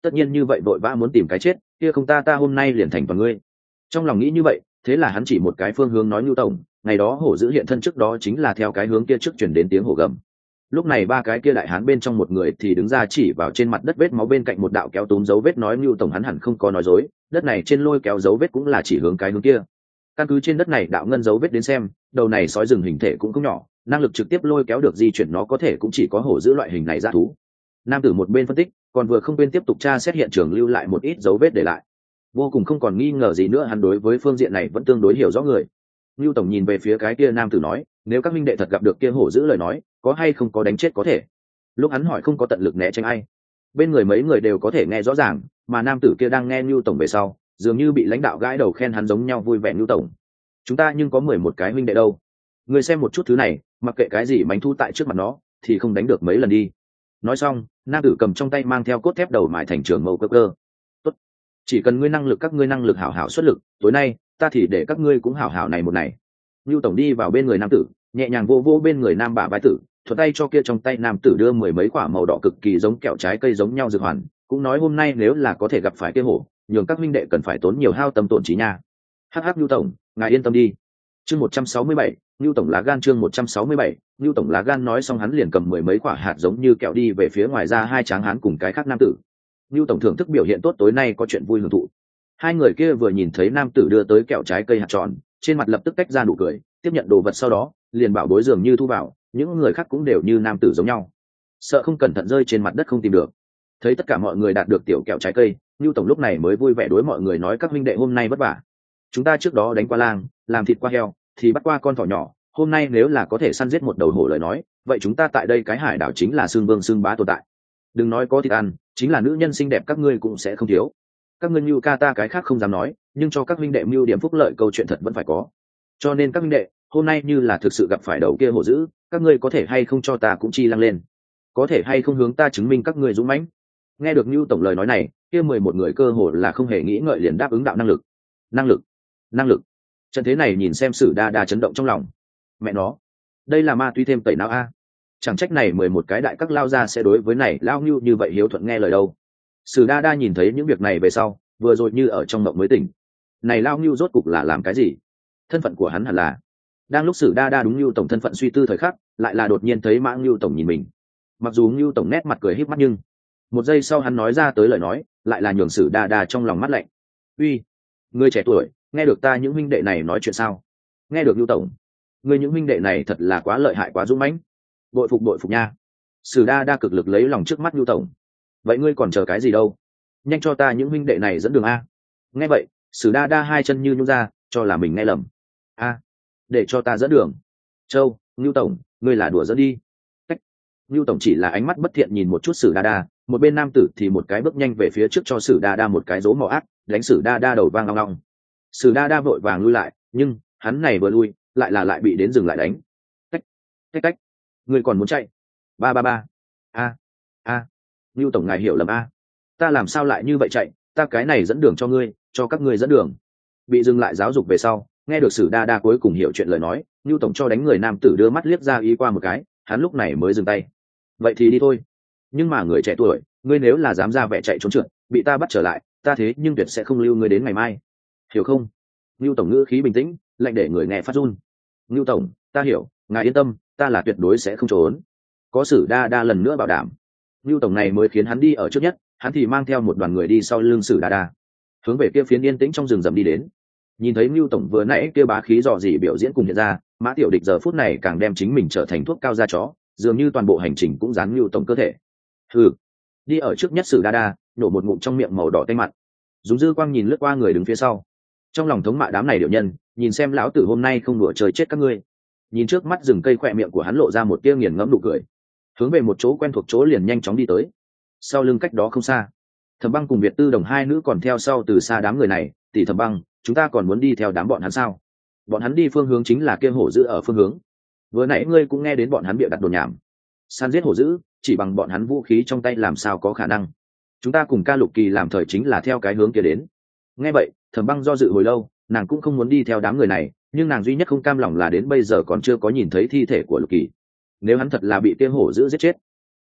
Speaker 1: tất nhiên như vậy vội vã muốn tìm cái chết, kia không ta ta hôm nay liền thành toàn ngươi. Trong lòng nghĩ như vậy, thế là hắn chỉ một cái phương hướng nói Ngưu tổng, ngày đó hổ dữ hiện thân trước đó chính là theo cái hướng kia trước chuyển đến tiếng hổ gầm. Lúc này ba cái kia đại hán bên trong một người thì đứng ra chỉ vào trên mặt đất vết máu bên cạnh một đạo kéo túm dấu vết nói Ngưu tổng hắn hẳn không có nói dối, đất này trên lôi kéo dấu vết cũng là chỉ hướng cái hướng kia. Căn cứ trên đất này đạo ngân dấu vết đến xem, đầu này sói rừng hình thể cũng không nhỏ, năng lực trực tiếp lôi kéo được di chuyển nó có thể cũng chỉ có hổ dữ loại hình này ra thú. Nam tử một bên phân tích, còn vừa không quên tiếp tục tra xét hiện trường lưu lại một ít dấu vết để lại. Vô cùng không còn nghi ngờ gì nữa, hắn đối với phương diện này vẫn tương đối hiểu rõ người. Ngưu tổng nhìn về phía cái kia nam tử nói, nếu các minh đệ thật gặp được kia hổ dữ lời nói, có hay không có đánh chết có thể. Lúc hắn hỏi không có tận lực né tránh ai, bên người mấy người đều có thể nghe rõ ràng, mà nam tử kia đang nghe Ngưu tổng về sau, dường như bị lãnh đạo gãi đầu khen hắn giống nhau vui vẻ. Ngưu tổng, chúng ta nhưng có mười một cái minh đệ đâu, người xem một chút thứ này, mặc kệ cái gì mánh thu tại trước mặt nó thì không đánh được mấy lần đi. Nói xong, nam tử cầm trong tay mang theo cốt thép đầu mài thành trường mâu cơ cơ. Tốt, chỉ cần ngươi năng lực các ngươi năng lực hảo hảo xuất lực, tối nay ta thì để các ngươi cũng hảo hảo này một này. Ngưu tổng đi vào bên người nam tử, nhẹ nhàng vô vô bên người nam bả vai tử, thuận tay cho kia trong tay nam tử đưa mười mấy quả màu đỏ cực kỳ giống kẹo trái cây giống nhau dược hoàn, cũng nói hôm nay nếu là có thể gặp phải kia hổ, nhường các minh đệ cần phải tốn nhiều hao tâm tổn trí nha. Hắc hắc Ngưu tổng, ngài yên tâm đi. Chương một trăm sáu mươi bảy, Ngưu tổng lá gan. Chương một trăm sáu mươi bảy, Ngưu tổng lá gan. Nói xong hắn liền cầm mười mấy quả hạt giống như kẹo đi về phía ngoài ra hai tráng hán cùng cái khác nam tử. Ngưu tổng thưởng thức biểu hiện tốt, tối nay có chuyện vui hưởng thụ. Hai người kia vừa nhìn thấy nam tử đưa tới kẹo trái cây hạt tròn, trên mặt lập tức tách ra nụ cười, tiếp nhận đồ vật sau đó liền bảo bối dường như thu vào, những người khác cũng đều như nam tử giống nhau, sợ không cẩn thận rơi trên mặt đất không tìm được. Thấy tất cả mọi người đạt được tiểu kẹo trái cây, Ngưu tổng lúc này mới vui vẻ đối mọi người nói các huynh đệ hôm nay vất vả. Chúng ta trước đó đánh qua lang, làm thịt qua heo, thì bắt qua con thỏ nhỏ, hôm nay nếu là có thể săn giết một đầu hổ lời nói, vậy chúng ta tại đây cái hải đảo chính là xương vương xương bá tồn tại. Đừng nói có thịt ăn, chính là nữ nhân xinh đẹp các ngươi cũng sẽ không thiếu. Các ngươi mưu ca ta cái khác không dám nói, nhưng cho các huynh đệ mưu điểm phúc lợi câu chuyện thật vẫn phải có. Cho nên các huynh đệ, hôm nay như là thực sự gặp phải đầu kia hổ dữ, các ngươi có thể hay không cho ta cũng chi lăng lên, có thể hay không hướng ta chứng minh các ngươi dũng mãnh. Nghe được Ngưu tổng lời nói này, kia mười một người cơ hồ là không hề nghĩ ngợi liền đáp ứng đạo năng lực, năng lực, năng lực. Trận thế này nhìn xem Sử Đa Đa chấn động trong lòng. Mẹ nó, đây là ma túy thêm tẩy não a. Chẳng trách này mười một cái đại các lao ra sẽ đối với này lao Ngưu như vậy hiếu thuận nghe lời đâu. Sử Đa Đa nhìn thấy những việc này về sau, vừa rồi như ở trong mộng mới tỉnh. Này lao Ngưu rốt cục là làm cái gì? Thân phận của hắn hẳn là... Đang lúc Sử Đa Đa đúng Ngưu tổng thân phận suy tư thời khắc, lại là đột nhiên thấy Mã Ngưu tổng nhìn mình. Mặc dù Ngưu tổng nét mặt cười híp mắt nhưng một giây sau hắn nói ra tới lời nói, lại là nhường Sử Đa Đa trong lòng mắt lạnh. Uy, người trẻ tuổi, nghe được ta những huynh đệ này nói chuyện sao? Nghe được Ngưu tổng, người những huynh đệ này thật là quá lợi hại quá dũng mãnh, bội phục bội phục nha. Sử Đa Đa cực lực lấy lòng trước mắt Ngưu tổng. Vậy ngươi còn chờ cái gì đâu? Nhanh cho ta những huynh đệ này dẫn đường a. Nghe vậy, Sử Đa Đa hai chân như nhún ra, cho là mình nghe lầm. A, để cho ta dẫn đường. Châu, Ngưu tổng, ngươi là đùa dẫn đi. Cách. Ngưu tổng chỉ là ánh mắt bất thiện nhìn một chút Sử Đa Đa, một bên nam tử thì một cái bước nhanh về phía trước cho Sử Đa Đa một cái rố mò ác, đánh Sử Đa Đa đầu vang long long. Sử Đa Đa vội vàng lui lại, nhưng hắn này vừa lui, lại là lại bị đến dừng lại đánh. Cách, cách cách, ngươi còn muốn chạy? Ba ba ba. A, a. Ngưu tổng ngài hiểu lầm a. Ta làm sao lại như vậy chạy, ta cái này dẫn đường cho ngươi, cho các ngươi dẫn đường. Bị dừng lại giáo dục về sau, nghe được Sử Đa Đa cuối cùng hiểu chuyện lời nói, Ngưu tổng cho đánh người nam tử đưa mắt liếc ra ý qua một cái, hắn lúc này mới dừng tay. Vậy thì đi thôi. Nhưng mà người trẻ tuổi, ngươi nếu là dám ra vẻ chạy trốn trượt, bị ta bắt trở lại, ta thế nhưng tuyệt sẽ không lưu ngươi đến ngày mai. Hiểu không? Ngưu tổng ngữ khí bình tĩnh, lạnh để người nghe phát run. Ngưu tổng, ta hiểu, ngài yên tâm, ta là tuyệt đối sẽ không trốn. Có Sử Đa Đa lần nữa bảo đảm. Ngưu tổng này mới khiến hắn đi ở trước nhất, hắn thì mang theo một đoàn người đi sau lưng Sử Đa Đa, hướng về kia phiến yên tĩnh trong rừng rậm đi đến. Nhìn thấy Ngưu tổng vừa nãy kia bá khí dò dỉ biểu diễn cùng hiện ra, Mã Tiểu Địch giờ phút này càng đem chính mình trở thành thuốc cao da chó, dường như toàn bộ hành trình cũng dán Ngưu tổng cơ thể. Hừ. Đi ở trước nhất Sử Đa Đa, nổ một ngụm trong miệng màu đỏ tanh mặt. Dùng dư quang nhìn lướt qua người đứng phía sau. Trong lòng thống mạ đám này điệu nhân, nhìn xem lão tử hôm nay không đùa trời chết các ngươi. Nhìn trước mắt rừng cây, khỏe miệng của hắn lộ ra một tia nghiền ngẫm nụ cười, hướng về một chỗ quen thuộc chỗ liền nhanh chóng đi tới. Sau lưng cách đó không xa, Thẩm Băng cùng Việt Tư Đồng hai nữ còn theo sau từ xa đám người này. Tỷ Thẩm Băng, chúng ta còn muốn đi theo đám bọn hắn sao? Bọn hắn đi phương hướng chính là kia hổ dữ ở phương hướng. Vừa nãy ngươi cũng nghe đến bọn hắn bịa đặt đồn nhảm, săn giết hổ dữ chỉ bằng bọn hắn vũ khí trong tay làm sao có khả năng. Chúng ta cùng Ca Lục Kỳ làm thời chính là theo cái hướng kia đến. Nghe vậy, Thẩm Băng do dự hồi lâu, nàng cũng không muốn đi theo đám người này, nhưng nàng duy nhất không cam lòng là đến bây giờ còn chưa có nhìn thấy thi thể của Lục Kỳ. Nếu hắn thật là bị kia hổ dữ giết chết,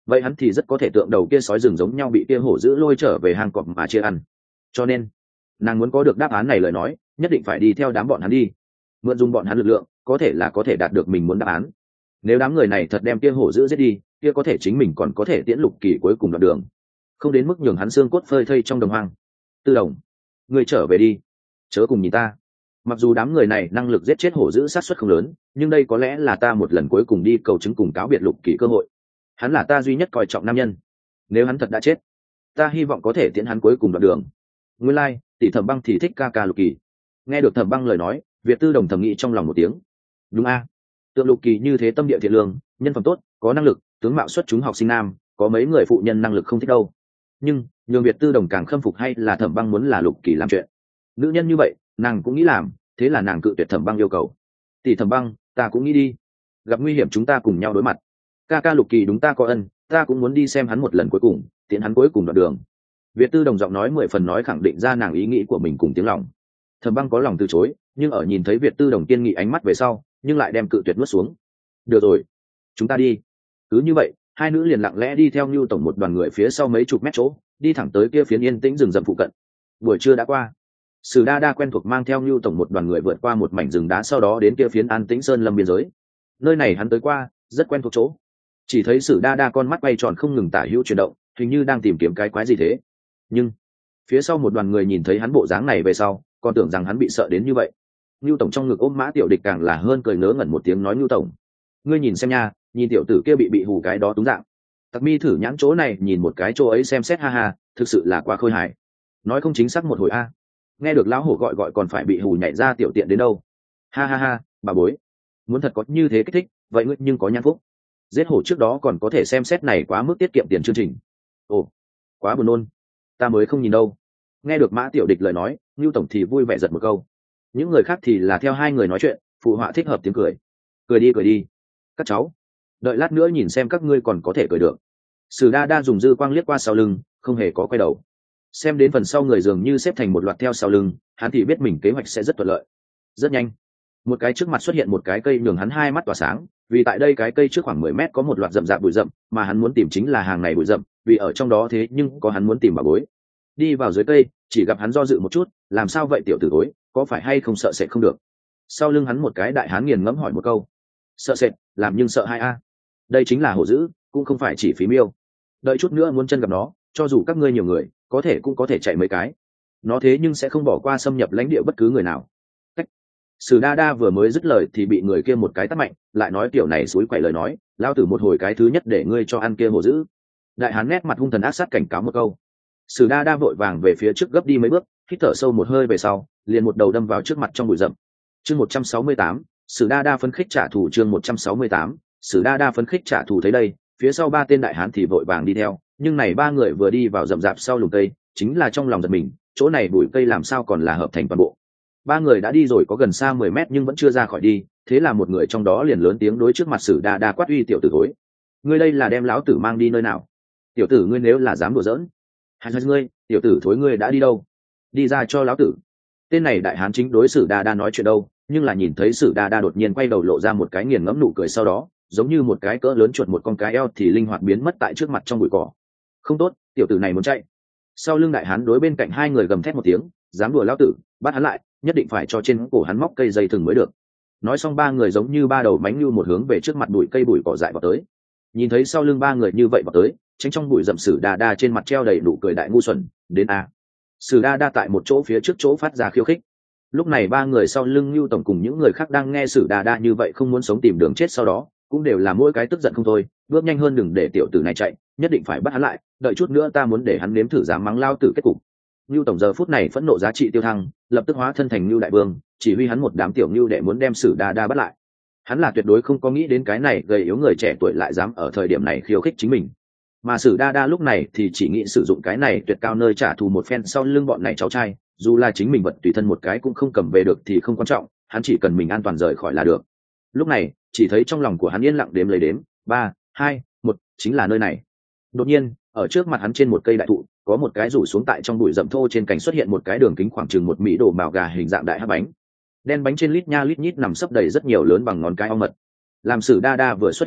Speaker 1: vậy hắn thì rất có thể tượng đầu kia sói rừng giống nhau bị kia hổ dữ lôi trở về hang cọp mà chia ăn. Cho nên nàng muốn có được đáp án này lời nói, nhất định phải đi theo đám bọn hắn đi, mượn dùng bọn hắn lực lượng, có thể là có thể đạt được mình muốn đáp án. Nếu đám người này thật đem kia hổ dữ giết đi, kia có thể chính mình còn có thể tiễn Lục Kỳ cuối cùng đoạn đường, không đến mức nhường hắn xương cốt phơi thây trong đồng hoang. Tư Đồng, người trở về đi, chớ cùng nhìn ta. Mặc dù đám người này năng lực giết chết hổ dữ sát suất không lớn, nhưng đây có lẽ là ta một lần cuối cùng đi cầu chứng cùng cáo biệt Lục Kỳ cơ hội. Hắn là ta duy nhất coi trọng nam nhân, nếu hắn thật đã chết, ta hy vọng có thể tiễn hắn cuối cùng đoạn đường. Nguyên lai, like, tỷ Thẩm Băng thì thích ca ca Lục Kỳ. Nghe được Thẩm Băng lời nói, Việt Tư Đồng thầm nghĩ trong lòng một tiếng. Đúng a, tượng Lục Kỳ như thế tâm địa thiện lương, nhân phẩm tốt, có năng lực, tướng mạo xuất chúng học sinh nam, có mấy người phụ nhân năng lực không thích đâu. Nhưng nhường Việt Tư Đồng càng khâm phục hay là Thẩm Băng muốn là Lục Kỳ làm chuyện. Nữ nhân như vậy, nàng cũng nghĩ làm, thế là nàng cự tuyệt Thẩm Băng yêu cầu. Tỷ Thẩm Băng, ta cũng nghĩ đi. Gặp nguy hiểm chúng ta cùng nhau đối mặt. Ca ca Lục Kỳ đúng ta có ân, ta cũng muốn đi xem hắn một lần cuối cùng, tiễn hắn cuối cùng đoạn đường. Việt Tư Đồng giọng nói mười phần nói khẳng định ra nàng ý nghĩ của mình cùng tiếng lòng. Thẩm Băng có lòng từ chối, nhưng ở nhìn thấy Việt Tư Đồng kiên nghị ánh mắt về sau, nhưng lại đem cự tuyệt nuốt xuống. Được rồi, chúng ta đi. Cứ như vậy, hai nữ liền lặng lẽ đi theo Nưu tổng một đoàn người phía sau mấy chục mét chỗ, đi thẳng tới kia phiến yên tĩnh rừng rậm phụ cận. Buổi trưa đã qua, Sử Đa Đa quen thuộc mang theo Nưu tổng một đoàn người vượt qua một mảnh rừng đá, sau đó đến kia phiến an tĩnh sơn lâm biên giới. Nơi này hắn tới qua, rất quen thuộc chỗ. Chỉ thấy Sử Đa Đa con mắt quay tròn không ngừng tả hữu chuyển động, hình như đang tìm kiếm cái quái gì thế. Nhưng phía sau một đoàn người nhìn thấy hắn bộ dáng này về sau, còn tưởng rằng hắn bị sợ đến như vậy. Nưu tổng trong ngực ôm Mã Tiểu Địch càng là hơn cười ngớ ngẩn một tiếng nói: Nưu tổng, ngươi nhìn xem nha, nhìn tiểu tử kia bị bị hù cái đó túng dạng. Tặc Mi thử nhãn chỗ này nhìn một cái chỗ ấy xem xét, ha ha, thực sự là quá khôi hài. Nói không chính xác một hồi a. Nghe được lão hổ gọi gọi còn phải bị hù nhảy ra tiểu tiện đến đâu. Ha ha ha, bà bối, muốn thật có như thế kích thích, vậy ngươi nhưng có nhan phúc. Giết hổ trước đó còn có thể xem xét này quá mức tiết kiệm tiền chương trình. Ồ, quá buồn nôn, ta mới không nhìn đâu. Nghe được Mã Tiểu Địch lời nói, Nưu tổng thì vui vẻ giật một câu. Những người khác thì là theo hai người nói chuyện, phụ họa thích hợp tiếng cười. Cười đi cười đi, các cháu, đợi lát nữa nhìn xem các ngươi còn có thể cười được. Sử Đa Đa dùng dư quang liếc qua sau lưng, không hề có quay đầu. Xem đến phần sau người dường như xếp thành một loạt theo sau lưng, hắn thì biết mình kế hoạch sẽ rất thuận lợi. Rất nhanh, một cái trước mặt xuất hiện một cái cây nhường hắn hai mắt tỏa sáng, vì tại đây cái cây trước khoảng mười mét có một loạt rậm rạp bụi rậm, mà hắn muốn tìm chính là hàng này bụi rậm, vì ở trong đó thế nhưng có hắn muốn tìm bà bối. Đi vào dưới cây, chỉ gặp hắn do dự một chút, làm sao vậy tiểu tử thối, có phải hay không sợ sệt không được? Sau lưng hắn một cái đại hán nghiền ngẫm hỏi một câu. Sợ sệt, làm nhưng sợ hai a. Đây chính là hổ dữ, cũng không phải chỉ phí miêu. Đợi chút nữa muốn chân gặp nó, cho dù các ngươi nhiều người, có thể cũng có thể chạy mấy cái. Nó thế nhưng sẽ không bỏ qua xâm nhập lãnh địa bất cứ người nào. Cách. Sử Đa Đa vừa mới dứt lời thì bị người kia một cái tát mạnh, lại nói kiểu này suối quậy lời nói, lao tử một hồi cái thứ nhất để ngươi cho ăn kia hổ dữ. Đại hán nét mặt hung thần ác sát cảnh cáo một câu. Sử Đa Đa vội vàng về phía trước gấp đi mấy bước, hít thở sâu một hơi về sau, liền một đầu đâm vào trước mặt trong bụi rậm. Chương một trăm sáu mươi tám, Sử Đa Đa phấn khích trả thù. Chương một trăm sáu mươi tám, Sử Đa Đa phấn khích trả thù. Thấy đây, phía sau ba tên đại hán thì vội vàng đi theo, nhưng này ba người vừa đi vào rậm rạp sau lùm cây, chính là trong lòng giật mình, chỗ này bụi cây làm sao còn là hợp thành toàn bộ. Ba người đã đi rồi có gần xa mười mét nhưng vẫn chưa ra khỏi đi, thế là một người trong đó liền lớn tiếng đối trước mặt Sử Đa Đa quát: uy tiểu tử thối, ngươi đây là đem lão tử mang đi nơi nào? Tiểu tử ngươi nếu là dám đùa giỡn, hay ngươi, tiểu tử thối ngươi đã đi đâu? Đi ra cho lão tử. Tên này đại hán chính đối Sử Đa Đa nói chuyện đâu, nhưng là nhìn thấy Sử Đa Đa đột nhiên quay đầu lộ ra một cái nghiền ngẫm nụ cười, sau đó giống như một cái cỡ lớn chuột một con cái eo thì linh hoạt biến mất tại trước mặt trong bụi cỏ. Không tốt, tiểu tử này muốn chạy. Sau lưng đại hán đối bên cạnh hai người gầm thét một tiếng, dám đùa lão tử, bắt hắn lại, nhất định phải cho trên cổ hắn móc cây dây thừng mới được. Nói xong ba người giống như ba đầu mánh lưu một hướng về trước mặt bụi cây bụi cỏ dại vào tới. Nhìn thấy sau lưng ba người như vậy vào tới, tránh trong bụi rậm Sử Đa Đa trên mặt treo đầy nụ cười đại ngu xuẩn, đến a. Sử Đa Đa tại một chỗ phía trước chỗ phát ra khiêu khích. Lúc này ba người sau lưng Nưu tổng cùng những người khác đang nghe Sử Đa Đa như vậy không muốn sống tìm đường chết, sau đó cũng đều là mỗi cái tức giận không thôi, bước nhanh hơn đừng để tiểu tử này chạy, nhất định phải bắt hắn lại, đợi chút nữa ta muốn để hắn nếm thử dám mắng lao tử kết cục. Nưu tổng giờ phút này phẫn nộ giá trị tiêu thăng, lập tức hóa thân thành Nưu đại vương, chỉ huy hắn một đám tiểu Nưu để muốn đem Sử Đa Đa bắt lại. Hắn là tuyệt đối không có nghĩ đến cái này gầy yếu người trẻ tuổi lại dám ở thời điểm này khiêu khích chính mình. Mà Sử Đa Đa lúc này thì chỉ nghĩ sử dụng cái này tuyệt cao nơi trả thù một phen sau lưng bọn này cháu trai, dù là chính mình vật tùy thân một cái cũng không cầm về được thì không quan trọng, hắn chỉ cần mình an toàn rời khỏi là được. Lúc này chỉ thấy trong lòng của hắn yên lặng đếm lấy đếm, ba, hai, một, chính là nơi này. Đột nhiên ở trước mặt hắn trên một cây đại thụ có một cái rủ xuống tại trong bụi rậm thô, trên cành xuất hiện một cái đường kính khoảng chừng một mỹ đồ màu gà hình dạng đại hắc bánh đen, bánh trên lít nha lít nhít nằm sấp đầy rất nhiều lớn bằng ngón cái ong mật. Làm Sử Đa Đa vừa xuất hiện lúc,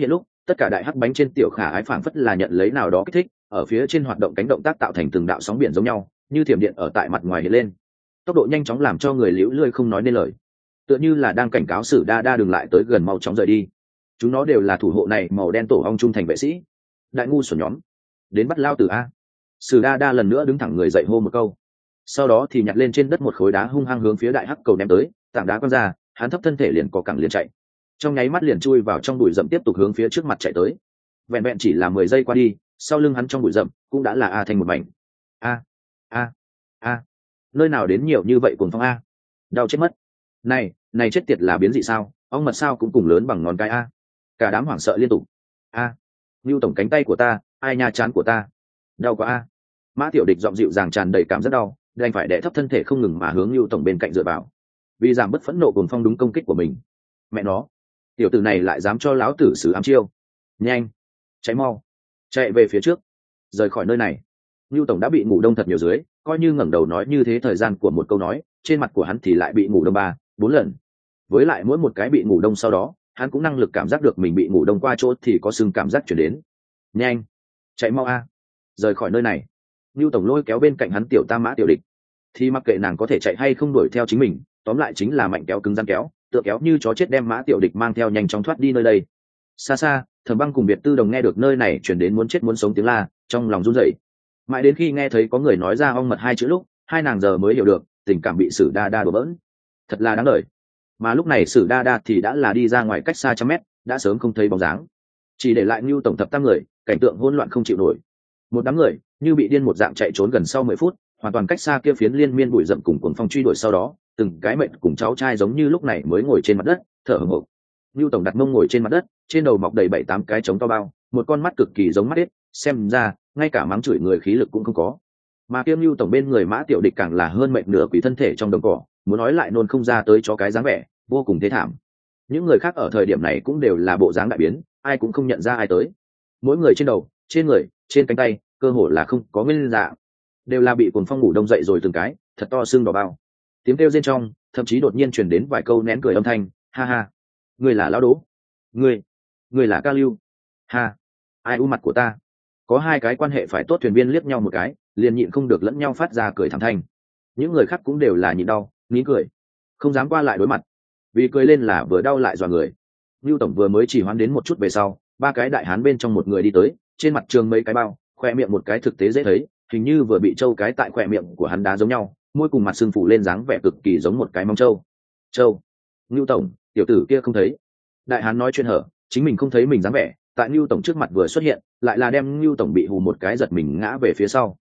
Speaker 1: tất cả đại hắc bánh trên tiểu khả ái phảng phất là nhận lấy nào đó kích thích, ở phía trên hoạt động cánh động tác tạo thành từng đạo sóng biển giống nhau, như thiểm điện ở tại mặt ngoài hiện lên, tốc độ nhanh chóng làm cho người liễu lươi không nói nên lời, tựa như là đang cảnh cáo Sử Đa Đa đừng lại tới gần, mau chóng rời đi. Chúng nó đều là thủ hộ này màu đen tổ ong trung thành vệ sĩ. Đại ngu xuẩn nhóm, đến bắt lao tử a! Sử Đa Đa lần nữa đứng thẳng người dậy hô một câu, sau đó thì nhặt lên trên đất một khối đá hung hăng hướng phía đại hắc cầu ném tới, tảng đá quăng ra, hắn thấp thân thể liền có cẳng liền chạy, trong nháy mắt liền chui vào trong bụi rậm tiếp tục hướng phía trước mặt chạy tới. Vẹn vẹn chỉ là mười giây qua đi, sau lưng hắn trong bụi rậm cũng đã là a thành một mảnh. A a a, nơi nào đến nhiều như vậy cuồng phong a, đau chết mất. Này này chết tiệt là biến dị sao, ong mật sao cũng cùng lớn bằng ngón cái a. Cả đám hoảng sợ liên tục. A, Nưu tổng cánh tay của ta, ai nha chán của ta, đau quá a. Mã Tiểu Địch giọng dịu dàng tràn đầy cảm giác đau, đành phải đè thấp thân thể không ngừng mà hướng Nưu tổng bên cạnh dựa vào, vì giảm bớt phẫn nộ cuồng phong đúng công kích của mình. Mẹ nó, tiểu tử này lại dám cho lão tử sử ám chiêu. Nhanh, cháy mau, chạy về phía trước, rời khỏi nơi này. Nưu tổng đã bị ngủ đông thật nhiều dưới, coi như ngẩng đầu nói như thế thời gian của một câu nói, trên mặt của hắn thì lại bị ngủ đông ba bốn lần. Với lại mỗi một cái bị ngủ đông sau đó, hắn cũng năng lực cảm giác được mình bị ngủ đông qua chỗ thì có sưng cảm giác chuyển đến. Nhanh, chạy mau a, rời khỏi nơi này. Nưu tổng lôi kéo bên cạnh hắn tiểu tam Mã Tiểu Địch, thì mặc kệ nàng có thể chạy hay không đuổi theo chính mình, tóm lại chính là mạnh kéo cứng rắn kéo, tựa kéo như chó chết đem Mã Tiểu Địch mang theo nhanh chóng thoát đi nơi đây. Xa xa, Thẩm Băng cùng Biệt Tư Đồng nghe được nơi này truyền đến muốn chết muốn sống tiếng la, trong lòng run rẩy. Mãi đến khi nghe thấy có người nói ra ong mật hai chữ lúc, hai nàng giờ mới hiểu được tình cảm bị Sử Đa Đa đổ bỡn, thật là đáng đời. Mà lúc này Sử Đa Đa thì đã là đi ra ngoài cách xa trăm mét, đã sớm không thấy bóng dáng, chỉ để lại Nưu tổng thập tam người, cảnh tượng hỗn loạn không chịu nổi. Một đám người như bị điên một dạng chạy trốn gần sau mười phút, hoàn toàn cách xa kia phiến liên miên bụi rậm cùng cuồng phong truy đuổi, sau đó từng cái mệnh cùng cháu trai giống như lúc này mới ngồi trên mặt đất thở hổn hển. Nưu tổng đặt mông ngồi trên mặt đất, trên đầu mọc đầy bảy tám cái trống to bao, một con mắt cực kỳ giống mắt ếch, xem ra ngay cả mắng chửi người khí lực cũng không có. Mà kiêm Nưu tổng bên người Mã Tiểu Địch càng là hơn mệnh nửa quỷ thân thể trong đồng cỏ, muốn nói lại nôn không ra tới chó cái dáng vẻ, vô cùng thê thảm. Những người khác ở thời điểm này cũng đều là bộ dáng đại biến, ai cũng không nhận ra ai tới. Mỗi người trên đầu, trên người, trên cánh tay, cơ hồ là không có nguyên dạng, đều là bị cuồng phong ngủ đông dậy rồi từng cái, thật to xương đỏ bao. Tiếng kêu rên trong, thậm chí đột nhiên truyền đến vài câu nén cười âm thanh, ha ha, ngươi là lão Đỗ, ngươi, ngươi là Ca Lưu, ha, ai u mặt của ta. Có hai cái quan hệ phải tốt thuyền viên liếc nhau một cái, liền nhịn không được lẫn nhau phát ra cười thảm thanh. Những người khác cũng đều là nhịn đau, nín cười, không dám qua lại đối mặt, vì cười lên là vừa đau lại dọa người. Nưu tổng vừa mới chỉ hoán đến một chút về sau, ba cái đại hán bên trong một người đi tới, trên mặt trường mấy cái bao, khoe miệng một cái thực tế dễ thấy, hình như vừa bị trâu cái tại khoe miệng của hắn đá giống nhau, môi cùng mặt sưng phủ lên dáng vẻ cực kỳ giống một cái móng trâu. Trâu, Nưu tổng, tiểu tử kia không thấy. Đại hán nói chuyện hở, chính mình không thấy mình dáng vẻ, tại Nưu tổng trước mặt vừa xuất hiện, lại là đem Nưu tổng bị hù một cái giật mình ngã về phía sau.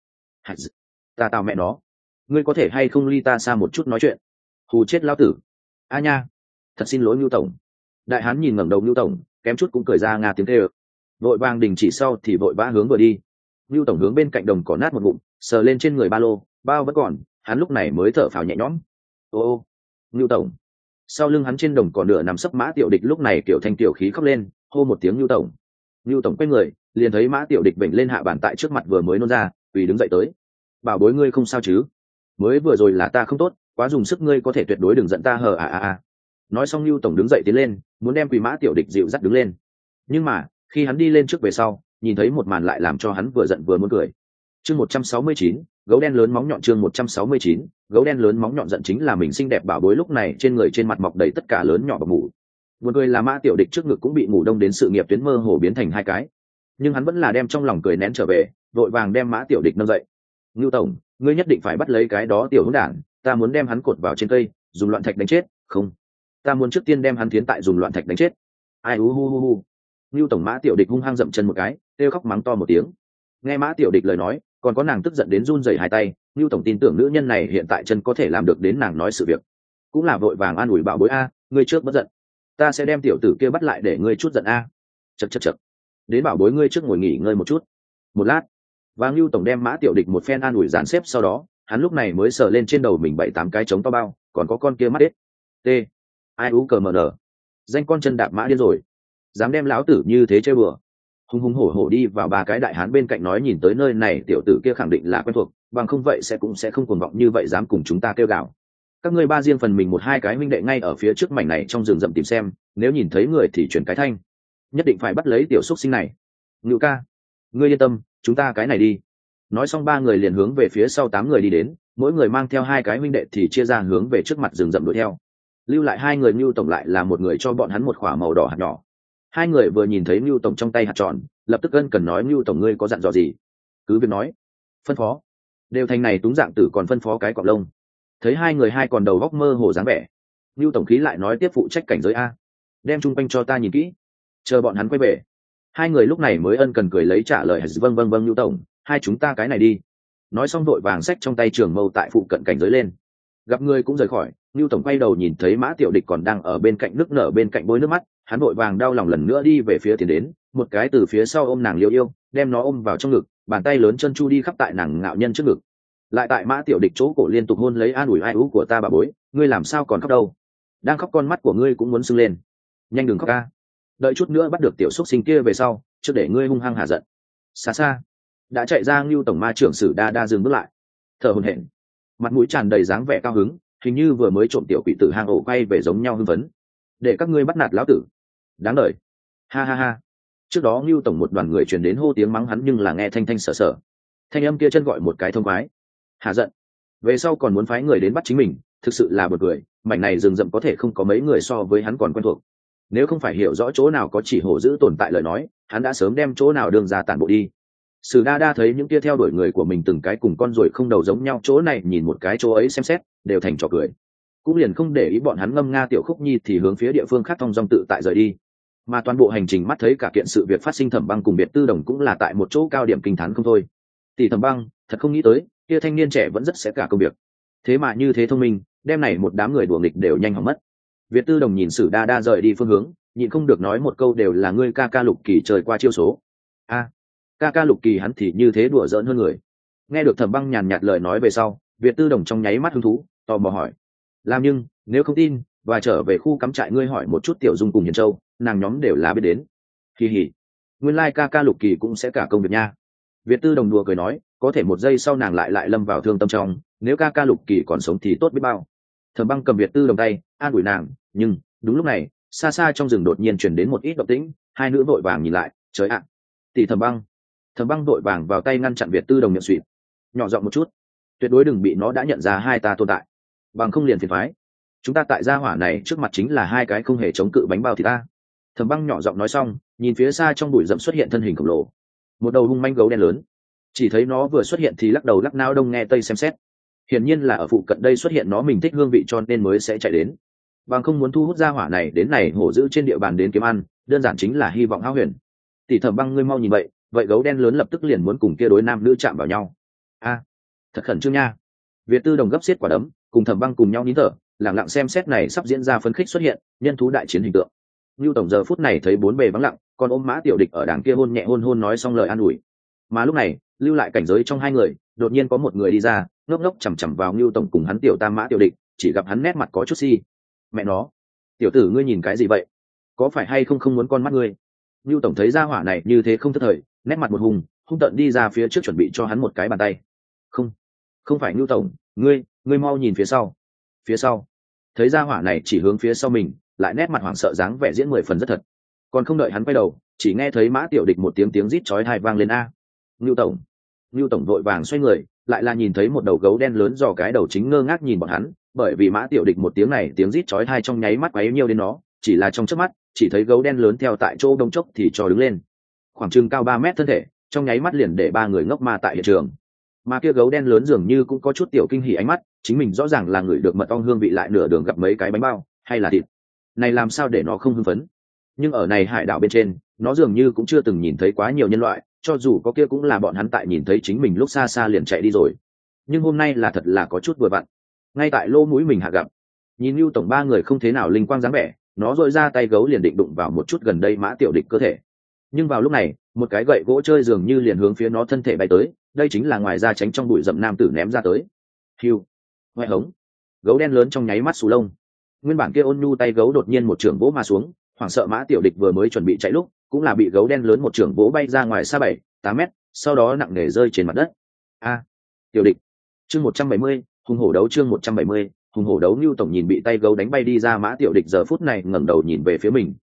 Speaker 1: Ta tào mẹ nó, ngươi có thể hay không ly ta xa một chút nói chuyện, hù chết lão tử. A nha, thật xin lỗi Nưu tổng. Đại hán nhìn ngẩng đầu Nưu tổng, kém chút cũng cười ra nga tiếng kêu. Vội vàng đình chỉ sau thì vội vã hướng vừa đi. Nưu tổng hướng bên cạnh đồng cỏ nát một ngụm, sờ lên trên người ba lô, bao vẫn còn, hắn lúc này mới thở phào nhẹ nhõm. Ô ô, Nưu tổng. Sau lưng hắn trên đồng cỏ nửa nằm sấp Mã Tiểu Địch lúc này kiểu thanh tiểu khí khóc lên, hô một tiếng Nưu tổng. Nưu tổng quay người, liền thấy Mã Tiểu Địch bệnh lên hạ bàn tại trước mặt vừa mới nôn ra, vì đứng dậy tới. Bảo bối ngươi không sao chứ? Mới vừa rồi là ta không tốt, quá dùng sức, ngươi có thể tuyệt đối đừng giận ta hờ à à à. Nói xong Nưu tổng đứng dậy tiến lên, muốn đem Quỳ Mã Tiểu Địch dịu dắt đứng lên. Nhưng mà, khi hắn đi lên trước về sau, nhìn thấy một màn lại làm cho hắn vừa giận vừa muốn cười. Chương một trăm sáu mươi chín, gấu đen lớn móng nhọn. Chương một trăm sáu mươi chín, gấu đen lớn móng nhọn. Giận chính là mình xinh đẹp bảo bối lúc này trên người trên mặt mọc đầy tất cả lớn nhỏ bọc mủ. Buồn cười là Mã Tiểu Địch trước ngực cũng bị ngủ đông đến sự nghiệp tuyến mơ hồ biến thành hai cái, nhưng hắn vẫn là đem trong lòng cười nén trở về, vội vàng đem Mã Tiểu Địch nâng dậy. Ngưu tổng, ngươi nhất định phải bắt lấy cái đó tiểu hỗn đản, ta muốn đem hắn cột vào trên cây, dùng loạn thạch đánh chết. Không, ta muốn trước tiên đem hắn tiến tại dùng loạn thạch đánh chết. Ai u hu hu hu. Ngưu tổng Mã Tiểu Địch hung hăng dậm chân một cái, kêu khóc mắng to một tiếng. Nghe Mã Tiểu Địch lời nói, còn có nàng tức giận đến run rẩy hai tay. Ngưu tổng tin tưởng nữ nhân này hiện tại chân có thể làm được đến nàng nói sự việc, cũng là vội vàng an ủi bảo bối a, ngươi trước bất giận, ta sẽ đem tiểu tử kia bắt lại để ngươi chút giận a. Chậc chậc chậc, đến bảo bối ngươi trước ngồi nghỉ ngơi một chút. Một lát, và Ngưu tổng đem Mã Tiểu Địch một phen an ủi dàn xếp, sau đó hắn lúc này mới sờ lên trên đầu mình bảy tám cái trống to bao, còn có con kia mắt ếch. T, ai ú cờ mờ nở, danh con chân đạp mã điên rồi, dám đem lão tử như thế chơi bừa. Hùng hùng hổ hổ đi vào ba cái đại hán bên cạnh nói, nhìn tới nơi này tiểu tử kia khẳng định là quen thuộc, bằng không vậy sẽ cũng sẽ không cuồng vọng như vậy dám cùng chúng ta kêu gào. Các ngươi ba riêng phần mình một hai cái huynh đệ ngay ở phía trước mảnh này trong rừng rậm tìm xem, nếu nhìn thấy người thì chuyển cái thanh. nhất định phải bắt lấy tiểu xúc sinh này. Ngưu ca, ngươi yên tâm, chúng ta cái này đi. Nói xong ba người liền hướng về phía sau tám người đi đến, mỗi người mang theo hai cái huynh đệ thì chia ra hướng về trước mặt rừng rậm đuổi theo. Lưu lại hai người Ngưu tổng lại là một người cho bọn hắn một quả màu đỏ hạt nhỏ. Hai người vừa nhìn thấy Ngưu tổng trong tay hạt tròn, lập tức ân cần nói Ngưu tổng ngươi có dặn dò gì? Cứ việc nói. Phân phó. Đều thành này túng dạng tử còn phân phó cái cọp lông. Thấy hai người hai còn đầu góc mơ hồ dáng vẻ, Ngưu tổng khí lại nói tiếp phụ trách cảnh giới a, đem chung quanh cho ta nhìn kỹ, chờ bọn hắn quay về. Hai người lúc này mới ân cần cười lấy trả lời vâng vâng vâng Ngưu tổng, hai chúng ta cái này đi. Nói xong đội vàng xách trong tay trường mâu tại phụ cận cảnh giới lên. Gặp người cũng rời khỏi, Ngưu tổng quay đầu nhìn thấy Mã Tiểu Địch còn đang ở bên cạnh nước nở bên cạnh bôi nước mắt, hắn vội vàng đau lòng lần nữa đi về phía tiến đến, một cái từ phía sau ôm nàng liêu yêu, đem nó ôm vào trong ngực, bàn tay lớn chân chu đi khắp tại nàng ngạo nhân trước ngực. Lại tại Mã Tiểu Địch chỗ cổ liên tục hôn lấy an ủi ai ú của ta bà bối, ngươi làm sao còn khóc đâu? Đang khóc con mắt của ngươi cũng muốn sưng lên. Nhanh đừng khóc ca. Đợi chút nữa bắt được tiểu xúc sinh kia về sau, trước để ngươi hung hăng hạ giận. Xa xa, đã chạy ra Ngưu tổng ma trưởng Sử Đa Đa dừng bước lại, thở hổn hển, mặt mũi tràn đầy dáng vẻ cao hứng, hình như vừa mới trộm tiểu quỷ tử hang ổ quay về giống nhau hưng phấn. Để các ngươi bắt nạt lão tử, đáng đời. Ha ha ha. Trước đó Ngưu tổng một đoàn người truyền đến hô tiếng mắng hắn nhưng là nghe thanh thanh sở sở. Thanh âm kia chân gọi một cái thông khoái. Hạ giận. Về sau còn muốn phái người đến bắt chính mình, thực sự là buồn cười, mảnh này rừng rậm có thể không có mấy người so với hắn còn quen thuộc. Nếu không phải hiểu rõ chỗ nào có chỉ hổ giữ tồn tại lời nói, hắn đã sớm đem chỗ nào đường ra tản bộ đi. Sử Đa Đa thấy những kia theo đuổi người của mình từng cái cùng con ruồi không đầu giống nhau, chỗ này nhìn một cái chỗ ấy xem xét, đều thành trò cười. Cũng liền không để ý bọn hắn ngâm nga tiểu khúc nhi thì hướng phía địa phương khác thong dong tự tại rời đi. Mà toàn bộ hành trình mắt thấy cả kiện sự việc phát sinh, Thẩm Băng cùng Biệt Tư Đồng cũng là tại một chỗ cao điểm kinh thán không thôi. Tỷ Thẩm Băng, thật không nghĩ tới, kia thanh niên trẻ vẫn rất sẽ cả công việc. Thế mà như thế thông minh, đem này một đám người đùa nghịch đều nhanh hỏng mất. Việt Tư Đồng nhìn Sử Đa Đa rời đi phương hướng, nhịn không được nói một câu đều là ngươi ca ca Lục Kỳ trời qua chiêu số. A, ca ca Lục Kỳ hắn thì như thế đùa giỡn hơn người. Nghe được Thẩm Băng nhàn nhạt lời nói về sau, Việt Tư Đồng trong nháy mắt hứng thú, tò mò hỏi: làm nhưng nếu không tin, và trở về khu cắm trại ngươi hỏi một chút Tiểu Dung cùng Hiền Châu, nàng nhóm đều là biết đến. Kỳ hỉ, nguyên lai ca ca Lục Kỳ cũng sẽ cả công việc nha. Việt Tư Đồng đùa cười nói, có thể một giây sau nàng lại lại lâm vào thương tâm trong, nếu ca ca Lục Kỳ còn sống thì tốt biết bao. Thẩm Băng cầm Việt Tư Đồng tay, an ủi nàng, nhưng đúng lúc này, xa xa trong rừng đột nhiên truyền đến một ít động tĩnh, hai nữ vội vàng nhìn lại, trời ạ, tỷ Thẩm Băng. Thẩm Băng vội vàng vào tay ngăn chặn Việt Tư Đồng miệng suýt, nhỏ giọng một chút, tuyệt đối đừng bị nó đã nhận ra hai ta tồn tại, bằng không liền phiền phái. Chúng ta tại gia hỏa này trước mặt chính là hai cái không hề chống cự bánh bao thì ta. Thẩm Băng nhỏ giọng nói xong, nhìn phía xa trong bụi rậm xuất hiện thân hình khổng lồ, một đầu hung manh gấu đen lớn. Chỉ thấy nó vừa xuất hiện thì lắc đầu lắc nao đông nghe tây xem xét, hiển nhiên là ở phụ cận đây xuất hiện nó mình thích hương vị cho nên mới sẽ chạy đến. Bằng không muốn thu hút gia hỏa này đến này hổ giữ trên địa bàn đến kiếm ăn, đơn giản chính là hy vọng hão huyền. Tỷ Thẩm Băng ngươi mau nhìn vậy, vậy gấu đen lớn lập tức liền muốn cùng kia đối nam nữ chạm vào nhau. A, thật khẩn trương nha. Việt Tư Đồng gấp xiết quả đấm, cùng Thẩm Băng cùng nhau nín thở, lặng lặng xem xét này sắp diễn ra phấn khích xuất hiện nhân thú đại chiến hình tượng. Nưu tổng giờ phút này thấy bốn bề vắng lặng, còn ôm Mã Tiểu Địch ở đằng kia hôn nhẹ hôn hôn nói xong lời an ủi. Mà lúc này, lưu lại cảnh giới trong hai người, đột nhiên có một người đi ra, ngốc ngốc chằm chằm vào Nưu tổng cùng hắn tiểu tam Mã Tiểu Địch, chỉ gặp hắn nét mặt có chút si. Mẹ nó, tiểu tử ngươi nhìn cái gì vậy? Có phải hay không không muốn con mắt ngươi? Nưu tổng thấy gia hỏa này như thế không thất thời, nét mặt một hùng, hung tợn đi ra phía trước chuẩn bị cho hắn một cái bàn tay. Không, không phải Nưu tổng, ngươi, ngươi mau nhìn phía sau. Phía sau, thấy gia hỏa này chỉ hướng phía sau mình, lại nét mặt hoảng sợ dáng vẻ diễn mười phần rất thật. Còn không đợi hắn quay đầu, chỉ nghe thấy Mã Tiểu Địch một tiếng tiếng rít chói tai vang lên a. Nưu tổng, Nưu tổng vội vàng xoay người, lại là nhìn thấy một đầu gấu đen lớn dò cái đầu chính ngơ ngác nhìn bọn hắn, bởi vì Mã Tiểu Địch một tiếng này tiếng rít chói tai trong nháy mắt quấy nhiêu đến nó, chỉ là trong chớp mắt, chỉ thấy gấu đen lớn theo tại chỗ đông chốc thì cho đứng lên. Khoảng chừng cao ba mét thân thể, trong nháy mắt liền để ba người ngốc ma tại hiện trường. Mà kia gấu đen lớn dường như cũng có chút tiểu kinh hỉ ánh mắt, chính mình rõ ràng là người được mật ong hương vị lại nửa đường gặp mấy cái bánh bao, hay là thịt. Này làm sao để nó không hưng phấn? Nhưng ở này hải đảo bên trên, nó dường như cũng chưa từng nhìn thấy quá nhiều nhân loại, cho dù có kia cũng là bọn hắn tại nhìn thấy chính mình lúc xa xa liền chạy đi rồi. Nhưng hôm nay là thật là có chút vừa vặn. Ngay tại lỗ mũi mình hạ gặp, nhìn Nưu tổng ba người không thế nào linh quang dáng vẻ, nó dội ra tay gấu liền định đụng vào một chút gần đây Mã Tiểu Địch cơ thể. Nhưng vào lúc này, một cái gậy gỗ chơi dường như liền hướng phía nó thân thể bay tới, đây chính là ngoài ra tránh trong bụi rậm nam tử ném ra tới. Hiu, ngoại hống, gấu đen lớn trong nháy mắt xù lông. Nguyên bản kia ôn nhu tay gấu đột nhiên một trường vỗ mà xuống, hoảng sợ Mã Tiểu Địch vừa mới chuẩn bị chạy lúc, cũng là bị gấu đen lớn một trường vỗ bay ra ngoài xa bảy, tám mét, sau đó nặng nề rơi trên mặt đất. A, Tiểu Địch. Chương một trăm bảy mươi, hùng hổ đấu chương một trăm bảy mươi, hùng hổ đấu. Nưu tổng nhìn bị tay gấu đánh bay đi ra Mã Tiểu Địch giờ phút này ngẩng đầu nhìn về phía mình,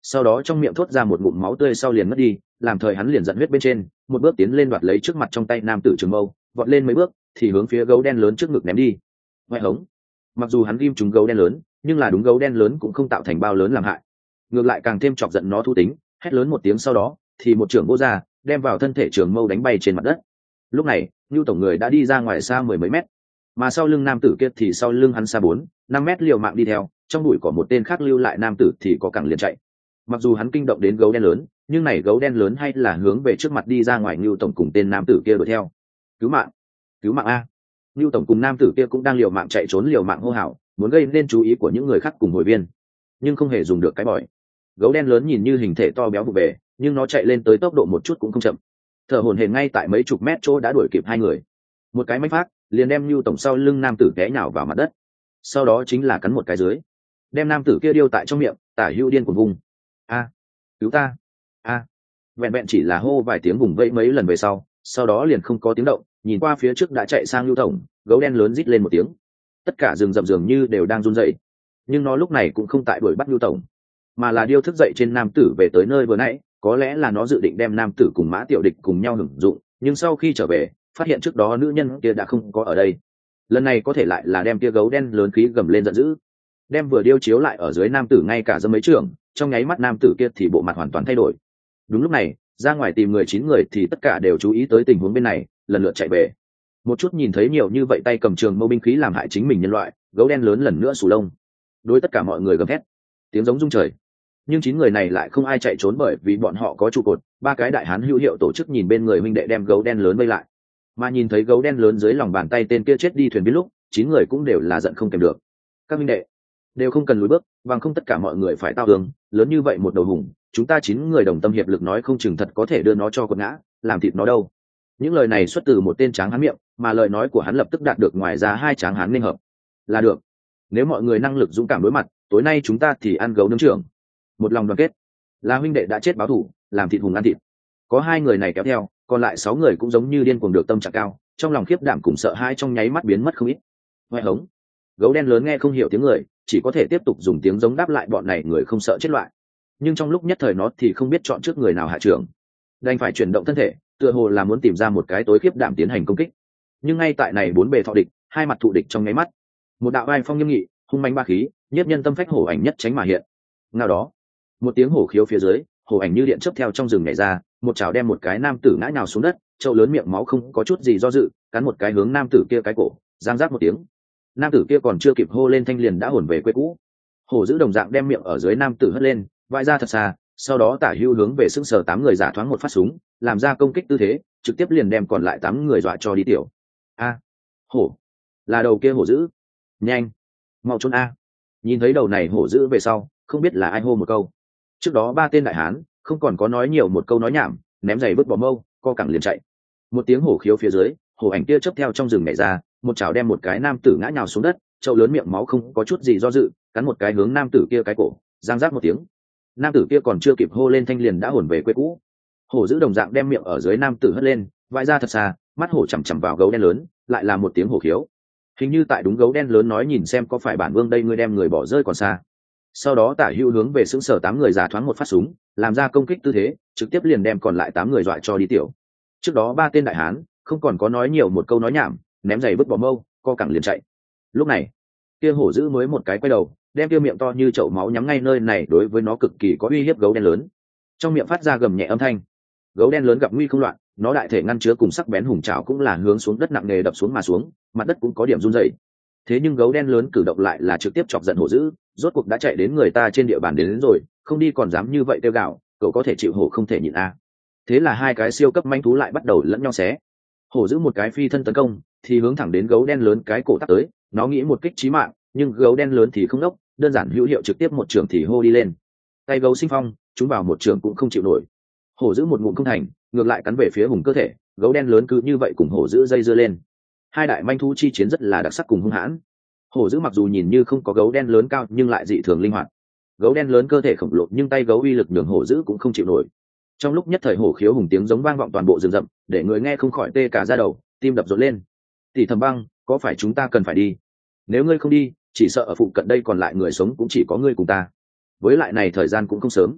Speaker 1: sau đó trong miệng thốt ra một ngụm máu tươi sau liền mất đi, làm thời hắn liền giận huyết bên trên, một bước tiến lên đoạt lấy trước mặt trong tay nam tử trường mâu, vọt lên mấy bước thì hướng phía gấu đen lớn trước ngực ném đi. Ngoại hống, mặc dù hắn ghim trúng gấu đen lớn, nhưng là đúng gấu đen lớn cũng không tạo thành bao lớn làm hại, ngược lại càng thêm chọc giận nó thú tính, hét lớn một tiếng sau đó thì một trưởng vô ra, đem vào thân thể trường mâu đánh bay trên mặt đất. Lúc này Nưu tổng người đã đi ra ngoài xa mười mấy mét, mà sau lưng nam tử kia thì sau lưng hắn xa bốn năm mét liều mạng đi theo, trong bụi có một tên khác lưu lại nam tử thì có cẳng liền chạy. Mặc dù hắn kinh động đến gấu đen lớn, nhưng này gấu đen lớn hay là hướng về trước mặt đi ra ngoài. Nưu tổng cùng tên nam tử kia đuổi theo. Cứu mạng, cứu mạng a! Nưu tổng cùng nam tử kia cũng đang liều mạng chạy trốn, liều mạng hô hào, muốn gây nên chú ý của những người khác cùng hội viên, nhưng không hề dùng được cái bỏi. Gấu đen lớn nhìn như hình thể to béo vụ bề, nhưng nó chạy lên tới tốc độ một chút cũng không chậm, thở hổn hển ngay tại mấy chục mét chỗ đã đuổi kịp hai người. Một cái mánh phát liền đem Nưu tổng sau lưng nam tử té nhào vào mặt đất, sau đó chính là cắn một cái dưới, đem nam tử kia điêu tại trong miệng, tả hữu điên cuồng vùng. A, cứu ta! A, vẹn vẹn chỉ là hô vài tiếng vùng vẫy mấy lần về sau, sau đó liền không có tiếng động. Nhìn qua phía trước đã chạy sang Nưu tổng, gấu đen lớn rít lên một tiếng, tất cả rừng rậm dường như đều đang run rẩy, nhưng nó lúc này cũng không tại đuổi bắt Nưu tổng, mà là điêu thức dậy trên nam tử về tới nơi vừa nãy. Có lẽ là nó dự định đem nam tử cùng Mã Tiểu Địch cùng nhau hưởng dụng, nhưng sau khi trở về phát hiện trước đó nữ nhân kia đã không có ở đây. Lần này có thể lại là đem kia gấu đen lớn khí gầm lên giận dữ, đem vừa điêu chiếu lại ở dưới nam tử ngay cả dâm mấy trường, trong nháy mắt nam tử kia thì bộ mặt hoàn toàn thay đổi. Đúng lúc này ra ngoài tìm người chín người thì tất cả đều chú ý tới tình huống bên này, lần lượt chạy về. Một chút nhìn thấy nhiều như vậy tay cầm trường mâu binh khí làm hại chính mình nhân loại, gấu đen lớn lần nữa sù lông, đối tất cả mọi người gầm thét, tiếng giống rung trời. Nhưng chín người này lại không ai chạy trốn, bởi vì bọn họ có trụ cột, ba cái đại hán hữu hiệu tổ chức nhìn bên người huynh đệ đem gấu đen lớn vây lại. Mà nhìn thấy gấu đen lớn dưới lòng bàn tay tên kia chết đi thuyền biết lúc, chín người cũng đều là giận không kèm được. Các huynh đệ đều không cần lùi bước, bằng không tất cả mọi người phải tao tường, lớn như vậy một đầu hùng, chúng ta chín người đồng tâm hiệp lực nói không chừng thật có thể đưa nó cho quật ngã, làm thịt nó đâu. Những lời này xuất từ một tên tráng hán miệng, mà lời nói của hắn lập tức đạt được ngoài ra hai tráng hán nên hợp. Là được, nếu mọi người năng lực dũng cảm đối mặt, tối nay chúng ta thì ăn gấu nướng trưởng. Một lòng đoàn kết, là huynh đệ đã chết báo thù, làm thịt hùng ăn thịt. Có hai người này kéo theo, còn lại sáu người cũng giống như điên cuồng được tâm trạng cao, trong lòng khiếp đảm cùng sợ hãi trong nháy mắt biến mất không ít. Ngoại hống, gấu đen lớn nghe không hiểu tiếng người, chỉ có thể tiếp tục dùng tiếng giống đáp lại bọn này người không sợ chết loại. Nhưng trong lúc nhất thời nó thì không biết chọn trước người nào hạ trưởng, đành phải chuyển động thân thể, tựa hồ là muốn tìm ra một cái tối khiếp đảm tiến hành công kích. Nhưng ngay tại này bốn bề thọ địch, hai mặt thụ địch trong nháy mắt, một đạo vai phong nghiêm nghị, hung manh ba khí, nhất nhân tâm phách hổ ảnh nhất tránh mà hiện. Nào đó, một tiếng hổ khiếu phía dưới, hổ ảnh như điện chớp theo trong rừng nhảy ra, một chảo đem một cái nam tử ngã nhào xuống đất, trâu lớn miệng máu không có chút gì do dự, cắn một cái hướng nam tử kia cái cổ, giang rác một tiếng. Nam tử kia còn chưa kịp hô lên thanh liền đã hồn về quê cũ. Hổ giữ đồng dạng đem miệng ở dưới nam tử hất lên, vai ra thật xa, sau đó tả hưu hướng về sững sờ tám người giả thoáng một phát súng, làm ra công kích tư thế, trực tiếp liền đem còn lại tám người dọa cho đi tiểu. A, hổ, là đầu kia hổ giữ, nhanh, mau trốn a! Nhìn thấy đầu này hổ giữ về sau, không biết là ai hô một câu. Trước đó ba tên đại hán không còn có nói nhiều một câu nói nhảm, ném giày vứt bỏ mâu, co cẳng liền chạy. Một tiếng hổ khiếu phía dưới, hổ ảnh kia chớp theo trong rừng nhảy ra, một chảo đem một cái nam tử ngã nhào xuống đất, trâu lớn miệng máu không có chút gì do dự, cắn một cái hướng nam tử kia cái cổ, giang rác một tiếng. Nam tử kia còn chưa kịp hô lên thanh liền đã hồn về quê cũ. Hổ giữ đồng dạng đem miệng ở dưới nam tử hất lên, vãi ra thật xa, mắt hổ chằm chằm vào gấu đen lớn, lại là một tiếng hổ khiếu. Hình như tại đúng gấu đen lớn nói nhìn xem có phải bản vương đây ngươi đem người bỏ rơi còn xa. Sau đó tả hữu hướng về sững sờ tám người giả thoáng một phát súng, làm ra công kích tư thế, trực tiếp liền đem còn lại tám người dọa cho đi tiểu. Trước đó ba tên đại hán không còn có nói nhiều một câu nói nhảm, ném giày vứt bỏ mâu, co cẳng liền chạy. Lúc này kia hổ giữ mới một cái quay đầu, đem kia miệng to như chậu máu nhắm ngay nơi này đối với nó cực kỳ có uy hiếp gấu đen lớn, trong miệng phát ra gầm nhẹ âm thanh. Gấu đen lớn gặp nguy không loạn, nó đại thể ngăn chứa cùng sắc bén hùng trảo cũng là hướng xuống đất nặng nề đập xuống mà xuống, mặt đất cũng có điểm run rẩy. Thế nhưng gấu đen lớn cử động lại là trực tiếp chọc giận hổ dữ, rốt cuộc đã chạy đến người ta trên địa bàn đến, đến rồi, không đi còn dám như vậy tiêu gạo, cậu có thể chịu hổ không thể nhịn a. À. Thế là hai cái siêu cấp manh thú lại bắt đầu lẫn nhau xé. Hổ giữ một cái phi thân tấn công, thì hướng thẳng đến gấu đen lớn cái cổ tắt tới, nó nghĩ một kích chí mạng, nhưng gấu đen lớn thì không đốc, đơn giản hữu hiệu trực tiếp một trường thì hô đi lên. Tay gấu sinh phong, chúng vào một trường cũng không chịu nổi. Hổ giữ một ngụm không thành, ngược lại cắn về phía hùng cơ thể, gấu đen lớn cứ như vậy cùng hổ giữ dây dưa lên. Hai đại manh thú chi chiến rất là đặc sắc cùng hung hãn. Hổ giữ mặc dù nhìn như không có gấu đen lớn cao nhưng lại dị thường linh hoạt. Gấu đen lớn cơ thể khổng lồ nhưng tay gấu uy lực nhường hổ giữ cũng không chịu nổi. Trong lúc nhất thời hổ khiếu hùng tiếng giống vang vọng toàn bộ rừng rậm, để người nghe không khỏi tê cả da đầu, tim đập rộn lên. Tỷ Thẩm Băng, có phải chúng ta cần phải đi? Nếu ngươi không đi, chỉ sợ ở phụ cận đây còn lại người sống cũng chỉ có ngươi cùng ta. Với lại này thời gian cũng không sớm,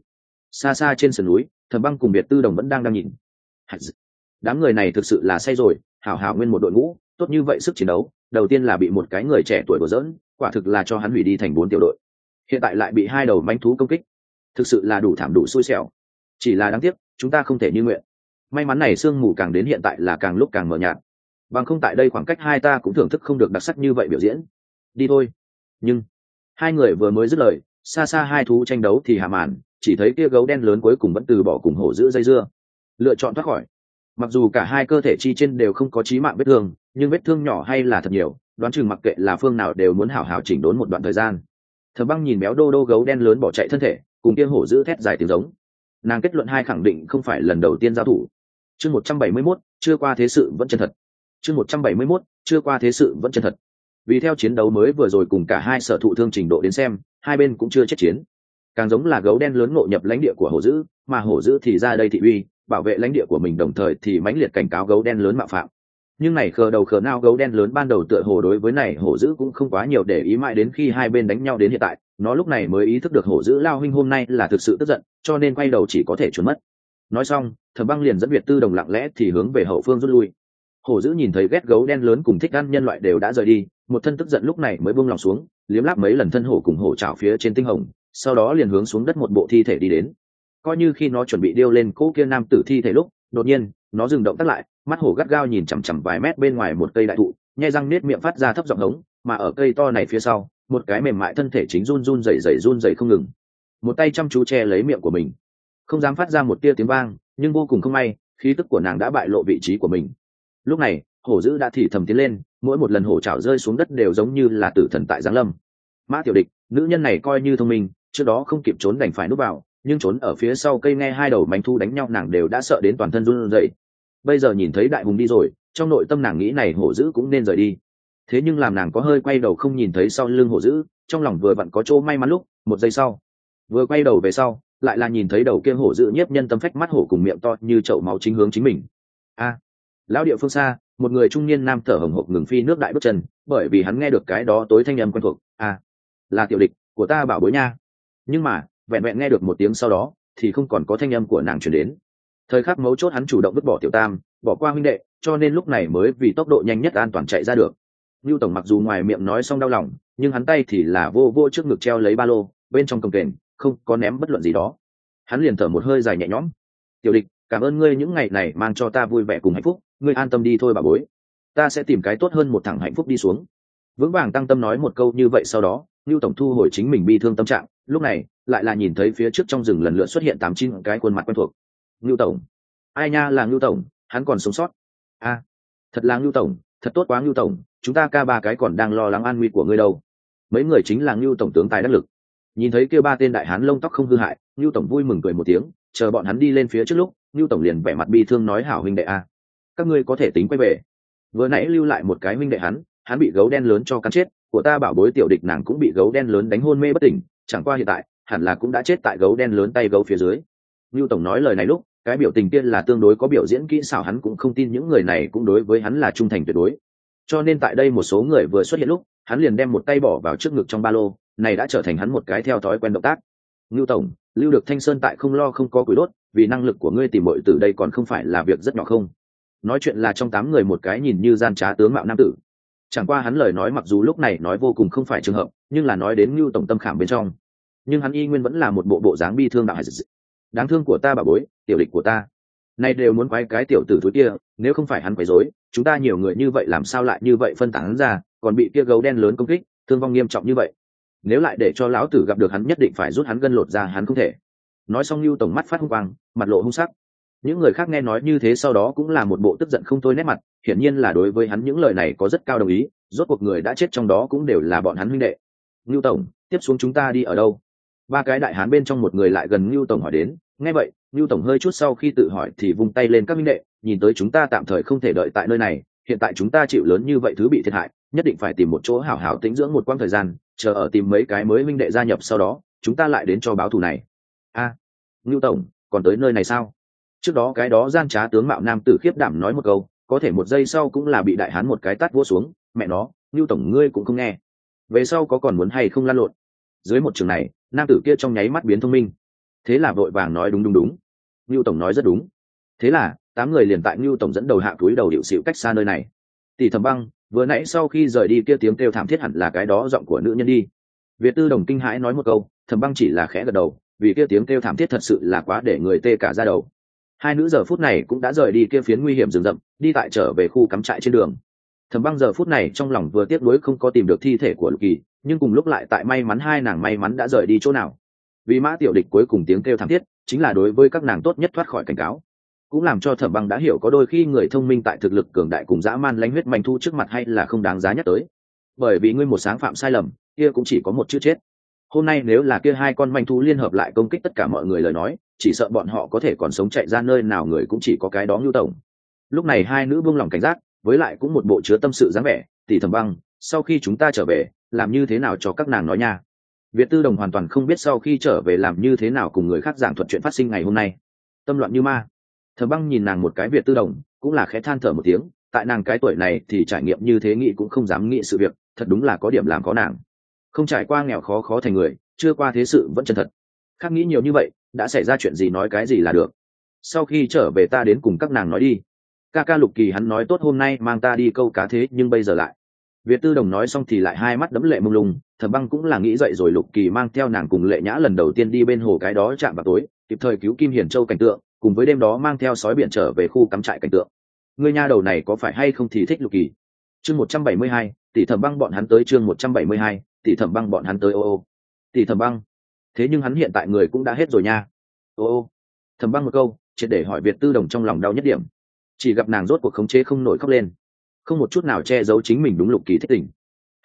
Speaker 1: Xa xa trên sườn núi, Thẩm Băng cùng Biệt Tư Đồng vẫn đang đang nhìn. Đám người này thực sự là say rồi, hảo hảo nguyên một đội ngũ, tốt như vậy sức chiến đấu, đầu tiên là bị một cái người trẻ tuổi đùa giỡn, quả thực là cho hắn hủy đi thành bốn tiểu đội. Hiện tại lại bị hai đầu manh thú công kích, thực sự là đủ thảm đủ xui xẻo. Chỉ là đáng tiếc, chúng ta không thể như nguyện. May mắn này sương mù càng đến hiện tại là càng lúc càng mờ nhạt. Bằng không tại đây khoảng cách hai ta cũng thưởng thức không được đặc sắc như vậy biểu diễn. Đi thôi. Nhưng hai người vừa mới dứt lời, xa xa hai thú tranh đấu thì hạ màn, chỉ thấy kia gấu đen lớn cuối cùng vẫn từ bỏ cùng hổ giữ dây dưa, lựa chọn thoát khỏi. Mặc dù cả hai cơ thể chi trên đều không có chí mạng vết thương, nhưng vết thương nhỏ hay là thật nhiều, đoán chừng mặc kệ là phương nào đều muốn hảo hảo chỉnh đốn một đoạn thời gian. Thẩm Băng nhìn béo đô đô gấu đen lớn bỏ chạy thân thể, cùng kia hổ giữ thét dài tiếng giống. Nàng kết luận hai khẳng định không phải lần đầu tiên giao thủ. Chương một trăm bảy mươi mốt, chưa qua thế sự vẫn chân thật. Chương một trăm bảy mươi mốt, chưa qua thế sự vẫn chân thật. Vì theo chiến đấu mới vừa rồi cùng cả hai sở thụ thương trình độ đến xem, hai bên cũng chưa chết chiến. Càng giống là gấu đen lớn ngộ nhập lãnh địa của hổ dữ, mà hổ dữ thì ra đây thị uy, bảo vệ lãnh địa của mình, đồng thời thì mãnh liệt cảnh cáo gấu đen lớn mạo phạm. Nhưng này khờ đầu khờ nao gấu đen lớn ban đầu tựa hồ đối với này hổ dữ cũng không quá nhiều để ý, mãi đến khi hai bên đánh nhau đến hiện tại, nó lúc này mới ý thức được hổ dữ lao huynh hôm nay là thực sự tức giận, cho nên quay đầu chỉ có thể trốn mất. Nói xong, Thẩm Băng liền dẫn Việt Tư Đồng lặng lẽ thì hướng về hậu phương rút lui. Hổ dữ nhìn thấy ghét gấu đen lớn cùng thích ăn nhân loại đều đã rời đi, một thân tức giận lúc này mới buông lòng xuống, liếm láp mấy lần thân hổ cùng hổ chảo phía trên tinh hồng, sau đó liền hướng xuống đất một bộ thi thể đi đến. Coi như khi nó chuẩn bị điêu lên cỗ kia nam tử thi thể lúc, đột nhiên nó dừng động tác lại, mắt hổ gắt gao nhìn chằm chằm vài mét bên ngoài một cây đại thụ, nhai răng nết miệng phát ra thấp giọng hống, mà ở cây to này phía sau, một cái mềm mại thân thể chính run run rẩy rẩy run rẩy không ngừng, một tay chăm chú che lấy miệng của mình, không dám phát ra một tia tiếng vang, nhưng vô cùng không may, khí tức của nàng đã bại lộ vị trí của mình. Lúc này, hổ dữ đã thì thầm tiến lên, mỗi một lần hổ chảo rơi xuống đất đều giống như là tử thần tại giáng lâm. Mã Tiểu Địch, nữ nhân này coi như thông minh, trước đó không kịp trốn đành phải núp vào, nhưng trốn ở phía sau cây nghe hai đầu manh thu đánh nhau nàng đều đã sợ đến toàn thân run rẩy. Bây giờ nhìn thấy đại hùng đi rồi, trong nội tâm nàng nghĩ này hổ dữ cũng nên rời đi. Thế nhưng làm nàng có hơi quay đầu không nhìn thấy sau lưng hổ dữ, trong lòng vừa vặn có chỗ may mắn lúc, một giây sau, vừa quay đầu về sau, lại là nhìn thấy đầu kia hổ dữ nhiếp nhân tâm phách mắt hổ cùng miệng to như chậu máu chính hướng chính mình. A, lão địa phương xa, một người trung niên nam thở hổn hộc ngừng phi nước đại bước chân, bởi vì hắn nghe được cái đó tối thanh âm quen thuộc. A, là Tiểu Địch của ta bảo bối nha. Nhưng mà vẹn vẹn nghe được một tiếng sau đó thì không còn có thanh âm của nàng truyền đến. Thời khắc mấu chốt hắn chủ động vứt bỏ Tiểu Tam, bỏ qua huynh đệ, cho nên lúc này mới vì tốc độ nhanh nhất an toàn chạy ra được. Nưu tổng mặc dù ngoài miệng nói xong đau lòng, nhưng hắn tay thì là vô vô trước ngực treo lấy ba lô, bên trong cồng kềnh không có ném bất luận gì đó. Hắn liền thở một hơi dài nhẹ nhõm. Tiểu Địch, cảm ơn ngươi những ngày này mang cho ta vui vẻ cùng hạnh phúc, ngươi an tâm đi thôi bà bối, ta sẽ tìm cái tốt hơn một thằng hạnh phúc đi xuống. Vững vàng tăng tâm nói một câu như vậy, sau đó Nưu tổng thu hồi chính mình bi thương tâm trạng, lúc này lại là nhìn thấy phía trước trong rừng lần lượt xuất hiện tám chín cái khuôn mặt quen thuộc. Nưu tổng, ai nha, là Nưu tổng, hắn còn sống sót. A, à, thật là Nưu tổng, thật tốt quá Nưu tổng, chúng ta ca ba cái còn đang lo lắng an nguy của ngươi đâu. Mấy người chính là Nưu tổng tướng tài đắc lực. Nhìn thấy kêu ba tên đại hán lông tóc không hư hại, Nưu tổng vui mừng cười một tiếng, chờ bọn hắn đi lên phía trước lúc, Nưu tổng liền vẻ mặt bi thương nói hảo huynh đệ a, các ngươi có thể tính quay về. Vừa nãy lưu lại một cái huynh đệ hắn, hắn bị gấu đen lớn cho cắn chết, của ta bảo bối Tiểu Địch nàng cũng bị gấu đen lớn đánh hôn mê bất tỉnh, chẳng qua hiện tại hẳn là cũng đã chết tại gấu đen lớn tay gấu phía dưới. Nưu tổng nói lời này lúc, cái biểu tình kia là tương đối có biểu diễn kỹ xảo, hắn cũng không tin những người này cũng đối với hắn là trung thành tuyệt đối. Cho nên tại đây một số người vừa xuất hiện lúc, hắn liền đem một tay bỏ vào trước ngực trong ba lô, này đã trở thành hắn một cái theo thói quen động tác. Nưu tổng, lưu được Thanh Sơn tại không lo không có củi đốt, vì năng lực của ngươi tìm muội tử đây còn không phải là việc rất nhỏ không? Nói chuyện là trong tám người một cái nhìn như gian trá tướng mạo nam tử. Chẳng qua hắn lời nói mặc dù lúc này nói vô cùng không phải trường hợp, nhưng là nói đến Nưu tổng tâm khảm bên trong, nhưng hắn y nguyên vẫn là một bộ bộ dáng bi thương đạo hải dị. Đáng thương của ta bà bối, Tiểu Địch của ta, nay đều muốn quái cái tiểu tử thúi kia, nếu không phải hắn quấy rối, chúng ta nhiều người như vậy làm sao lại như vậy phân tán ra, còn bị kia gấu đen lớn công kích, thương vong nghiêm trọng như vậy. Nếu lại để cho lão tử gặp được hắn nhất định phải rút hắn gân lột ra, hắn không thể. Nói xong Nưu tổng mắt phát hung quang, mặt lộ hung sắc. Những người khác nghe nói như thế sau đó cũng là một bộ tức giận không thôi nét mặt, hiển nhiên là đối với hắn những lời này có rất cao đồng ý, rốt cuộc người đã chết trong đó cũng đều là bọn hắn huynh đệ. Nưu tổng, tiếp xuống chúng ta đi ở đâu? Ba cái đại hán bên trong một người lại gần Nưu tổng hỏi đến. Nghe vậy, Nưu tổng hơi chút sau khi tự hỏi thì vung tay lên các huynh đệ, nhìn tới chúng ta tạm thời không thể đợi tại nơi này, hiện tại chúng ta chịu lớn như vậy thứ bị thiệt hại, nhất định phải tìm một chỗ hảo hảo tĩnh dưỡng một quãng thời gian, chờ ở tìm mấy cái mới huynh đệ gia nhập sau đó, chúng ta lại đến cho báo thù này. A, à, Nưu tổng, còn tới nơi này sao? Trước đó cái đó gian trá tướng mạo nam tử khiếp đảm nói một câu, có thể một giây sau cũng là bị đại hán một cái tát vỗ xuống, mẹ nó, Nưu tổng ngươi cũng không nghe. Về sau có còn muốn hay không lan lộn? Dưới một trường này, nam tử kia trong nháy mắt biến thông minh. thế là vội vàng nói đúng đúng đúng, Ngưu tổng nói rất đúng. Thế là tám người liền tại Ngưu tổng dẫn đầu hạ túi đầu điệu xịu cách xa nơi này. Tỷ Thẩm Băng vừa nãy sau khi rời đi kia tiếng kêu thảm thiết hẳn là cái đó giọng của nữ nhân đi. Việt Tư Đồng kinh hãi nói một câu, Thẩm Băng chỉ là khẽ gật đầu, vì kia tiếng kêu thảm thiết thật sự là quá để người tê cả da đầu. Hai nữ giờ phút này cũng đã rời đi kia phiến nguy hiểm rừng rậm, đi tại trở về khu cắm trại trên đường. Thẩm Băng giờ phút này trong lòng vừa tiếc nuối không có tìm được thi thể của Lục Kỳ, nhưng cùng lúc lại tại may mắn hai nàng may mắn đã rời đi chỗ nào. Vì Mã Tiểu Địch cuối cùng tiếng kêu thảm thiết chính là đối với các nàng tốt nhất thoát khỏi cảnh cáo, cũng làm cho Thẩm Băng đã hiểu có đôi khi người thông minh tại thực lực cường đại cùng dã man lãnh huyết manh thu trước mặt hay là không đáng giá nhắc tới. Bởi vì ngươi một sáng phạm sai lầm, kia cũng chỉ có một chữ chết. Hôm nay nếu là kia hai con manh thú liên hợp lại công kích tất cả mọi người lời nói, chỉ sợ bọn họ có thể còn sống chạy ra nơi nào người cũng chỉ có cái đó Ngưu tổng. Lúc này hai nữ buông lòng cảnh giác, với lại cũng một bộ chứa tâm sự dáng vẻ, tỷ Thẩm Băng, sau khi chúng ta trở về, làm như thế nào cho các nàng nói nha. Việt Tư Đồng hoàn toàn không biết sau khi trở về làm như thế nào cùng người khác giảng thuật chuyện phát sinh ngày hôm nay, tâm loạn như ma. Thẩm Băng nhìn nàng một cái Việt Tư Đồng, cũng là khẽ than thở một tiếng, tại nàng cái tuổi này thì trải nghiệm như thế nghĩ cũng không dám nghĩ sự việc, thật đúng là có điểm làm có nàng. Không trải qua nghèo khó khó thành người, chưa qua thế sự vẫn chân thật. Khác nghĩ nhiều như vậy, đã xảy ra chuyện gì nói cái gì là được. Sau khi trở về ta đến cùng các nàng nói đi. Ca ca Lục Kỳ hắn nói tốt hôm nay mang ta đi câu cá thế nhưng bây giờ lại. Việt Tư Đồng nói xong thì lại hai mắt đẫm lệ mông lung, Thẩm Băng cũng là nghĩ dậy rồi Lục Kỳ mang theo nàng cùng Lệ Nhã lần đầu tiên đi bên hồ cái đó chạm vào tối, kịp thời cứu Kim Hiển Châu cảnh tượng, cùng với đêm đó mang theo sói biển trở về khu cắm trại cảnh tượng. Ngươi nha đầu này có phải hay không thì thích Lục Kỳ. Chương một trăm bảy mươi hai, tỷ Thẩm Băng bọn hắn tới chương một trăm bảy mươi hai, tỷ Thẩm Băng bọn hắn tới ô ô. Tỷ Thẩm Băng. Thế nhưng hắn hiện tại người cũng đã hết rồi nha. Ô ô. Thẩm Băng một câu, triệt để hỏi Việt Tư Đồng trong lòng đau nhất điểm. Chỉ gặp nàng rốt cuộc khống chế không nổi khóc lên, không một chút nào che giấu chính mình đúng Lục Kỳ thích tình.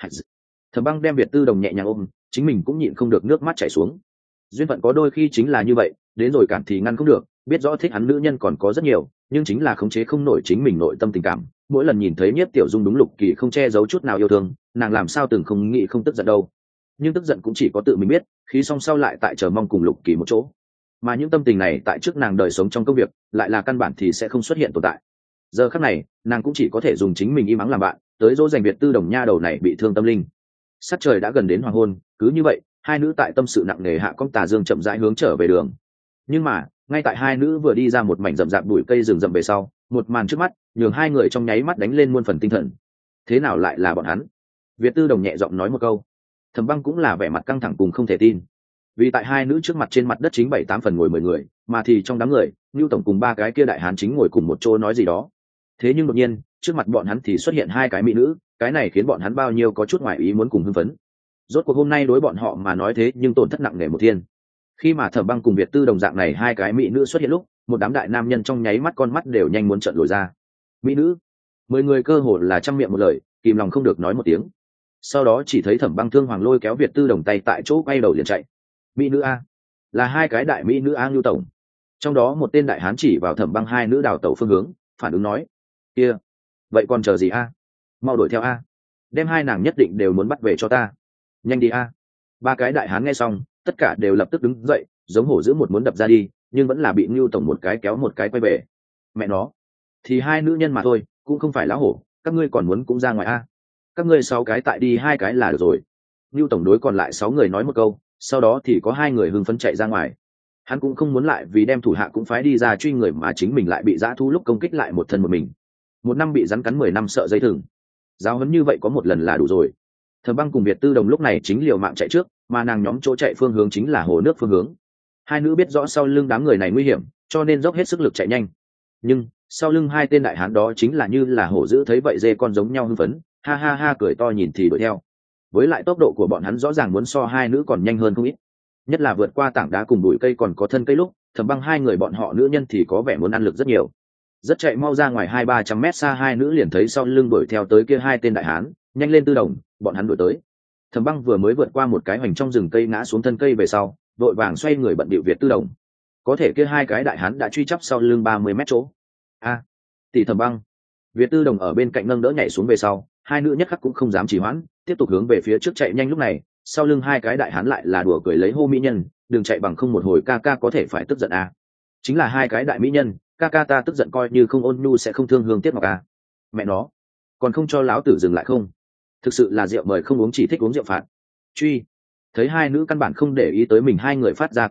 Speaker 1: Thẩm Băng đem Việt Tư Đồng nhẹ nhàng ôm, chính mình cũng nhịn không được nước mắt chảy xuống. Duyên phận có đôi khi chính là như vậy, đến rồi cản thì ngăn không được, biết rõ thích hắn nữ nhân còn có rất nhiều, nhưng chính là khống chế không nổi chính mình nội tâm tình cảm. Mỗi lần nhìn thấy Nhiếp Tiểu Dung đúng Lục Kỳ không che giấu chút nào yêu thương, nàng làm sao từng không nghĩ không tức giận đâu. Nhưng tức giận cũng chỉ có tự mình biết, khi song sau lại tại chờ mong cùng Lục Kỳ một chỗ. Mà những tâm tình này tại trước nàng đời sống trong công việc, lại là căn bản thì sẽ không xuất hiện tồn tại. Giờ khắc này, nàng cũng chỉ có thể dùng chính mình im ắng làm bạn, tới dỗ dành Việt Tư Đồng nha đầu này bị thương tâm linh. Sắc trời đã gần đến hoàng hôn, cứ như vậy, hai nữ tại tâm sự nặng nề hạ con tà dương chậm rãi hướng trở về đường. Nhưng mà, ngay tại hai nữ vừa đi ra một mảnh rậm rạp bụi cây rừng rậm về sau, một màn trước mắt, nhường hai người trong nháy mắt đánh lên muôn phần tinh thần. Thế nào lại là bọn hắn? Việt Tư Đồng nhẹ giọng nói một câu. Thẩm Băng cũng là vẻ mặt căng thẳng cùng không thể tin. Vì tại hai nữ trước mặt trên mặt đất chính bảy tám phần ngồi mười người, mà thì trong đám người, Nưu tổng cùng ba cái kia đại hán chính ngồi cùng một chỗ nói gì đó. Thế nhưng đột nhiên, trước mặt bọn hắn thì xuất hiện hai cái mỹ nữ, cái này khiến bọn hắn bao nhiêu có chút ngoài ý muốn cùng hưng phấn. Rốt cuộc hôm nay đối bọn họ mà nói thế nhưng tổn thất nặng nề một thiên. Khi mà Thẩm Băng cùng Việt Tư Đồng dạng này hai cái mỹ nữ xuất hiện lúc, một đám đại nam nhân trong nháy mắt con mắt đều nhanh muốn trợn lồi ra. Mỹ nữ, mười người cơ hồ là trăm miệng một lời, kìm lòng không được nói một tiếng. Sau đó chỉ thấy Thẩm Băng thương hoàng lôi kéo Việt Tư Đồng tay tại chỗ quay đầu liền chạy. Mỹ nữ a, là hai cái đại mỹ nữ a Ngưu tổng. Trong đó một tên đại hán chỉ vào Thẩm Băng hai nữ đào tẩu phương hướng, phản ứng nói: kia, vậy còn chờ gì a, mau đuổi theo a, đem hai nàng nhất định đều muốn bắt về cho ta, nhanh đi a. Ba cái đại hán nghe xong, tất cả đều lập tức đứng dậy, giống hổ dữ một muốn đập ra đi, nhưng vẫn là bị Ngưu tổng một cái kéo một cái quay về. Mẹ nó, thì hai nữ nhân mà thôi, cũng không phải lão hổ, các ngươi còn muốn cũng ra ngoài a. Các ngươi sáu cái tại đi hai cái là được rồi. Ngưu tổng đối còn lại sáu người nói một câu, sau đó thì có hai người hưng phấn chạy ra ngoài. Hắn cũng không muốn lại vì đem thủ hạ cũng phái đi ra truy người mà chính mình lại bị dã thú lúc công kích lại một thân một mình. Một năm bị rắn cắn mười năm sợ dây thừng. Giáo huấn như vậy có một lần là đủ rồi. Thẩm Băng cùng Việt Tư Đồng lúc này chính liều mạng chạy trước, mà nàng nhóm chỗ chạy phương hướng chính là hồ nước phương hướng. Hai nữ biết rõ sau lưng đám người này nguy hiểm, cho nên dốc hết sức lực chạy nhanh. Nhưng sau lưng hai tên đại hán đó chính là như là hổ dữ thấy vậy dê con giống nhau hưng phấn, ha ha ha cười to nhìn thì đuổi theo. Với lại tốc độ của bọn hắn rõ ràng muốn so hai nữ còn nhanh hơn không ít. Nhất là vượt qua tảng đá cùng bụi cây còn có thân cây lúc, Thẩm Băng hai người bọn họ nữ nhân thì có vẻ muốn ăn lực rất nhiều. Rất chạy mau ra ngoài hai ba trăm mét xa, hai nữ liền thấy sau lưng đuổi theo tới kia hai tên đại hán, nhanh lên Tư Đồng, bọn hắn đuổi tới. Thẩm Băng vừa mới vượt qua một cái hoành trong rừng cây ngã xuống thân cây về sau, vội vàng xoay người bận bịu Việt Tư Đồng. Có thể kia hai cái đại hán đã truy chắp sau lưng ba mươi mét chỗ. A, tỷ Thẩm Băng. Việt Tư Đồng ở bên cạnh nâng đỡ nhảy xuống về sau, hai nữ nhất khắc cũng không dám trì hoãn, tiếp tục hướng về phía trước chạy nhanh. Lúc này, sau lưng hai cái đại hán lại là đùa cười lấy hô mỹ nhân, đừng chạy bằng không một hồi ca ca có thể phải tức giận a. Chính là hai cái đại mỹ nhân, ca ca ta tức giận coi như không ôn nhu sẽ không thương hương tiếc ngọc a. Mẹ nó, còn không cho láo tử dừng lại không? Thực sự là rượu mời không uống chỉ thích uống rượu phạt. Truy. Thấy hai nữ căn bản không để ý tới mình, hai người phát ra cảnh cáo,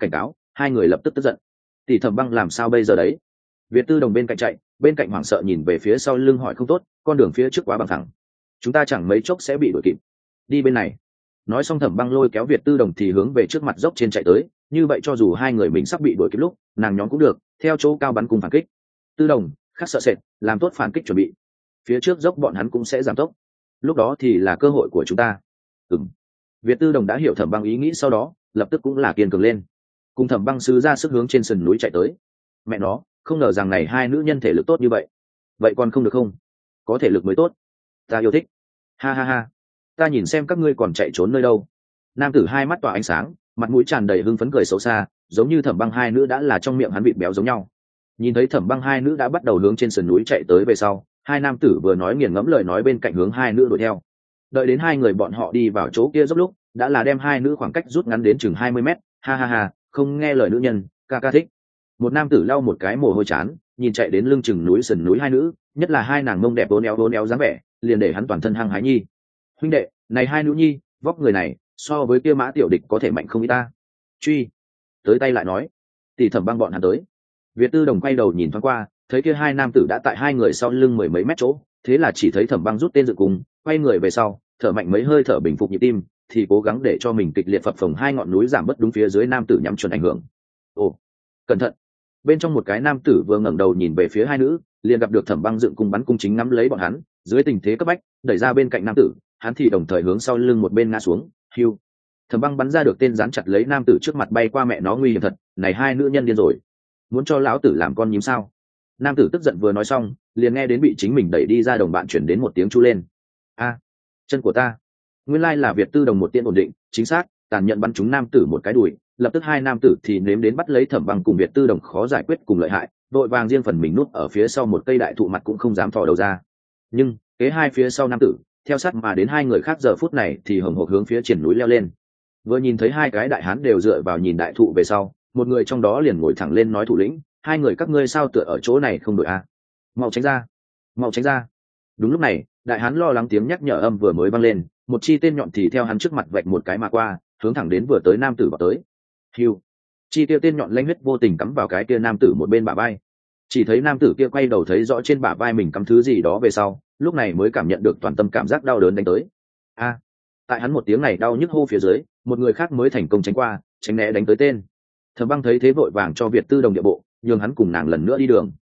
Speaker 1: hai người lập tức tức giận. Tỷ Thẩm Băng làm sao bây giờ đấy? Việt Tư Đồng bên cạnh chạy, bên cạnh hoảng sợ nhìn về phía sau lưng hỏi không tốt, con đường phía trước quá bằng thẳng, chúng ta chẳng mấy chốc sẽ bị đuổi kịp. Đi bên này. Nói xong Thẩm Băng lôi kéo Việt Tư Đồng thì hướng về trước mặt dốc trên chạy tới, như vậy cho dù hai người mình sắp bị đuổi kịp lúc, nàng nhóm cũng được theo chỗ cao bắn cùng phản kích. Tư Đồng, khắc sợ sệt, làm tốt phản kích chuẩn bị. Phía trước dốc bọn hắn cũng sẽ giảm tốc, lúc đó thì là cơ hội của chúng ta. Ừm. Việt Tư Đồng đã hiểu Thẩm Băng ý nghĩ, sau đó lập tức cũng là kiên cường lên, cùng Thẩm Băng sứ ra sức hướng trên sườn núi chạy tới. Mẹ nó, không ngờ rằng này hai nữ nhân thể lực tốt như vậy. Vậy còn không được không? Có thể lực mới tốt. Ta yêu thích. Ha ha ha. Ta nhìn xem các ngươi còn chạy trốn nơi đâu. Nam tử hai mắt tỏa ánh sáng, mặt mũi tràn đầy hưng phấn cười xấu xa, giống như Thẩm Băng hai nữ đã là trong miệng hắn vịt béo giống nhau. Nhìn thấy Thẩm Băng hai nữ đã bắt đầu hướng trên sườn núi chạy tới về sau, hai nam tử vừa nói nghiền ngẫm lời nói bên cạnh hướng hai nữ đuổi theo. Đợi đến hai người bọn họ đi vào chỗ kia dốc lúc, đã là đem hai nữ khoảng cách rút ngắn đến chừng hai mươi mét. Ha ha ha, không nghe lời nữ nhân, ca ca thích. Một nam tử lau một cái mồ hôi chán, nhìn chạy đến lưng chừng núi sườn núi hai nữ, nhất là hai nàng mông đẹp vốn éo vốn éo dáng vẻ, liền để hắn toàn thân hăng hái nhi. Huynh đệ, này hai nữ nhi, vóc người này so với kia Mã tiểu địch có thể mạnh không ít ta. Truy. Tới tay lại nói. Tỷ Thẩm Băng bọn hắn tới. Việt Tư Đồng quay đầu nhìn thoáng qua, thấy kia hai nam tử đã tại hai người sau lưng mười mấy mét chỗ, thế là chỉ thấy Thẩm Băng rút tên dự cùng, quay người về sau, thở mạnh mấy hơi thở bình phục nhịp tim, thì cố gắng để cho mình kịch liệt phập phồng hai ngọn núi giảm bớt đúng phía dưới nam tử nhắm chuẩn ảnh hưởng. Ồ, cẩn thận. Bên trong một cái nam tử vừa ngẩng đầu nhìn về phía hai nữ, liền gặp được Thẩm Băng dựng cung bắn cung chính ngắm lấy bọn hắn, dưới tình thế cấp bách, đẩy ra bên cạnh nam tử, hắn thì đồng thời hướng sau lưng một bên ngã xuống. Hưu. Thẩm Băng bắn ra được tên dán chặt lấy nam tử trước mặt bay qua, mẹ nó nguy hiểm thật, này hai nữ nhân điên rồi, muốn cho lão tử làm con nhím sao? Nam tử tức giận vừa nói xong, liền nghe đến bị chính mình đẩy đi ra đồng bạn chuyển đến một tiếng chu lên. A, chân của ta. Nguyên lai là Việt Tư Đồng một tiên ổn định, chính xác, tàn nhẫn bắn trúng nam tử một cái đùi, lập tức hai nam tử thì nếm đến bắt lấy Thẩm Băng cùng Việt Tư Đồng khó giải quyết cùng lợi hại, đội vàng riêng phần mình núp ở phía sau một cây đại thụ mặt cũng không dám thò đầu ra. Nhưng kế hai phía sau nam tử, theo sát mà đến hai người khác giờ phút này thì hồng hộc hướng phía triển núi leo lên. Vừa nhìn thấy hai cái đại hán đều dựa vào nhìn đại thụ về sau, một người trong đó liền ngồi thẳng lên nói: thủ lĩnh, hai người các ngươi sao tựa ở chỗ này không đội a? Mau tránh ra, mau tránh ra. Đúng lúc này, đại hán lo lắng tiếng nhắc nhở âm vừa mới vang lên, một chi tên nhọn thì theo hắn trước mặt vạch một cái mà qua, hướng thẳng đến vừa tới nam tử vào tới. Hiu, chi tiêu tên nhọn lanh huyết vô tình cắm vào cái kia nam tử một bên bả vai. Chỉ thấy nam tử kia quay đầu thấy rõ trên bả vai mình cắm thứ gì đó về sau, lúc này mới cảm nhận được toàn tâm cảm giác đau đớn đánh tới. A, tại hắn một tiếng này đau nhức hô phía dưới, một người khác mới thành công tránh qua, tránh né đánh tới tên. Thẩm Băng thấy thế vội vàng cho Việt Tư Đồng địa bộ, nhường hắn cùng nàng lần nữa đi đường,